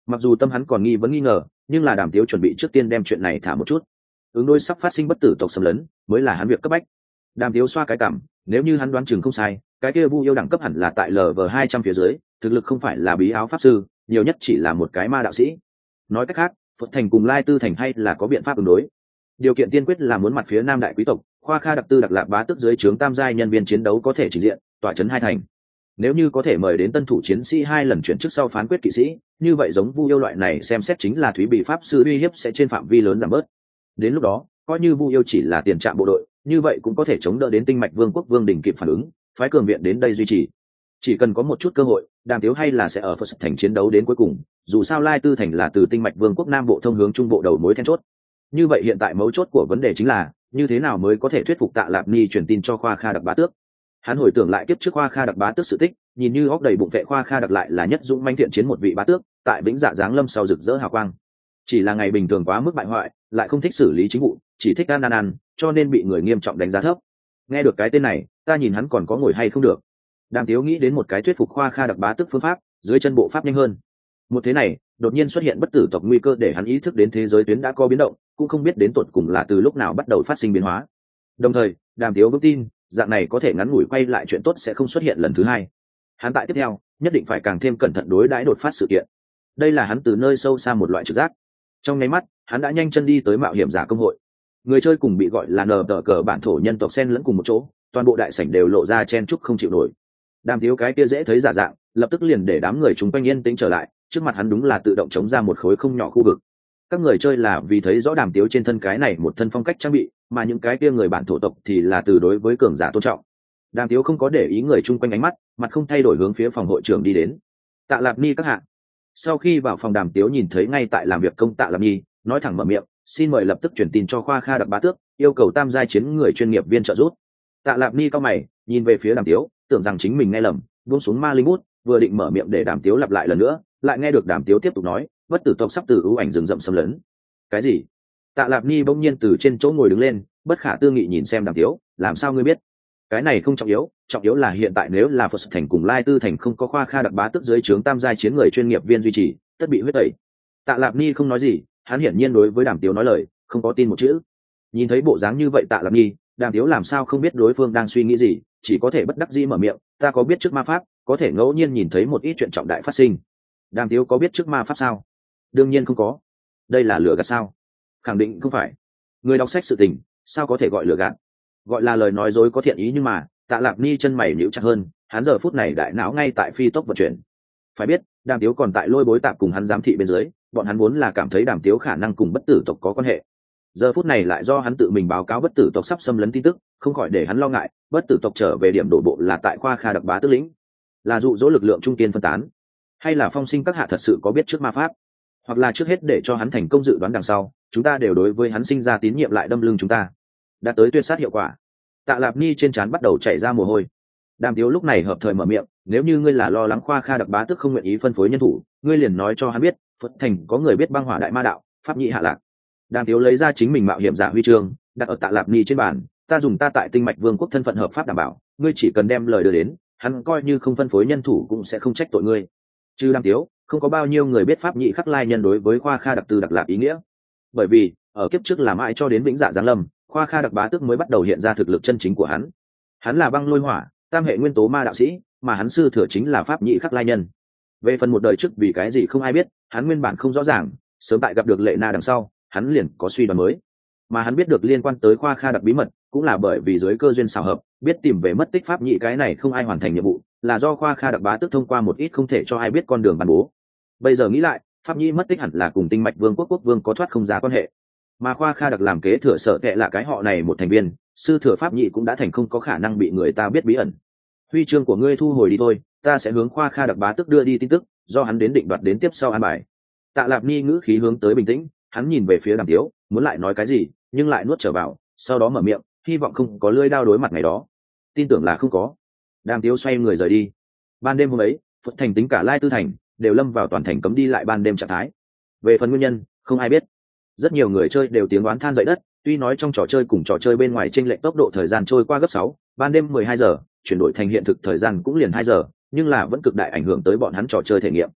Mặc dù tâm hắn còn nghi vấn nghi ngờ, nhưng là Đàm Tiếu chuẩn bị trước tiên đem chuyện này thả một chút. Ứng đối sắp phát sinh bất tử tộc xâm lấn mới là hắn việc cấp bách. Đàm Tiếu xoa cái cảm, nếu như hắn đoán chừng không sai, cái kia Vu yêu đẳng cấp hẳn là tại L V hai trăm phía dưới, thực lực không phải là bí áo pháp sư, nhiều nhất chỉ là một cái ma đạo sĩ. Nói cách khác, Phật Thành cùng Lai Tư Thành hay là có biện pháp ứng đối. Điều kiện tiên quyết là muốn mặt phía Nam đại quý tộc, Khoa Kha đặc tư đặc lạc bá tức dưới trướng tam giai nhân viên chiến đấu có thể trình diện, tọa trấn hai thành. Nếu như có thể mời đến tân thủ chiến sĩ hai lần chuyển chức sau phán quyết kỵ sĩ, như vậy giống Vu yêu loại này xem xét chính là thúy bị pháp sư uy hiếp sẽ trên phạm vi lớn giảm bớt. Đến lúc đó, coi như Vu yêu chỉ là tiền trạm bộ đội, như vậy cũng có thể chống đỡ đến Tinh Mạch Vương quốc Vương đỉnh kịp phản ứng, phái cường viện đến đây duy trì. Chỉ cần có một chút cơ hội, Đàm Tiếu hay là sẽ ở Phật Thành chiến đấu đến cuối cùng, dù sao Lai Tư Thành là từ Tinh Mạch Vương quốc Nam bộ thông hướng Trung bộ đầu mối then chốt. Như vậy hiện tại mấu chốt của vấn đề chính là như thế nào mới có thể thuyết phục Tạ Lạp Ni truyền tin cho Khoa Kha đặc bá tước. Hắn hồi tưởng lại kiếp trước Khoa Kha đặc bá tước sự tích, nhìn như óc đầy bụng vệ Khoa Kha đặc lại là nhất dũng manh thiện chiến một vị bá tước, tại Vĩnh Dạ giáng lâm sau rực rỡ hào quang. Chỉ là ngày bình thường quá mức bại hoại, lại không thích xử lý chính vụ, chỉ thích ăn ăn ăn, cho nên bị người nghiêm trọng đánh giá thấp. Nghe được cái tên này, ta nhìn hắn còn có ngồi hay không được. Đàm Tiếu nghĩ đến một cái thuyết phục Khoa Kha đặc bá tước phương pháp, dưới chân bộ pháp nhanh hơn. Một thế này, đột nhiên xuất hiện bất tử tộc nguy cơ để hắn ý thức đến thế giới tuyến đã có biến động, cũng không biết đến tột cùng là từ lúc nào bắt đầu phát sinh biến hóa. Đồng thời, Đàm Tiếu vững tin, dạng này có thể ngắn ngủi quay lại chuyện tốt sẽ không xuất hiện lần thứ hai. Hắn tại tiếp theo, nhất định phải càng thêm cẩn thận đối đãi đột phát sự kiện. Đây là hắn từ nơi sâu xa một loại trực giác. Trong nháy mắt, hắn đã nhanh chân đi tới mạo hiểm giả công hội. Người chơi cùng bị gọi là nờ tờ cờ bản thổ nhân tộc xen lẫn cùng một chỗ, toàn bộ đại sảnh đều lộ ra chen chúc không chịu nổi. Đàm Tiếu cái kia dễ thấy giả dạng, lập tức liền để đám người chúng quanh yên tĩnh trở lại, trước mặt hắn đúng là tự động chống ra một khối không nhỏ khu vực. Các người chơi là vì thấy rõ Đàm Tiếu trên thân cái này một thân phong cách trang bị, mà những cái kia người bản thổ tộc thì là từ đối với cường giả tôn trọng. Đàm Tiếu không có để ý người chung quanh ánh mắt, mặt không thay đổi hướng phía phòng hội trưởng đi đến. Tạ Lạp Ni các hạ. Sau khi vào phòng, Đàm Tiếu nhìn thấy ngay tại làm việc công Tạ Lạp Ni, nói thẳng mở miệng, xin mời lập tức truyền tin cho Khoa Kha đặc bá tước, yêu cầu tam giai chiến người chuyên nghiệp viên trợ giúp. Tạ Lạp Ni cao mày, nhìn về phía Đàm Tiếu, tưởng rằng chính mình nghe lầm, buông xuống ma linh bút, vừa định mở miệng để Đàm Tiếu lặp lại lần nữa, lại nghe được Đàm Tiếu tiếp tục nói, bất tử tộc sắp từ ưu ảnh rừng rậm xâm lấn. Cái gì? Tạ Lạp Ni bỗng nhiên từ trên chỗ ngồi đứng lên, bất khả tư nghị nhìn xem Đàm Tiếu, làm sao ngươi biết? Cái này không trọng yếu, trọng yếu là hiện tại nếu là Phật Thành cùng Lai Tư Thành không có Khoa Kha đặc bá tước dưới trướng tam giai chiến người chuyên nghiệp viên duy trì, tất bị huyết tẩy. Tạ Lạp Ni không nói gì, hắn hiển nhiên đối với Đàm Tiếu nói lời, không có tin một chữ. Nhìn thấy bộ dáng như vậy Tạ Lạp Ni, Đàm Tiếu làm sao không biết đối phương đang suy nghĩ gì, chỉ có thể bất đắc dĩ mở miệng, ta có biết trước ma pháp, có thể ngẫu nhiên nhìn thấy một ít chuyện trọng đại phát sinh. Đàm Tiếu có biết trước ma pháp sao? Đương nhiên không có. Đây là lừa gạt sao? Khẳng định không phải. Người đọc sách sự tình, sao có thể gọi lừa gạt? Gọi là lời nói dối có thiện ý, nhưng mà Tạ Lạp Ni chân mày nhíu chặt hơn, hắn giờ phút này đại não ngay tại phi tốc vận chuyển. Phải biết, Đàm Tiếu còn tại lôi bối tạp cùng hắn giám thị bên dưới, bọn hắn vốn là cảm thấy Đàm Tiếu khả năng cùng bất tử tộc có quan hệ. Giờ phút này lại do hắn tự mình báo cáo bất tử tộc sắp xâm lấn tin tức, không khỏi để hắn lo ngại, bất tử tộc trở về điểm đổ bộ là tại Khoa Kha đặc bá tước lĩnh, là dụ dỗ lực lượng trung kiên phân tán, hay là Phong Sinh các hạ thật sự có biết trước ma pháp, hoặc là trước hết để cho hắn thành công dự đoán đằng sau, chúng ta đều đối với hắn sinh ra tín nhiệm lại đâm lưng chúng ta, đạt tới tuyệt sát hiệu quả. Tạ Lạp Ni trên trán bắt đầu chảy ra mồ hôi. Đàm Tiếu lúc này hợp thời mở miệng, nếu như ngươi là lo lắng Khoa Kha đặc bá tước không nguyện ý phân phối nhân thủ, ngươi liền nói cho hắn biết, Phật Thành có người biết băng hỏa đại ma đạo, pháp nhị hạ lạc. Đàm Tiếu lấy ra chính mình mạo hiểm giả huy chương, đặt ở Tạ Lạp Ni trên bàn, ta dùng ta tại Tinh Mạch Vương quốc thân phận hợp pháp đảm bảo, ngươi chỉ cần đem lời đưa đến, hắn coi như không phân phối nhân thủ cũng sẽ không trách tội ngươi. Chứ Đàm Tiếu, không có bao nhiêu người biết pháp nhị khắc lai nhân đối với Khoa Kha đặc từ đặc lạp ý nghĩa. Bởi vì, ở kiếp trước làm ai cho đến Vĩnh Dạ giáng lâm, Khoa Kha đặc bá tước mới bắt đầu hiện ra thực lực chân chính của hắn. Hắn là băng lôi hỏa, tam hệ nguyên tố ma đạo sĩ, mà hắn sư thừa chính là pháp nhị khắc lai nhân. Về phần một đời trước vì cái gì không ai biết, hắn nguyên bản không rõ ràng, sớm tại gặp được Lệ Na đằng sau, hắn liền có suy đoán mới. Mà hắn biết được liên quan tới Khoa Kha đặc bí mật, cũng là bởi vì dưới cơ duyên xảo hợp, biết tìm về mất tích pháp nhị cái này không ai hoàn thành nhiệm vụ, là do Khoa Kha đặc bá tước thông qua một ít không thể cho ai biết con đường ban bố. Bây giờ nghĩ lại, pháp nhị mất tích hẳn là cùng Tinh Mạch Vương quốc quốc vương có thoát không ra quan hệ, mà Khoa Kha đặc làm kế thừa sợ kệ là cái họ này một thành viên, sư thừa pháp nhị cũng đã thành không có khả năng bị người ta biết bí ẩn. Huy chương của ngươi thu hồi đi thôi, ta sẽ hướng Khoa Kha đặc bá tước đưa đi tin tức, do hắn đến định đoạt đến tiếp sau an bài. Tạ Lạp Ni ngữ khí hướng tới bình tĩnh, hắn nhìn về phía Đàm Tiếu, muốn lại nói cái gì, nhưng lại nuốt trở vào, sau đó mở miệng, hy vọng không có lưỡi đao đối mặt ngày đó. Tin tưởng là không có. Đàm Tiếu xoay người rời đi. Ban đêm hôm ấy, Phật Thành tính cả Lai Tư Thành đều lâm vào toàn thành cấm đi lại ban đêm trạng thái. Về phần nguyên nhân, không ai biết. Rất nhiều người chơi đều tiếng oán than dậy đất, tuy nói trong trò chơi cùng trò chơi bên ngoài chênh lệch tốc độ thời gian trôi qua gấp sáu, ban đêm mười hai giờ, chuyển đổi thành hiện thực thời gian cũng liền hai giờ, nhưng là vẫn cực đại ảnh hưởng tới bọn hắn trò chơi thể nghiệm.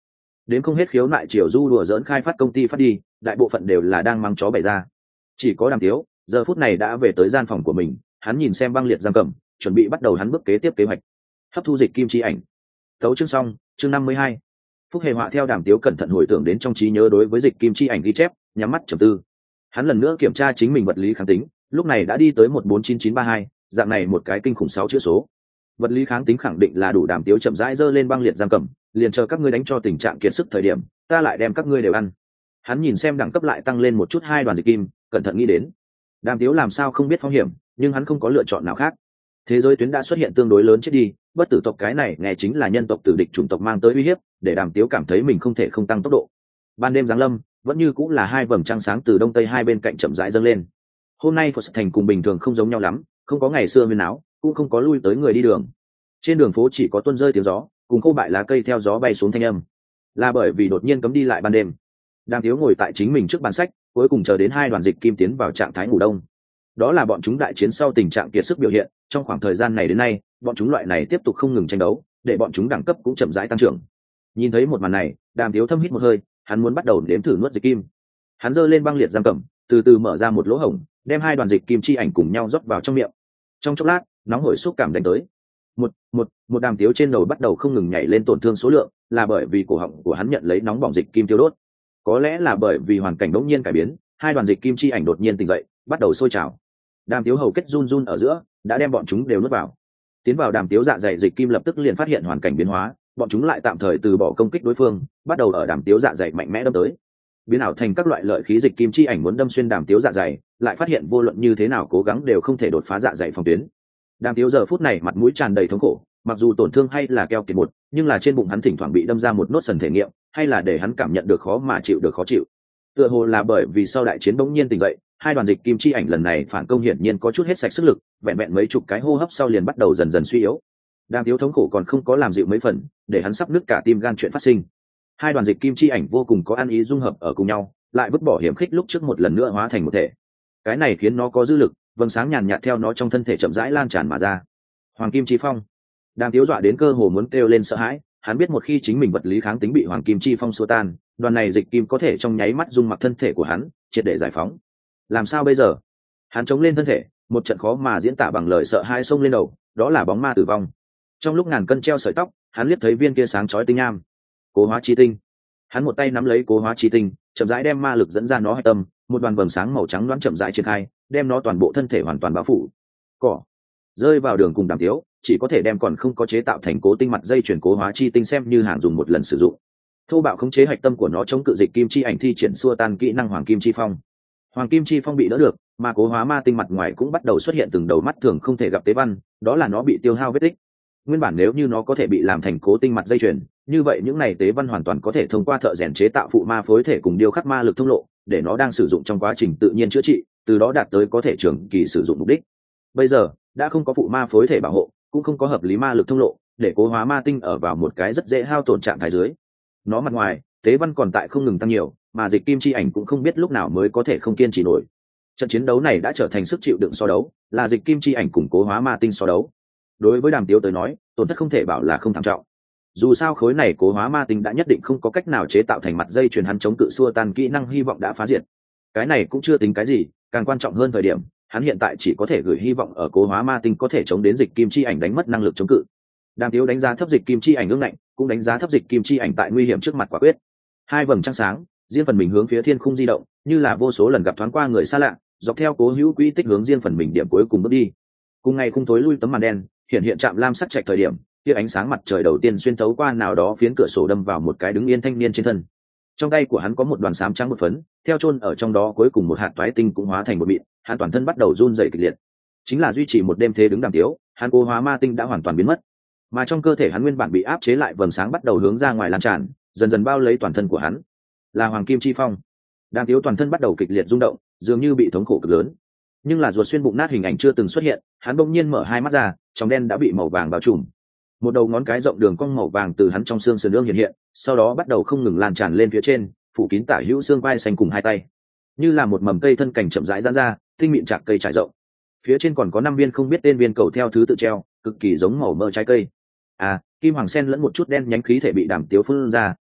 đến không hết khiếu nại chiều du đùa dỡn khai phát công ty phát đi, đại bộ phận đều là đang mang chó bày ra. Chỉ có Đàm Tiếu giờ phút này đã về tới gian phòng của mình, hắn nhìn xem băng liệt giam cầm, chuẩn bị bắt đầu hắn bước kế tiếp kế hoạch. Hấp thu dịch kim chi ảnh. Tấu chương xong, chương năm mươi hai. Phúc Hề Họa theo Đàm Tiếu cẩn thận hồi tưởng đến trong trí nhớ đối với dịch kim chi ảnh ghi chép, nhắm mắt trầm tư. Hắn lần nữa kiểm tra chính mình vật lý kháng tính, lúc này đã đi tới một bốn chín chín ba hai, dạng này một cái kinh khủng sáu chữ số. Vật lý kháng tính khẳng định là đủ. Đàm Tiếu chậm rãi giơ lên băng liệt giam cầm, liền chờ các ngươi đánh cho tình trạng kiệt sức thời điểm, ta lại đem các ngươi đều ăn. Hắn nhìn xem đẳng cấp lại tăng lên một chút hai đoàn dịch kim, cẩn thận nghĩ đến. Đàm Tiếu làm sao không biết phong hiểm, nhưng hắn không có lựa chọn nào khác. Thế giới tuyến đã xuất hiện tương đối lớn chết đi, bất tử tộc cái này nghe chính là nhân tộc tử địch chủng tộc mang tới uy hiếp, để Đàm Tiếu cảm thấy mình không thể không tăng tốc độ. Ban đêm giáng lâm, vẫn như cũng là hai vầng trăng sáng từ đông tây hai bên cạnh chậm rãi dâng lên. Hôm nay Phật thành cùng bình thường không giống nhau lắm, không có ngày xưa huyên náo, cũng không có lui tới người đi đường. Trên đường phố chỉ có tuôn rơi tiếng gió, cùng khô bại lá cây theo gió bay xuống thanh âm. Là bởi vì đột nhiên cấm đi lại ban đêm. Đàm Tiếu ngồi tại chính mình trước bàn sách, cuối cùng chờ đến hai đoàn dịch kim tiến vào trạng thái ngủ đông. Đó là bọn chúng đại chiến sau tình trạng kiệt sức biểu hiện, trong khoảng thời gian này đến nay, bọn chúng loại này tiếp tục không ngừng tranh đấu, để bọn chúng đẳng cấp cũng chậm rãi tăng trưởng. Nhìn thấy một màn này, Đàm Tiếu thâm hít một hơi, hắn muốn bắt đầu đếm thử nuốt dịch kim. Hắn giơ lên băng liệt giam cầm, từ từ mở ra một lỗ hổng, đem hai đoàn dịch kim chi ảnh cùng nhau rót vào trong miệng. Trong chốc lát, nóng hổi xúc cảm đánh tới. Một, một, một Đàm Tiếu trên đầu bắt đầu không ngừng nhảy lên tổn thương số lượng, là bởi vì cổ họng của hắn nhận lấy nóng bỏng dịch kim tiêu đốt. Có lẽ là bởi vì hoàn cảnh đột nhiên cải biến, hai đoàn dịch kim chi ảnh đột nhiên tỉnh dậy, bắt đầu sôi trào. Đàm Tiếu hầu kết run run ở giữa, đã đem bọn chúng đều nuốt vào. Tiến vào Đàm Tiếu dạ dày dịch kim lập tức liền phát hiện hoàn cảnh biến hóa, bọn chúng lại tạm thời từ bỏ công kích đối phương, bắt đầu ở Đàm Tiếu dạ dày mạnh mẽ đâm tới. Biến ảo thành các loại lợi khí dịch kim chi ảnh muốn đâm xuyên Đàm Tiếu dạ dày, lại phát hiện vô luận như thế nào cố gắng đều không thể đột phá dạ dày phòng tuyến. Đàm Tiếu giờ phút này mặt mũi tràn đầy thống khổ, mặc dù tổn thương hay là keo kiệt một, nhưng là trên bụng hắn thỉnh thoảng bị đâm ra một nốt sần thể nghiệm, hay là để hắn cảm nhận được khó mà chịu được khó chịu. Tựa hồ là bởi vì sau đại chiến bỗng nhiên tỉnh dậy, hai đoàn dịch kim chi ảnh lần này phản công hiển nhiên có chút hết sạch sức lực, vẹn vẹn mấy chục cái hô hấp sau liền bắt đầu dần dần suy yếu. Đàm Tiếu thống khổ còn không có làm dịu mấy phần, để hắn sắp nứt cả tim gan chuyện phát sinh. Hai đoàn dịch kim chi ảnh vô cùng có ăn ý dung hợp ở cùng nhau, lại vứt bỏ hiểm khích lúc trước một lần nữa hóa thành một thể. Cái này khiến nó có dư lực, vầng sáng nhàn nhạt theo nó trong thân thể chậm rãi lan tràn mà ra. Hoàng kim chi phong. Đàm Tiếu dọa đến cơ hồ muốn kêu lên sợ hãi, hắn biết một khi chính mình vật lý kháng tính bị hoàng kim chi phong xua tan, đoàn này dịch kim có thể trong nháy mắt dung mặc thân thể của hắn, triệt để giải phóng. Làm sao bây giờ? Hắn chống lên thân thể, một trận khó mà diễn tả bằng lời sợ hãi xông lên đầu, đó là bóng ma tử vong. Trong lúc ngàn cân treo sợi tóc, hắn liếc thấy viên kia sáng chói tinh nham, cố hóa chi tinh. Hắn một tay nắm lấy cố hóa chi tinh, chậm rãi đem ma lực dẫn ra nó hạch tâm, một đoàn vầng sáng màu trắng đoán chậm rãi triển khai, đem nó toàn bộ thân thể hoàn toàn bao phủ. Cỏ rơi vào đường cùng Đàm Tiếu, chỉ có thể đem còn không có chế tạo thành cố tinh mặt dây chuyển cố hóa chi tinh xem như hàng dùng một lần sử dụng. Thô bạo khống chế hạch tâm của nó chống cự dịch kim chi ảnh thi triển xua tan kỹ năng hoàng kim chi phong. Hoàng kim chi phong bị đỡ được, mà cố hóa ma tinh mặt ngoài cũng bắt đầu xuất hiện từng đầu mắt thường không thể gặp tế văn, đó là nó bị tiêu hao vết tích. Nguyên bản nếu như nó có thể bị làm thành cố tinh mặt dây chuyền, như vậy những này tế văn hoàn toàn có thể thông qua thợ rèn chế tạo phụ ma phối thể cùng điêu khắc ma lực thông lộ, để nó đang sử dụng trong quá trình tự nhiên chữa trị, từ đó đạt tới có thể trường kỳ sử dụng mục đích. Bây giờ đã không có phụ ma phối thể bảo hộ, cũng không có hợp lý ma lực thông lộ, để cố hóa ma tinh ở vào một cái rất dễ hao tổn trạng thái dưới. Nó mặt ngoài tế văn còn tại không ngừng tăng nhiều, mà dịch kim chi ảnh cũng không biết lúc nào mới có thể không kiên trì nổi. Trận chiến đấu này đã trở thành sức chịu đựng so đấu, là dịch kim chi ảnh cùng cố hóa ma tinh so đấu. Đối với Đàm Tiếu tới nói, tổn thất không thể bảo là không thảm trọng. Dù sao khối này cố hóa ma tinh đã nhất định không có cách nào chế tạo thành mặt dây chuyền hắn chống cự xua tan kỹ năng hy vọng đã phá diệt. Cái này cũng chưa tính cái gì, càng quan trọng hơn thời điểm, hắn hiện tại chỉ có thể gửi hy vọng ở cố hóa ma tinh có thể chống đến dịch kim chi ảnh đánh mất năng lực chống cự. Đàm Tiếu đánh giá thấp dịch kim chi ảnh ương ngạnh, cũng đánh giá thấp dịch kim chi ảnh tại nguy hiểm trước mặt quả quyết. Hai vầng trăng sáng, riêng phần mình hướng phía thiên khung di động, như là vô số lần gặp thoáng qua người xa lạ, dọc theo cố hữu quỹ tích hướng riêng phần mình điểm cuối cùng bước đi. Cùng ngày khung tối lui tấm màn đen, hiện hiện chạm lam sắc trạch thời điểm, tia ánh sáng mặt trời đầu tiên xuyên thấu qua nào đó phiến cửa sổ đâm vào một cái đứng yên thanh niên trên thân. Trong tay của hắn có một đoàn xám trắng một phấn, theo chôn ở trong đó cuối cùng một hạt toái tinh cũng hóa thành một mịn, hắn toàn thân bắt đầu run rẩy kịch liệt. Chính là duy trì một đêm thế đứng Đàm Tiếu, hắn cố hóa ma tinh đã hoàn toàn biến mất, mà trong cơ thể hắn nguyên bản bị áp chế lại vầng sáng bắt đầu hướng ra ngoài lan tràn, dần dần bao lấy toàn thân của hắn. Là hoàng kim chi phong. Đàm Tiếu toàn thân bắt đầu kịch liệt rung động, dường như bị thống khổ cực lớn. Nhưng là ruột xuyên bụng nát hình ảnh chưa từng xuất hiện, hắn bỗng nhiên mở hai mắt ra, trong đen đã bị màu vàng bao trùm. Một đầu ngón cái rộng đường cong màu vàng từ hắn trong xương sườn ương hiện hiện, sau đó bắt đầu không ngừng lan tràn lên phía trên, phủ kín tả hữu xương vai xanh cùng hai tay, như là một mầm cây thân cảnh chậm rãi giãn ra, tinh mịn chạc cây trải rộng. Phía trên còn có năm viên không biết tên viên cầu theo thứ tự treo, cực kỳ giống màu mỡ trái cây. À, kim hoàng sen lẫn một chút đen nhánh khí thể bị Đàm Tiếu phun ra,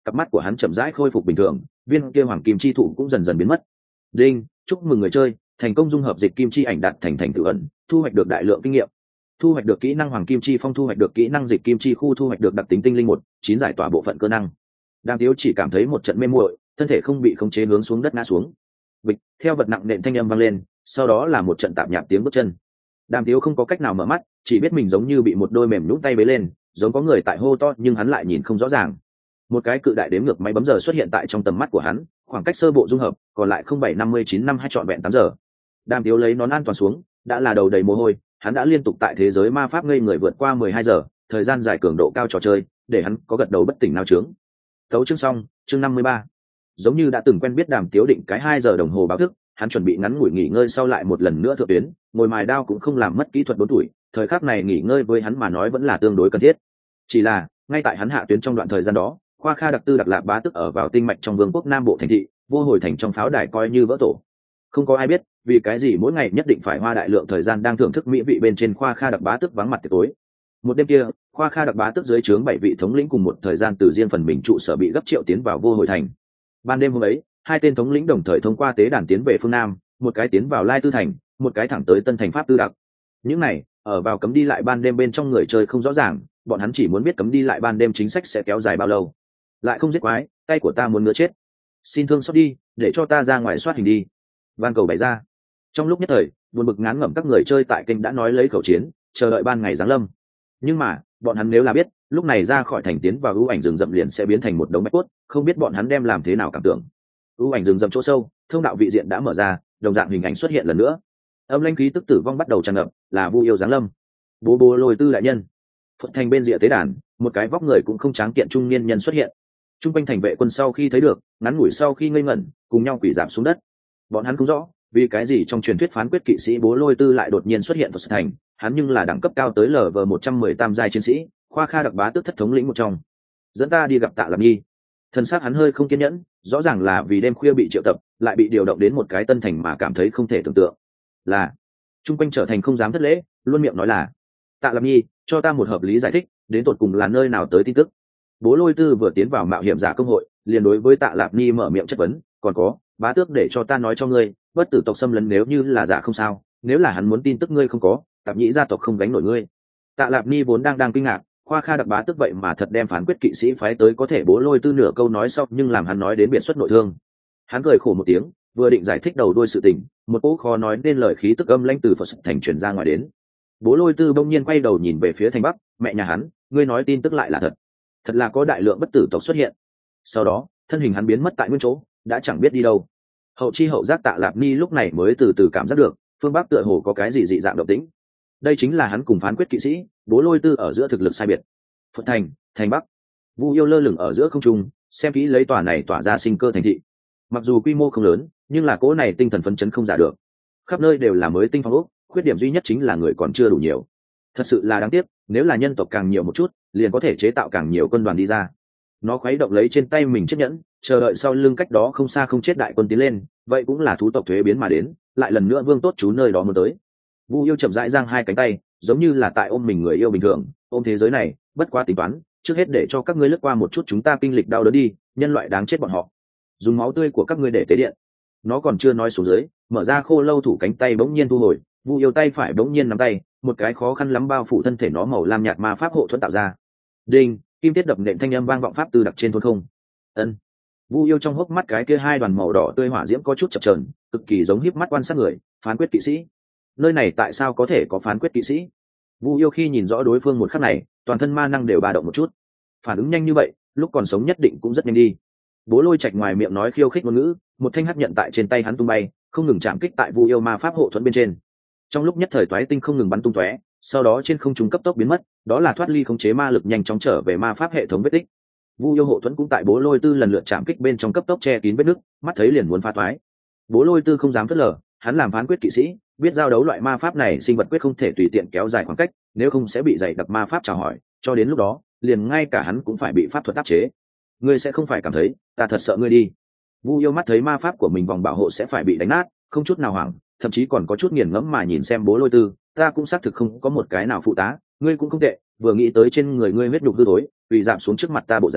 cặp mắt của hắn chậm rãi khôi phục bình thường, viên kia hoàng kim chi thụ cũng dần dần biến mất. Đinh, chúc mừng người chơi thành công dung hợp dịch kim chi ảnh đạt thành thành tựu ẩn, thu hoạch được đại lượng kinh nghiệm, thu hoạch được kỹ năng hoàng kim chi phong, thu hoạch được kỹ năng dịch kim chi khu, thu hoạch được đặc tính tinh linh một chín giải tỏa bộ phận cơ năng. Đàm Tiếu chỉ cảm thấy một trận mê muội, thân thể không bị khống chế hướng xuống đất ngã xuống. Bịch, theo vật nặng nện thanh âm vang lên, sau đó là một trận tạp nhạp tiếng bước chân. Đàm Tiếu không có cách nào mở mắt, chỉ biết mình giống như bị một đôi mềm nhũn tay bế lên, giống có người tại hô to nhưng hắn lại nhìn không rõ ràng. Một cái cự đại đếm ngược máy bấm giờ xuất hiện tại trong tầm mắt của hắn, khoảng cách sơ bộ dung hợp còn lại không bảy năm mươi chín năm hai trọn vẹn tám giờ. Đàm Tiếu lấy nón an toàn xuống, đã là đầu đầy mồ hôi, hắn đã liên tục tại thế giới ma pháp ngây người vượt qua mười hai giờ, thời gian dài cường độ cao trò chơi, để hắn có gật đầu bất tỉnh nào trướng. Tấu chương xong, chương năm mươi ba. Giống như đã từng quen biết Đàm Tiếu định cái hai giờ đồng hồ báo thức, hắn chuẩn bị ngắn ngủi nghỉ ngơi sau lại một lần nữa thượng tuyến, ngồi mài đao cũng không làm mất kỹ thuật bốn tuổi, thời khắc này nghỉ ngơi với hắn mà nói vẫn là tương đối cần thiết. Chỉ là, ngay tại hắn hạ tuyến trong đoạn thời gian đó, Khoa Kha đặc tư đặc lạp bá tức ở vào tinh mạch trong vương quốc Nam Bộ thành thị, vô hồi thành trong pháo đài coi như vỡ tổ. Không có ai biết, vì cái gì mỗi ngày nhất định phải hoa đại lượng thời gian đang thưởng thức mỹ vị bên trên Khoa Kha đặc bá tức vắng mặt tiệc tối. Một đêm kia, Khoa Kha đặc bá tức dưới trướng bảy vị thống lĩnh cùng một thời gian từ riêng phần mình trụ sở bị gấp triệu tiến vào vô hồi thành. Ban đêm hôm ấy, hai tên thống lĩnh đồng thời thông qua tế đàn tiến về phương Nam, một cái tiến vào Lai Tư thành, một cái thẳng tới Tân thành Pháp Tư đặc. Những này, ở vào cấm đi lại ban đêm bên trong người chơi không rõ ràng, bọn hắn chỉ muốn biết cấm đi lại ban đêm chính sách sẽ kéo dài bao lâu. Lại không giết quái, tay của ta muốn ngứa chết. Xin thương xót đi, để cho ta ra ngoài soát hình đi. Van cầu bày ra. Trong lúc nhất thời, buồn bực ngán ngẩm các người chơi tại kênh đã nói lấy khẩu chiến, chờ đợi ban ngày giáng lâm. Nhưng mà, bọn hắn nếu là biết, lúc này ra khỏi thành tiến vào ưu ảnh rừng rậm liền sẽ biến thành một đống bạch cốt, không biết bọn hắn đem làm thế nào cảm tưởng. Ưu ảnh rừng rậm chỗ sâu, thông đạo vị diện đã mở ra, đồng dạng hình ảnh xuất hiện lần nữa. Âm lãnh khí tức tử vong bắt đầu tràn ngập, là Vu yêu giáng lâm. Bố bố lôi tư đại nhân. Phật thành bên rìa tế đàn, một cái vóc người cũng không tráng kiện trung niên nhân xuất hiện. Trung quanh thành vệ quân sau khi thấy được, ngắn ngủi sau khi ngây ngẩn, cùng nhau quỳ giảm xuống đất. Bọn hắn không rõ, vì cái gì trong truyền thuyết phán quyết kỵ sĩ bố lôi tư lại đột nhiên xuất hiện Phật thành, hắn nhưng là đẳng cấp cao tới lv một trăm mười tam giai chiến sĩ, Khoa Kha đặc bá tước thất thống lĩnh một trong. Dẫn ta đi gặp Tạ Lạp Nhi. Thân xác hắn hơi không kiên nhẫn, rõ ràng là vì đêm khuya bị triệu tập, lại bị điều động đến một cái tân thành mà cảm thấy không thể tưởng tượng. Là, trung quanh trở thành không dám thất lễ, luôn miệng nói là Tạ Lạp Nhi, cho ta một hợp lý giải thích, đến tột cùng là nơi nào tới tin tức. Bố lôi tư vừa tiến vào mạo hiểm giả công hội, liền đối với Tạ Lạp Nhi mở miệng chất vấn, còn có, bá tước để cho ta nói cho ngươi, bất tử tộc xâm lấn nếu như là giả không sao, nếu là hắn muốn tin tức ngươi không có, tạp nhĩ gia tộc không gánh nổi ngươi. Tạ Lạp Nhi vốn đang đang kinh ngạc, Khoa Kha đặc bá tước vậy mà thật đem phán quyết kỵ sĩ phái tới, có thể bố lôi tư nửa câu nói sau nhưng làm hắn nói đến biện xuất nội thương. Hắn cười khổ một tiếng, vừa định giải thích đầu đuôi sự tình, một cỗ khó nói nên lời khí tức âm lãnh từ Phật thành truyền ra ngoài đến. Bố lôi tư bỗng nhiên quay đầu nhìn về phía thành bắc, mẹ nhà hắn, ngươi nói tin tức lại là thật. Thật là có đại lượng bất tử tộc xuất hiện. Sau đó, thân hình hắn biến mất tại nguyên chỗ, đã chẳng biết đi đâu. Hậu chi hậu giác Tạ Lạp Ni lúc này mới từ từ cảm giác được, phương bắc tựa hồ có cái gì dị dạng động tĩnh. Đây chính là hắn cùng phán quyết kỵ sĩ, bố lôi tư ở giữa thực lực sai biệt. Phật thành, thành bắc. Vu yêu lơ lửng ở giữa không trung, xem kỹ lấy tòa này tỏa ra sinh cơ thành thị. Mặc dù quy mô không lớn, nhưng là cỗ này tinh thần phấn chấn không giả được. Khắp nơi đều là mới tinh phong ốc, khuyết điểm duy nhất chính là người còn chưa đủ nhiều. Thật sự là đáng tiếc, nếu là nhân tộc càng nhiều một chút, liền có thể chế tạo càng nhiều quân đoàn đi ra. Nó khuấy động lấy trên tay mình chiếc nhẫn, chờ đợi sau lưng cách đó không xa không chết đại quân tiến lên, vậy cũng là thú tộc thuế biến mà đến, lại lần nữa vương tốt chú nơi đó muốn tới. Vu yêu chậm rãi giang hai cánh tay, giống như là tại ôm mình người yêu bình thường, ôm thế giới này, bất quá tính toán, trước hết để cho các ngươi lướt qua một chút chúng ta kinh lịch đau đớn đi, nhân loại đáng chết bọn họ. Dùng máu tươi của các ngươi để tế điện. Nó còn chưa nói xuống dưới, mở ra khô lâu thủ cánh tay bỗng nhiên thu hồi, Vu yêu tay phải bỗng nhiên nắm tay, một cái khó khăn lắm bao phủ thân thể nó màu lam nhạt ma pháp hộ thuẫn tạo ra. Đinh, kim tiết đập nện thanh âm vang vọng pháp tư đặc trên thôn không. Ân. Vu yêu trong hốc mắt cái kia hai đoàn màu đỏ tươi hỏa diễm có chút chập chờn, cực kỳ giống híp mắt quan sát người, phán quyết kỵ sĩ. Nơi này tại sao có thể có phán quyết kỵ sĩ? Vu yêu khi nhìn rõ đối phương một khắc này, toàn thân ma năng đều ba động một chút. Phản ứng nhanh như vậy, lúc còn sống nhất định cũng rất nhanh đi. Bố lôi trạch ngoài miệng nói khiêu khích ngôn ngữ, một thanh hắc nhận tại trên tay hắn tung bay, không ngừng chạm kích tại Vu yêu ma pháp hộ thuẫn bên trên. Trong lúc nhất thời toái tinh không ngừng bắn tung tóe, sau đó trên không trung cấp tốc biến mất, đó là thoát ly khống chế ma lực nhanh chóng trở về ma pháp hệ thống vết tích. Vu yêu hộ thuẫn cũng tại bố lôi tư lần lượt chạm kích bên trong cấp tốc che kín vết nứt, mắt thấy liền muốn phá toái. Bố lôi tư không dám phớt lờ, hắn làm phán quyết kỵ sĩ, biết giao đấu loại ma pháp này sinh vật quyết không thể tùy tiện kéo dài khoảng cách, nếu không sẽ bị dày đặc ma pháp chào hỏi, cho đến lúc đó, liền ngay cả hắn cũng phải bị pháp thuật áp chế. Ngươi sẽ không phải cảm thấy, ta thật sợ ngươi đi. Vu yêu mắt thấy ma pháp của mình vòng bảo hộ sẽ phải bị đánh nát, không chút nào hoảng, thậm chí còn có chút nghiền ngẫm mà nhìn xem bố lôi tư, ta cũng xác thực không có một cái nào phụ tá, ngươi cũng không tệ, vừa nghĩ tới trên người ngươi huyết nhục hư tối, vì giảm xuống trước mặt ta bộ dáng,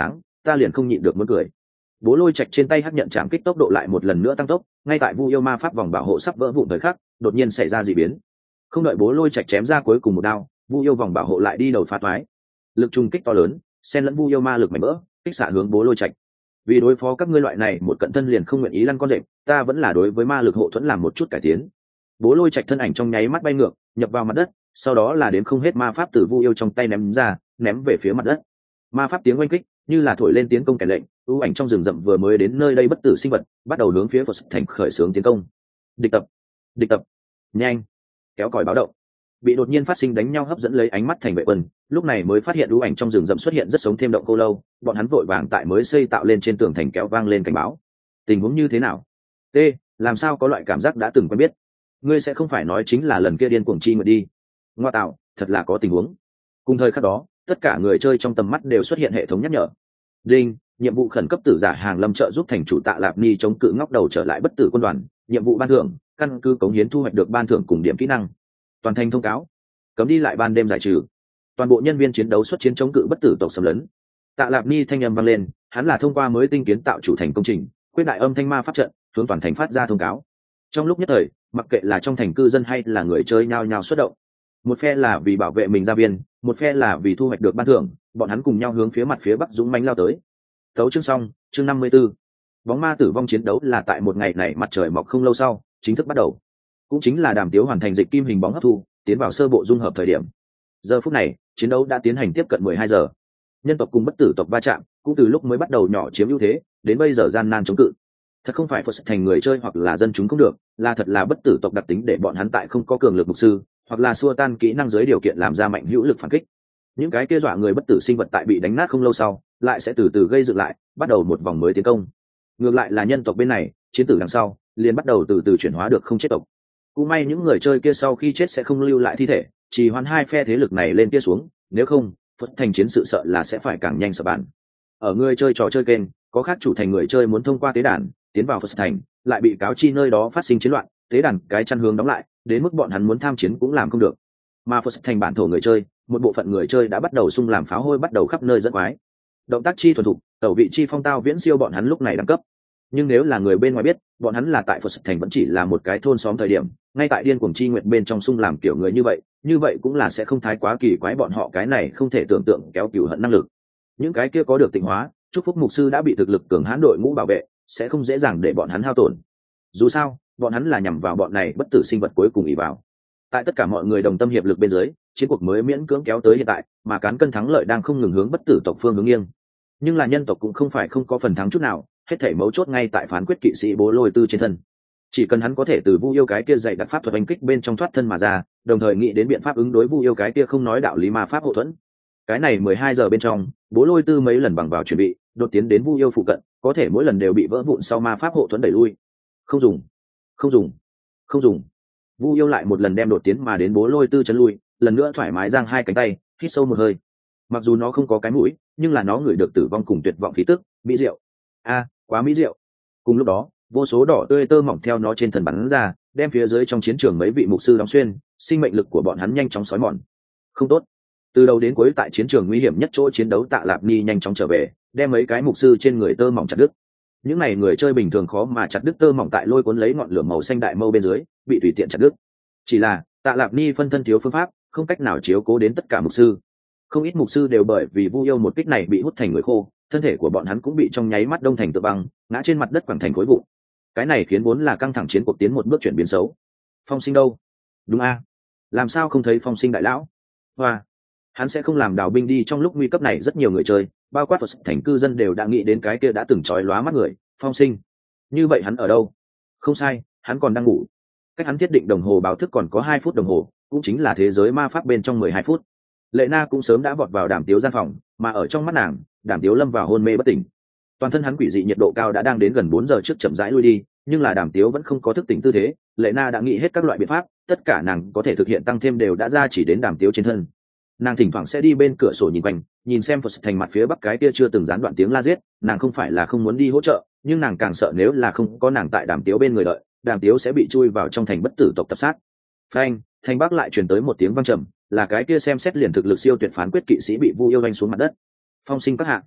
ta liền không nhịn được muốn cười. Bố Lôi Trạch trên tay hắc nhận chạm kích tốc độ lại một lần nữa tăng tốc, ngay tại Vu yêu ma pháp vòng bảo hộ sắp vỡ vụn thời khắc, đột nhiên xảy ra dị biến. Không đợi Bố Lôi Trạch chém ra cuối cùng một đao, Vu yêu vòng bảo hộ lại đi đầu phá toái. Lực trùng kích to lớn, xen lẫn Vu yêu ma lực mạnh mẽ, kích xạ hướng Bố Lôi Trạch. Vì đối phó các ngươi loại này một cận thân liền không nguyện ý lăn con rệp, ta vẫn là đối với ma lực hộ thuẫn làm một chút cải tiến. Bố Lôi Trạch thân ảnh trong nháy mắt bay ngược, nhập vào mặt đất, sau đó là đến không hết ma pháp từ Vu yêu trong tay ném ra, ném về phía mặt đất. Ma pháp tiếng oanh kích như là thổi lên tiến công kẻ lệnh, ưu ảnh trong rừng rậm vừa mới đến nơi đây bất tử sinh vật bắt đầu hướng phía Phật thành khởi xướng tiến công. Địch tập, địch tập, nhanh, kéo còi báo động. Bị đột nhiên phát sinh đánh nhau hấp dẫn lấy ánh mắt thành vệ quân, lúc này mới phát hiện ưu ảnh trong rừng rậm xuất hiện rất sống thêm động cô lâu, bọn hắn vội vàng tại mới xây tạo lên trên tường thành kéo vang lên cảnh báo. Tình huống như thế nào? T, làm sao có loại cảm giác đã từng quen biết? Ngươi sẽ không phải nói chính là lần kia điên cuồng chi nguyệt đi? Ngoa tạo, thật là có tình huống. Cùng thời khắc đó, tất cả người chơi trong tầm mắt đều xuất hiện hệ thống nhắc nhở. Đinh, nhiệm vụ khẩn cấp tử giả hàng lâm trợ giúp thành chủ Tạ Lạp Ni chống cự ngóc đầu trở lại bất tử quân đoàn, nhiệm vụ ban thưởng, căn cứ cống hiến thu hoạch được ban thưởng cùng điểm kỹ năng. Toàn thành thông cáo, cấm đi lại ban đêm giải trừ. Toàn bộ nhân viên chiến đấu xuất chiến chống cự bất tử tộc xâm lấn. Tạ Lạp Ni thanh âm vang lên, hắn là thông qua mới tinh kiến tạo chủ thành công trình, quyết đại âm thanh ma pháp trận, hướng toàn thành phát ra thông cáo. Trong lúc nhất thời, mặc kệ là trong thành cư dân hay là người chơi nhao nhao xuất động. Một phe là vì bảo vệ mình gia viên, một phe là vì thu hoạch được ban thưởng, bọn hắn cùng nhau hướng phía mặt phía bắc dũng mãnh lao tới. Tấu chương xong, chương năm mươi 54. Bóng ma tử vong chiến đấu là tại một ngày này mặt trời mọc không lâu sau, chính thức bắt đầu. Cũng chính là Đàm Tiếu hoàn thành dịch kim hình bóng hấp thu, tiến vào sơ bộ dung hợp thời điểm. Giờ phút này, chiến đấu đã tiến hành tiếp cận mười hai giờ. Nhân tộc cùng bất tử tộc va chạm, cũng từ lúc mới bắt đầu nhỏ chiếm ưu thế, đến bây giờ gian nan chống cự. Thật không phải Phật thành người chơi hoặc là dân chúng không được, là thật là bất tử tộc đặc tính để bọn hắn tại không có cường lực mục sư, hoặc là xua tan kỹ năng dưới điều kiện làm ra mạnh hữu lực phản kích. Những cái kia dọa người bất tử sinh vật tại bị đánh nát không lâu sau, lại sẽ từ từ gây dựng lại, bắt đầu một vòng mới tiến công. Ngược lại là nhân tộc bên này, chiến tử đằng sau, liền bắt đầu từ từ chuyển hóa được không chết tộc. Cũng may những người chơi kia sau khi chết sẽ không lưu lại thi thể, chỉ hoán hai phe thế lực này lên kia xuống, nếu không, Phật thành chiến sự sợ là sẽ phải càng nhanh sập bàn. Ở người chơi trò chơi kênh, có khác chủ thành người chơi muốn thông qua tế đàn tiến vào Phật thành, lại bị cáo chi nơi đó phát sinh chiến loạn, tế đàn cái chăn hướng đóng lại, đến mức bọn hắn muốn tham chiến cũng làm không được. Mà Phật thành bản thổ người chơi, một bộ phận người chơi đã bắt đầu xung làm pháo hôi, bắt đầu khắp nơi dẫn quái. Động tác chi thuần thục, tẩu vị chi phong tao viễn siêu bọn hắn lúc này đẳng cấp. Nhưng nếu là người bên ngoài biết, bọn hắn là tại Phật thành vẫn chỉ là một cái thôn xóm thời điểm, ngay tại điên cuồng chi nguyện bên trong xung làm kiểu người như vậy, như vậy cũng là sẽ không thái quá kỳ quái bọn họ cái này không thể tưởng tượng kéo cừu hận năng lực. Những cái kia có được tịnh hóa, chúc phúc mục sư đã bị thực lực cường hãn đội ngũ bảo vệ, sẽ không dễ dàng để bọn hắn hao tổn. Dù sao, bọn hắn là nhằm vào bọn này bất tử sinh vật cuối cùng ỷ vào. Tại tất cả mọi người đồng tâm hiệp lực bên dưới, chiến cuộc mới miễn cưỡng kéo tới hiện tại, mà cán cân thắng lợi đang không ngừng hướng bất tử tộc phương hướng nghiêng. Nhưng là nhân tộc cũng không phải không có phần thắng chút nào, hết thảy mấu chốt ngay tại phán quyết kỵ sĩ Bố Lôi Tư trên thân. Chỉ cần hắn có thể từ Vu yêu cái kia dạy đặc pháp thuật đánh kích bên trong thoát thân mà ra, đồng thời nghĩ đến biện pháp ứng đối Vu yêu cái kia không nói đạo lý ma pháp hộ thuẫn. Cái này mười hai giờ bên trong, Bố Lôi Tư mấy lần bằng vào chuẩn bị, đột tiến đến Vu yêu phụ cận, có thể mỗi lần đều bị vỡ vụn sau ma pháp hộ thuẫn đẩy lui. Không dùng, không dùng, không dùng. Vu yêu lại một lần đem đột tiến mà đến Bố Lôi Tư chấn lui, lần nữa thoải mái giang hai cánh tay, hít sâu một hơi. Mặc dù nó không có cái mũi, nhưng là nó ngửi được tử vong cùng tuyệt vọng khí tức, mỹ diệu. A, quá mỹ diệu. Cùng lúc đó, vô số đỏ tươi tơ mỏng theo nó trên thân bắn ra, đem phía dưới trong chiến trường mấy vị mục sư đóng xuyên, sinh mệnh lực của bọn hắn nhanh chóng xói mòn. Không tốt. Từ đầu đến cuối tại chiến trường nguy hiểm nhất chỗ chiến đấu, Tạ Lạp Ni nhanh chóng trở về, đem mấy cái mục sư trên người tơ mỏng chặt đứt. Những này người chơi bình thường khó mà chặt đứt tơ mỏng tại lôi cuốn lấy ngọn lửa màu xanh đại mâu bên dưới, bị tùy tiện chặt đứt. Chỉ là, Tạ Lạp Ni phân thân thiếu phương pháp, không cách nào chiếu cố đến tất cả mục sư. Không ít mục sư đều bởi vì Vu yêu một kích này bị hút thành người khô, thân thể của bọn hắn cũng bị trong nháy mắt đông thành tự băng, ngã trên mặt đất quẳng thành khối vụn. Cái này khiến vốn là căng thẳng chiến cuộc tiến một bước chuyển biến xấu. Phong Sinh đâu? Đúng a, làm sao không thấy Phong Sinh đại lão? Hoa, hắn sẽ không làm đào binh đi. Trong lúc nguy cấp này rất nhiều người chơi, bao quát Phật thành cư dân đều đã nghĩ đến cái kia đã từng chói lóa mắt người, Phong Sinh. Như vậy hắn ở đâu? Không sai, hắn còn đang ngủ. Cách hắn thiết định đồng hồ báo thức còn có hai phút đồng hồ, cũng chính là thế giới ma pháp bên trong mười hai phút. Lệ Na cũng sớm đã vọt vào Đàm Tiếu gian phòng, mà ở trong mắt nàng, Đàm Tiếu lâm vào hôn mê bất tỉnh. Toàn thân hắn quỷ dị nhiệt độ cao đã đang đến gần bốn giờ trước chậm rãi lui đi, nhưng là Đàm Tiếu vẫn không có thức tỉnh tư thế. Lệ Na đã nghĩ hết các loại biện pháp, tất cả nàng có thể thực hiện tăng thêm đều đã ra chỉ đến Đàm Tiếu trên thân. Nàng thỉnh thoảng sẽ đi bên cửa sổ nhìn quanh, nhìn xem Phật thành mặt phía bắc cái kia chưa từng gián đoạn tiếng la giết. Nàng không phải là không muốn đi hỗ trợ, nhưng nàng càng sợ nếu là không có nàng tại Đàm Tiếu bên người đợi, Đàm Tiếu sẽ bị chui vào trong thành bất tử tộc tập sát. Phanh, thành bắc lại truyền tới một tiếng vang trầm, là cái kia xem xét liền thực lực siêu tuyệt phán quyết kỵ sĩ bị Vu yêu đánh xuống mặt đất. Phong Sinh các hạ,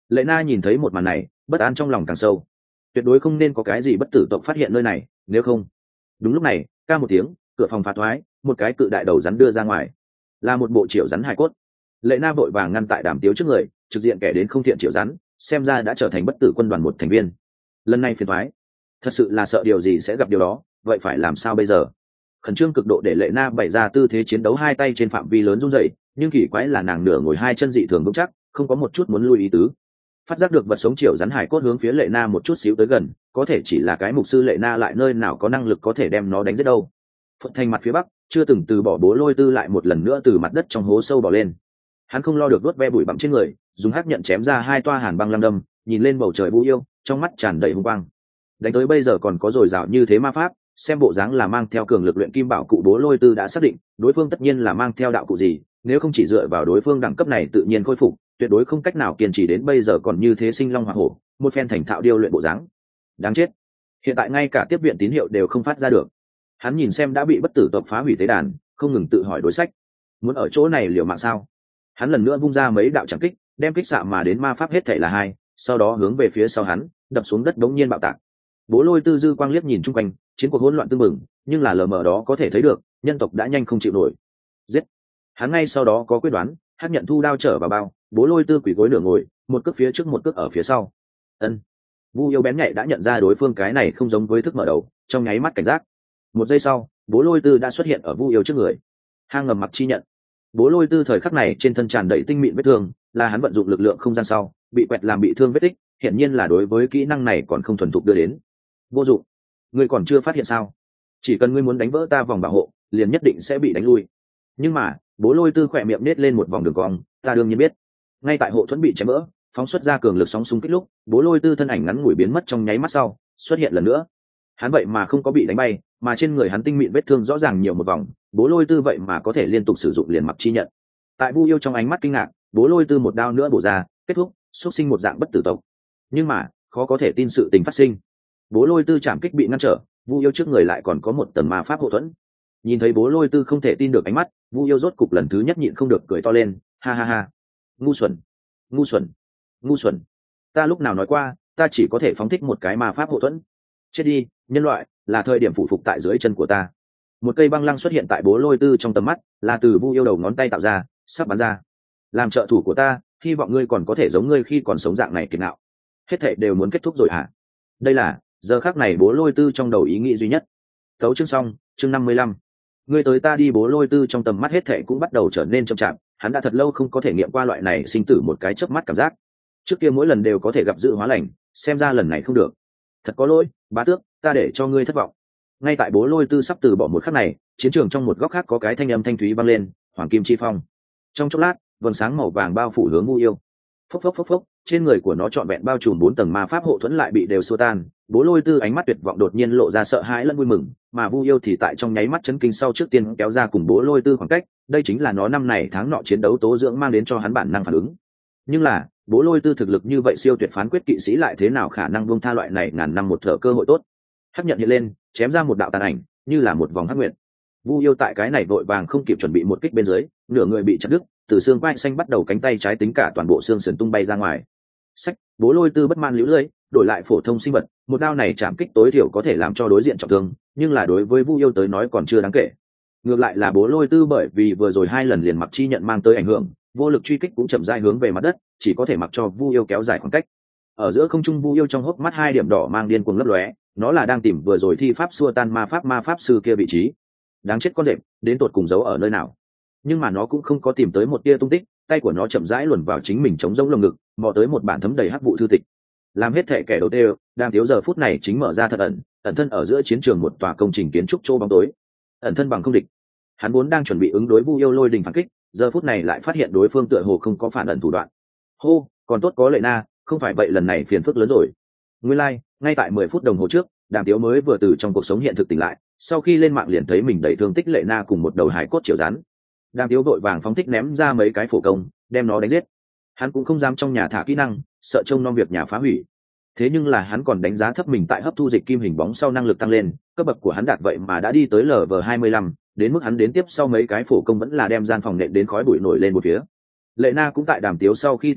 Lệ Na nhìn thấy một màn này, bất an trong lòng càng sâu. Tuyệt đối không nên có cái gì bất tử tộc phát hiện nơi này, nếu không. Đúng lúc này, ca một tiếng, cửa phòng phá thoái, một cái cự đại đầu rắn đưa ra ngoài, là một bộ triệu rắn hài cốt. Lệ Na vội vàng ngăn tại Đàm Tiếu trước người, trực diện kẻ đến không thiện triệu rắn, xem ra đã trở thành bất tử quân đoàn một thành viên. Lần này phiền thoái, thật sự là sợ điều gì sẽ gặp điều đó, vậy phải làm sao bây giờ? Khẩn trương cực độ để Lệ Na bày ra tư thế chiến đấu, hai tay trên phạm vi lớn run rẩy, nhưng kỳ quái là nàng nửa ngồi hai chân dị thường vững chắc, không có một chút muốn lui ý tứ. Phát giác được vật sống triệu rắn hải cốt hướng phía Lệ Na một chút xíu tới gần, có thể chỉ là cái mục sư Lệ Na lại nơi nào có năng lực có thể đem nó đánh giết đâu. Phật thành mặt phía bắc, chưa từng từ bỏ Bố Lôi Tư lại một lần nữa từ mặt đất trong hố sâu bò lên. Hắn không lo được đốt ve bụi bặm trên người, dùng hắc nhận chém ra hai toa hàn băng lăng đâm, nhìn lên bầu trời Vu Yêu, trong mắt tràn đầy hung quang. Đánh tới bây giờ còn có dồi dào như thế ma pháp, xem bộ dáng là mang theo cường lực luyện kim bảo cụ. Bố Lôi Tư đã xác định đối phương tất nhiên là mang theo đạo cụ gì, nếu không chỉ dựa vào đối phương đẳng cấp này tự nhiên khôi phục, tuyệt đối không cách nào kiên trì đến bây giờ còn như thế sinh long hỏa hổ, một phen thành thạo điêu luyện bộ dáng. Đáng chết, hiện tại ngay cả tiếp viện tín hiệu đều không phát ra được. Hắn nhìn xem đã bị bất tử tộc phá hủy tế đàn, không ngừng tự hỏi đối sách, muốn ở chỗ này liều mạng sao? Hắn lần nữa vung ra mấy đạo trảm kích, đem kích xạ mà đến ma pháp hết thảy là hai, sau đó hướng về phía sau hắn đập xuống đất đống nhiên bạo tạc. Bố Lôi Tư dư quang liếc nhìn chung quanh, chiến cuộc hỗn loạn tương mừng, nhưng là lờ mờ đó có thể thấy được nhân tộc đã nhanh không chịu nổi. Giết! Hắn ngay sau đó có quyết đoán, hắc nhận thu đao trở vào bao. Bố Lôi Tư quỳ gối nửa ngồi, một cước phía trước một cước ở phía sau. Ân. Vu Yêu bén nhạy đã nhận ra đối phương cái này không giống với thức mở đầu, trong nháy mắt cảnh giác. Một giây sau, Bố Lôi Tư đã xuất hiện ở Vu Yêu trước người. Hang ngầm mặc chi nhận. Bố Lôi Tư thời khắc này trên thân tràn đầy tinh mịn vết thương, là hắn vận dụng lực lượng không gian sau bị quẹt làm bị thương vết tích, hiển nhiên là đối với kỹ năng này còn không thuần thục đưa đến. Vô dụng. Ngươi còn chưa phát hiện sao? Chỉ cần ngươi muốn đánh vỡ ta vòng bảo hộ, liền nhất định sẽ bị đánh lui. Nhưng mà, Bố Lôi Tư khỏe miệng nết lên một vòng đường cong, ta đương nhiên biết. Ngay tại hộ thuẫn bị chém vỡ, phóng xuất ra cường lực sóng xung kích lúc, Bố Lôi Tư thân ảnh ngắn ngủi biến mất trong nháy mắt sau, xuất hiện lần nữa. Hắn vậy mà không có bị đánh bay, mà trên người hắn tinh mịn vết thương rõ ràng nhiều một vòng. Bố Lôi Tư vậy mà có thể liên tục sử dụng liền mặc chi nhận. Tại Vu Yêu trong ánh mắt kinh ngạc, Bố Lôi Tư một đao nữa bổ ra, kết thúc, xuất sinh một dạng bất tử tộc. Nhưng mà, khó có thể tin sự tình phát sinh. Bố Lôi Tư chạm kích bị ngăn trở, Vu Yêu trước người lại còn có một tầng ma pháp hộ thuẫn. Nhìn thấy Bố Lôi Tư không thể tin được ánh mắt, Vu Yêu rốt cục lần thứ nhất nhịn không được cười to lên, ha ha ha, ngu xuẩn, ngu xuẩn, ngu xuẩn. Ta lúc nào nói qua, ta chỉ có thể phóng thích một cái ma pháp hộ thuẫn. Chết đi, nhân loại, là thời điểm phụ phục tại dưới chân của ta. Một cây băng lăng xuất hiện tại Bố Lôi Tư trong tầm mắt, là từ Vu Yêu đầu ngón tay tạo ra, sắp bắn ra. Làm trợ thủ của ta, hy vọng ngươi còn có thể giống ngươi khi còn sống dạng này kiệt ngạo. Hết thảy đều muốn kết thúc rồi hả? Đây là giờ khắc này Bố Lôi Tư trong đầu ý nghĩ duy nhất. Tấu chương xong, chương năm mươi lăm. Ngươi tới ta đi. Bố Lôi Tư trong tầm mắt hết thảy cũng bắt đầu trở nên chậm chạp, hắn đã thật lâu không có thể nghiệm qua loại này sinh tử một cái chớp mắt cảm giác. Trước kia mỗi lần đều có thể gặp dự hóa lành, xem ra lần này không được. Thật có lỗi, bá tước, ta để cho ngươi thất vọng. Ngay tại Bố Lôi Tư sắp từ bỏ một khắc này, chiến trường trong một góc khác có cái thanh âm thanh thúy vang lên, hoàng kim chi phong. Trong chốc lát, vầng sáng màu vàng bao phủ hướng Vu Yêu. Phốc phốc phốc phốc, trên người của nó trọn vẹn bao trùm bốn tầng ma pháp hộ thuẫn lại bị đều xua tan. Bố Lôi Tư ánh mắt tuyệt vọng đột nhiên lộ ra sợ hãi lẫn vui mừng, mà Vu Yêu thì tại trong nháy mắt chấn kinh sau trước tiên kéo ra cùng Bố Lôi Tư khoảng cách, đây chính là nó năm này tháng nọ chiến đấu tố dưỡng mang đến cho hắn bản năng phản ứng. Nhưng là, Bố Lôi Tư thực lực như vậy siêu tuyệt phán quyết kỵ sĩ lại thế nào khả năng buông tha loại này ngàn năm một thở cơ hội tốt. Hắc nhận hiện lên, chém ra một đạo tàn ảnh, như là một vòng hắc nguyện. Vu Yêu tại cái này vội vàng không kịp chuẩn bị một kích bên dưới, nửa người bị chặt đứt, từ xương vai xanh bắt đầu cánh tay trái tính cả toàn bộ xương sườn tung bay ra ngoài. Sách, Bố Lôi Tư bất man liễu lưỡi, đổi lại phổ thông sinh vật, một đao này chạm kích tối thiểu có thể làm cho đối diện trọng thương, nhưng là đối với Vu Yêu tới nói còn chưa đáng kể. Ngược lại là Bố Lôi Tư bởi vì vừa rồi hai lần liền mặc chi nhận mang tới ảnh hưởng, vô lực truy kích cũng chậm rãi hướng về mặt đất, chỉ có thể mặc cho Vu Yêu kéo dài khoảng cách. Ở giữa không trung Vu Yêu trong hốc mắt hai điểm đỏ mang điên cuồng lấp lóe, nó là đang tìm vừa rồi thi pháp xua tan ma pháp ma pháp sư kia vị trí. Đáng chết con đệm, đến tột cùng giấu ở nơi nào? Nhưng mà nó cũng không có tìm tới một tia tung tích, tay của nó chậm rãi luồn vào chính mình chống rỗng lồng ngực, mò tới một bản thấm đầy hắc vụ thư tịch. Làm hết thệ kẻ đầu tiên, đang thiếu giờ phút này chính mở ra thật ẩn, ẩn thân ở giữa chiến trường một tòa công trình kiến trúc chỗ bóng tối. Ẩn thân bằng không địch. Hắn vốn đang chuẩn bị ứng đối Vu Yêu lôi đình phản kích, giờ phút này lại phát hiện đối phương tựa hồ không có phản ẩn thủ đoạn. Hô, còn tốt có Lệ Na, không phải vậy lần này phiền phức lớn rồi. Nguyên lai, like, ngay tại mười phút đồng hồ trước, Đàm Tiếu mới vừa từ trong cuộc sống hiện thực tỉnh lại, sau khi lên mạng liền thấy mình đầy thương tích Lệ Na cùng một đầu hải cốt triệu rắn. Đàm Tiếu vội vàng phóng thích ném ra mấy cái phổ công, đem nó đánh giết. Hắn cũng không dám trong nhà thả kỹ năng, sợ trông nom việc nhà phá hủy. Thế nhưng là hắn còn đánh giá thấp mình tại hấp thu dịch kim hình bóng sau năng lực tăng lên, cấp bậc của hắn đạt vậy mà đã đi tới L V hai mươi lăm, đến mức hắn đến tiếp sau mấy cái phổ công vẫn là đem gian phòng nện đến khói bụi nổi lên một phía. Lệ Na cũng tại Đàm Tiếu sau khi tỉnh lại,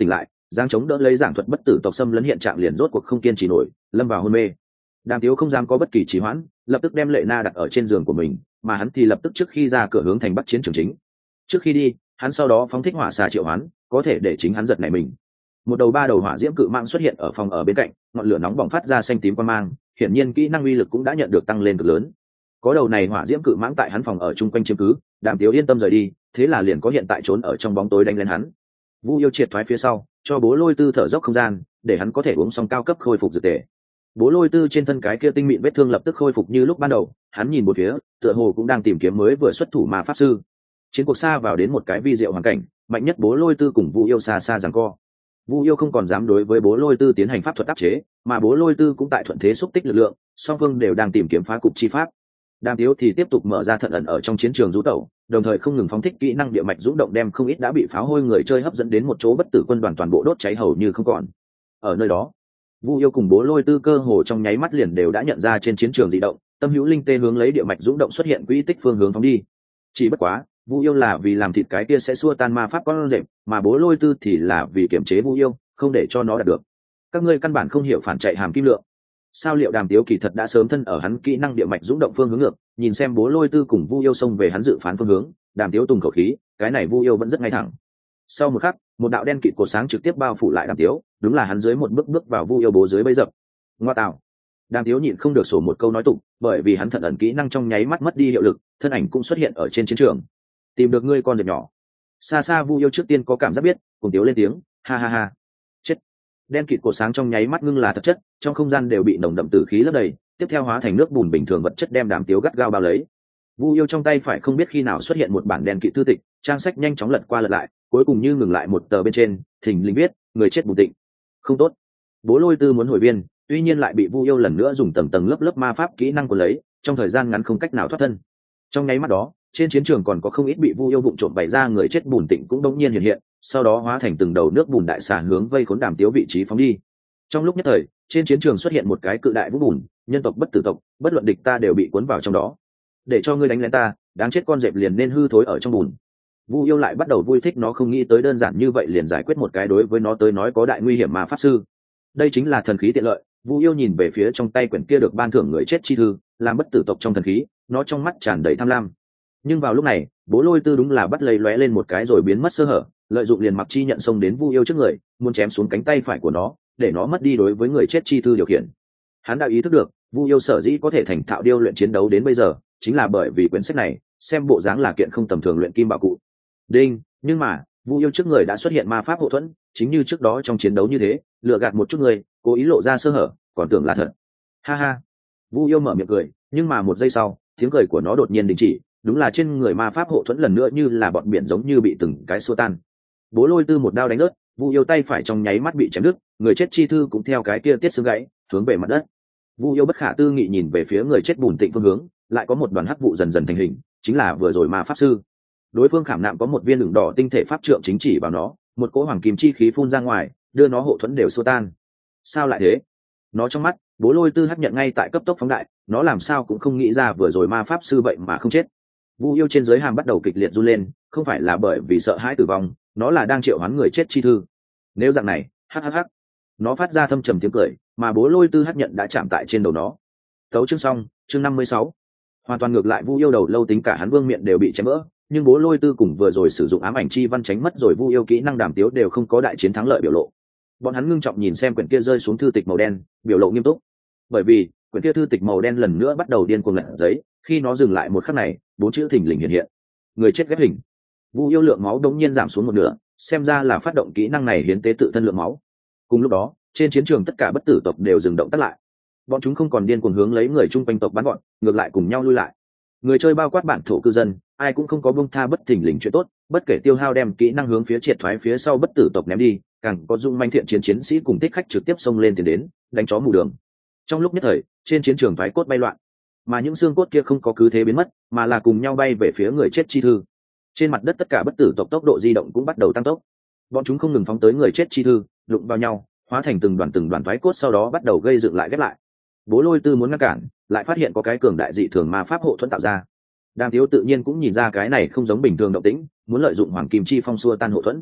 giang chống đỡ lấy giảng thuật bất tử tộc xâm lấn hiện trạng liền rốt cuộc không kiên trì nổi, lâm vào hôn mê. Đàm Tiếu không dám có bất kỳ trì hoãn, lập tức đem Lệ Na đặt ở trên giường của mình, mà hắn thì lập tức trước khi ra cửa hướng thành Bắc chiến trường chính. Trước khi đi, hắn sau đó phóng thích hỏa xà triệu hoán, có thể để chính hắn giật nảy mình. Một đầu ba đầu hỏa diễm cự mang xuất hiện ở phòng ở bên cạnh, ngọn lửa nóng bỏng phát ra xanh tím quang mang, hiển nhiên kỹ năng uy lực cũng đã nhận được tăng lên cực lớn. Có đầu này hỏa diễm cự mãng tại hắn phòng ở chung quanh chiếm cứ, Đàm Tiếu yên tâm rời đi, thế là liền có hiện tại trốn ở trong bóng tối đánh lên hắn. Vu Yêu triệt thoái phía sau, cho Bố Lôi Tư thở dốc không gian, để hắn có thể uống xong cao cấp khôi phục dược tề. Bố Lôi Tư trên thân cái kia tinh mịn vết thương lập tức khôi phục như lúc ban đầu, hắn nhìn một phía, tựa hồ cũng đang tìm kiếm mới vừa xuất thủ ma pháp sư. Chiến cuộc xa vào đến một cái vi diệu hoàn cảnh, mạnh nhất Bố Lôi Tư cùng Vu Yêu xa xa giằng co. Vu Yêu không còn dám đối với Bố Lôi Tư tiến hành pháp thuật áp chế, mà Bố Lôi Tư cũng tại thuận thế xúc tích lực lượng, song phương đều đang tìm kiếm phá cục chi pháp. Đàm Tiếu thì tiếp tục mở ra thận ẩn ở trong chiến trường rú tẩu, đồng thời không ngừng phóng thích kỹ năng địa mạch rũ động đem không ít đã bị pháo hôi người chơi hấp dẫn đến một chỗ bất tử quân đoàn toàn bộ đốt cháy hầu như không còn. Ở nơi đó, Vu Yêu cùng Bố Lôi Tư cơ hồ trong nháy mắt liền đều đã nhận ra trên chiến trường dị động, tâm hữu linh tê hướng lấy địa mạch rũ động xuất hiện quỹ tích phương hướng phóng đi. Chỉ bất quá, Vu Yêu là vì làm thịt cái kia sẽ xua tan ma pháp con rệp, mà Bố Lôi Tư thì là vì kiểm chế Vu Yêu, không để cho nó đạt được. Các ngươi căn bản không hiểu phản chạy hàm kim lượng. Sao liệu Đàm Tiếu kỳ thật đã sớm thân ở hắn kỹ năng địa mạch rũ động phương hướng ngược, nhìn xem Bố Lôi Tư cùng Vu Yêu xông về hắn dự phán phương hướng, Đàm Tiếu tùng khẩu khí, cái này Vu Yêu vẫn rất ngay thẳng. Sau một khắc, một đạo đen kịt cột sáng trực tiếp bao phủ lại Đàm Tiếu, đúng là hắn dưới một bước bước vào Vu Yêu bố dưới bẫy dập. Ngoa tạo. Đàm Tiếu nhịn không được sổ một câu nói tục, bởi vì hắn thận ẩn kỹ năng trong nháy mắt mất đi hiệu lực, thân ảnh cũng xuất hiện ở trên chiến trường. Tìm được ngươi con rệp nhỏ. Xa xa Vu Yêu trước tiên có cảm giác biết, cùng Tiếu lên tiếng, ha ha ha. Chết. Đen kịt cột sáng trong nháy mắt ngưng là thật chất, trong không gian đều bị nồng đậm tử khí lấp đầy, tiếp theo hóa thành nước bùn bình thường vật chất đem Đàm Tiếu gắt gao bao lấy. Vu Yêu trong tay phải không biết khi nào xuất hiện một bản đen kịt thư tịch, trang sách nhanh chóng lật qua lật lại, cuối cùng như ngừng lại một tờ bên trên, thình lình viết, người chết bùn tịnh. Không tốt. Bố Lôi Tư muốn hồi viên, tuy nhiên lại bị Vu Yêu lần nữa dùng tầng tầng lớp lớp ma pháp kỹ năng của lấy, trong thời gian ngắn không cách nào thoát thân. Trong nháy mắt đó, trên chiến trường còn có không ít bị Vu Yêu vụng trộm bày ra người chết bùn tịnh cũng đống nhiên hiện hiện, sau đó hóa thành từng đầu nước bùn đại xà hướng vây khốn Đàm Tiếu vị trí phóng đi. Trong lúc nhất thời, trên chiến trường xuất hiện một cái cự đại vũ bùn, nhân tộc bất tử tộc, bất luận địch ta đều bị cuốn vào trong đó. Để cho ngươi đánh lén ta, đáng chết con dẹp liền nên hư thối ở trong bùn. Vu Yêu lại bắt đầu vui thích, nó không nghĩ tới đơn giản như vậy liền giải quyết một cái đối với nó tới nói có đại nguy hiểm mà pháp sư. Đây chính là thần khí tiện lợi. Vu Yêu nhìn về phía trong tay quyển kia được ban thưởng người chết chi thư, làm bất tử tộc trong thần khí, nó trong mắt tràn đầy tham lam. Nhưng vào lúc này, Bố Lôi Tư đúng là bắt lấy lóe lên một cái rồi biến mất sơ hở, lợi dụng liền mặc chi nhận xông đến Vu Yêu trước người, muốn chém xuống cánh tay phải của nó, để nó mất đi đối với người chết chi thư điều khiển. Hắn đã ý thức được, Vu Yêu sở dĩ có thể thành thạo điêu luyện chiến đấu đến bây giờ, chính là bởi vì quyển sách này, xem bộ dáng là kiện không tầm thường luyện kim bảo cụ. Đinh, nhưng mà, Vu Yêu trước người đã xuất hiện ma pháp hộ thuẫn, chính như trước đó trong chiến đấu như thế, lừa gạt một chút người, cố ý lộ ra sơ hở, còn tưởng là thật. Ha ha. Vu Yêu mở miệng cười, nhưng mà một giây sau, tiếng cười của nó đột nhiên đình chỉ, đúng là trên người ma pháp hộ thuẫn lần nữa như là bọn biển giống như bị từng cái xua tan. Bố Lôi Tư một đao đánh rớt, Vu Yêu tay phải trong nháy mắt bị chém đứt, người chết chi thư cũng theo cái kia tiết xương gãy, hướng về mặt đất. Vu Yêu bất khả tư nghị nhìn về phía người chết bùn tịnh phương hướng, lại có một đoàn hắc vụ dần dần thành hình, chính là vừa rồi ma pháp sư. Đối phương khảm nạm có một viên đường đỏ tinh thể pháp trượng chính chỉ vào nó, một cỗ hoàng kim chi khí phun ra ngoài, đưa nó hộ thuẫn đều xua tan. Sao lại thế? Nó trong mắt, Bố Lôi Tư hắc nhận ngay tại cấp tốc phóng đại, nó làm sao cũng không nghĩ ra vừa rồi ma pháp sư vậy mà không chết. Vu Yêu trên dưới hàm bắt đầu kịch liệt run lên, không phải là bởi vì sợ hãi tử vong, nó là đang triệu hoán người chết chi thư. Nếu dạng này, hắc hắc hắc, nó phát ra thâm trầm tiếng cười, mà Bố Lôi Tư hắc nhận đã chạm tại trên đầu nó. Tấu chương xong, chương năm mươi sáu. Hoàn toàn ngược lại, Vu Yêu đầu lâu tính cả hắn vương miệng đều bị chém vỡ, nhưng Bố Lôi Tư cùng vừa rồi sử dụng ám ảnh chi văn tránh mất rồi Vu Yêu kỹ năng Đàm Tiếu đều không có đại chiến thắng lợi biểu lộ. Bọn hắn ngưng trọng nhìn xem quyển kia rơi xuống thư tịch màu đen, biểu lộ nghiêm túc. Bởi vì, quyển kia thư tịch màu đen lần nữa bắt đầu điên cuồng lật giấy, khi nó dừng lại một khắc này, bốn chữ thình lình hiện hiện. Người chết ghép hình. Vu Yêu lượng máu đống nhiên giảm xuống một nửa, xem ra là phát động kỹ năng này hiến tế tự thân lượng máu. Cùng lúc đó, trên chiến trường tất cả bất tử tộc đều dừng động tắt lại. Bọn chúng không còn điên cuồng hướng lấy người chung quanh tộc bắn gọn, ngược lại cùng nhau lui lại. Người chơi bao quát bản thổ cư dân, ai cũng không có buông tha bất thình lình chuyện tốt, bất kể tiêu hao đem kỹ năng hướng phía triệt thoái phía sau bất tử tộc ném đi, càng có dung manh thiện chiến chiến sĩ cùng thích khách trực tiếp xông lên tiền đến, đánh chó mù đường. Trong lúc nhất thời, trên chiến trường thoái cốt bay loạn, mà những xương cốt kia không có cứ thế biến mất, mà là cùng nhau bay về phía người chết chi thư. Trên mặt đất tất cả bất tử tộc tốc độ di động cũng bắt đầu tăng tốc. Bọn chúng không ngừng phóng tới người chết chi thư, đụng vào nhau, hóa thành từng đoàn từng đoàn thoái cốt, sau đó bắt đầu gây dựng lại ghép lại. Bố Lôi Tư muốn ngăn cản, lại phát hiện có cái cường đại dị thường ma pháp hộ thuẫn tạo ra. Đàm Tiếu tự nhiên cũng nhìn ra cái này không giống bình thường động tĩnh, muốn lợi dụng hoàng kim chi phong xua tan hộ thuẫn.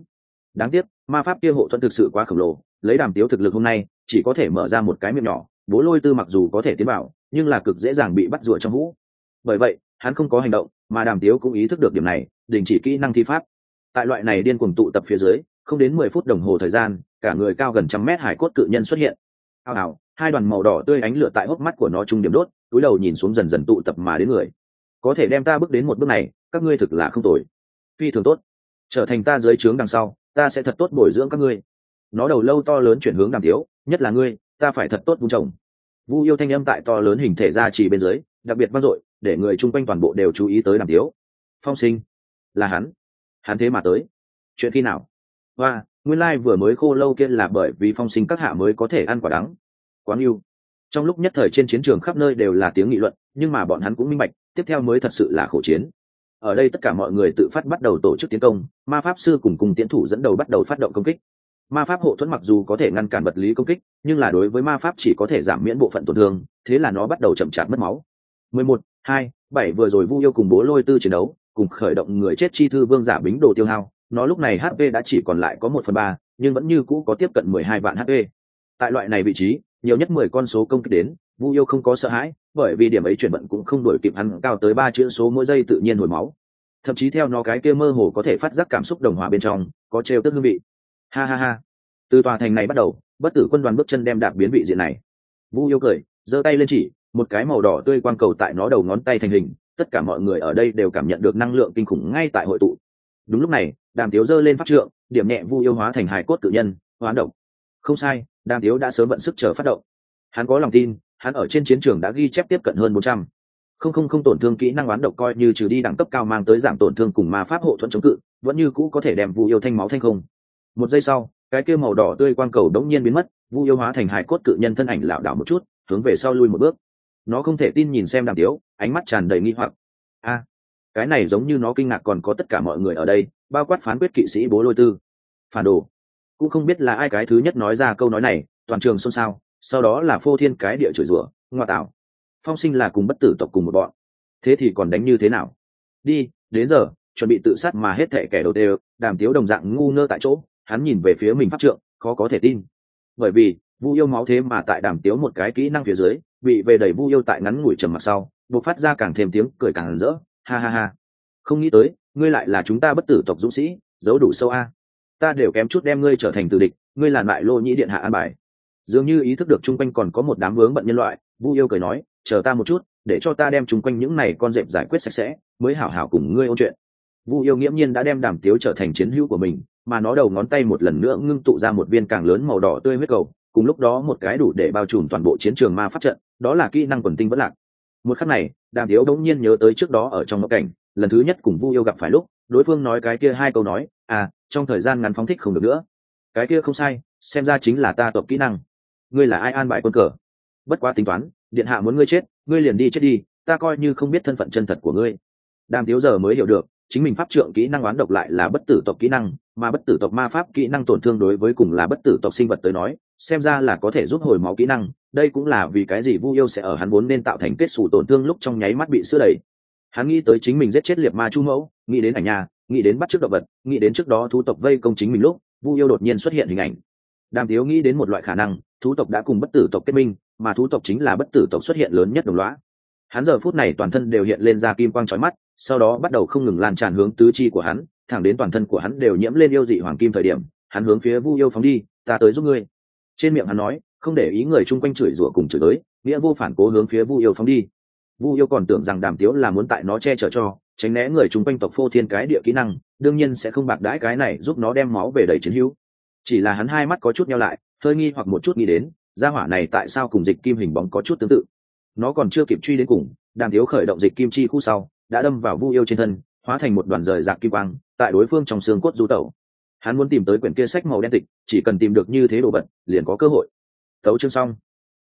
Đáng tiếc ma pháp kia hộ thuẫn thực sự quá khổng lồ, lấy Đàm Tiếu thực lực hôm nay chỉ có thể mở ra một cái miệng nhỏ, Bố Lôi Tư mặc dù có thể tiến vào nhưng là cực dễ dàng bị bắt rùa trong hũ. Bởi vậy hắn không có hành động, mà Đàm Tiếu cũng ý thức được điểm này, đình chỉ kỹ năng thi pháp. Tại loại này điên cuồng tụ tập phía dưới, không đến mười phút đồng hồ thời gian, cả người cao gần trăm mét hải cốt cự nhân xuất hiện. Ào ào, hai đoàn màu đỏ tươi ánh lửa tại hốc mắt của nó trung điểm đốt, cúi đầu nhìn xuống dần dần tụ tập mà đến người. Có thể đem ta bước đến một bước này, các ngươi thực là không tồi, phi thường tốt. Trở thành ta dưới trướng đằng sau, ta sẽ thật tốt bồi dưỡng các ngươi. Nó đầu lâu to lớn chuyển hướng Đàm Tiếu, nhất là ngươi, ta phải thật tốt vun trồng. Vu yêu thanh âm tại to lớn hình thể ra chỉ bên dưới, đặc biệt vang dội, để người chung quanh toàn bộ đều chú ý tới Đàm Tiếu. Phong Sinh, là hắn, hắn thế mà tới. Chuyện khi nào? Và nguyên lai vừa mới khô lâu kia là bởi vì Phong Sinh các hạ mới có thể ăn quả đắng. Quá yêu. Trong lúc nhất thời trên chiến trường khắp nơi đều là tiếng nghị luận, nhưng mà bọn hắn cũng minh bạch, tiếp theo mới thật sự là khổ chiến. Ở đây tất cả mọi người tự phát bắt đầu tổ chức tiến công, ma pháp sư cùng cùng tiến thủ dẫn đầu bắt đầu phát động công kích. Ma pháp hộ thuẫn mặc dù có thể ngăn cản vật lý công kích, nhưng là đối với ma pháp chỉ có thể giảm miễn bộ phận tổn thương, thế là nó bắt đầu chậm chạp mất máu. mười một, hai, bảy vừa rồi Vu yêu cùng Bố Lôi Tư chiến đấu, cùng khởi động người chết chi thư vương giả bính đồ tiêu hao, nó lúc này hát pê đã chỉ còn lại có một phần ba, nhưng vẫn như cũ có tiếp cận mười hai vạn hát pê. Tại loại này vị trí, nhiều nhất mười con số công kích đến, Vu yêu không có sợ hãi, bởi vì điểm ấy chuyển vận cũng không đổi kịp hắn cao tới ba chữ số mỗi giây tự nhiên hồi máu. Thậm chí theo nó cái kia mơ hồ có thể phát giác cảm xúc đồng hòa bên trong, có trêu tức hương vị. Ha ha ha. Từ tòa thành này bắt đầu, bất tử quân đoàn bước chân đem đạp biến vị diện này. Vu yêu cười, giơ tay lên chỉ, một cái màu đỏ tươi quang cầu tại nó đầu ngón tay thành hình, tất cả mọi người ở đây đều cảm nhận được năng lượng kinh khủng ngay tại hội tụ. Đúng lúc này, Đàm Tiếu giơ lên pháp trượng, điểm nhẹ Vu yêu hóa thành hài cốt tự nhân, hoán động. Không sai, Đàm Tiếu đã sớm vận sức chờ phát động. Hắn có lòng tin, hắn ở trên chiến trường đã ghi chép tiếp cận hơn bốn trăm. Không không không tổn thương kỹ năng oán độc coi như trừ đi đẳng cấp cao mang tới giảm tổn thương cùng ma pháp hộ thuẫn chống cự, vẫn như cũ có thể đem Vu yêu thanh máu thanh không. Một giây sau, cái kia màu đỏ tươi quang cầu đống nhiên biến mất, Vu yêu hóa thành hài cốt cự nhân thân ảnh lảo đảo một chút, hướng về sau lui một bước. Nó không thể tin nhìn xem Đàm Tiếu, ánh mắt tràn đầy nghi hoặc. A, cái này giống như nó kinh ngạc còn có tất cả mọi người ở đây, bao quát phán quyết kỵ sĩ Bố Lôi Tư. Phản đồ. Cũng không biết là ai cái thứ nhất nói ra câu nói này, toàn trường xôn xao, sau đó là phô thiên cái địa chửi rủa, ngoa tạo. Phong Sinh là cùng bất tử tộc cùng một bọn, thế thì còn đánh như thế nào? Đi, đến giờ, chuẩn bị tự sát mà hết thệ kẻ đầu đều. Đàm Tiếu đồng dạng ngu ngơ tại chỗ, hắn nhìn về phía mình pháp trượng, khó có thể tin. Bởi vì, Vu yêu máu thế mà tại Đàm Tiếu một cái kỹ năng phía dưới, bị về đẩy Vu yêu tại ngắn ngủi trầm mặc sau, bộc phát ra càng thêm tiếng cười càng rỡ, ha ha ha. Không nghĩ tới, ngươi lại là chúng ta bất tử tộc dũng sĩ, giấu đủ sâu a. Ta đều kém chút đem ngươi trở thành tử địch, ngươi là lại Lô Nhĩ điện hạ an bài. Dường như ý thức được chung quanh còn có một đám vướng bận nhân loại, Vu yêu cười nói, chờ ta một chút, để cho ta đem chung quanh những này con dẹp giải quyết sạch sẽ, mới hảo hảo cùng ngươi ôn chuyện. Vu yêu nghiễm nhiên đã đem Đàm Tiếu trở thành chiến hữu của mình, mà nó đầu ngón tay một lần nữa ngưng tụ ra một viên càng lớn màu đỏ tươi huyết cầu, cùng lúc đó một cái đủ để bao trùm toàn bộ chiến trường ma pháp trận, đó là kỹ năng quần tinh vẫn lạc. Một khắc này, Đàm Tiếu đống nhiên nhớ tới trước đó ở trong mộng cảnh, lần thứ nhất cùng Vu yêu gặp phải lúc, đối phương nói cái kia hai câu nói, à, trong thời gian ngắn phóng thích không được nữa. Cái kia không sai, xem ra chính là ta tộc kỹ năng. Ngươi là ai an bài quân cờ? Bất quá tính toán, điện hạ muốn ngươi chết, ngươi liền đi chết đi, ta coi như không biết thân phận chân thật của ngươi. Đàm Tiếu giờ mới hiểu được, chính mình pháp trượng kỹ năng oán độc lại là bất tử tộc kỹ năng, mà bất tử tộc ma pháp kỹ năng tổn thương đối với cùng là bất tử tộc sinh vật tới nói, xem ra là có thể giúp hồi máu kỹ năng. Đây cũng là vì cái gì Vu yêu sẽ ở hắn vốn nên tạo thành kết xù tổn thương lúc trong nháy mắt bị sữa đầy. Hắn nghĩ tới chính mình giết chết liệt ma chu mẫu, nghĩ đến ảnh nhà, nghĩ đến bắt chước động vật, nghĩ đến trước đó thú tộc vây công chính mình lúc Vu yêu đột nhiên xuất hiện hình ảnh. Đàm Tiếu nghĩ đến một loại khả năng, thú tộc đã cùng bất tử tộc kết minh, mà thú tộc chính là bất tử tộc xuất hiện lớn nhất đồng lõa. Hắn giờ phút này toàn thân đều hiện lên ra kim quang chói mắt, sau đó bắt đầu không ngừng lan tràn hướng tứ chi của hắn, thẳng đến toàn thân của hắn đều nhiễm lên yêu dị hoàng kim thời điểm, hắn hướng phía Vu yêu phóng đi, ta tới giúp ngươi. Trên miệng hắn nói, không để ý người chung quanh chửi rủa cùng chửi tới, nghĩa vô phản cố hướng phía Vu yêu phóng đi. Vu yêu còn tưởng rằng Đàm Tiếu là muốn tại nó che chở cho, tránh né người chung quanh tộc phô thiên cái địa kỹ năng, đương nhiên sẽ không bạc đãi cái này giúp nó đem máu về đầy chiến hữu. Chỉ là hắn hai mắt có chút nheo lại, hơi nghi hoặc một chút nghĩ đến, gia hỏa này tại sao cùng dịch kim hình bóng có chút tương tự. Nó còn chưa kịp truy đến cùng, Đàm Tiếu khởi động dịch kim chi khu sau, đã đâm vào Vu yêu trên thân, hóa thành một đoàn rời rạc kim quang, tại đối phương trong xương cốt du tẩu. Hắn muốn tìm tới quyển kia sách màu đen tịch, chỉ cần tìm được như thế đồ vật, liền có cơ hội. Tấu chương xong.